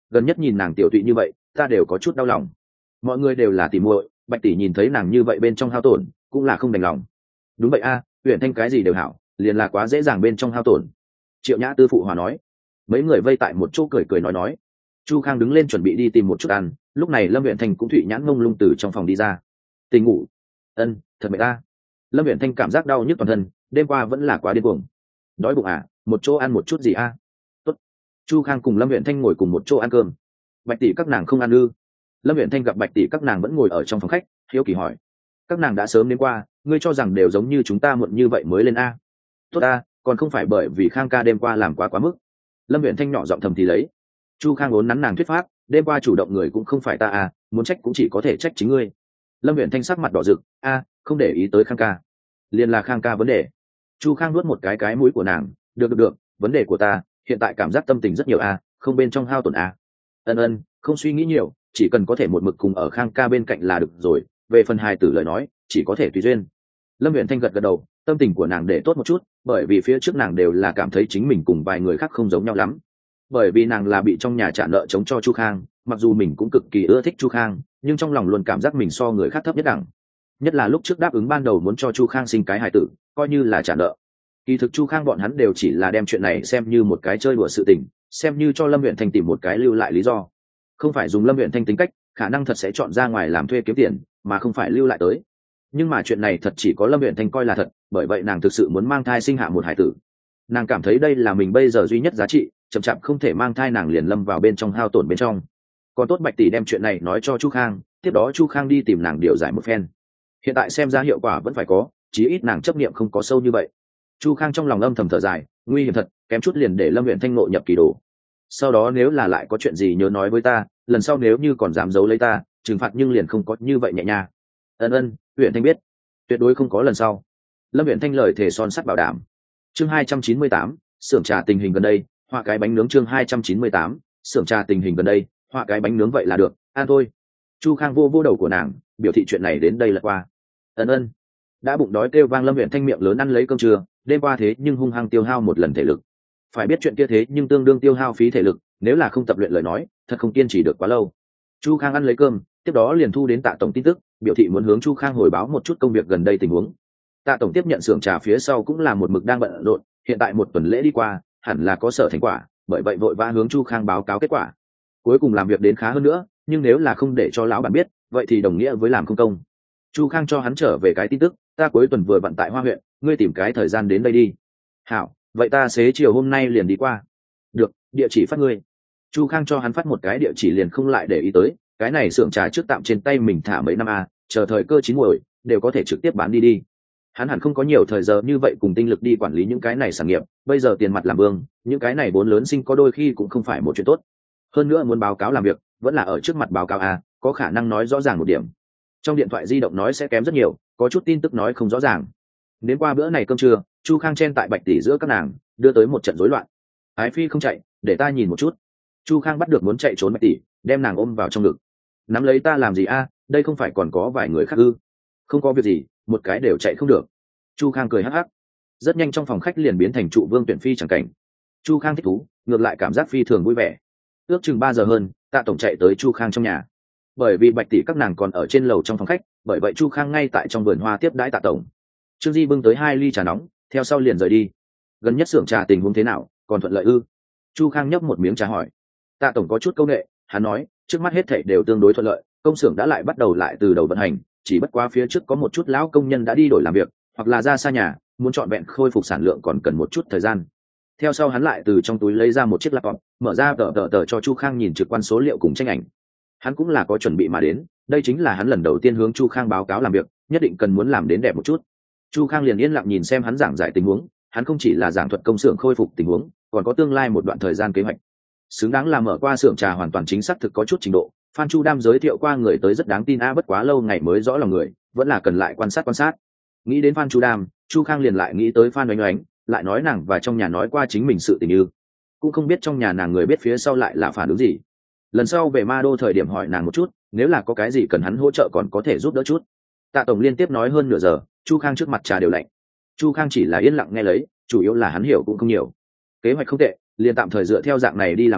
gần nhất nhìn nàng tiểu tụy như vậy ta đều có chút đau lòng. Mọi người đều là tỉ muội, Bạch tỷ nhìn thấy nàng như vậy bên trong hao tổn cũng là không đành lòng. Đúng vậy a à, Uyển Thanh cái gì đều hảo, liền là quá dễ dàng bên trong hao tổn. Triệu Nhã Tư phụ hòa nói. Mấy người vây tại một chỗ cười cười nói nói. Chu Khang đứng lên chuẩn bị đi tìm một chút ăn, lúc này Lâm Uyển Thanh cũng thụy nhãn ngông lung từ trong phòng đi ra. Tình ngủ. Ân, thật mệt ta. Lâm Uyển Thanh cảm giác đau nhức toàn thân, đêm qua vẫn là quá điên cuồng. Đói bụng à, một chỗ ăn một chút gì a? À? Tốt. Chu Khang cùng Lâm Uyển Thanh ngồi cùng một chỗ ăn cơm. Bạch tỷ các nàng không ăn ư? Lâm Uyển Thanh gặp Bạch tỷ các nàng vẫn ngồi ở trong phòng khách, hiếu kỳ hỏi. Các nàng đã sớm đến qua, ngươi cho rằng đều giống như chúng ta muộn như vậy mới lên a? Tốt a, còn không phải bởi vì Khang ca đêm qua làm quá quá mức. Lâm Uyển Thanh nhỏ giọng thầm thì lấy. Chu Khang vốn nắn nàng thuyết pháp, đêm qua chủ động người cũng không phải ta à, muốn trách cũng chỉ có thể trách chính ngươi. Lâm Uyển Thanh sắc mặt đỏ rực, a, không để ý tới Khang ca, liền là Khang ca vấn đề. Chu Khang nuốt một cái cái mũi của nàng, được được được, vấn đề của ta hiện tại cảm giác tâm tình rất nhiều a, không bên trong hao tổn a. Ân ân, không suy nghĩ nhiều, chỉ cần có thể một mực cùng ở Khang ca bên cạnh là được rồi, về phần hài tử lời nói chỉ có thể tùy duyên. Lâm Uyển Thanh gật gật đầu, tâm tình của nàng để tốt một chút, bởi vì phía trước nàng đều là cảm thấy chính mình cùng vài người khác không giống nhau lắm. Bởi vì nàng là bị trong nhà trả nợ chống cho Chu Khang, mặc dù mình cũng cực kỳ ưa thích Chu Khang, nhưng trong lòng luôn cảm giác mình so người khác thấp nhất đẳng. Nhất là lúc trước đáp ứng ban đầu muốn cho Chu Khang sinh cái hài tử, coi như là trả nợ. Kỳ thực Chu Khang bọn hắn đều chỉ là đem chuyện này xem như một cái chơi đùa sự tình, xem như cho Lâm Uyển Thanh tìm một cái lưu lại lý do. Không phải dùng Lâm Uyển Thanh tính cách, khả năng thật sẽ chọn ra ngoài làm thuê kiếm tiền, mà không phải lưu lại tới. Nhưng mà chuyện này thật chỉ có Lâm Uyển Thanh coi là thật, bởi vậy nàng thực sự muốn mang thai sinh hạ một hải tử. Nàng cảm thấy đây là mình bây giờ duy nhất giá trị, chậm chạp không thể mang thai nàng liền lâm vào bên trong hao tổn bên trong. Còn tốt Bạch tỷ đem chuyện này nói cho Chu Khang, tiếp đó Chu Khang đi tìm nàng điều giải một phen. Hiện tại xem ra hiệu quả vẫn phải có, chí ít nàng chấp niệm không có sâu như vậy. Chu Khang trong lòng âm thầm thở dài, nguy hiểm thật, kém chút liền để Lâm Uyển Thanh ngộ nhập kỳ đồ. Sau đó nếu là lại có chuyện gì nhớ nói với ta, lần sau nếu như còn dám giấu lấy ta, trừng phạt nhưng liền không có như vậy nhẹ nhàng. Ân ân, Uyển Thanh biết, tuyệt đối không có lần sau. Lâm Uyển Thanh lời thề son sắt bảo đảm. Chương hai trăm chín mươi tám, xưởng trà tình hình gần đây, họa cái bánh nướng. Chương hai trăm chín mươi tám, xưởng trà tình hình gần đây, họa cái bánh nướng vậy là được, ăn thôi. Chu Khang vô vô đầu của nàng, biểu thị chuyện này đến đây là qua. Ân ân. Đã bụng đói kêu vang Lâm Uyển Thanh miệng lớn ăn lấy cơm trưa, đêm qua thế nhưng hung hăng tiêu hao một lần thể lực. Phải biết chuyện kia thế nhưng tương đương tiêu hao phí thể lực, nếu là không tập luyện lời nói, thật không kiên trì được quá lâu. Chu Khang ăn lấy cơm, tiếp đó liền thu đến Tạ tổng tin tức, biểu thị muốn hướng Chu Khang hồi báo một chút công việc gần đây tình huống. Tạ tổng tiếp nhận xưởng trà phía sau cũng là một mực đang bận rộn, hiện tại một tuần lễ đi qua, hẳn là có sở thành quả, bởi vậy vội vã hướng Chu Khang báo cáo kết quả. Cuối cùng làm việc đến khá hơn nữa, nhưng nếu là không để cho lão bản biết, vậy thì đồng nghĩa với làm không công. Chu Khang cho hắn trở về cái tin tức, ta cuối tuần vừa bận tại Hoa huyện, ngươi tìm cái thời gian đến đây đi. Hảo, vậy ta xế chiều hôm nay liền đi qua. Được, địa chỉ phát ngươi. Chu Khang cho hắn phát một cái địa chỉ liền không lại để ý tới, cái này xưởng trà trước tạm trên tay mình thả mấy năm a, chờ thời cơ chín muồi đều có thể trực tiếp bán đi đi. Hắn hẳn không có nhiều thời giờ như vậy cùng tinh lực đi quản lý những cái này sản nghiệp, bây giờ tiền mặt làm vương, những cái này vốn lớn sinh có đôi khi cũng không phải một chuyện tốt. Hơn nữa muốn báo cáo làm việc, vẫn là ở trước mặt báo cáo a, có khả năng nói rõ ràng một điểm. Trong điện thoại di động nói sẽ kém rất nhiều, có chút tin tức nói không rõ ràng. Đến qua bữa này cơm trưa, Chu Khang chen tại Bạch tỷ giữa các nàng, đưa tới một trận rối loạn. Ái Phi không chạy, để ta nhìn một chút. Chu Khang bắt được muốn chạy trốn Bạch tỷ, đem nàng ôm vào trong ngực. Nắm lấy ta làm gì a, đây không phải còn có vài người khác ư? Không có việc gì, một cái đều chạy không được. Chu Khang cười hắc hắc. Rất nhanh trong phòng khách liền biến thành trụ vương tuyển phi chẳng cảnh. Chu Khang thích thú, ngược lại cảm giác phi thường vui vẻ. Ước chừng ba giờ hơn, Tạ tổng chạy tới Chu Khang trong nhà. Bởi vì Bạch tỷ các nàng còn ở trên lầu trong phòng khách, bởi vậy Chu Khang ngay tại trong vườn hoa tiếp đãi Tạ tổng. Trương Di bưng tới hai ly trà nóng, theo sau liền rời đi. Gần nhất xưởng trà tình huống thế nào, còn thuận lợi ư? Chu Khang nhấp một miếng trà hỏi. Tạ tổng có chút câu nệ, hắn nói, trước mắt hết thảy đều tương đối thuận lợi, công xưởng đã lại bắt đầu lại từ đầu vận hành, chỉ bất quá phía trước có một chút lão công nhân đã đi đổi làm việc, hoặc là ra xa nhà, muốn trọn vẹn khôi phục sản lượng còn cần một chút thời gian. Theo sau hắn lại từ trong túi lấy ra một chiếc laptop, mở ra tờ tờ tờ cho Chu Khang nhìn trực quan số liệu cùng tranh ảnh. Hắn cũng là có chuẩn bị mà đến, đây chính là hắn lần đầu tiên hướng Chu Khang báo cáo làm việc, nhất định cần muốn làm đến đẹp một chút. Chu Khang liền yên lặng nhìn xem hắn giảng giải tình huống, hắn không chỉ là giảng thuật công xưởng khôi phục tình huống, còn có tương lai một đoạn thời gian kế hoạch. Xứng đáng là mở qua xưởng trà hoàn toàn chính xác thực có chút trình độ, Phan Chu Đam giới thiệu qua người tới rất đáng tin a, bất quá lâu ngày mới rõ lòng người, vẫn là cần lại quan sát quan sát. Nghĩ đến Phan Chu Đam, Chu Khang liền lại nghĩ tới Phan Oánh Oánh, lại nói nàng và trong nhà nói qua chính mình sự tình như, cũng không biết trong nhà nàng người biết phía sau lại là phản ứng gì. Lần sau về Ma Đô thời điểm hỏi nàng một chút, nếu là có cái gì cần hắn hỗ trợ còn có thể giúp đỡ chút. Tạ tổng liên tiếp nói hơn nửa giờ, Chu Khang trước mặt trà đều lạnh. Chu Khang chỉ là yên lặng nghe lấy, chủ yếu là hắn hiểu cũng không nhiều. Kế hoạch không tệ, liền tạm thời dựa theo dạng này đi làm a,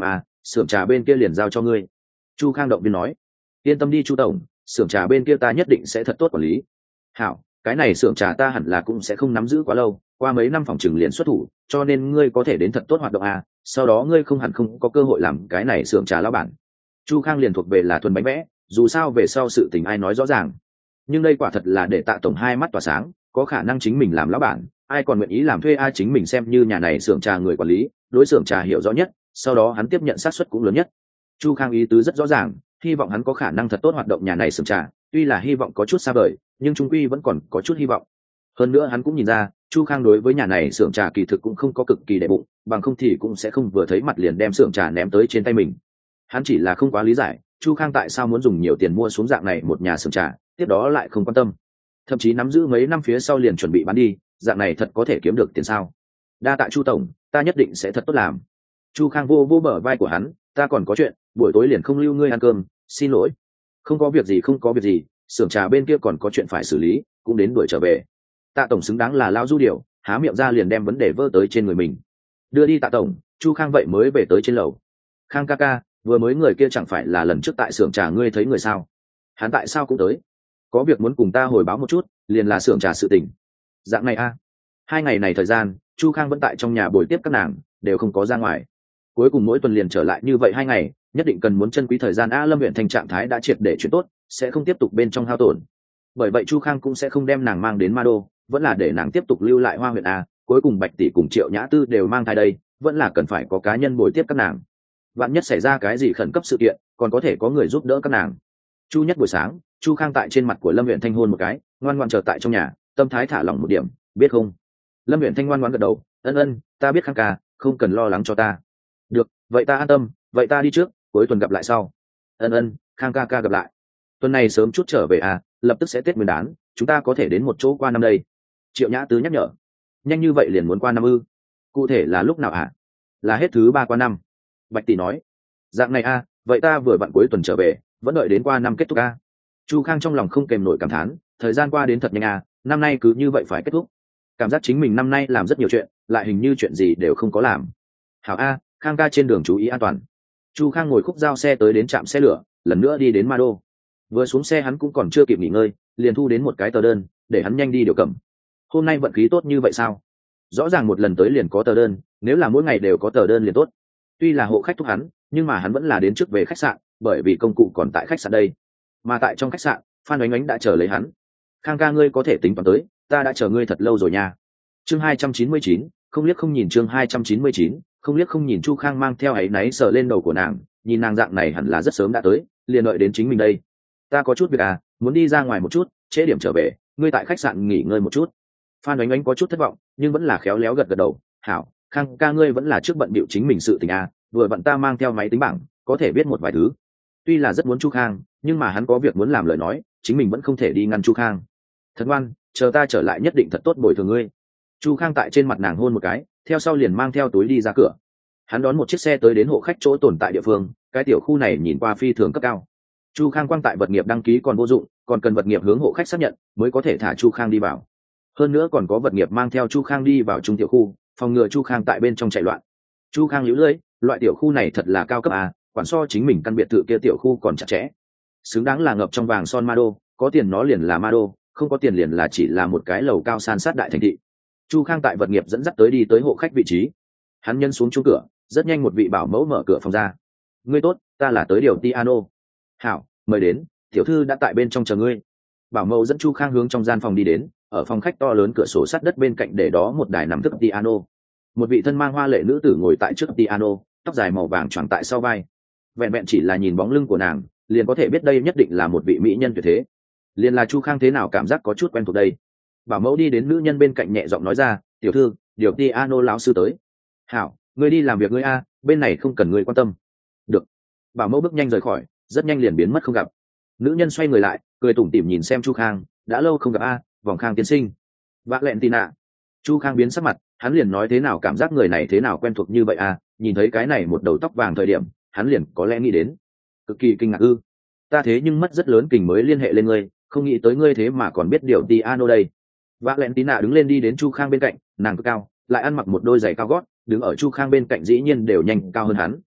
xưởng trà bên kia liền giao cho ngươi. Chu Khang động viên nói. Yên tâm đi Chu tổng, xưởng trà bên kia ta nhất định sẽ thật tốt quản lý. Hảo, cái này xưởng trà ta hẳn là cũng sẽ không nắm giữ quá lâu, qua mấy năm phòng trừng liền xuất thủ, cho nên ngươi có thể đến thật tốt hoạt động à, sau đó ngươi không hẳn không có cơ hội làm cái này xưởng trà lão bản. Chu Khang liền thuộc về là thuần bánh vẽ, dù sao về sau sự tình ai nói rõ ràng. Nhưng đây quả thật là để Tạ tổng hai mắt tỏa sáng, có khả năng chính mình làm lão bản, ai còn nguyện ý làm thuê ai, chính mình xem như nhà này xưởng trà người quản lý, đối xưởng trà hiểu rõ nhất, sau đó hắn tiếp nhận xác suất cũng lớn nhất. Chu Khang ý tứ rất rõ ràng, hy vọng hắn có khả năng thật tốt hoạt động nhà này xưởng trà, tuy là hy vọng có chút xa vời, nhưng trung quy vẫn còn có chút hy vọng. Hơn nữa hắn cũng nhìn ra, Chu Khang đối với nhà này xưởng trà kỳ thực cũng không có cực kỳ đệ bụng, bằng không thì cũng sẽ không vừa thấy mặt liền đem xưởng trà ném tới trên tay mình. Hắn chỉ là không quá lý giải, Chu Khang tại sao muốn dùng nhiều tiền mua xuống dạng này một nhà xưởng trà, tiếp đó lại không quan tâm, thậm chí nắm giữ mấy năm phía sau liền chuẩn bị bán đi, dạng này thật có thể kiếm được tiền sao? Đa tạ Chu tổng, ta nhất định sẽ thật tốt làm. Chu Khang vô vô bờ vai của hắn, ta còn có chuyện, buổi tối liền không lưu ngươi ăn cơm, xin lỗi. Không có việc gì, không có việc gì, xưởng trà bên kia còn có chuyện phải xử lý, cũng đến đuổi trở về. Tạ tổng xứng đáng là lao du điều, há miệng ra liền đem vấn đề vơ tới trên người mình. Đưa đi Tạ tổng, Chu Khang vậy mới về tới trên lầu. Khang ca ca, vừa mới người kia chẳng phải là lần trước tại xưởng trà ngươi thấy người sao? Hắn tại sao cũng tới? Có việc muốn cùng ta hồi báo một chút, liền là xưởng trà sự tình. Dạng này a à. Hai ngày này thời gian, Chu Khang vẫn tại trong nhà bồi tiếp các nàng, đều không có ra ngoài. Cuối cùng mỗi tuần liền trở lại như vậy hai ngày, nhất định cần muốn chân quý thời gian. A Lâm huyện thành trạng thái đã triệt để chuyển tốt, sẽ không tiếp tục bên trong hao tổn. Bởi vậy Chu Khang cũng sẽ không đem nàng mang đến Ma Đô, vẫn là để nàng tiếp tục lưu lại Hoa huyện a. Cuối cùng Bạch tỷ cùng Triệu Nhã Tư đều mang thai đây, vẫn là cần phải có cá nhân bồi tiếp các nàng. Vạn nhất xảy ra cái gì khẩn cấp sự kiện, còn có thể có người giúp đỡ các nàng. Chu nhất buổi sáng, Chu Khang tại trên mặt của Lâm huyện thanh hôn một cái, ngoan ngoãn chờ tại trong nhà, tâm thái thả lỏng một điểm, biết không? Lâm huyện thanh ngoan ngoãn gật đầu, ân ân, ta biết Khang ca, không cần lo lắng cho ta. Được, vậy ta an tâm, vậy ta đi trước, cuối tuần gặp lại sau. Ân ân, Khang ca ca gặp lại. Tuần này sớm chút trở về à, lập tức sẽ Tết Nguyên đán, chúng ta có thể đến một chỗ qua năm đây. Triệu Nhã Tứ nhắc nhở. Nhanh như vậy liền muốn qua năm ư? Cụ thể là lúc nào ạ? À? Là hết thứ ba qua năm. Bạch tỷ nói. Dạng này a, à, vậy ta vừa vặn cuối tuần trở về, vẫn đợi đến qua năm kết thúc a. À? Chu Khang trong lòng không kèm nổi cảm thán, thời gian qua đến thật nhanh à, năm nay cứ như vậy phải kết thúc. Cảm giác chính mình năm nay làm rất nhiều chuyện, lại hình như chuyện gì đều không có làm. Hảo a, à, Khang ca trên đường chú ý an toàn. Chu Khang ngồi khúc giao xe tới đến trạm xe lửa, lần nữa đi đến Ma Đô. Vừa xuống xe hắn cũng còn chưa kịp nghỉ ngơi, liền thu đến một cái tờ đơn, để hắn nhanh đi điều cầm. Hôm nay vận khí tốt như vậy sao? Rõ ràng một lần tới liền có tờ đơn, nếu là mỗi ngày đều có tờ đơn liền tốt. Tuy là hộ khách thúc hắn, nhưng mà hắn vẫn là đến trước về khách sạn, bởi vì công cụ còn tại khách sạn đây. Mà tại trong khách sạn, Phan Oánh Oánh đã chờ lấy hắn. Khang ca ngươi có thể tính toán tới, ta đã chờ ngươi thật lâu rồi nha. Chương hai trăm chín mươi chín, không liếc không nhìn. Chương hai trăm chín mươi chín, không liếc không nhìn. Chu Khang mang theo áy náy sờ lên đầu của nàng, nhìn nàng dạng này hẳn là rất sớm đã tới, liền đợi đến chính mình đây. Ta có chút việc à, muốn đi ra ngoài một chút, trễ điểm trở về, ngươi tại khách sạn nghỉ ngơi một chút. Phan Oánh Oánh có chút thất vọng, nhưng vẫn là khéo léo gật gật đầu. Hảo, Khang ca ngươi vẫn là trước bận bịu chính mình sự tình à, vừa bận ta mang theo máy tính bảng, có thể biết một vài thứ. Tuy là rất muốn Chu Khang, nhưng mà hắn có việc muốn làm lời nói, chính mình vẫn không thể đi ngăn Chu Khang. Thật ngoan, chờ ta trở lại nhất định thật tốt bồi thường ngươi. Chu Khang tại trên mặt nàng hôn một cái, theo sau liền mang theo túi đi ra cửa. Hắn đón một chiếc xe tới đến hộ khách chỗ tồn tại địa phương, cái tiểu khu này nhìn qua phi thường cấp cao. Chu Khang quang tại vật nghiệp đăng ký còn vô dụng, còn cần vật nghiệp hướng hộ khách xác nhận mới có thể thả Chu Khang đi vào. Hơn nữa còn có vật nghiệp mang theo Chu Khang đi vào trung tiểu khu, phòng ngừa Chu Khang tại bên trong chạy loạn. Chu Khang líu lưỡi, loại tiểu khu này thật là cao cấp à, quản so chính mình căn biệt thự kia tiểu khu còn chặt chẽ. Xứng đáng là ngập trong vàng son Ma Đô, có tiền nó liền là Ma Đô, không có tiền liền là chỉ là một cái lầu cao san sát đại thành thị. Chu Khang tại vật nghiệp dẫn dắt tới đi tới hộ khách vị trí. Hắn nhân xuống chuông cửa, rất nhanh một vị bảo mẫu mở cửa phòng ra. Ngươi tốt, ta là tới điều piano. Hảo, mời đến, tiểu thư đã tại bên trong chờ ngươi. Bảo mẫu dẫn Chu Khang hướng trong gian phòng đi đến, ở phòng khách to lớn cửa sổ sắt đất bên cạnh để đó một đài nằm thức piano. Một vị thân mang hoa lệ nữ tử ngồi tại trước piano, tóc dài màu vàng choàng tại sau vai. Vẹn vẹn chỉ là nhìn bóng lưng của nàng, liền có thể biết đây nhất định là một vị mỹ nhân tuyệt thế. Liền là Chu Khang thế nào cảm giác có chút quen thuộc đây. Bảo mẫu đi đến nữ nhân bên cạnh nhẹ giọng nói ra, tiểu thư, điều piano lão sư tới. Hảo, ngươi đi làm việc ngươi a, bên này không cần ngươi quan tâm. Được. Bảo mẫu bước nhanh rời khỏi, rất nhanh liền biến mất không gặp. Nữ nhân xoay người lại, cười tủm tỉm nhìn xem Chu Khang, đã lâu không gặp a, vòng Khang tiên sinh. Vạ lẹn tì nạ. Chu Khang biến sắc mặt, hắn liền nói thế nào cảm giác người này thế nào quen thuộc như vậy a, nhìn thấy cái này một đầu tóc vàng thời điểm, hắn liền có lẽ nghĩ đến. Cực kỳ kinh ngạc ư? Ta thế nhưng mất rất lớn kình mới liên hệ lên ngươi, không nghĩ tới ngươi thế mà còn biết điều piano đây. Vạ lẹn tí nạ đứng lên đi đến Chu Khang bên cạnh, nàng cực cao, lại ăn mặc một đôi giày cao gót, đứng ở Chu Khang bên cạnh dĩ nhiên đều nhanh cao hơn hắn.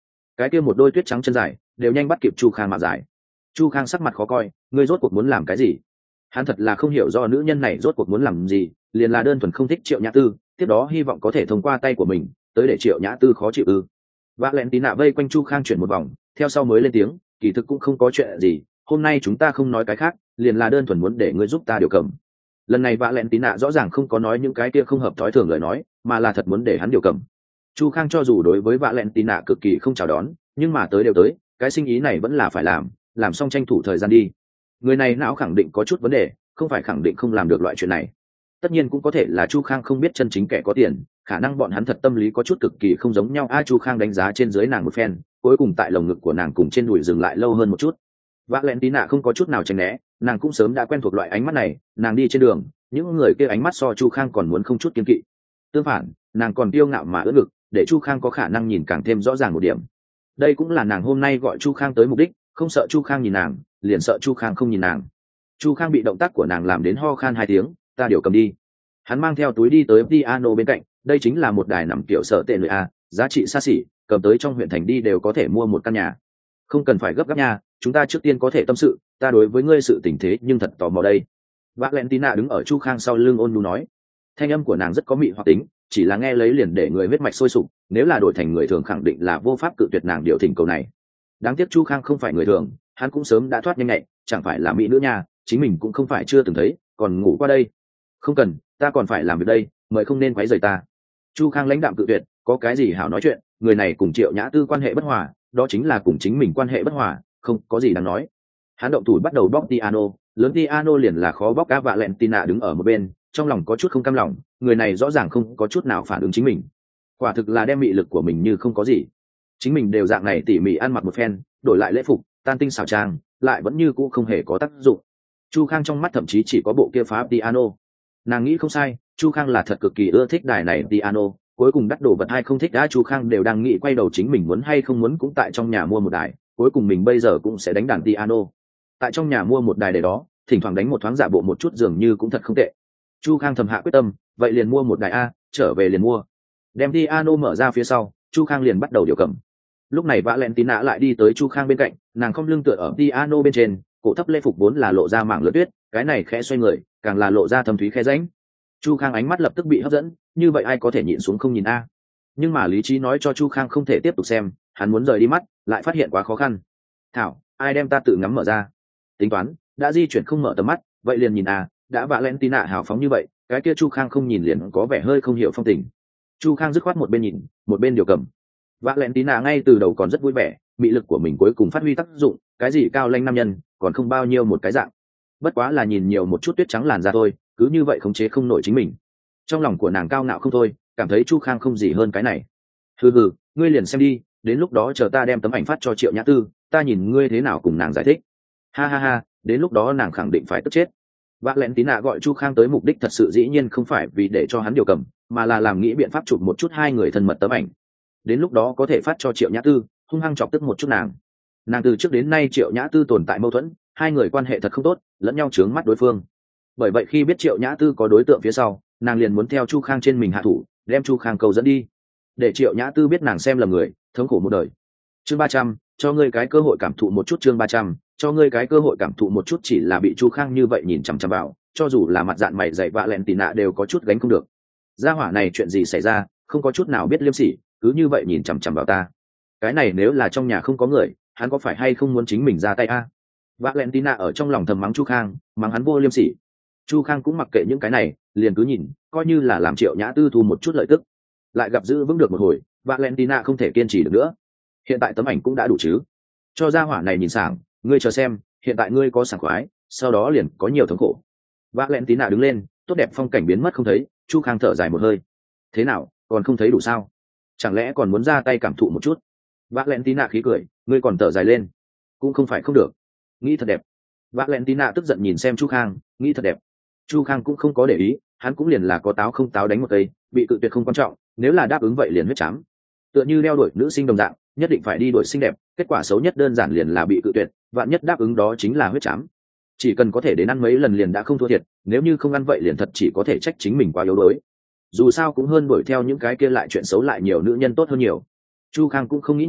cái kia một đôi tuyết trắng chân dài đều nhanh bắt kịp Chu Khang mà dài. Chu Khang sắc mặt khó coi, ngươi rốt cuộc muốn làm cái gì? Hắn thật là không hiểu do nữ nhân này rốt cuộc muốn làm gì, liền là đơn thuần không thích Triệu Nhã Tư, tiếp đó hy vọng có thể thông qua tay của mình tới để Triệu Nhã Tư khó chịu ư? Valentina vây quanh Chu Khang chuyển một vòng, theo sau mới lên tiếng, kỳ thực cũng không có chuyện gì, hôm nay chúng ta không nói cái khác, liền là đơn thuần muốn để ngươi giúp ta điều cầm. Lần này Valentina rõ ràng không có nói những cái kia không hợp thói thường lời nói, mà là thật muốn để hắn điều cầm. Chu Khang cho dù đối với Valentina cực kỳ không chào đón, nhưng mà tới đều tới, cái sinh ý này vẫn là phải làm, làm xong tranh thủ thời gian đi. Người này não khẳng định có chút vấn đề, không phải khẳng định không làm được loại chuyện này. Tất nhiên cũng có thể là Chu Khang không biết chân chính kẻ có tiền, khả năng bọn hắn thật tâm lý có chút cực kỳ không giống nhau. A Chu Khang đánh giá trên dưới nàng một phen, cuối cùng tại lồng ngực của nàng cùng trên đùi dừng lại lâu hơn một chút. Valentina không có chút nào tránh né, nàng cũng sớm đã quen thuộc loại ánh mắt này, nàng đi trên đường, những người kia ánh mắt so Chu Khang còn muốn không chút kiêng kỵ. Tương phản, nàng còn kiêu ngạo mà ưỡn ngực, để Chu Khang có khả năng nhìn càng thêm rõ ràng một điểm. Đây cũng là nàng hôm nay gọi Chu Khang tới mục đích, không sợ Chu Khang nhìn nàng, liền sợ Chu Khang không nhìn nàng. Chu Khang bị động tác của nàng làm đến ho khan hai tiếng, ta điều cầm đi. Hắn mang theo túi đi tới piano bên cạnh, đây chính là một đài nằm kiểu sở tệ người a, giá trị xa xỉ, cầm tới trong huyện thành đi đều có thể mua một căn nhà. Không cần phải gấp gáp nha, chúng ta trước tiên có thể tâm sự, ta đối với ngươi sự tình thế nhưng thật tò mò đây. Valentina đứng ở Chu Khang sau lưng ôn nhu nói, thanh âm của nàng rất có mị hoặc tính, chỉ là nghe lấy liền để người huyết mạch sôi sục, nếu là đổi thành người thường khẳng định là vô pháp cự tuyệt nàng điều thỉnh cầu này. Đáng tiếc Chu Khang không phải người thường, hắn cũng sớm đã thoát nhanh nhạy, chẳng phải là mỹ nữ nha, chính mình cũng không phải chưa từng thấy, còn ngủ qua đây. Không cần, ta còn phải làm việc đây, mời không nên quấy rầy ta. Chu Khang lãnh đạm cự tuyệt, có cái gì hảo nói chuyện, người này cùng Triệu Nhã Tư quan hệ bất hòa, đó chính là cùng chính mình quan hệ bất hòa, không có gì đáng nói. Hắn động thủ bắt đầu bóc piano, lớn piano liền là khó bóc. Cá Valentina đứng ở một bên, trong lòng có chút không cam lòng, người này rõ ràng không có chút nào phản ứng chính mình, quả thực là đem mị lực của mình như không có gì. Chính mình đều dạng này tỉ mỉ ăn mặc một phen, đổi lại lễ phục, tan tinh xảo trang, lại vẫn như cũ không hề có tác dụng. Chu Khang trong mắt thậm chí chỉ có bộ kia phá piano. Nàng nghĩ không sai, Chu Khang là thật cực kỳ ưa thích đài này piano, cuối cùng đắt đồ vật hay không thích đã Chu Khang đều đang nghĩ quay đầu chính mình muốn hay không muốn cũng tại trong nhà mua một đài, cuối cùng mình bây giờ cũng sẽ đánh đàn piano. Tại trong nhà mua một đài để đó, thỉnh thoảng đánh một thoáng giả bộ một chút dường như cũng thật không tệ. Chu Khang thầm hạ quyết tâm, vậy liền mua một đài a, trở về liền mua. Đem piano mở ra phía sau, Chu Khang liền bắt đầu điều cầm. Lúc này Valentina lại đi tới Chu Khang bên cạnh, nàng không lưng tựa ở piano bên trên, cổ thấp lễ phục vốn là lộ ra mảng lưỡi tuyết, cái này khẽ xoay người, càng là lộ ra thâm thúy khe rãnh. Chu Khang ánh mắt lập tức bị hấp dẫn, như vậy ai có thể nhịn xuống không nhìn a? Nhưng mà lý trí nói cho Chu Khang không thể tiếp tục xem, hắn muốn rời đi mắt, lại phát hiện quá khó khăn. Thảo, ai đem ta tự ngắm mở ra? Tính toán, đã di chuyển không mở tầm mắt, vậy liền nhìn a, đã Valentina hào phóng như vậy, cái kia Chu Khang không nhìn liền có vẻ hơi không hiểu phong tình. Chu Khang dứt khoát một bên nhìn, một bên điều cầm. Valentina ngay từ đầu còn rất vui vẻ, mị lực của mình cuối cùng phát huy tác dụng, cái gì cao lanh nam nhân, còn không bao nhiêu một cái dạng. Bất quá là nhìn nhiều một chút tuyết trắng làn da thôi, cứ như vậy khống chế không nổi chính mình. Trong lòng của nàng cao ngạo không thôi, cảm thấy Chu Khang không gì hơn cái này. Hừ hừ, ngươi liền xem đi, đến lúc đó chờ ta đem tấm ảnh phát cho Triệu Nhã Tư, ta nhìn ngươi thế nào cùng nàng giải thích. Ha ha ha, đến lúc đó nàng khẳng định phải tức chết. Valentina gọi Chu Khang tới mục đích thật sự dĩ nhiên không phải vì để cho hắn điều cầm, mà là làm nghĩ biện pháp chụp một chút hai người thân mật tấm ảnh. Đến lúc đó có thể phát cho Triệu Nhã Tư, hung hăng chọc tức một chút nàng. Nàng từ trước đến nay Triệu Nhã Tư tồn tại mâu thuẫn, hai người quan hệ thật không tốt, lẫn nhau trướng mắt đối phương. Bởi vậy khi biết Triệu Nhã Tư có đối tượng phía sau, nàng liền muốn theo Chu Khang trên mình hạ thủ, đem Chu Khang cầu dẫn đi, để Triệu Nhã Tư biết nàng xem lầm người, thống khổ một đời. Chương ba trăm, cho ngươi cái cơ hội cảm thụ một chút. Chương ba trăm, cho ngươi cái cơ hội cảm thụ một chút. Chỉ là bị Chu Khang như vậy nhìn chằm chằm vào, cho dù là mặt dạn mày dày Valentina đều có chút gánh không được. Gia hỏa này chuyện gì xảy ra, không có chút nào biết liêm sỉ, cứ như vậy nhìn chằm chằm vào ta. Cái này nếu là trong nhà không có người, hắn có phải hay không muốn chính mình ra tay a? Valentina ở trong lòng thầm mắng Chu Khang, mắng hắn vô liêm sỉ. Chu Khang cũng mặc kệ những cái này, liền cứ nhìn, coi như là làm Triệu Nhã Tư thu một chút lợi tức. Lại gặp giữ vững được một hồi, Valentina không thể kiên trì được nữa. Hiện tại tấm ảnh cũng đã đủ chứ? Cho gia hỏa này nhìn sảng, ngươi chờ xem, hiện tại ngươi có sảng khoái, sau đó liền có nhiều thống khổ. Valentina đứng lên, tốt đẹp phong cảnh biến mất không thấy. Chu Khang thở dài một hơi. Thế nào, còn không thấy đủ sao? Chẳng lẽ còn muốn ra tay cảm thụ một chút? Valentina khí cười, ngươi còn thở dài lên, cũng không phải không được. Nghĩ thật đẹp. Valentina tức giận nhìn xem Chu Khang, nghĩ thật đẹp. Chu Khang cũng không có để ý, hắn cũng liền là có táo không táo đánh một cây, bị cự tuyệt không quan trọng, nếu là đáp ứng vậy liền huyết chám. Tựa như đeo đuổi nữ sinh đồng dạng, nhất định phải đi đuổi xinh đẹp, kết quả xấu nhất đơn giản liền là bị cự tuyệt, vạn nhất đáp ứng đó chính là huyết chám. Chỉ cần có thể đến ăn mấy lần liền đã không thua thiệt, nếu như không ăn vậy liền thật chỉ có thể trách chính mình quá yếu đuối. Dù sao cũng hơn đuổi theo những cái kia lại chuyện xấu lại nhiều nữ nhân tốt hơn nhiều. Chu Khang cũng không nghĩ nhiều,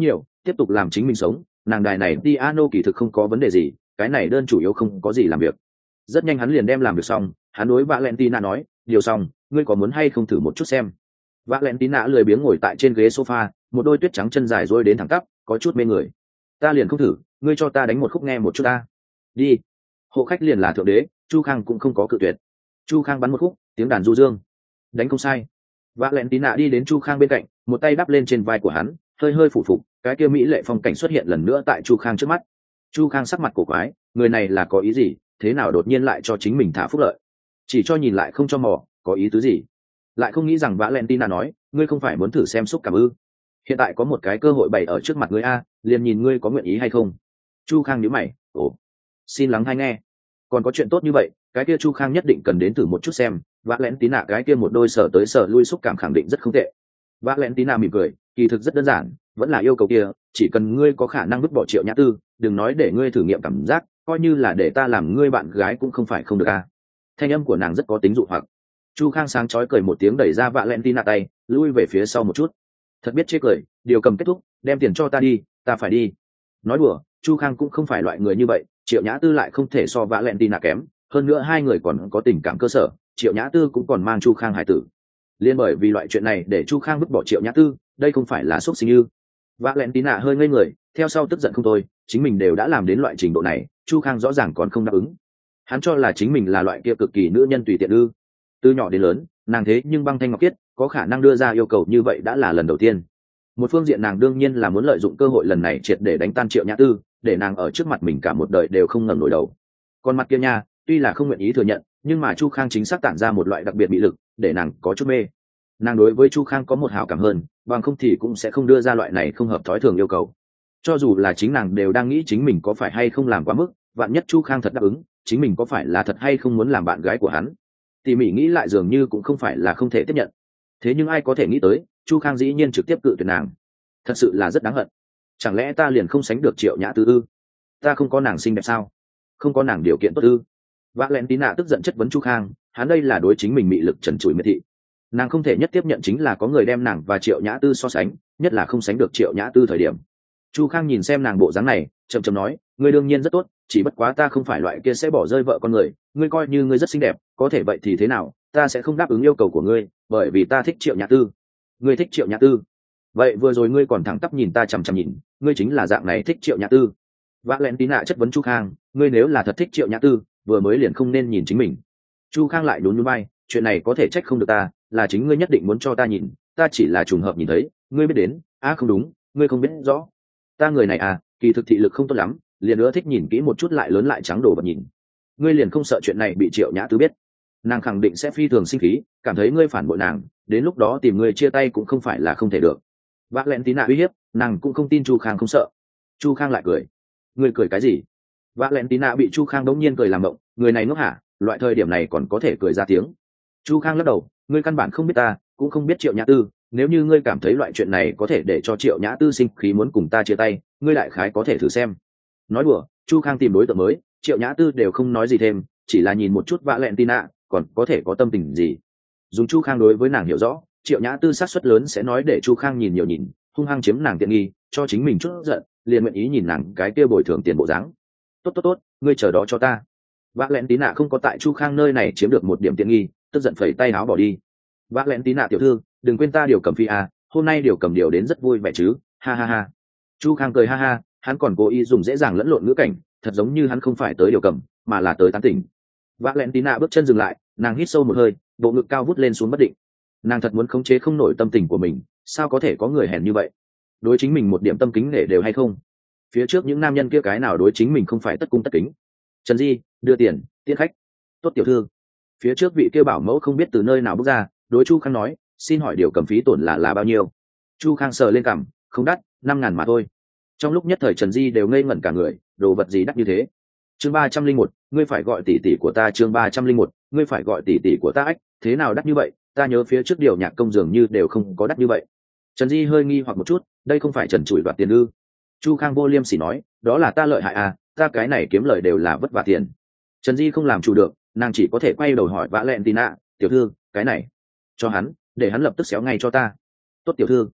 tiếp tục làm chính mình sống. Nàng đài này piano kỳ thực không có vấn đề gì, cái này đơn chủ yếu không có gì làm việc. Rất nhanh hắn liền đem làm việc xong, hắn đối Valentina nói, điều xong, ngươi có muốn hay không thử một chút xem. Valentina lười biếng ngồi tại trên ghế sofa, một đôi tuyết trắng chân dài rối đến thẳng tắp, có chút mê người. Ta liền không thử, ngươi cho ta đánh một khúc nghe một chút ta. Đi. Hộ khách liền là thượng đế, Chu Khang cũng không có cự tuyệt. Chu Khang bắn một khúc, tiếng đàn du dương. Đánh không sai. Valentina đi đến Chu Khang bên cạnh, một tay đắp lên trên vai của hắn, hơi hơi phủ phục, cái kia mỹ lệ phong cảnh xuất hiện lần nữa tại Chu Khang trước mắt. Chu Khang sắc mặt cổ quái, người này là có ý gì, thế nào đột nhiên lại cho chính mình thả phúc lợi, chỉ cho nhìn lại không cho mò, có ý tứ gì? Lại không nghĩ rằng Valentina nói, ngươi không phải muốn thử xem xúc cảm ư? Hiện tại có một cái cơ hội bày ở trước mặt ngươi a, liền nhìn ngươi có nguyện ý hay không. Chu Khang nhíu mày, ồ, xin lắng hay nghe. Còn có chuyện tốt như vậy, cái kia Chu Khang nhất định cần đến thử một chút xem. Valentina cái kia một đôi sở tới sở lui xúc cảm khẳng định rất không tệ. Valentina mỉm cười, kỳ thực rất đơn giản, vẫn là yêu cầu kia, chỉ cần ngươi có khả năng vứt bỏ Triệu Nhã Tư, đừng nói để ngươi thử nghiệm cảm giác, coi như là để ta làm ngươi bạn gái cũng không phải không được a. Thanh âm của nàng rất có tính dụ hoặc. Chu Khang sáng chói cười một tiếng, đẩy ra Valentina tay, lui về phía sau một chút. Thật biết chê cười, điều cầm kết thúc, đem tiền cho ta đi, ta phải đi. Nói đùa, Chu Khang cũng không phải loại người như vậy, Triệu Nhã Tư lại không thể so Valentina kém, hơn nữa hai người còn có tình cảm cơ sở, Triệu Nhã Tư cũng còn mang Chu Khang hải tử. Liên bởi vì loại chuyện này để Chu Khang vứt bỏ Triệu Nhã Tư, đây không phải là xúc sinh ư? Valentina hơi ngây người, theo sau tức giận không thôi, chính mình đều đã làm đến loại trình độ này, Chu Khang rõ ràng còn không đáp ứng. Hắn cho là chính mình là loại kia cực kỳ nữ nhân tùy tiện ư? Từ nhỏ đến lớn, nàng thế nhưng băng thanh ngọc khiết, có khả năng đưa ra yêu cầu như vậy đã là lần đầu tiên. Một phương diện nàng đương nhiên là muốn lợi dụng cơ hội lần này triệt để đánh tan Triệu Nhã Tư, để nàng ở trước mặt mình cả một đời đều không ngẩng nổi đầu. Còn mặt kia nha, tuy là không nguyện ý thừa nhận, nhưng mà Chu Khang chính xác tản ra một loại đặc biệt bị lực, để nàng có chút mê. Nàng đối với Chu Khang có một hảo cảm hơn, bằng không thì cũng sẽ không đưa ra loại này không hợp thói thường yêu cầu. Cho dù là chính nàng đều đang nghĩ chính mình có phải hay không làm quá mức, vạn nhất Chu Khang thật đáp ứng, chính mình có phải là thật hay không muốn làm bạn gái của hắn. Tỉ mỉ nghĩ lại dường như cũng không phải là không thể tiếp nhận. Thế nhưng ai có thể nghĩ tới, Chu Khang dĩ nhiên trực tiếp cự tuyệt nàng. Thật sự là rất đáng hận. Chẳng lẽ ta liền không sánh được Triệu Nhã Tư ư? Ta không có nàng xinh đẹp sao? Không có nàng điều kiện tốt ư? Valentina tức giận chất vấn Chu Khang, hắn đây là đối chính mình mị lực trần trụi miệt thị. Nàng không thể nhất tiếp nhận chính là có người đem nàng và Triệu Nhã Tư so sánh, nhất là không sánh được Triệu Nhã Tư thời điểm. Chu Khang nhìn xem nàng bộ dáng này, chậm chậm nói, ngươi đương nhiên rất tốt, chỉ bất quá ta không phải loại kia sẽ bỏ rơi vợ con người, ngươi coi như ngươi rất xinh đẹp, có thể vậy thì thế nào, ta sẽ không đáp ứng yêu cầu của ngươi, bởi vì ta thích Triệu Nhã Tư. Ngươi thích Triệu Nhã Tư? Vậy vừa rồi ngươi còn thẳng tắp nhìn ta chằm chằm nhìn, ngươi chính là dạng này thích Triệu Nhã Tư? Valentina chất vấn Chu Khang, ngươi nếu là thật thích Triệu Nhã Tư, vừa mới liền không nên nhìn chính mình. Chu Khang lại nhún nhún vai, chuyện này có thể trách không được ta, là chính ngươi nhất định muốn cho ta nhìn, ta chỉ là trùng hợp nhìn thấy, ngươi biết đến, à không đúng, ngươi không biết rõ. Ta người này à, kỳ thực thị lực không tốt lắm, liền nữa thích nhìn kỹ một chút lại lớn lại trắng đồ vật nhìn. Ngươi liền không sợ chuyện này bị Triệu Nhã Tư biết? Nàng khẳng định sẽ phi thường sinh khí, cảm thấy ngươi phản bội nàng, đến lúc đó tìm ngươi chia tay cũng không phải là không thể được. Valentina uy hiếp, nàng cũng không tin Chu Khang không sợ. Chu Khang lại cười. Ngươi cười cái gì? Valentina bị Chu Khang đống nhiên cười làm mộng, người này ngốc hả, loại thời điểm này còn có thể cười ra tiếng. Chu Khang lắc đầu, ngươi căn bản không biết ta, cũng không biết Triệu Nhã Tư, nếu như ngươi cảm thấy loại chuyện này có thể để cho Triệu Nhã Tư sinh khí muốn cùng ta chia tay, ngươi đại khái có thể thử xem. Nói đùa, Chu Khang tìm đối tượng mới, Triệu Nhã Tư đều không nói gì thêm, chỉ là nhìn một chút Valentina, còn có thể có tâm tình gì. Dùng Chu Khang đối với nàng hiểu rõ, Triệu Nhã Tư xác suất lớn sẽ nói để Chu Khang nhìn nhiều nhìn, hung hăng chiếm nàng tiện nghi, cho chính mình chút giận, liền nguyện ý nhìn nàng cái kia bồi thường tiền bộ dáng. Tốt tốt tốt, ngươi chờ đó cho ta. Valentina không có tại Chu Khang nơi này chiếm được một điểm tiện nghi, tức giận phẩy tay áo bỏ đi. Valentina tiểu thư, đừng quên ta điều cầm phi à, hôm nay điều cầm điều đến rất vui vẻ chứ, ha ha ha. Chu Khang cười ha ha, hắn còn cố ý dùng dễ dàng lẫn lộn ngữ cảnh, thật giống như hắn không phải tới điều cầm, mà là tới tán tỉnh. Valentina bước chân dừng lại, nàng hít sâu một hơi, bộ ngực cao vút lên xuống bất định. Nàng thật muốn khống chế không nổi tâm tình của mình, sao có thể có người hèn như vậy? Đối chính mình một điểm tâm kính nể đều hay không? Phía trước những nam nhân kia cái nào đối chính mình không phải tất cung tất kính? Trần Di, đưa tiền, tiễn khách. Tốt tiểu thư. Phía trước vị kia bảo mẫu không biết từ nơi nào bước ra, đối Chu Khang nói, xin hỏi điều cầm phí tổn là là bao nhiêu? Chu Khang sờ lên cằm, không đắt, năm ngàn mà thôi. Trong lúc nhất thời Trần Di đều ngây ngẩn cả người, đồ vật gì đắt như thế? Chương ba trăm linh một, ngươi phải gọi tỷ tỷ của ta. Chương ba trăm linh một, ngươi phải gọi tỷ tỷ của ta. Ách, thế nào đắt như vậy? Ta nhớ phía trước điều nhạc công dường như đều không có đắt như vậy. Trần Di hơi nghi hoặc một chút, đây không phải Trần Chủi đoạt tiền ư? Chu Khang vô liêm sỉ nói, đó là ta lợi hại à, ta cái này kiếm lời đều là vất vả tiền. Trần Di không làm chủ được, nàng chỉ có thể quay đầu hỏi Valentina, tiểu thư, cái này cho hắn, để hắn lập tức xéo ngay cho ta. Tốt tiểu thư.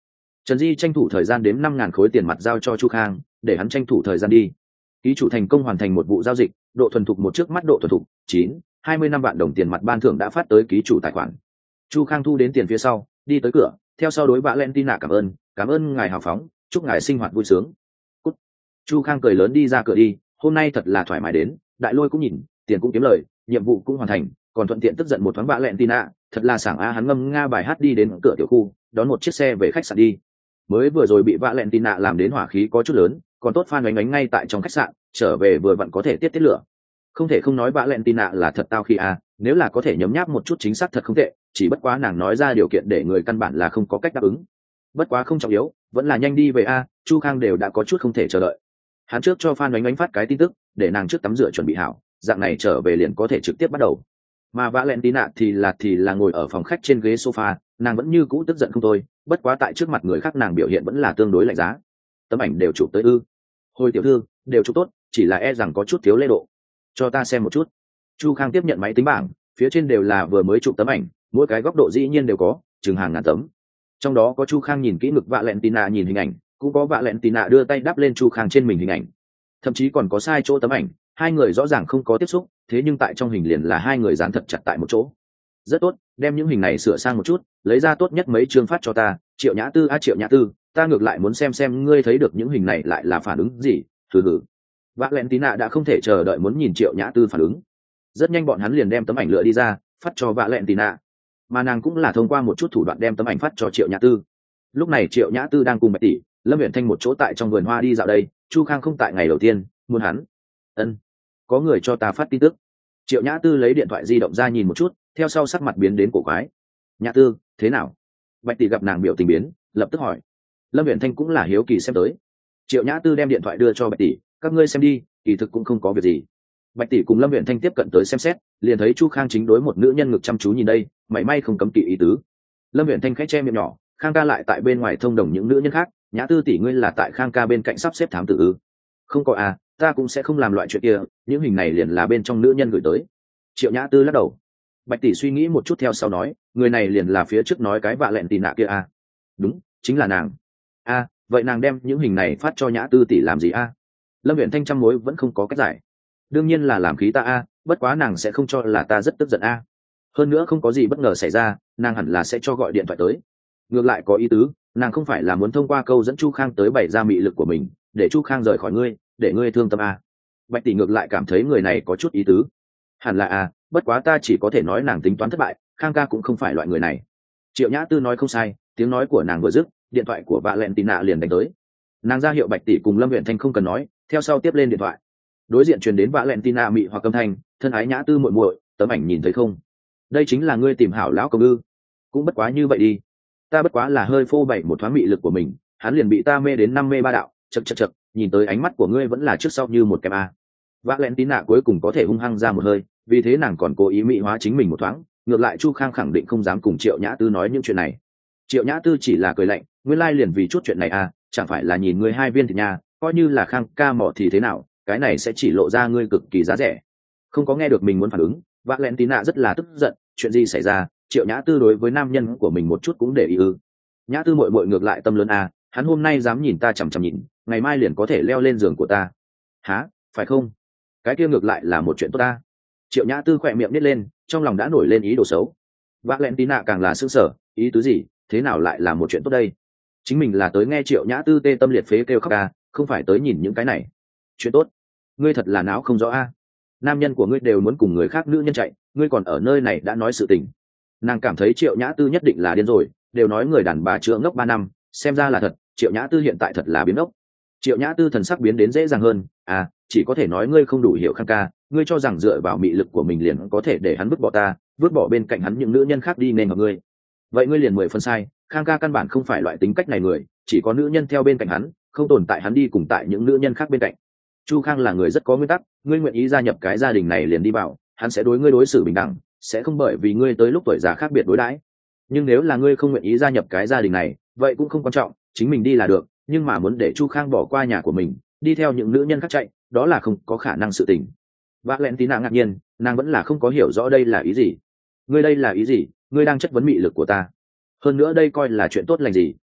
Trần Di tranh thủ thời gian đếm năm ngàn khối tiền mặt giao cho Chu Khang, để hắn tranh thủ thời gian đi. Ký chủ thành công hoàn thành một vụ giao dịch, độ thuần thục một trước mắt độ thuần thục chín, hai mươi năm vạn đồng tiền mặt ban thưởng đã phát tới ký chủ tài khoản. Chu Khang thu đến tiền phía sau, đi tới cửa, theo sau đối Valentina cảm ơn, cảm ơn ngài hào phóng, chúc ngài sinh hoạt vui sướng. Cút. Chu Khang cười lớn đi ra cửa đi, hôm nay thật là thoải mái đến, đại lôi cũng nhìn, tiền cũng kiếm lời, nhiệm vụ cũng hoàn thành, còn thuận tiện tức giận một thoáng Valentina, thật là sảng a. Hắn ngâm nga bài hát đi đến cửa tiểu khu, đón một chiếc xe về khách sạn đi. Mới vừa rồi bị Valentina làm đến hỏa khí có chút lớn, còn tốt Phan Oánh Oánh ngay tại trong khách sạn, trở về vừa vặn có thể tiết tiết lửa. Không thể không nói Valentina là thật tao khi a, nếu là có thể nhấm nháp một chút chính xác thật không tệ, chỉ bất quá nàng nói ra điều kiện để người căn bản là không có cách đáp ứng. Bất quá không trọng yếu, vẫn là nhanh đi về a. Chu Khang đều đã có chút không thể chờ đợi. Hắn trước cho Phan Oánh Oánh phát cái tin tức, để nàng trước tắm rửa chuẩn bị hảo, dạng này trở về liền có thể trực tiếp bắt đầu. Mà Valentina thì là thì là ngồi ở phòng khách trên ghế sofa, nàng vẫn như cũ tức giận không thôi, bất quá tại trước mặt người khác nàng biểu hiện vẫn là tương đối lạnh giá. Tấm ảnh đều chụp tới ư? Hồi tiểu thư, đều chụp tốt, chỉ là e rằng có chút thiếu lễ độ. Cho ta xem một chút. Chu Khang tiếp nhận máy tính bảng, phía trên đều là vừa mới chụp tấm ảnh, mỗi cái góc độ dĩ nhiên đều có, chừng hàng ngàn tấm. Trong đó có Chu Khang nhìn kỹ ngực Valentina nhìn hình ảnh, cũng có Valentina đưa tay đắp lên Chu Khang trên mình hình ảnh. Thậm chí còn có sai chỗ tấm ảnh, hai người rõ ràng không có tiếp xúc, thế nhưng tại trong hình liền là hai người dán thật chặt tại một chỗ. Rất tốt, đem những hình này sửa sang một chút, lấy ra tốt nhất mấy chương phát cho ta. Triệu Nhã Tư a Triệu Nhã Tư, ta ngược lại muốn xem xem ngươi thấy được những hình này lại là phản ứng gì. Thử hử. Valentina đã không thể chờ đợi muốn nhìn Triệu Nhã Tư phản ứng. Rất nhanh bọn hắn liền đem tấm ảnh lựa đi ra, phát cho Valentina. Mà nàng cũng là thông qua một chút thủ đoạn đem tấm ảnh phát cho Triệu Nhã Tư. Lúc này Triệu Nhã Tư đang cùng Bạch tỷ, Lâm Uyển Thanh một chỗ tại trong vườn hoa đi dạo đây. Chu Khang không tại ngày đầu tiên, muốn hắn. Ân, có người cho ta phát tin tức. Triệu Nhã Tư lấy điện thoại di động ra nhìn một chút, theo sau sắc mặt biến đến cổ quái. Nhã Tư, thế nào? Bạch tỷ gặp nàng biểu tình biến, lập tức hỏi. Lâm Uyển Thanh cũng là hiếu kỳ xem tới. Triệu Nhã Tư đem điện thoại đưa cho Bạch tỷ, các ngươi xem đi, kỳ thực cũng không có việc gì. Bạch tỷ cùng Lâm Uyển Thanh tiếp cận tới xem xét, liền thấy Chu Khang chính đối một nữ nhân ngực chăm chú nhìn đây, mảy may không cấm kỵ ý tứ. Lâm Uyển Thanh khẽ che miệng nhỏ, Khang ca lại tại bên ngoài thông đồng những nữ nhân khác, Nhã Tư tỷ ngươi là tại Khang ca bên cạnh sắp xếp thám tử ư? Không có à, ta cũng sẽ không làm loại chuyện kia, những hình này liền là bên trong nữ nhân gửi tới. Triệu Nhã Tư lắc đầu. Bạch tỷ suy nghĩ một chút theo sau nói, người này liền là phía trước nói cái vạ lẹn tì nạ kia à? Đúng, chính là nàng. A, à, vậy nàng đem những hình này phát cho Nhã Tư tỷ làm gì a? À? Lâm Uyển Thanh trăm mối vẫn không có cách giải. Đương nhiên là làm khí ta a, à, bất quá nàng sẽ không cho là ta rất tức giận a. À. Hơn nữa không có gì bất ngờ xảy ra, nàng hẳn là sẽ cho gọi điện thoại tới. Ngược lại có ý tứ, nàng không phải là muốn thông qua câu dẫn Chu Khang tới bày ra mị lực của mình, để Chu Khang rời khỏi ngươi, để ngươi thương tâm a. Bạch tỷ ngược lại cảm thấy người này có chút ý tứ. Hẳn là a, bất quá ta chỉ có thể nói nàng tính toán thất bại, Khang ca cũng không phải loại người này. Triệu Nhã Tư nói không sai, tiếng nói của nàng vừa dứt, điện thoại của Valentina liền đánh tới. Nàng ra hiệu Bạch tỷ cùng Lâm Uyển Thanh không cần nói, theo sau tiếp lên điện thoại. Đối diện truyền đến Valentina mị hoặc âm thanh, thân ái Nhã Tư muội muội, tấm ảnh nhìn thấy không? Đây chính là ngươi tìm hảo lão công ư? Cũng bất quá như vậy đi. Ta bất quá là hơi phô bày một thoáng mị lực của mình, hắn liền bị ta mê đến năm mê ba đạo, chậc chậc chậc, nhìn tới ánh mắt của ngươi vẫn là trước sau như một kèm a. Valentina cuối cùng có thể hung hăng ra một hơi, vì thế nàng còn cố ý mị hóa chính mình một thoáng, ngược lại Chu Khang khẳng định không dám cùng Triệu Nhã Tư nói những chuyện này. Triệu Nhã Tư chỉ là cười lạnh, nguyên lai liền vì chút chuyện này à, chẳng phải là nhìn ngươi hai viên thịt nha, coi như là Khang ca mỏ thì thế nào, cái này sẽ chỉ lộ ra ngươi cực kỳ giá rẻ. Không có nghe được mình muốn phản ứng, Valentina rất là tức giận, chuyện gì xảy ra, Triệu Nhã Tư đối với nam nhân của mình một chút cũng để ý ư? Nhã Tư muội muội ngược lại tâm lớn à, hắn hôm nay dám nhìn ta chằm chằm nhìn, ngày mai liền có thể leo lên giường của ta. Hả, phải không? Cái kia ngược lại là một chuyện tốt ta. Triệu Nhã Tư khỏe miệng nít lên, trong lòng đã nổi lên ý đồ xấu. Valentina càng là sững sờ, ý tứ gì, thế nào lại là một chuyện tốt đây? Chính mình là tới nghe Triệu Nhã Tư tê tâm liệt phế kêu khóc à, không phải tới nhìn những cái này. Chuyện tốt? Ngươi thật là não không rõ a. À. Nam nhân của ngươi đều muốn cùng người khác nữ nhân chạy, ngươi còn ở nơi này đã nói sự tình. Nàng cảm thấy Triệu Nhã Tư nhất định là điên rồi, đều nói người đàn bà chữa ngốc ba năm, xem ra là thật, Triệu Nhã Tư hiện tại thật là biến ngốc. Triệu Nhã Tư thần sắc biến đến dễ dàng hơn, à, chỉ có thể nói ngươi không đủ hiểu Khang ca, ngươi cho rằng dựa vào mị lực của mình liền có thể để hắn vứt bỏ ta, vứt bỏ bên cạnh hắn những nữ nhân khác đi nên hợp ngươi. Vậy ngươi liền mười phần sai, Khang ca căn bản không phải loại tính cách này người, chỉ có nữ nhân theo bên cạnh hắn, không tồn tại hắn đi cùng tại những nữ nhân khác bên cạnh. Chu Khang là người rất có nguyên tắc, ngươi nguyện ý gia nhập cái gia đình này liền đi vào, hắn sẽ đối ngươi đối xử bình đẳng, sẽ không bởi vì ngươi tới lúc tuổi già khác biệt đối đãi. Nhưng nếu là ngươi không nguyện ý gia nhập cái gia đình này, vậy cũng không quan trọng, chính mình đi là được, nhưng mà muốn để Chu Khang bỏ qua nhà của mình, đi theo những nữ nhân khác chạy, đó là không có khả năng sự tình. Valentina ngạc nhiên, nàng vẫn là không có hiểu rõ đây là ý gì. Ngươi đây là ý gì? Ngươi đang chất vấn mị lực của ta. Hơn nữa đây coi là chuyện tốt lành gì?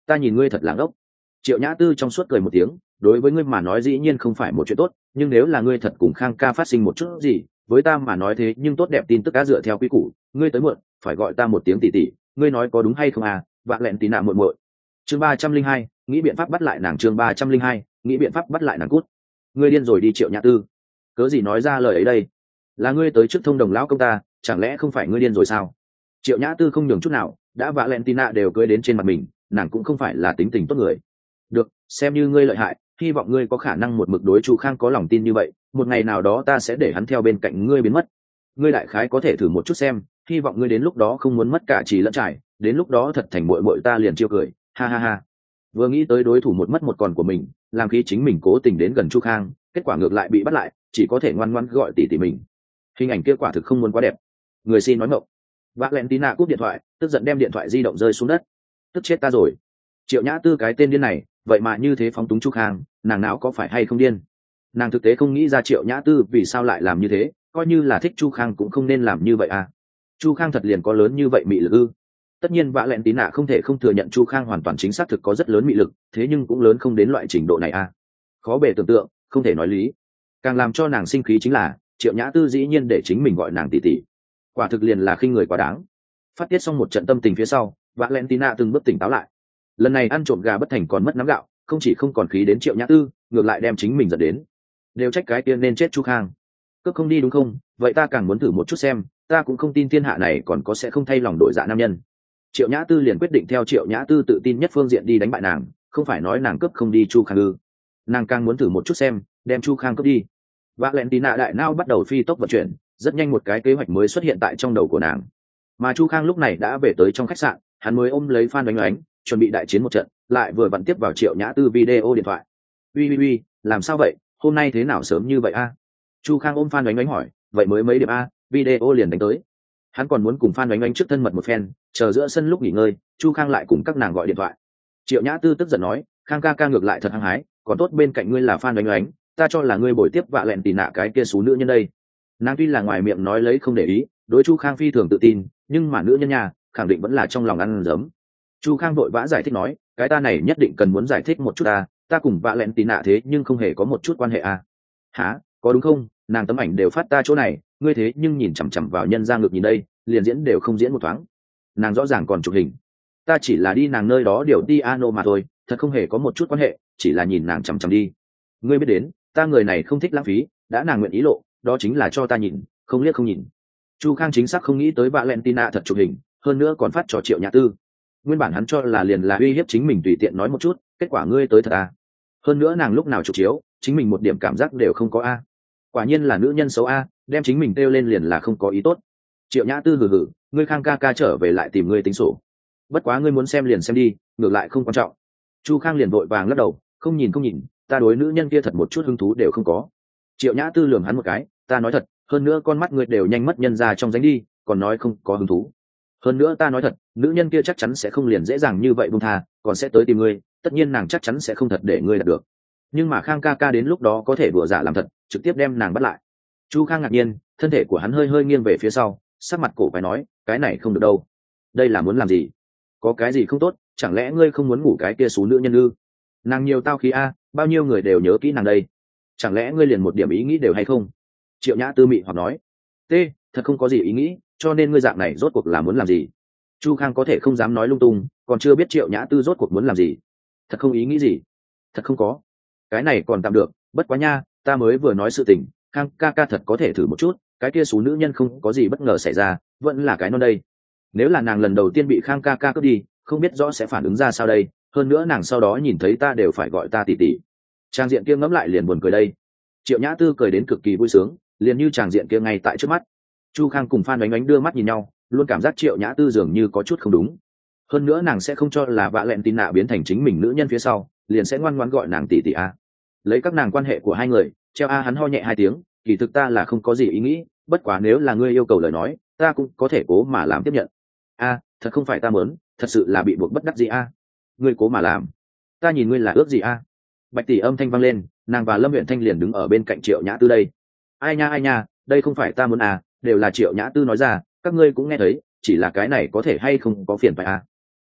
ta nhìn ngươi thật làng ốc. Triệu Nhã Tư trong suốt cười một tiếng, đối với ngươi mà nói dĩ nhiên không phải một chuyện tốt, nhưng nếu là ngươi thật cùng Khang ca phát sinh một chút gì, với ta mà nói thế nhưng tốt đẹp tin tức đã dựa theo quy củ, ngươi tới muộn phải gọi ta một tiếng tỷ tỷ, ngươi nói có đúng hay không à? Vạ lẹn tí nạ muội muội. Chương ba trăm linh hai, nghĩ biện pháp bắt lại nàng. Chương ba trăm linh hai, nghĩ biện pháp bắt lại nàng cút. Ngươi điên rồi đi Triệu Nhã Tư. Cớ gì nói ra lời ấy đây? Là ngươi tới trước thông đồng lão công ta, chẳng lẽ không phải ngươi điên rồi sao? Triệu Nhã Tư không nhường chút nào, đã vạ lẹn tí nạ đều cưới đến trên mặt mình, nàng cũng không phải là tính tình tốt người. Được, xem như ngươi lợi hại, hy vọng ngươi có khả năng một mực đối Chu Khang có lòng tin như vậy, một ngày nào đó ta sẽ để hắn theo bên cạnh ngươi biến mất. Ngươi đại khái có thể thử một chút xem, hy vọng ngươi đến lúc đó không muốn mất cả trì lẫn trải, đến lúc đó thật thành muội muội ta liền chiêu cười, ha ha ha. Vừa nghĩ tới đối thủ một mất một còn của mình, làm khi chính mình cố tình đến gần Chu Khang, kết quả ngược lại bị bắt lại, chỉ có thể ngoan ngoãn gọi tỷ tỷ mình. Hình ảnh kia quả thực không muốn quá đẹp. Người xin nói ngọng. Valentina cúp điện thoại, tức giận đem điện thoại di động rơi xuống đất. Tức chết ta rồi. Triệu Nhã Tư cái tên điên này, vậy mà như thế phóng túng Chu Khang, nàng não có phải hay không điên? Nàng thực tế không nghĩ ra Triệu Nhã Tư vì sao lại làm như thế, coi như là thích Chu Khang cũng không nên làm như vậy à. Chu Khang thật liền có lớn như vậy mị lực ư? Tất nhiên vạ lẹn tí nạ không thể không thừa nhận Chu Khang hoàn toàn chính xác thực có rất lớn mị lực, thế nhưng cũng lớn không đến loại trình độ này à. Khó bề tưởng tượng, không thể nói lý. Càng làm cho nàng sinh khí chính là Triệu Nhã Tư dĩ nhiên để chính mình gọi nàng tỷ tỷ, quả thực liền là khinh người quá đáng. Phát tiết xong một trận tâm tình phía sau, vạ lẹn tí nạ từng bước tỉnh táo lại. Lần này ăn trộm gà bất thành còn mất nắm gạo, không chỉ không còn khí đến Triệu Nhã Tư, ngược lại đem chính mình dẫn đến. Đều trách cái tiên nên chết Chu Khang. Cướp không đi đúng không? Vậy ta càng muốn thử một chút xem, ta cũng không tin thiên hạ này còn có sẽ không thay lòng đổi dạ nam nhân. Triệu Nhã Tư liền quyết định theo Triệu Nhã Tư tự tin nhất phương diện đi đánh bại nàng, không phải nói nàng cướp không đi Chu Khang ư? Nàng càng muốn thử một chút xem, đem Chu Khang cướp đi. Valentina đại não bắt đầu phi tốc vận chuyển, rất nhanh một cái kế hoạch mới xuất hiện tại trong đầu của nàng. Mà Chu Khang lúc này đã về tới trong khách sạn, hắn mới ôm lấy Phan Oánh Oánh, chuẩn bị đại chiến một trận, lại vừa vặn tiếp vào Triệu Nhã Tư video điện thoại. Uy uy uy, làm sao vậy? Hôm nay thế nào sớm như vậy a? Chu Khang ôm Phan Oánh Oánh hỏi, vậy mới mấy điểm a, video liền đánh tới. Hắn còn muốn cùng Phan Oánh Oánh trước thân mật một phen, chờ giữa sân lúc nghỉ ngơi, Chu Khang lại cùng các nàng gọi điện thoại. Triệu Nhã Tư tức giận nói, Khang ca ca ngược lại thật hăng hái, còn tốt bên cạnh ngươi là Phan Oánh Oánh, ta cho là ngươi bồi tiếp vạ lẹn tì nạ cái kia xú nữ nhân đây. Nàng tuy là ngoài miệng nói lấy không để ý, đối Chu Khang phi thường tự tin, nhưng mà nữ nhân nhà khẳng định vẫn là trong lòng ăn dấm. Chu Khang vội vã giải thích nói, cái ta này nhất định cần muốn giải thích một chút ta, ta cùng vạ lẹn tì nạ thế nhưng không hề có một chút quan hệ à. Hả, có đúng không? Nàng tấm ảnh đều phát ta chỗ này, ngươi thế nhưng nhìn chằm chằm vào nhân ra ngược nhìn đây, liền diễn đều không diễn một thoáng. Nàng rõ ràng còn chụp hình, ta chỉ là đi nàng nơi đó điều đi ano mà thôi, thật không hề có một chút quan hệ, chỉ là nhìn nàng chằm chằm đi. Ngươi biết đến, ta người này không thích lãng phí, đã nàng nguyện ý lộ, đó chính là cho ta nhìn, không liếc không nhìn. Chu Khang chính xác không nghĩ tới Valentina thật chụp hình, hơn nữa còn phát cho Triệu Nhã Tư. Nguyên bản hắn cho là liền là uy hiếp chính mình tùy tiện nói một chút, kết quả ngươi tới thật à? Hơn nữa nàng lúc nào chụp chiếu, chính mình một điểm cảm giác đều không có a. Quả nhiên là nữ nhân xấu a, đem chính mình kêu lên liền là không có ý tốt. Triệu Nhã Tư hừ hừ, ngươi Khang ca ca trở về lại tìm ngươi tính sổ. Bất quá ngươi muốn xem liền xem đi, ngược lại không quan trọng. Chu Khang liền vội vàng lắc đầu, không nhìn không nhìn, ta đối nữ nhân kia thật một chút hứng thú đều không có. Triệu Nhã Tư lườm hắn một cái, ta nói thật, hơn nữa con mắt ngươi đều nhanh mất nhân ra trong ránh đi, còn nói không có hứng thú. Hơn nữa ta nói thật, nữ nhân kia chắc chắn sẽ không liền dễ dàng như vậy buông tha, còn sẽ tới tìm ngươi, tất nhiên nàng chắc chắn sẽ không thật để ngươi đạt được. Nhưng mà Khang ca ca đến lúc đó có thể đùa giả làm thật, trực tiếp đem nàng bắt lại. Chu Khang ngạc nhiên, thân thể của hắn hơi hơi nghiêng về phía sau, sắc mặt cổ phải nói, cái này không được đâu. Đây là muốn làm gì? Có cái gì không tốt, chẳng lẽ ngươi không muốn ngủ cái kia xú nữ nhân ư? Nàng nhiều tao khí a, bao nhiêu người đều nhớ kỹ nàng đây. Chẳng lẽ ngươi liền một điểm ý nghĩ đều hay không? Triệu Nhã Tư mị hoặc nói, t, thật không có gì ý nghĩ, cho nên ngươi dạng này rốt cuộc là muốn làm gì? Chu Khang có thể không dám nói lung tung, còn chưa biết Triệu Nhã Tư rốt cuộc muốn làm gì. Thật không ý nghĩ gì? Thật không có. Cái này còn tạm được, bất quá nha, ta mới vừa nói sự tình, Khang ca ca thật có thể thử một chút, cái kia số nữ nhân không có gì bất ngờ xảy ra, vẫn là cái non đây. Nếu là nàng lần đầu tiên bị Khang ca ca cướp đi, không biết rõ sẽ phản ứng ra sao đây, hơn nữa nàng sau đó nhìn thấy ta đều phải gọi ta tỷ tỷ. Trang diện kia ngẫm lại liền buồn cười đây. Triệu Nhã Tư cười đến cực kỳ vui sướng, liền như tràng diện kia ngay tại trước mắt. Chu Khang cùng Phan Oánh Oánh đưa mắt nhìn nhau, luôn cảm giác Triệu Nhã Tư dường như có chút không đúng. Hơn nữa nàng sẽ không cho là vạ lẹn tin nạ biến thành chính mình nữ nhân phía sau, liền sẽ ngoan ngoãn gọi nàng tỷ tỷ a. Lấy các nàng quan hệ của hai người, treo a hắn ho nhẹ hai tiếng, kỳ thực ta là không có gì ý nghĩ, bất quá nếu là ngươi yêu cầu lời nói, ta cũng có thể cố mà làm tiếp nhận. A, thật không phải ta muốn, thật sự là bị buộc bất đắc gì a. Ngươi cố mà làm, ta nhìn ngươi là ước gì a? Bạch tỷ âm thanh vang lên, nàng và Lâm Uyển Thanh liền đứng ở bên cạnh Triệu Nhã Tư đây. Ai nha ai nha, đây không phải ta muốn à, đều là Triệu Nhã Tư nói ra, các ngươi cũng nghe thấy, chỉ là cái này có thể hay không có phiền phải à.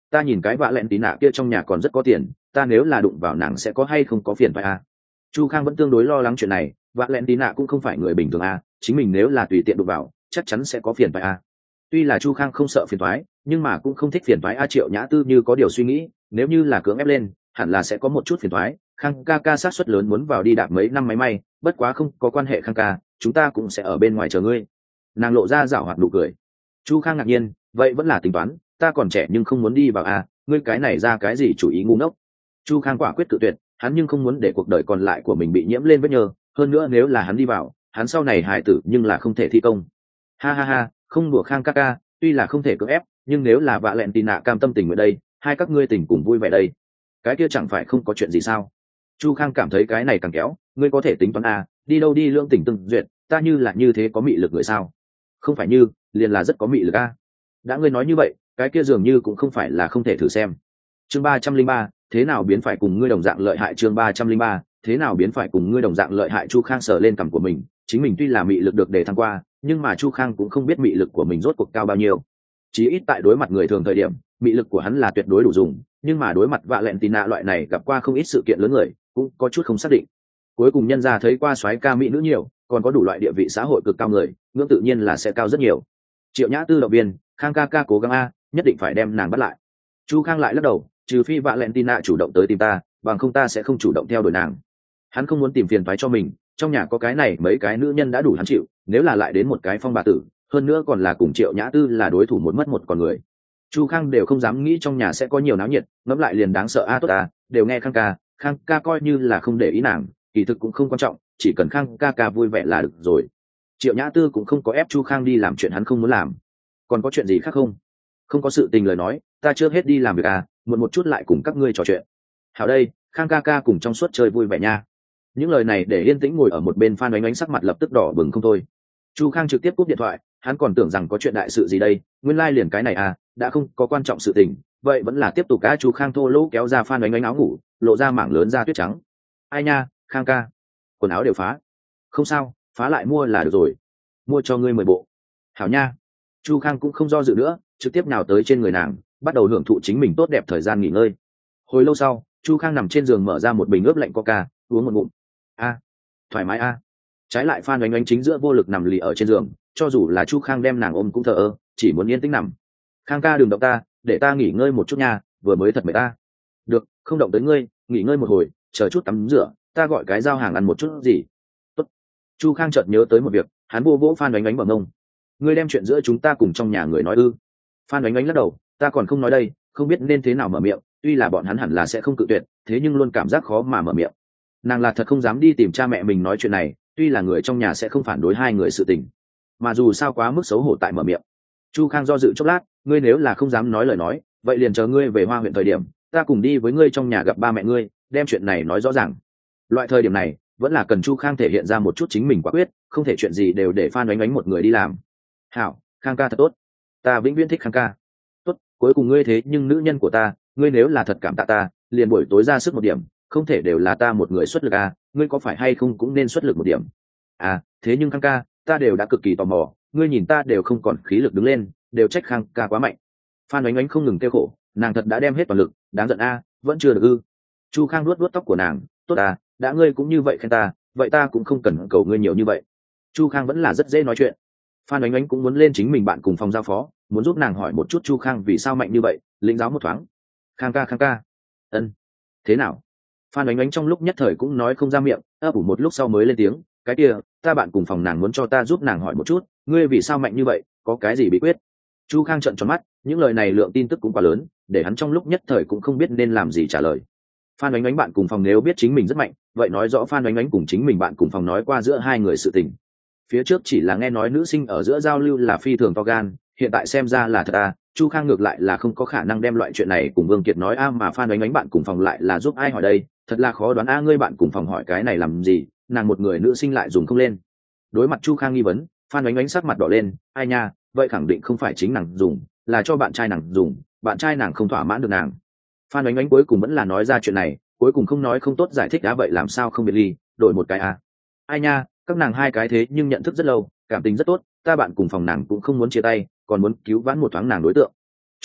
ta nhìn cái vạ lẹn tí nạ kia trong nhà còn rất có tiền, ta nếu là đụng vào nàng sẽ có hay không có phiền phải à? Chu Khang vẫn tương đối lo lắng chuyện này, vạ lẹn tí nạ cũng không phải người bình thường à, chính mình nếu là tùy tiện đụng vào chắc chắn sẽ có phiền phải à. Tuy là Chu Khang không sợ phiền toái, nhưng mà cũng không thích phiền toái a. Triệu Nhã Tư như có điều suy nghĩ, nếu như là cưỡng ép lên hẳn là sẽ có một chút phiền toái. Khang ca ca sát suất lớn muốn vào đi đạp mấy năm máy may, bất quá không có quan hệ Khang ca, chúng ta cũng sẽ ở bên ngoài chờ ngươi. Nàng lộ ra giảo hoạt nụ cười. Chu Khang ngạc nhiên, vậy vẫn là tính toán, ta còn trẻ nhưng không muốn đi vào à, ngươi cái này ra cái gì chủ ý ngu ngốc. Chu Khang quả quyết cự tuyệt, hắn nhưng không muốn để cuộc đời còn lại của mình bị nhiễm lên vết nhơ, hơn nữa nếu là hắn đi vào, hắn sau này hài tử nhưng là không thể thi công. Ha ha ha, không đùa Khang ca ca, tuy là không thể cưỡng ép, nhưng nếu là vạ lẹn tì nạ cam tâm tình nguyện đây, hai các ngươi tình cùng vui vẻ đây, cái kia chẳng phải không có chuyện gì sao? Chu Khang cảm thấy cái này càng kéo, ngươi có thể tính toán à, đi đâu đi lương tình từng duyệt, ta như là như thế có mị lực người sao? Không phải như, liền là rất có mị lực a. Đã ngươi nói như vậy, cái kia dường như cũng không phải là không thể thử xem. Chương ba trăm linh ba, thế nào biến phải cùng ngươi đồng dạng lợi hại. Chương ba trăm linh ba, thế nào biến phải cùng ngươi đồng dạng lợi hại. Chu Khang sờ lên cằm của mình, chính mình tuy là mị lực được đề thăng qua, nhưng mà Chu Khang cũng không biết mị lực của mình rốt cuộc cao bao nhiêu. Chí ít tại đối mặt người thường thời điểm, mị lực của hắn là tuyệt đối đủ dùng, nhưng mà đối mặt vạ lẹn tì nạ loại này gặp qua không ít sự kiện lớn người, cũng có chút không xác định. Cuối cùng nhân gia thấy qua soái ca mỹ nữ nhiều, còn có đủ loại địa vị xã hội cực cao người, ngưỡng tự nhiên là sẽ cao rất nhiều. Triệu Nhã Tư động viên, Khang ca ca cố gắng a, nhất định phải đem nàng bắt lại. Chu Khang lại lắc đầu, trừ phi vạ lẹn tì nạ chủ động tới tìm ta, bằng không ta sẽ không chủ động theo đuổi nàng. Hắn không muốn tìm phiền toái cho mình, trong nhà có cái này mấy cái nữ nhân đã đủ hắn chịu, nếu là lại đến một cái phong bà tử, hơn nữa còn là cùng Triệu Nhã Tư là đối thủ một mất một còn người. Chu Khang đều không dám nghĩ trong nhà sẽ có nhiều náo nhiệt, ngẫm lại liền đáng sợ a. Tốt à, đều nghe Khang ca, Khang ca coi như là không để ý nàng, kỳ thực cũng không quan trọng, chỉ cần Khang ca ca vui vẻ là được rồi. Triệu Nhã Tư cũng không có ép Chu Khang đi làm chuyện hắn không muốn làm. Còn có chuyện gì khác không? Không có sự tình lời nói, ta chưa hết đi làm việc à, muộn một chút lại cùng các ngươi trò chuyện. Hảo đây, Khang ca ca cùng trong suốt chơi vui vẻ nha. Những lời này để yên tĩnh ngồi ở một bên Phan Oánh Oánh sắc mặt lập tức đỏ bừng không thôi. Chu Khang trực tiếp cúp điện thoại, hắn còn tưởng rằng có chuyện đại sự gì đây, nguyên lai liền cái này à, đã không có quan trọng sự tình, vậy vẫn là tiếp tục cá. Chu Khang thô lỗ kéo ra Phan Oánh Oánh áo ngủ, lộ ra mảng lớn da tuyết trắng. Ai nha, Khang ca, quần áo đều phá. Không sao, phá lại mua là được rồi, mua cho ngươi mười bộ. Hảo nha. Chu Khang cũng không do dự nữa, trực tiếp nào tới trên người nàng, bắt đầu hưởng thụ chính mình tốt đẹp thời gian nghỉ ngơi. Hồi lâu sau, Chu Khang nằm trên giường mở ra một bình ướp lạnh coca, uống một ngụm. A, thoải mái a. Trái lại Phan Oánh Oánh chính giữa vô lực nằm lì ở trên giường, cho dù là Chu Khang đem nàng ôm cũng thờ ơ, chỉ muốn yên tĩnh nằm. Khang ca đừng động ta, để ta nghỉ ngơi một chút nha, vừa mới thật mệt ta. Được, không động tới ngươi, nghỉ ngơi một hồi, chờ chút tắm rửa, ta gọi cái giao hàng ăn một chút gì. Tốt. Chu Khang chợt nhớ tới một việc, hắn vô vỗ Phan Oánh Oánh bằng ngông. Ngươi đem chuyện giữa chúng ta cùng trong nhà người nói ư? Phan Oánh Oánh lắc đầu, ta còn không nói đây, không biết nên thế nào mở miệng, tuy là bọn hắn hẳn là sẽ không cự tuyệt, thế nhưng luôn cảm giác khó mà mở miệng. Nàng là thật không dám đi tìm cha mẹ mình nói chuyện này, tuy là người trong nhà sẽ không phản đối hai người sự tình, mà dù sao quá mức xấu hổ tại mở miệng. Chu Khang do dự chốc lát, ngươi nếu là không dám nói lời nói, vậy liền chờ ngươi về Hoa huyện thời điểm, ta cùng đi với ngươi trong nhà gặp ba mẹ ngươi, đem chuyện này nói rõ ràng. Loại thời điểm này, vẫn là cần Chu Khang thể hiện ra một chút chính mình quả quyết, không thể chuyện gì đều để Phan Oánh Oánh một người đi làm. Hảo, Khang ca thật tốt, ta vĩnh viễn thích Khang ca. Tốt, cuối cùng ngươi thế nhưng nữ nhân của ta, ngươi nếu là thật cảm tạ ta, liền buổi tối ra sức một điểm, không thể đều là ta một người xuất lực à, ngươi có phải hay không cũng nên xuất lực một điểm. À, thế nhưng Khang ca, ta đều đã cực kỳ tò mò, ngươi nhìn ta đều không còn khí lực đứng lên, đều trách Khang ca quá mạnh. Phan Oánh Oánh không ngừng kêu khổ, nàng thật đã đem hết toàn lực, đáng giận a, à, vẫn chưa được ư? Chu Khang nuốt nuốt tóc của nàng, tốt à, đã ngươi cũng như vậy khen ta, vậy ta cũng không cần cầu ngươi nhiều như vậy. Chu Khang vẫn là rất dễ nói chuyện. Phan Oánh Oánh cũng muốn lên chính mình bạn cùng phòng giao phó, muốn giúp nàng hỏi một chút Chu Khang vì sao mạnh như vậy, lĩnh giáo một thoáng. Khang ca Khang ca, ân, thế nào? Phan Oánh Oánh trong lúc nhất thời cũng nói không ra miệng, ấp ủ một lúc sau mới lên tiếng, cái kia, ta bạn cùng phòng nàng muốn cho ta giúp nàng hỏi một chút, ngươi vì sao mạnh như vậy, có cái gì bí quyết? Chu Khang trợn tròn mắt, những lời này lượng tin tức cũng quá lớn, để hắn trong lúc nhất thời cũng không biết nên làm gì trả lời. Phan Oánh Oánh bạn cùng phòng nếu biết chính mình rất mạnh, vậy nói rõ Phan Oánh Oánh cùng chính mình bạn cùng phòng nói qua giữa hai người sự tình. Phía trước chỉ là nghe nói nữ sinh ở giữa giao lưu là phi thường to gan, hiện tại xem ra là thật à. Chu Khang ngược lại là không có khả năng đem loại chuyện này cùng Vương Kiệt nói a, mà Phan Oánh Oánh bạn cùng phòng lại là giúp ai hỏi đây, thật là khó đoán a. Ngươi bạn cùng phòng hỏi cái này làm gì, nàng một người nữ sinh lại dùng không lên. Đối mặt Chu Khang nghi vấn, Phan Oánh Oánh sắc mặt đỏ lên, ai nha, vậy khẳng định không phải chính nàng dùng, là cho bạn trai nàng dùng, bạn trai nàng không thỏa mãn được nàng. Phan Oánh Oánh cuối cùng vẫn là nói ra chuyện này, cuối cùng không nói không tốt giải thích đã, vậy làm sao không biệt ly, đổi một cái a. Ai nha, các nàng hai cái thế nhưng nhận thức rất lâu, cảm tình rất tốt, ta bạn cùng phòng nàng cũng không muốn chia tay, còn muốn cứu vãn một thoáng nàng đối tượng.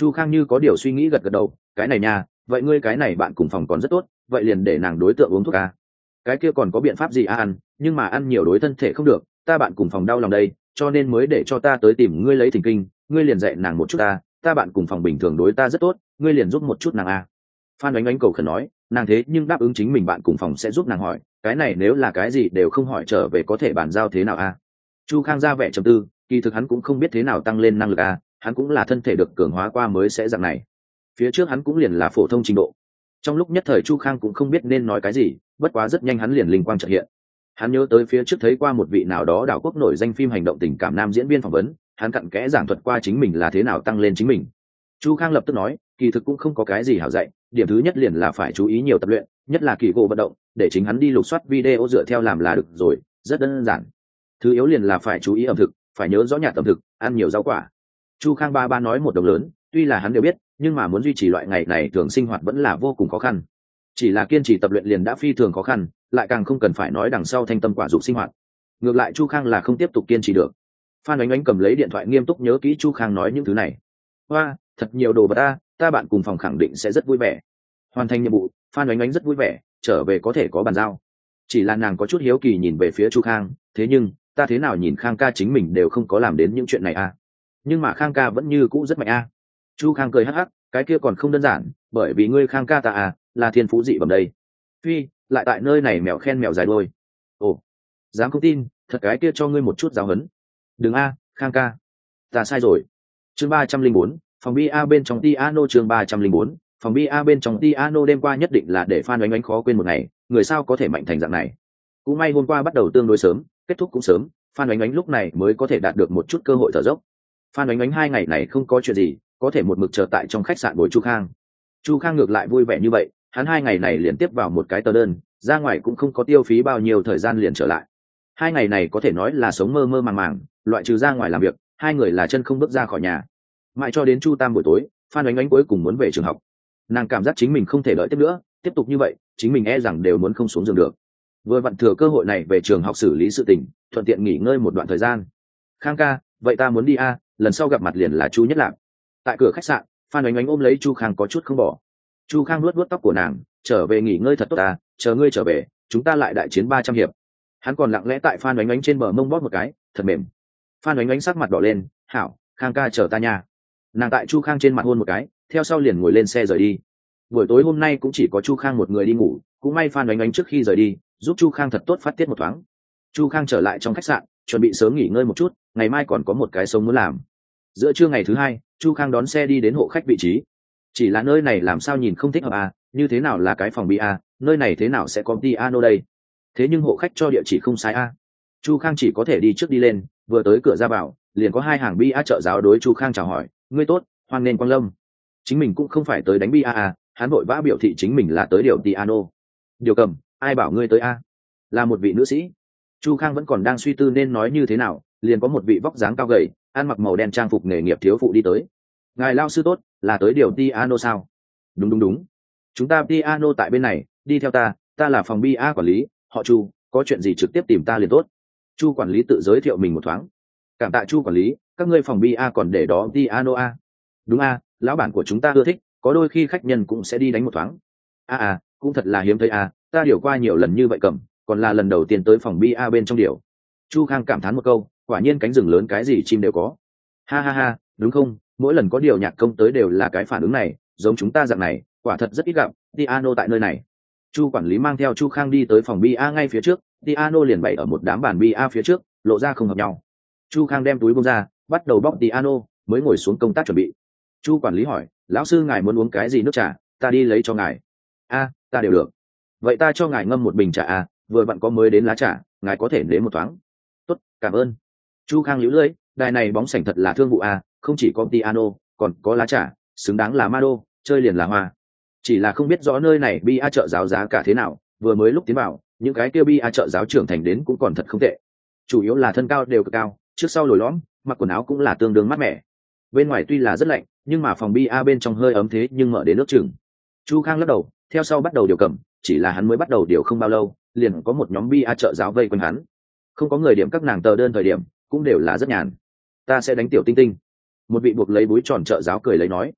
Chu Khang như có điều suy nghĩ gật gật đầu, cái này nha, vậy ngươi cái này bạn cùng phòng còn rất tốt, vậy liền để nàng đối tượng uống thuốc à? Cái kia còn có biện pháp gì à ăn, nhưng mà ăn nhiều đối thân thể không được, ta bạn cùng phòng đau lòng đây, cho nên mới để cho ta tới tìm ngươi lấy thỉnh kinh, ngươi liền dạy nàng một chút ta, ta bạn cùng phòng bình thường đối ta rất tốt, ngươi liền giúp một chút nàng à. Phan Oánh Oánh cầu khẩn nói, nàng thế nhưng đáp ứng chính mình bạn cùng phòng sẽ giúp nàng hỏi, cái này nếu là cái gì đều không hỏi trở về có thể bàn giao thế nào à? Chu Khang ra vẻ trầm tư, kỳ thực hắn cũng không biết thế nào tăng lên năng lực à, hắn cũng là thân thể được cường hóa qua mới sẽ dạng này. Phía trước hắn cũng liền là phổ thông trình độ. Trong lúc nhất thời Chu Khang cũng không biết nên nói cái gì, bất quá rất nhanh hắn liền linh quang chợt hiện. Hắn nhớ tới phía trước thấy qua một vị nào đó đảo quốc nổi danh phim hành động tình cảm nam diễn viên phỏng vấn, hắn cặn kẽ giảng thuật qua chính mình là thế nào tăng lên chính mình. Chu Khang lập tức nói, kỳ thực cũng không có cái gì hảo dạy, điểm thứ nhất liền là phải chú ý nhiều tập luyện, nhất là kỳ gỗ vận động, để chính hắn đi lục soát video dựa theo làm là được rồi, rất đơn giản. Thứ yếu liền là phải chú ý ẩm thực, phải nhớ rõ nhạt ẩm thực, ăn nhiều rau quả. Chu Khang ba ba nói một đồng lớn, tuy là hắn đều biết, nhưng mà muốn duy trì loại ngày này thường sinh hoạt vẫn là vô cùng khó khăn. Chỉ là kiên trì tập luyện liền đã phi thường khó khăn, lại càng không cần phải nói đằng sau thanh tâm quả dục sinh hoạt. Ngược lại Chu Khang là không tiếp tục kiên trì được. Phan Oánh Oánh cầm lấy điện thoại nghiêm túc nhớ kỹ Chu Khang nói những thứ này. Hoa, thật nhiều đồ vật ta, ta bạn cùng phòng khẳng định sẽ rất vui vẻ. Hoàn thành nhiệm vụ, Phan Oánh Oánh rất vui vẻ, trở về có thể có bàn giao. Chỉ là nàng có chút hiếu kỳ nhìn về phía Chu Khang, thế nhưng ta thế nào nhìn Khang ca chính mình đều không có làm đến những chuyện này à? Nhưng mà Khang ca vẫn như cũ rất mạnh à? Chu Khang cười hắc hắc, cái kia còn không đơn giản, bởi vì ngươi Khang ca ta à, là thiên phú dị bẩm đây. Phi, lại tại nơi này mèo khen mèo dài đôi. Ồ, dám không tin, thật cái kia cho ngươi một chút giáo huấn. Đừng a, Khang ca, ta sai rồi. Chương ba trăm linh bốn, phòng bi a bên trong piano. Chương ba trăm linh bốn, phòng bi a bên trong piano. Đêm qua nhất định là để Phan Oánh Oánh khó quên một ngày, người sao có thể mạnh thành dạng này. Cũng may hôm qua bắt đầu tương đối sớm, kết thúc cũng sớm, Phan Oánh Oánh lúc này mới có thể đạt được một chút cơ hội thở dốc. Phan Oánh Oánh hai ngày này không có chuyện gì, có thể một mực chờ tại trong khách sạn bồi Chu Khang. Chu Khang ngược lại vui vẻ như vậy, hắn hai ngày này liền tiếp vào một cái tờ đơn, ra ngoài cũng không có tiêu phí bao nhiêu thời gian liền trở lại. Hai ngày này có thể nói là sống mơ mơ màng màng, loại trừ ra ngoài làm việc, hai người là chân không bước ra khỏi nhà. Mãi cho đến Chu Tam buổi tối, Phan Oánh Oánh cuối cùng muốn về trường học. Nàng cảm giác chính mình không thể đợi tiếp nữa, tiếp tục như vậy, chính mình e rằng đều muốn không xuống giường được. Vừa vặn thừa cơ hội này về trường học xử lý sự tình, thuận tiện nghỉ ngơi một đoạn thời gian. Khang ca, vậy ta muốn đi a, lần sau gặp mặt liền là Chu Nhất Lạc. Tại cửa khách sạn, Phan Oánh Oánh ôm lấy Chu Khang có chút không bỏ. Chu Khang nuốt nuốt tóc của nàng, trở về nghỉ ngơi thật tốt ta, chờ ngươi trở về, chúng ta lại đại chiến ba trăm hiệp. Hắn còn lặng lẽ tại Phan Oánh Oánh trên bờ mông bóp một cái, thật mềm. Phan Oánh Oánh sắc mặt đỏ lên, hảo, Khang ca chờ ta nha. Nàng tại Chu Khang trên mặt hôn một cái, theo sau liền ngồi lên xe rời đi. Buổi tối hôm nay cũng chỉ có Chu Khang một người đi ngủ, cũng may Phan Oánh Oánh trước khi rời đi, giúp Chu Khang thật tốt phát tiết một thoáng. Chu Khang trở lại trong khách sạn, chuẩn bị sớm nghỉ ngơi một chút, ngày mai còn có một cái sống muốn làm. Giữa trưa ngày thứ hai, Chu Khang đón xe đi đến hộ khách vị trí. Chỉ là nơi này làm sao nhìn không thích hợp à, như thế nào là cái phòng bia à, nơi này thế nào sẽ có piano đây? Thế nhưng hộ khách cho địa chỉ không sai à. Chu Khang chỉ có thể đi trước đi lên, vừa tới cửa ra vào, liền có hai hàng bia trợ giáo đối Chu Khang chào hỏi, ngươi tốt, hoan nghênh quang lâm. Chính mình cũng không phải tới đánh bia à, hắn vội vã biểu thị chính mình là tới điều piano. Điều cầm, ai bảo ngươi tới a? À? Là một vị nữ sĩ. Chu Khang vẫn còn đang suy tư nên nói như thế nào, liền có một vị vóc dáng cao gầy, ăn mặc màu đen trang phục nghề nghiệp thiếu phụ đi tới. Ngài lao sư tốt, là tới điều piano sao? Đúng đúng đúng, chúng ta piano tại bên này, đi theo ta, ta là phòng bia quản lý, họ Chu, có chuyện gì trực tiếp tìm ta liền tốt. Chu quản lý tự giới thiệu mình một thoáng. Cảm tạ Chu quản lý, các ngươi phòng bia còn để đó piano a? Đúng a, lão bản của chúng ta ưa thích, có đôi khi khách nhân cũng sẽ đi đánh một thoáng. A à, cũng thật là hiếm thấy a, ta điều qua nhiều lần như vậy cầm, còn là lần đầu tiên tới phòng bia bên trong điều. Chu Khang cảm thán một câu, quả nhiên cánh rừng lớn cái gì chim đều có. Ha ha ha, đúng không, mỗi lần có điều nhạc công tới đều là cái phản ứng này, giống chúng ta dạng này quả thật rất ít gặp. Piano tại nơi này. Chu quản lý mang theo Chu Khang đi tới phòng bia ngay phía trước, piano liền bày ở một đám bàn bia phía trước, lộ ra không hợp nhau. Chu Khang đem túi bông ra, bắt đầu bóc piano, mới ngồi xuống công tác chuẩn bị. Chu quản lý hỏi, lão sư ngài muốn uống cái gì nước trà, ta đi lấy cho ngài. A, ta đều được. Vậy ta cho ngài ngâm một bình trà à, vừa vặn có mới đến lá trà, ngài có thể nếm một thoáng. Tốt, cảm ơn. Chu Khang liễu lưỡi, đài này bóng sảnh thật là thương vụ à, không chỉ có piano, còn có lá trà, xứng đáng là ma đô, chơi liền là hoa. Chỉ là không biết rõ nơi này bia trợ giáo giá cả thế nào, vừa mới lúc tiến vào, những cái kia bia trợ giáo trưởng thành đến cũng còn thật không tệ. Chủ yếu là thân cao đều cực cao, trước sau lồi lõm, mặc quần áo cũng là tương đương mát mẻ. Bên ngoài tuy là rất lạnh, nhưng mà phòng bia bên trong hơi ấm thế nhưng mở đến nước chừng. Chu Khang lắc đầu, theo sau bắt đầu điều cầm, chỉ là hắn mới bắt đầu điều không bao lâu, liền có một nhóm bia trợ giáo vây quanh hắn. Không có người điểm các nàng tờ đơn thời điểm, cũng đều là rất nhàn. Ta sẽ đánh tiểu tinh tinh. Một vị buộc lấy búi tròn trợ giáo cười lấy nói.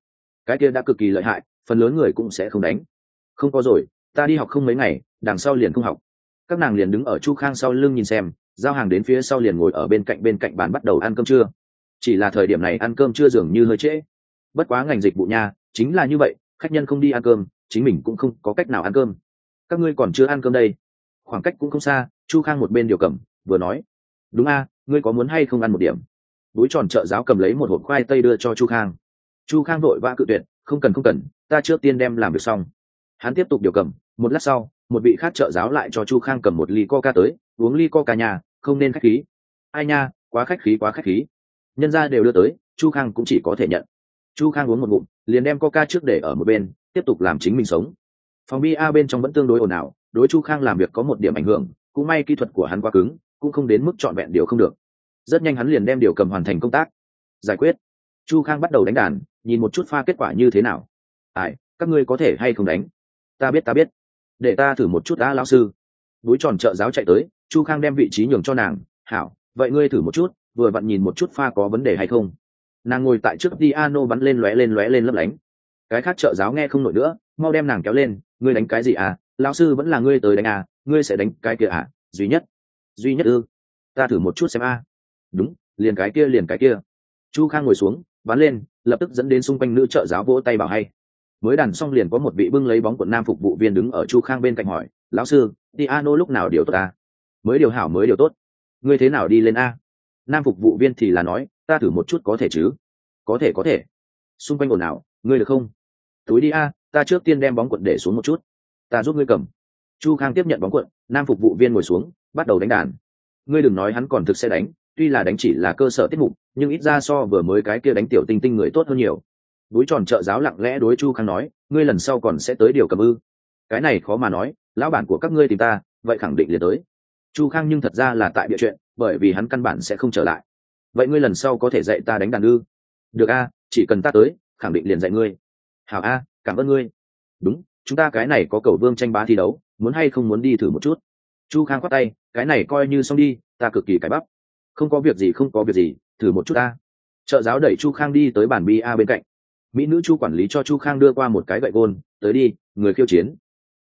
cái kia đã cực kỳ lợi hại, phần lớn người cũng sẽ không đánh. Không có rồi, ta đi học không mấy ngày, đằng sau liền không học. Các nàng liền đứng ở Chu Khang sau lưng nhìn xem, giao hàng đến phía sau liền ngồi ở bên cạnh bên cạnh bàn bắt đầu ăn cơm trưa. Chỉ là thời điểm này ăn cơm trưa dường như hơi trễ. Bất quá ngành dịch vụ nha, chính là như vậy, khách nhân không đi ăn cơm, chính mình cũng không có cách nào ăn cơm. Các ngươi còn chưa ăn cơm đây. Khoảng cách cũng không xa, Chu Khang một bên điều cầm, vừa nói, đúng a, ngươi có muốn hay không ăn một điểm? Búi tròn trợ giáo cầm lấy một hộp khoai tây đưa cho Chu Khang. Chu Khang vội vã cự tuyệt, không cần không cần, ta trước tiên đem làm việc xong. Hắn tiếp tục điều cầm, một lát sau, một vị khác trợ giáo lại cho Chu Khang cầm một ly coca tới, uống ly coca nhà, không nên khách khí. Ai nha, quá khách khí quá khách khí. Nhân gia đều đưa tới, Chu Khang cũng chỉ có thể nhận. Chu Khang uống một ngụm, liền đem coca trước để ở một bên, tiếp tục làm chính mình sống. Phòng bia bên trong vẫn tương đối ồn ào, đối Chu Khang làm việc có một điểm ảnh hưởng, cũng may kỹ thuật của hắn quá cứng, cũng không đến mức trọn vẹn điều không được. Rất nhanh hắn liền đem điều cầm hoàn thành công tác. Giải quyết. Chu Khang bắt đầu đánh đàn, nhìn một chút pha kết quả như thế nào. Ai, các ngươi có thể hay không đánh? Ta biết ta biết. Để ta thử một chút đã lão sư. Búi tròn trợ giáo chạy tới, Chu Khang đem vị trí nhường cho nàng. Hảo, vậy ngươi thử một chút, vừa vặn nhìn một chút pha có vấn đề hay không. Nàng ngồi tại trước piano bắn lên lóe lên lóe lên lấp lánh. Cái khác trợ giáo nghe không nổi nữa, mau đem nàng kéo lên. Ngươi đánh cái gì à? Lão sư vẫn là ngươi tới đánh à? Ngươi sẽ đánh cái kia à? Duy nhất. Duy nhất ư? Ta thử một chút xem a. Đúng, liền cái kia liền cái kia. Chu Khang ngồi xuống, bắn lên, lập tức dẫn đến xung quanh nữ trợ giáo vỗ tay bảo hay. Mới đàn xong liền có một vị bưng lấy bóng quần nam phục vụ viên đứng ở Chu Khang bên cạnh hỏi, lão sư, piano lúc nào điều tốt à? Mới điều hảo mới điều tốt. Ngươi thế nào đi lên a? Nam phục vụ viên thì là nói, ta thử một chút có thể chứ? Có thể có thể. Xung quanh ồn ào, ngươi được không? Túi đi a, ta trước tiên đem bóng quần để xuống một chút. Ta giúp ngươi cầm. Chu Khang tiếp nhận bóng quần, nam phục vụ viên ngồi xuống, bắt đầu đánh đàn. Ngươi đừng nói hắn còn thực sẽ đánh, tuy là đánh chỉ là cơ sở tiết mục, nhưng ít ra so vừa mới cái kia đánh tiểu tinh tinh người tốt hơn nhiều. Búi tròn trợ giáo lặng lẽ đối Chu Khang nói, ngươi lần sau còn sẽ tới điều cầm ư? Cái này khó mà nói, lão bản của các ngươi tìm ta, vậy khẳng định liền tới. Chu Khang nhưng thật ra là tại địa chuyện, bởi vì hắn căn bản sẽ không trở lại. Vậy ngươi lần sau có thể dạy ta đánh đàn ư? Được a, chỉ cần ta tới, khẳng định liền dạy ngươi. Hảo a, cảm ơn ngươi. Đúng, chúng ta cái này có cầu vương tranh bá thi đấu, muốn hay không muốn đi thử một chút? Chu Khang khoát tay, cái này coi như xong đi, ta cực kỳ cái bắp. Không có việc gì không có việc gì, thử một chút ta. Trợ giáo đẩy Chu Khang đi tới bàn bia bên cạnh. Mỹ nữ Chu quản lý cho Chu Khang đưa qua một cái gậy gôn, tới đi, người khiêu chiến.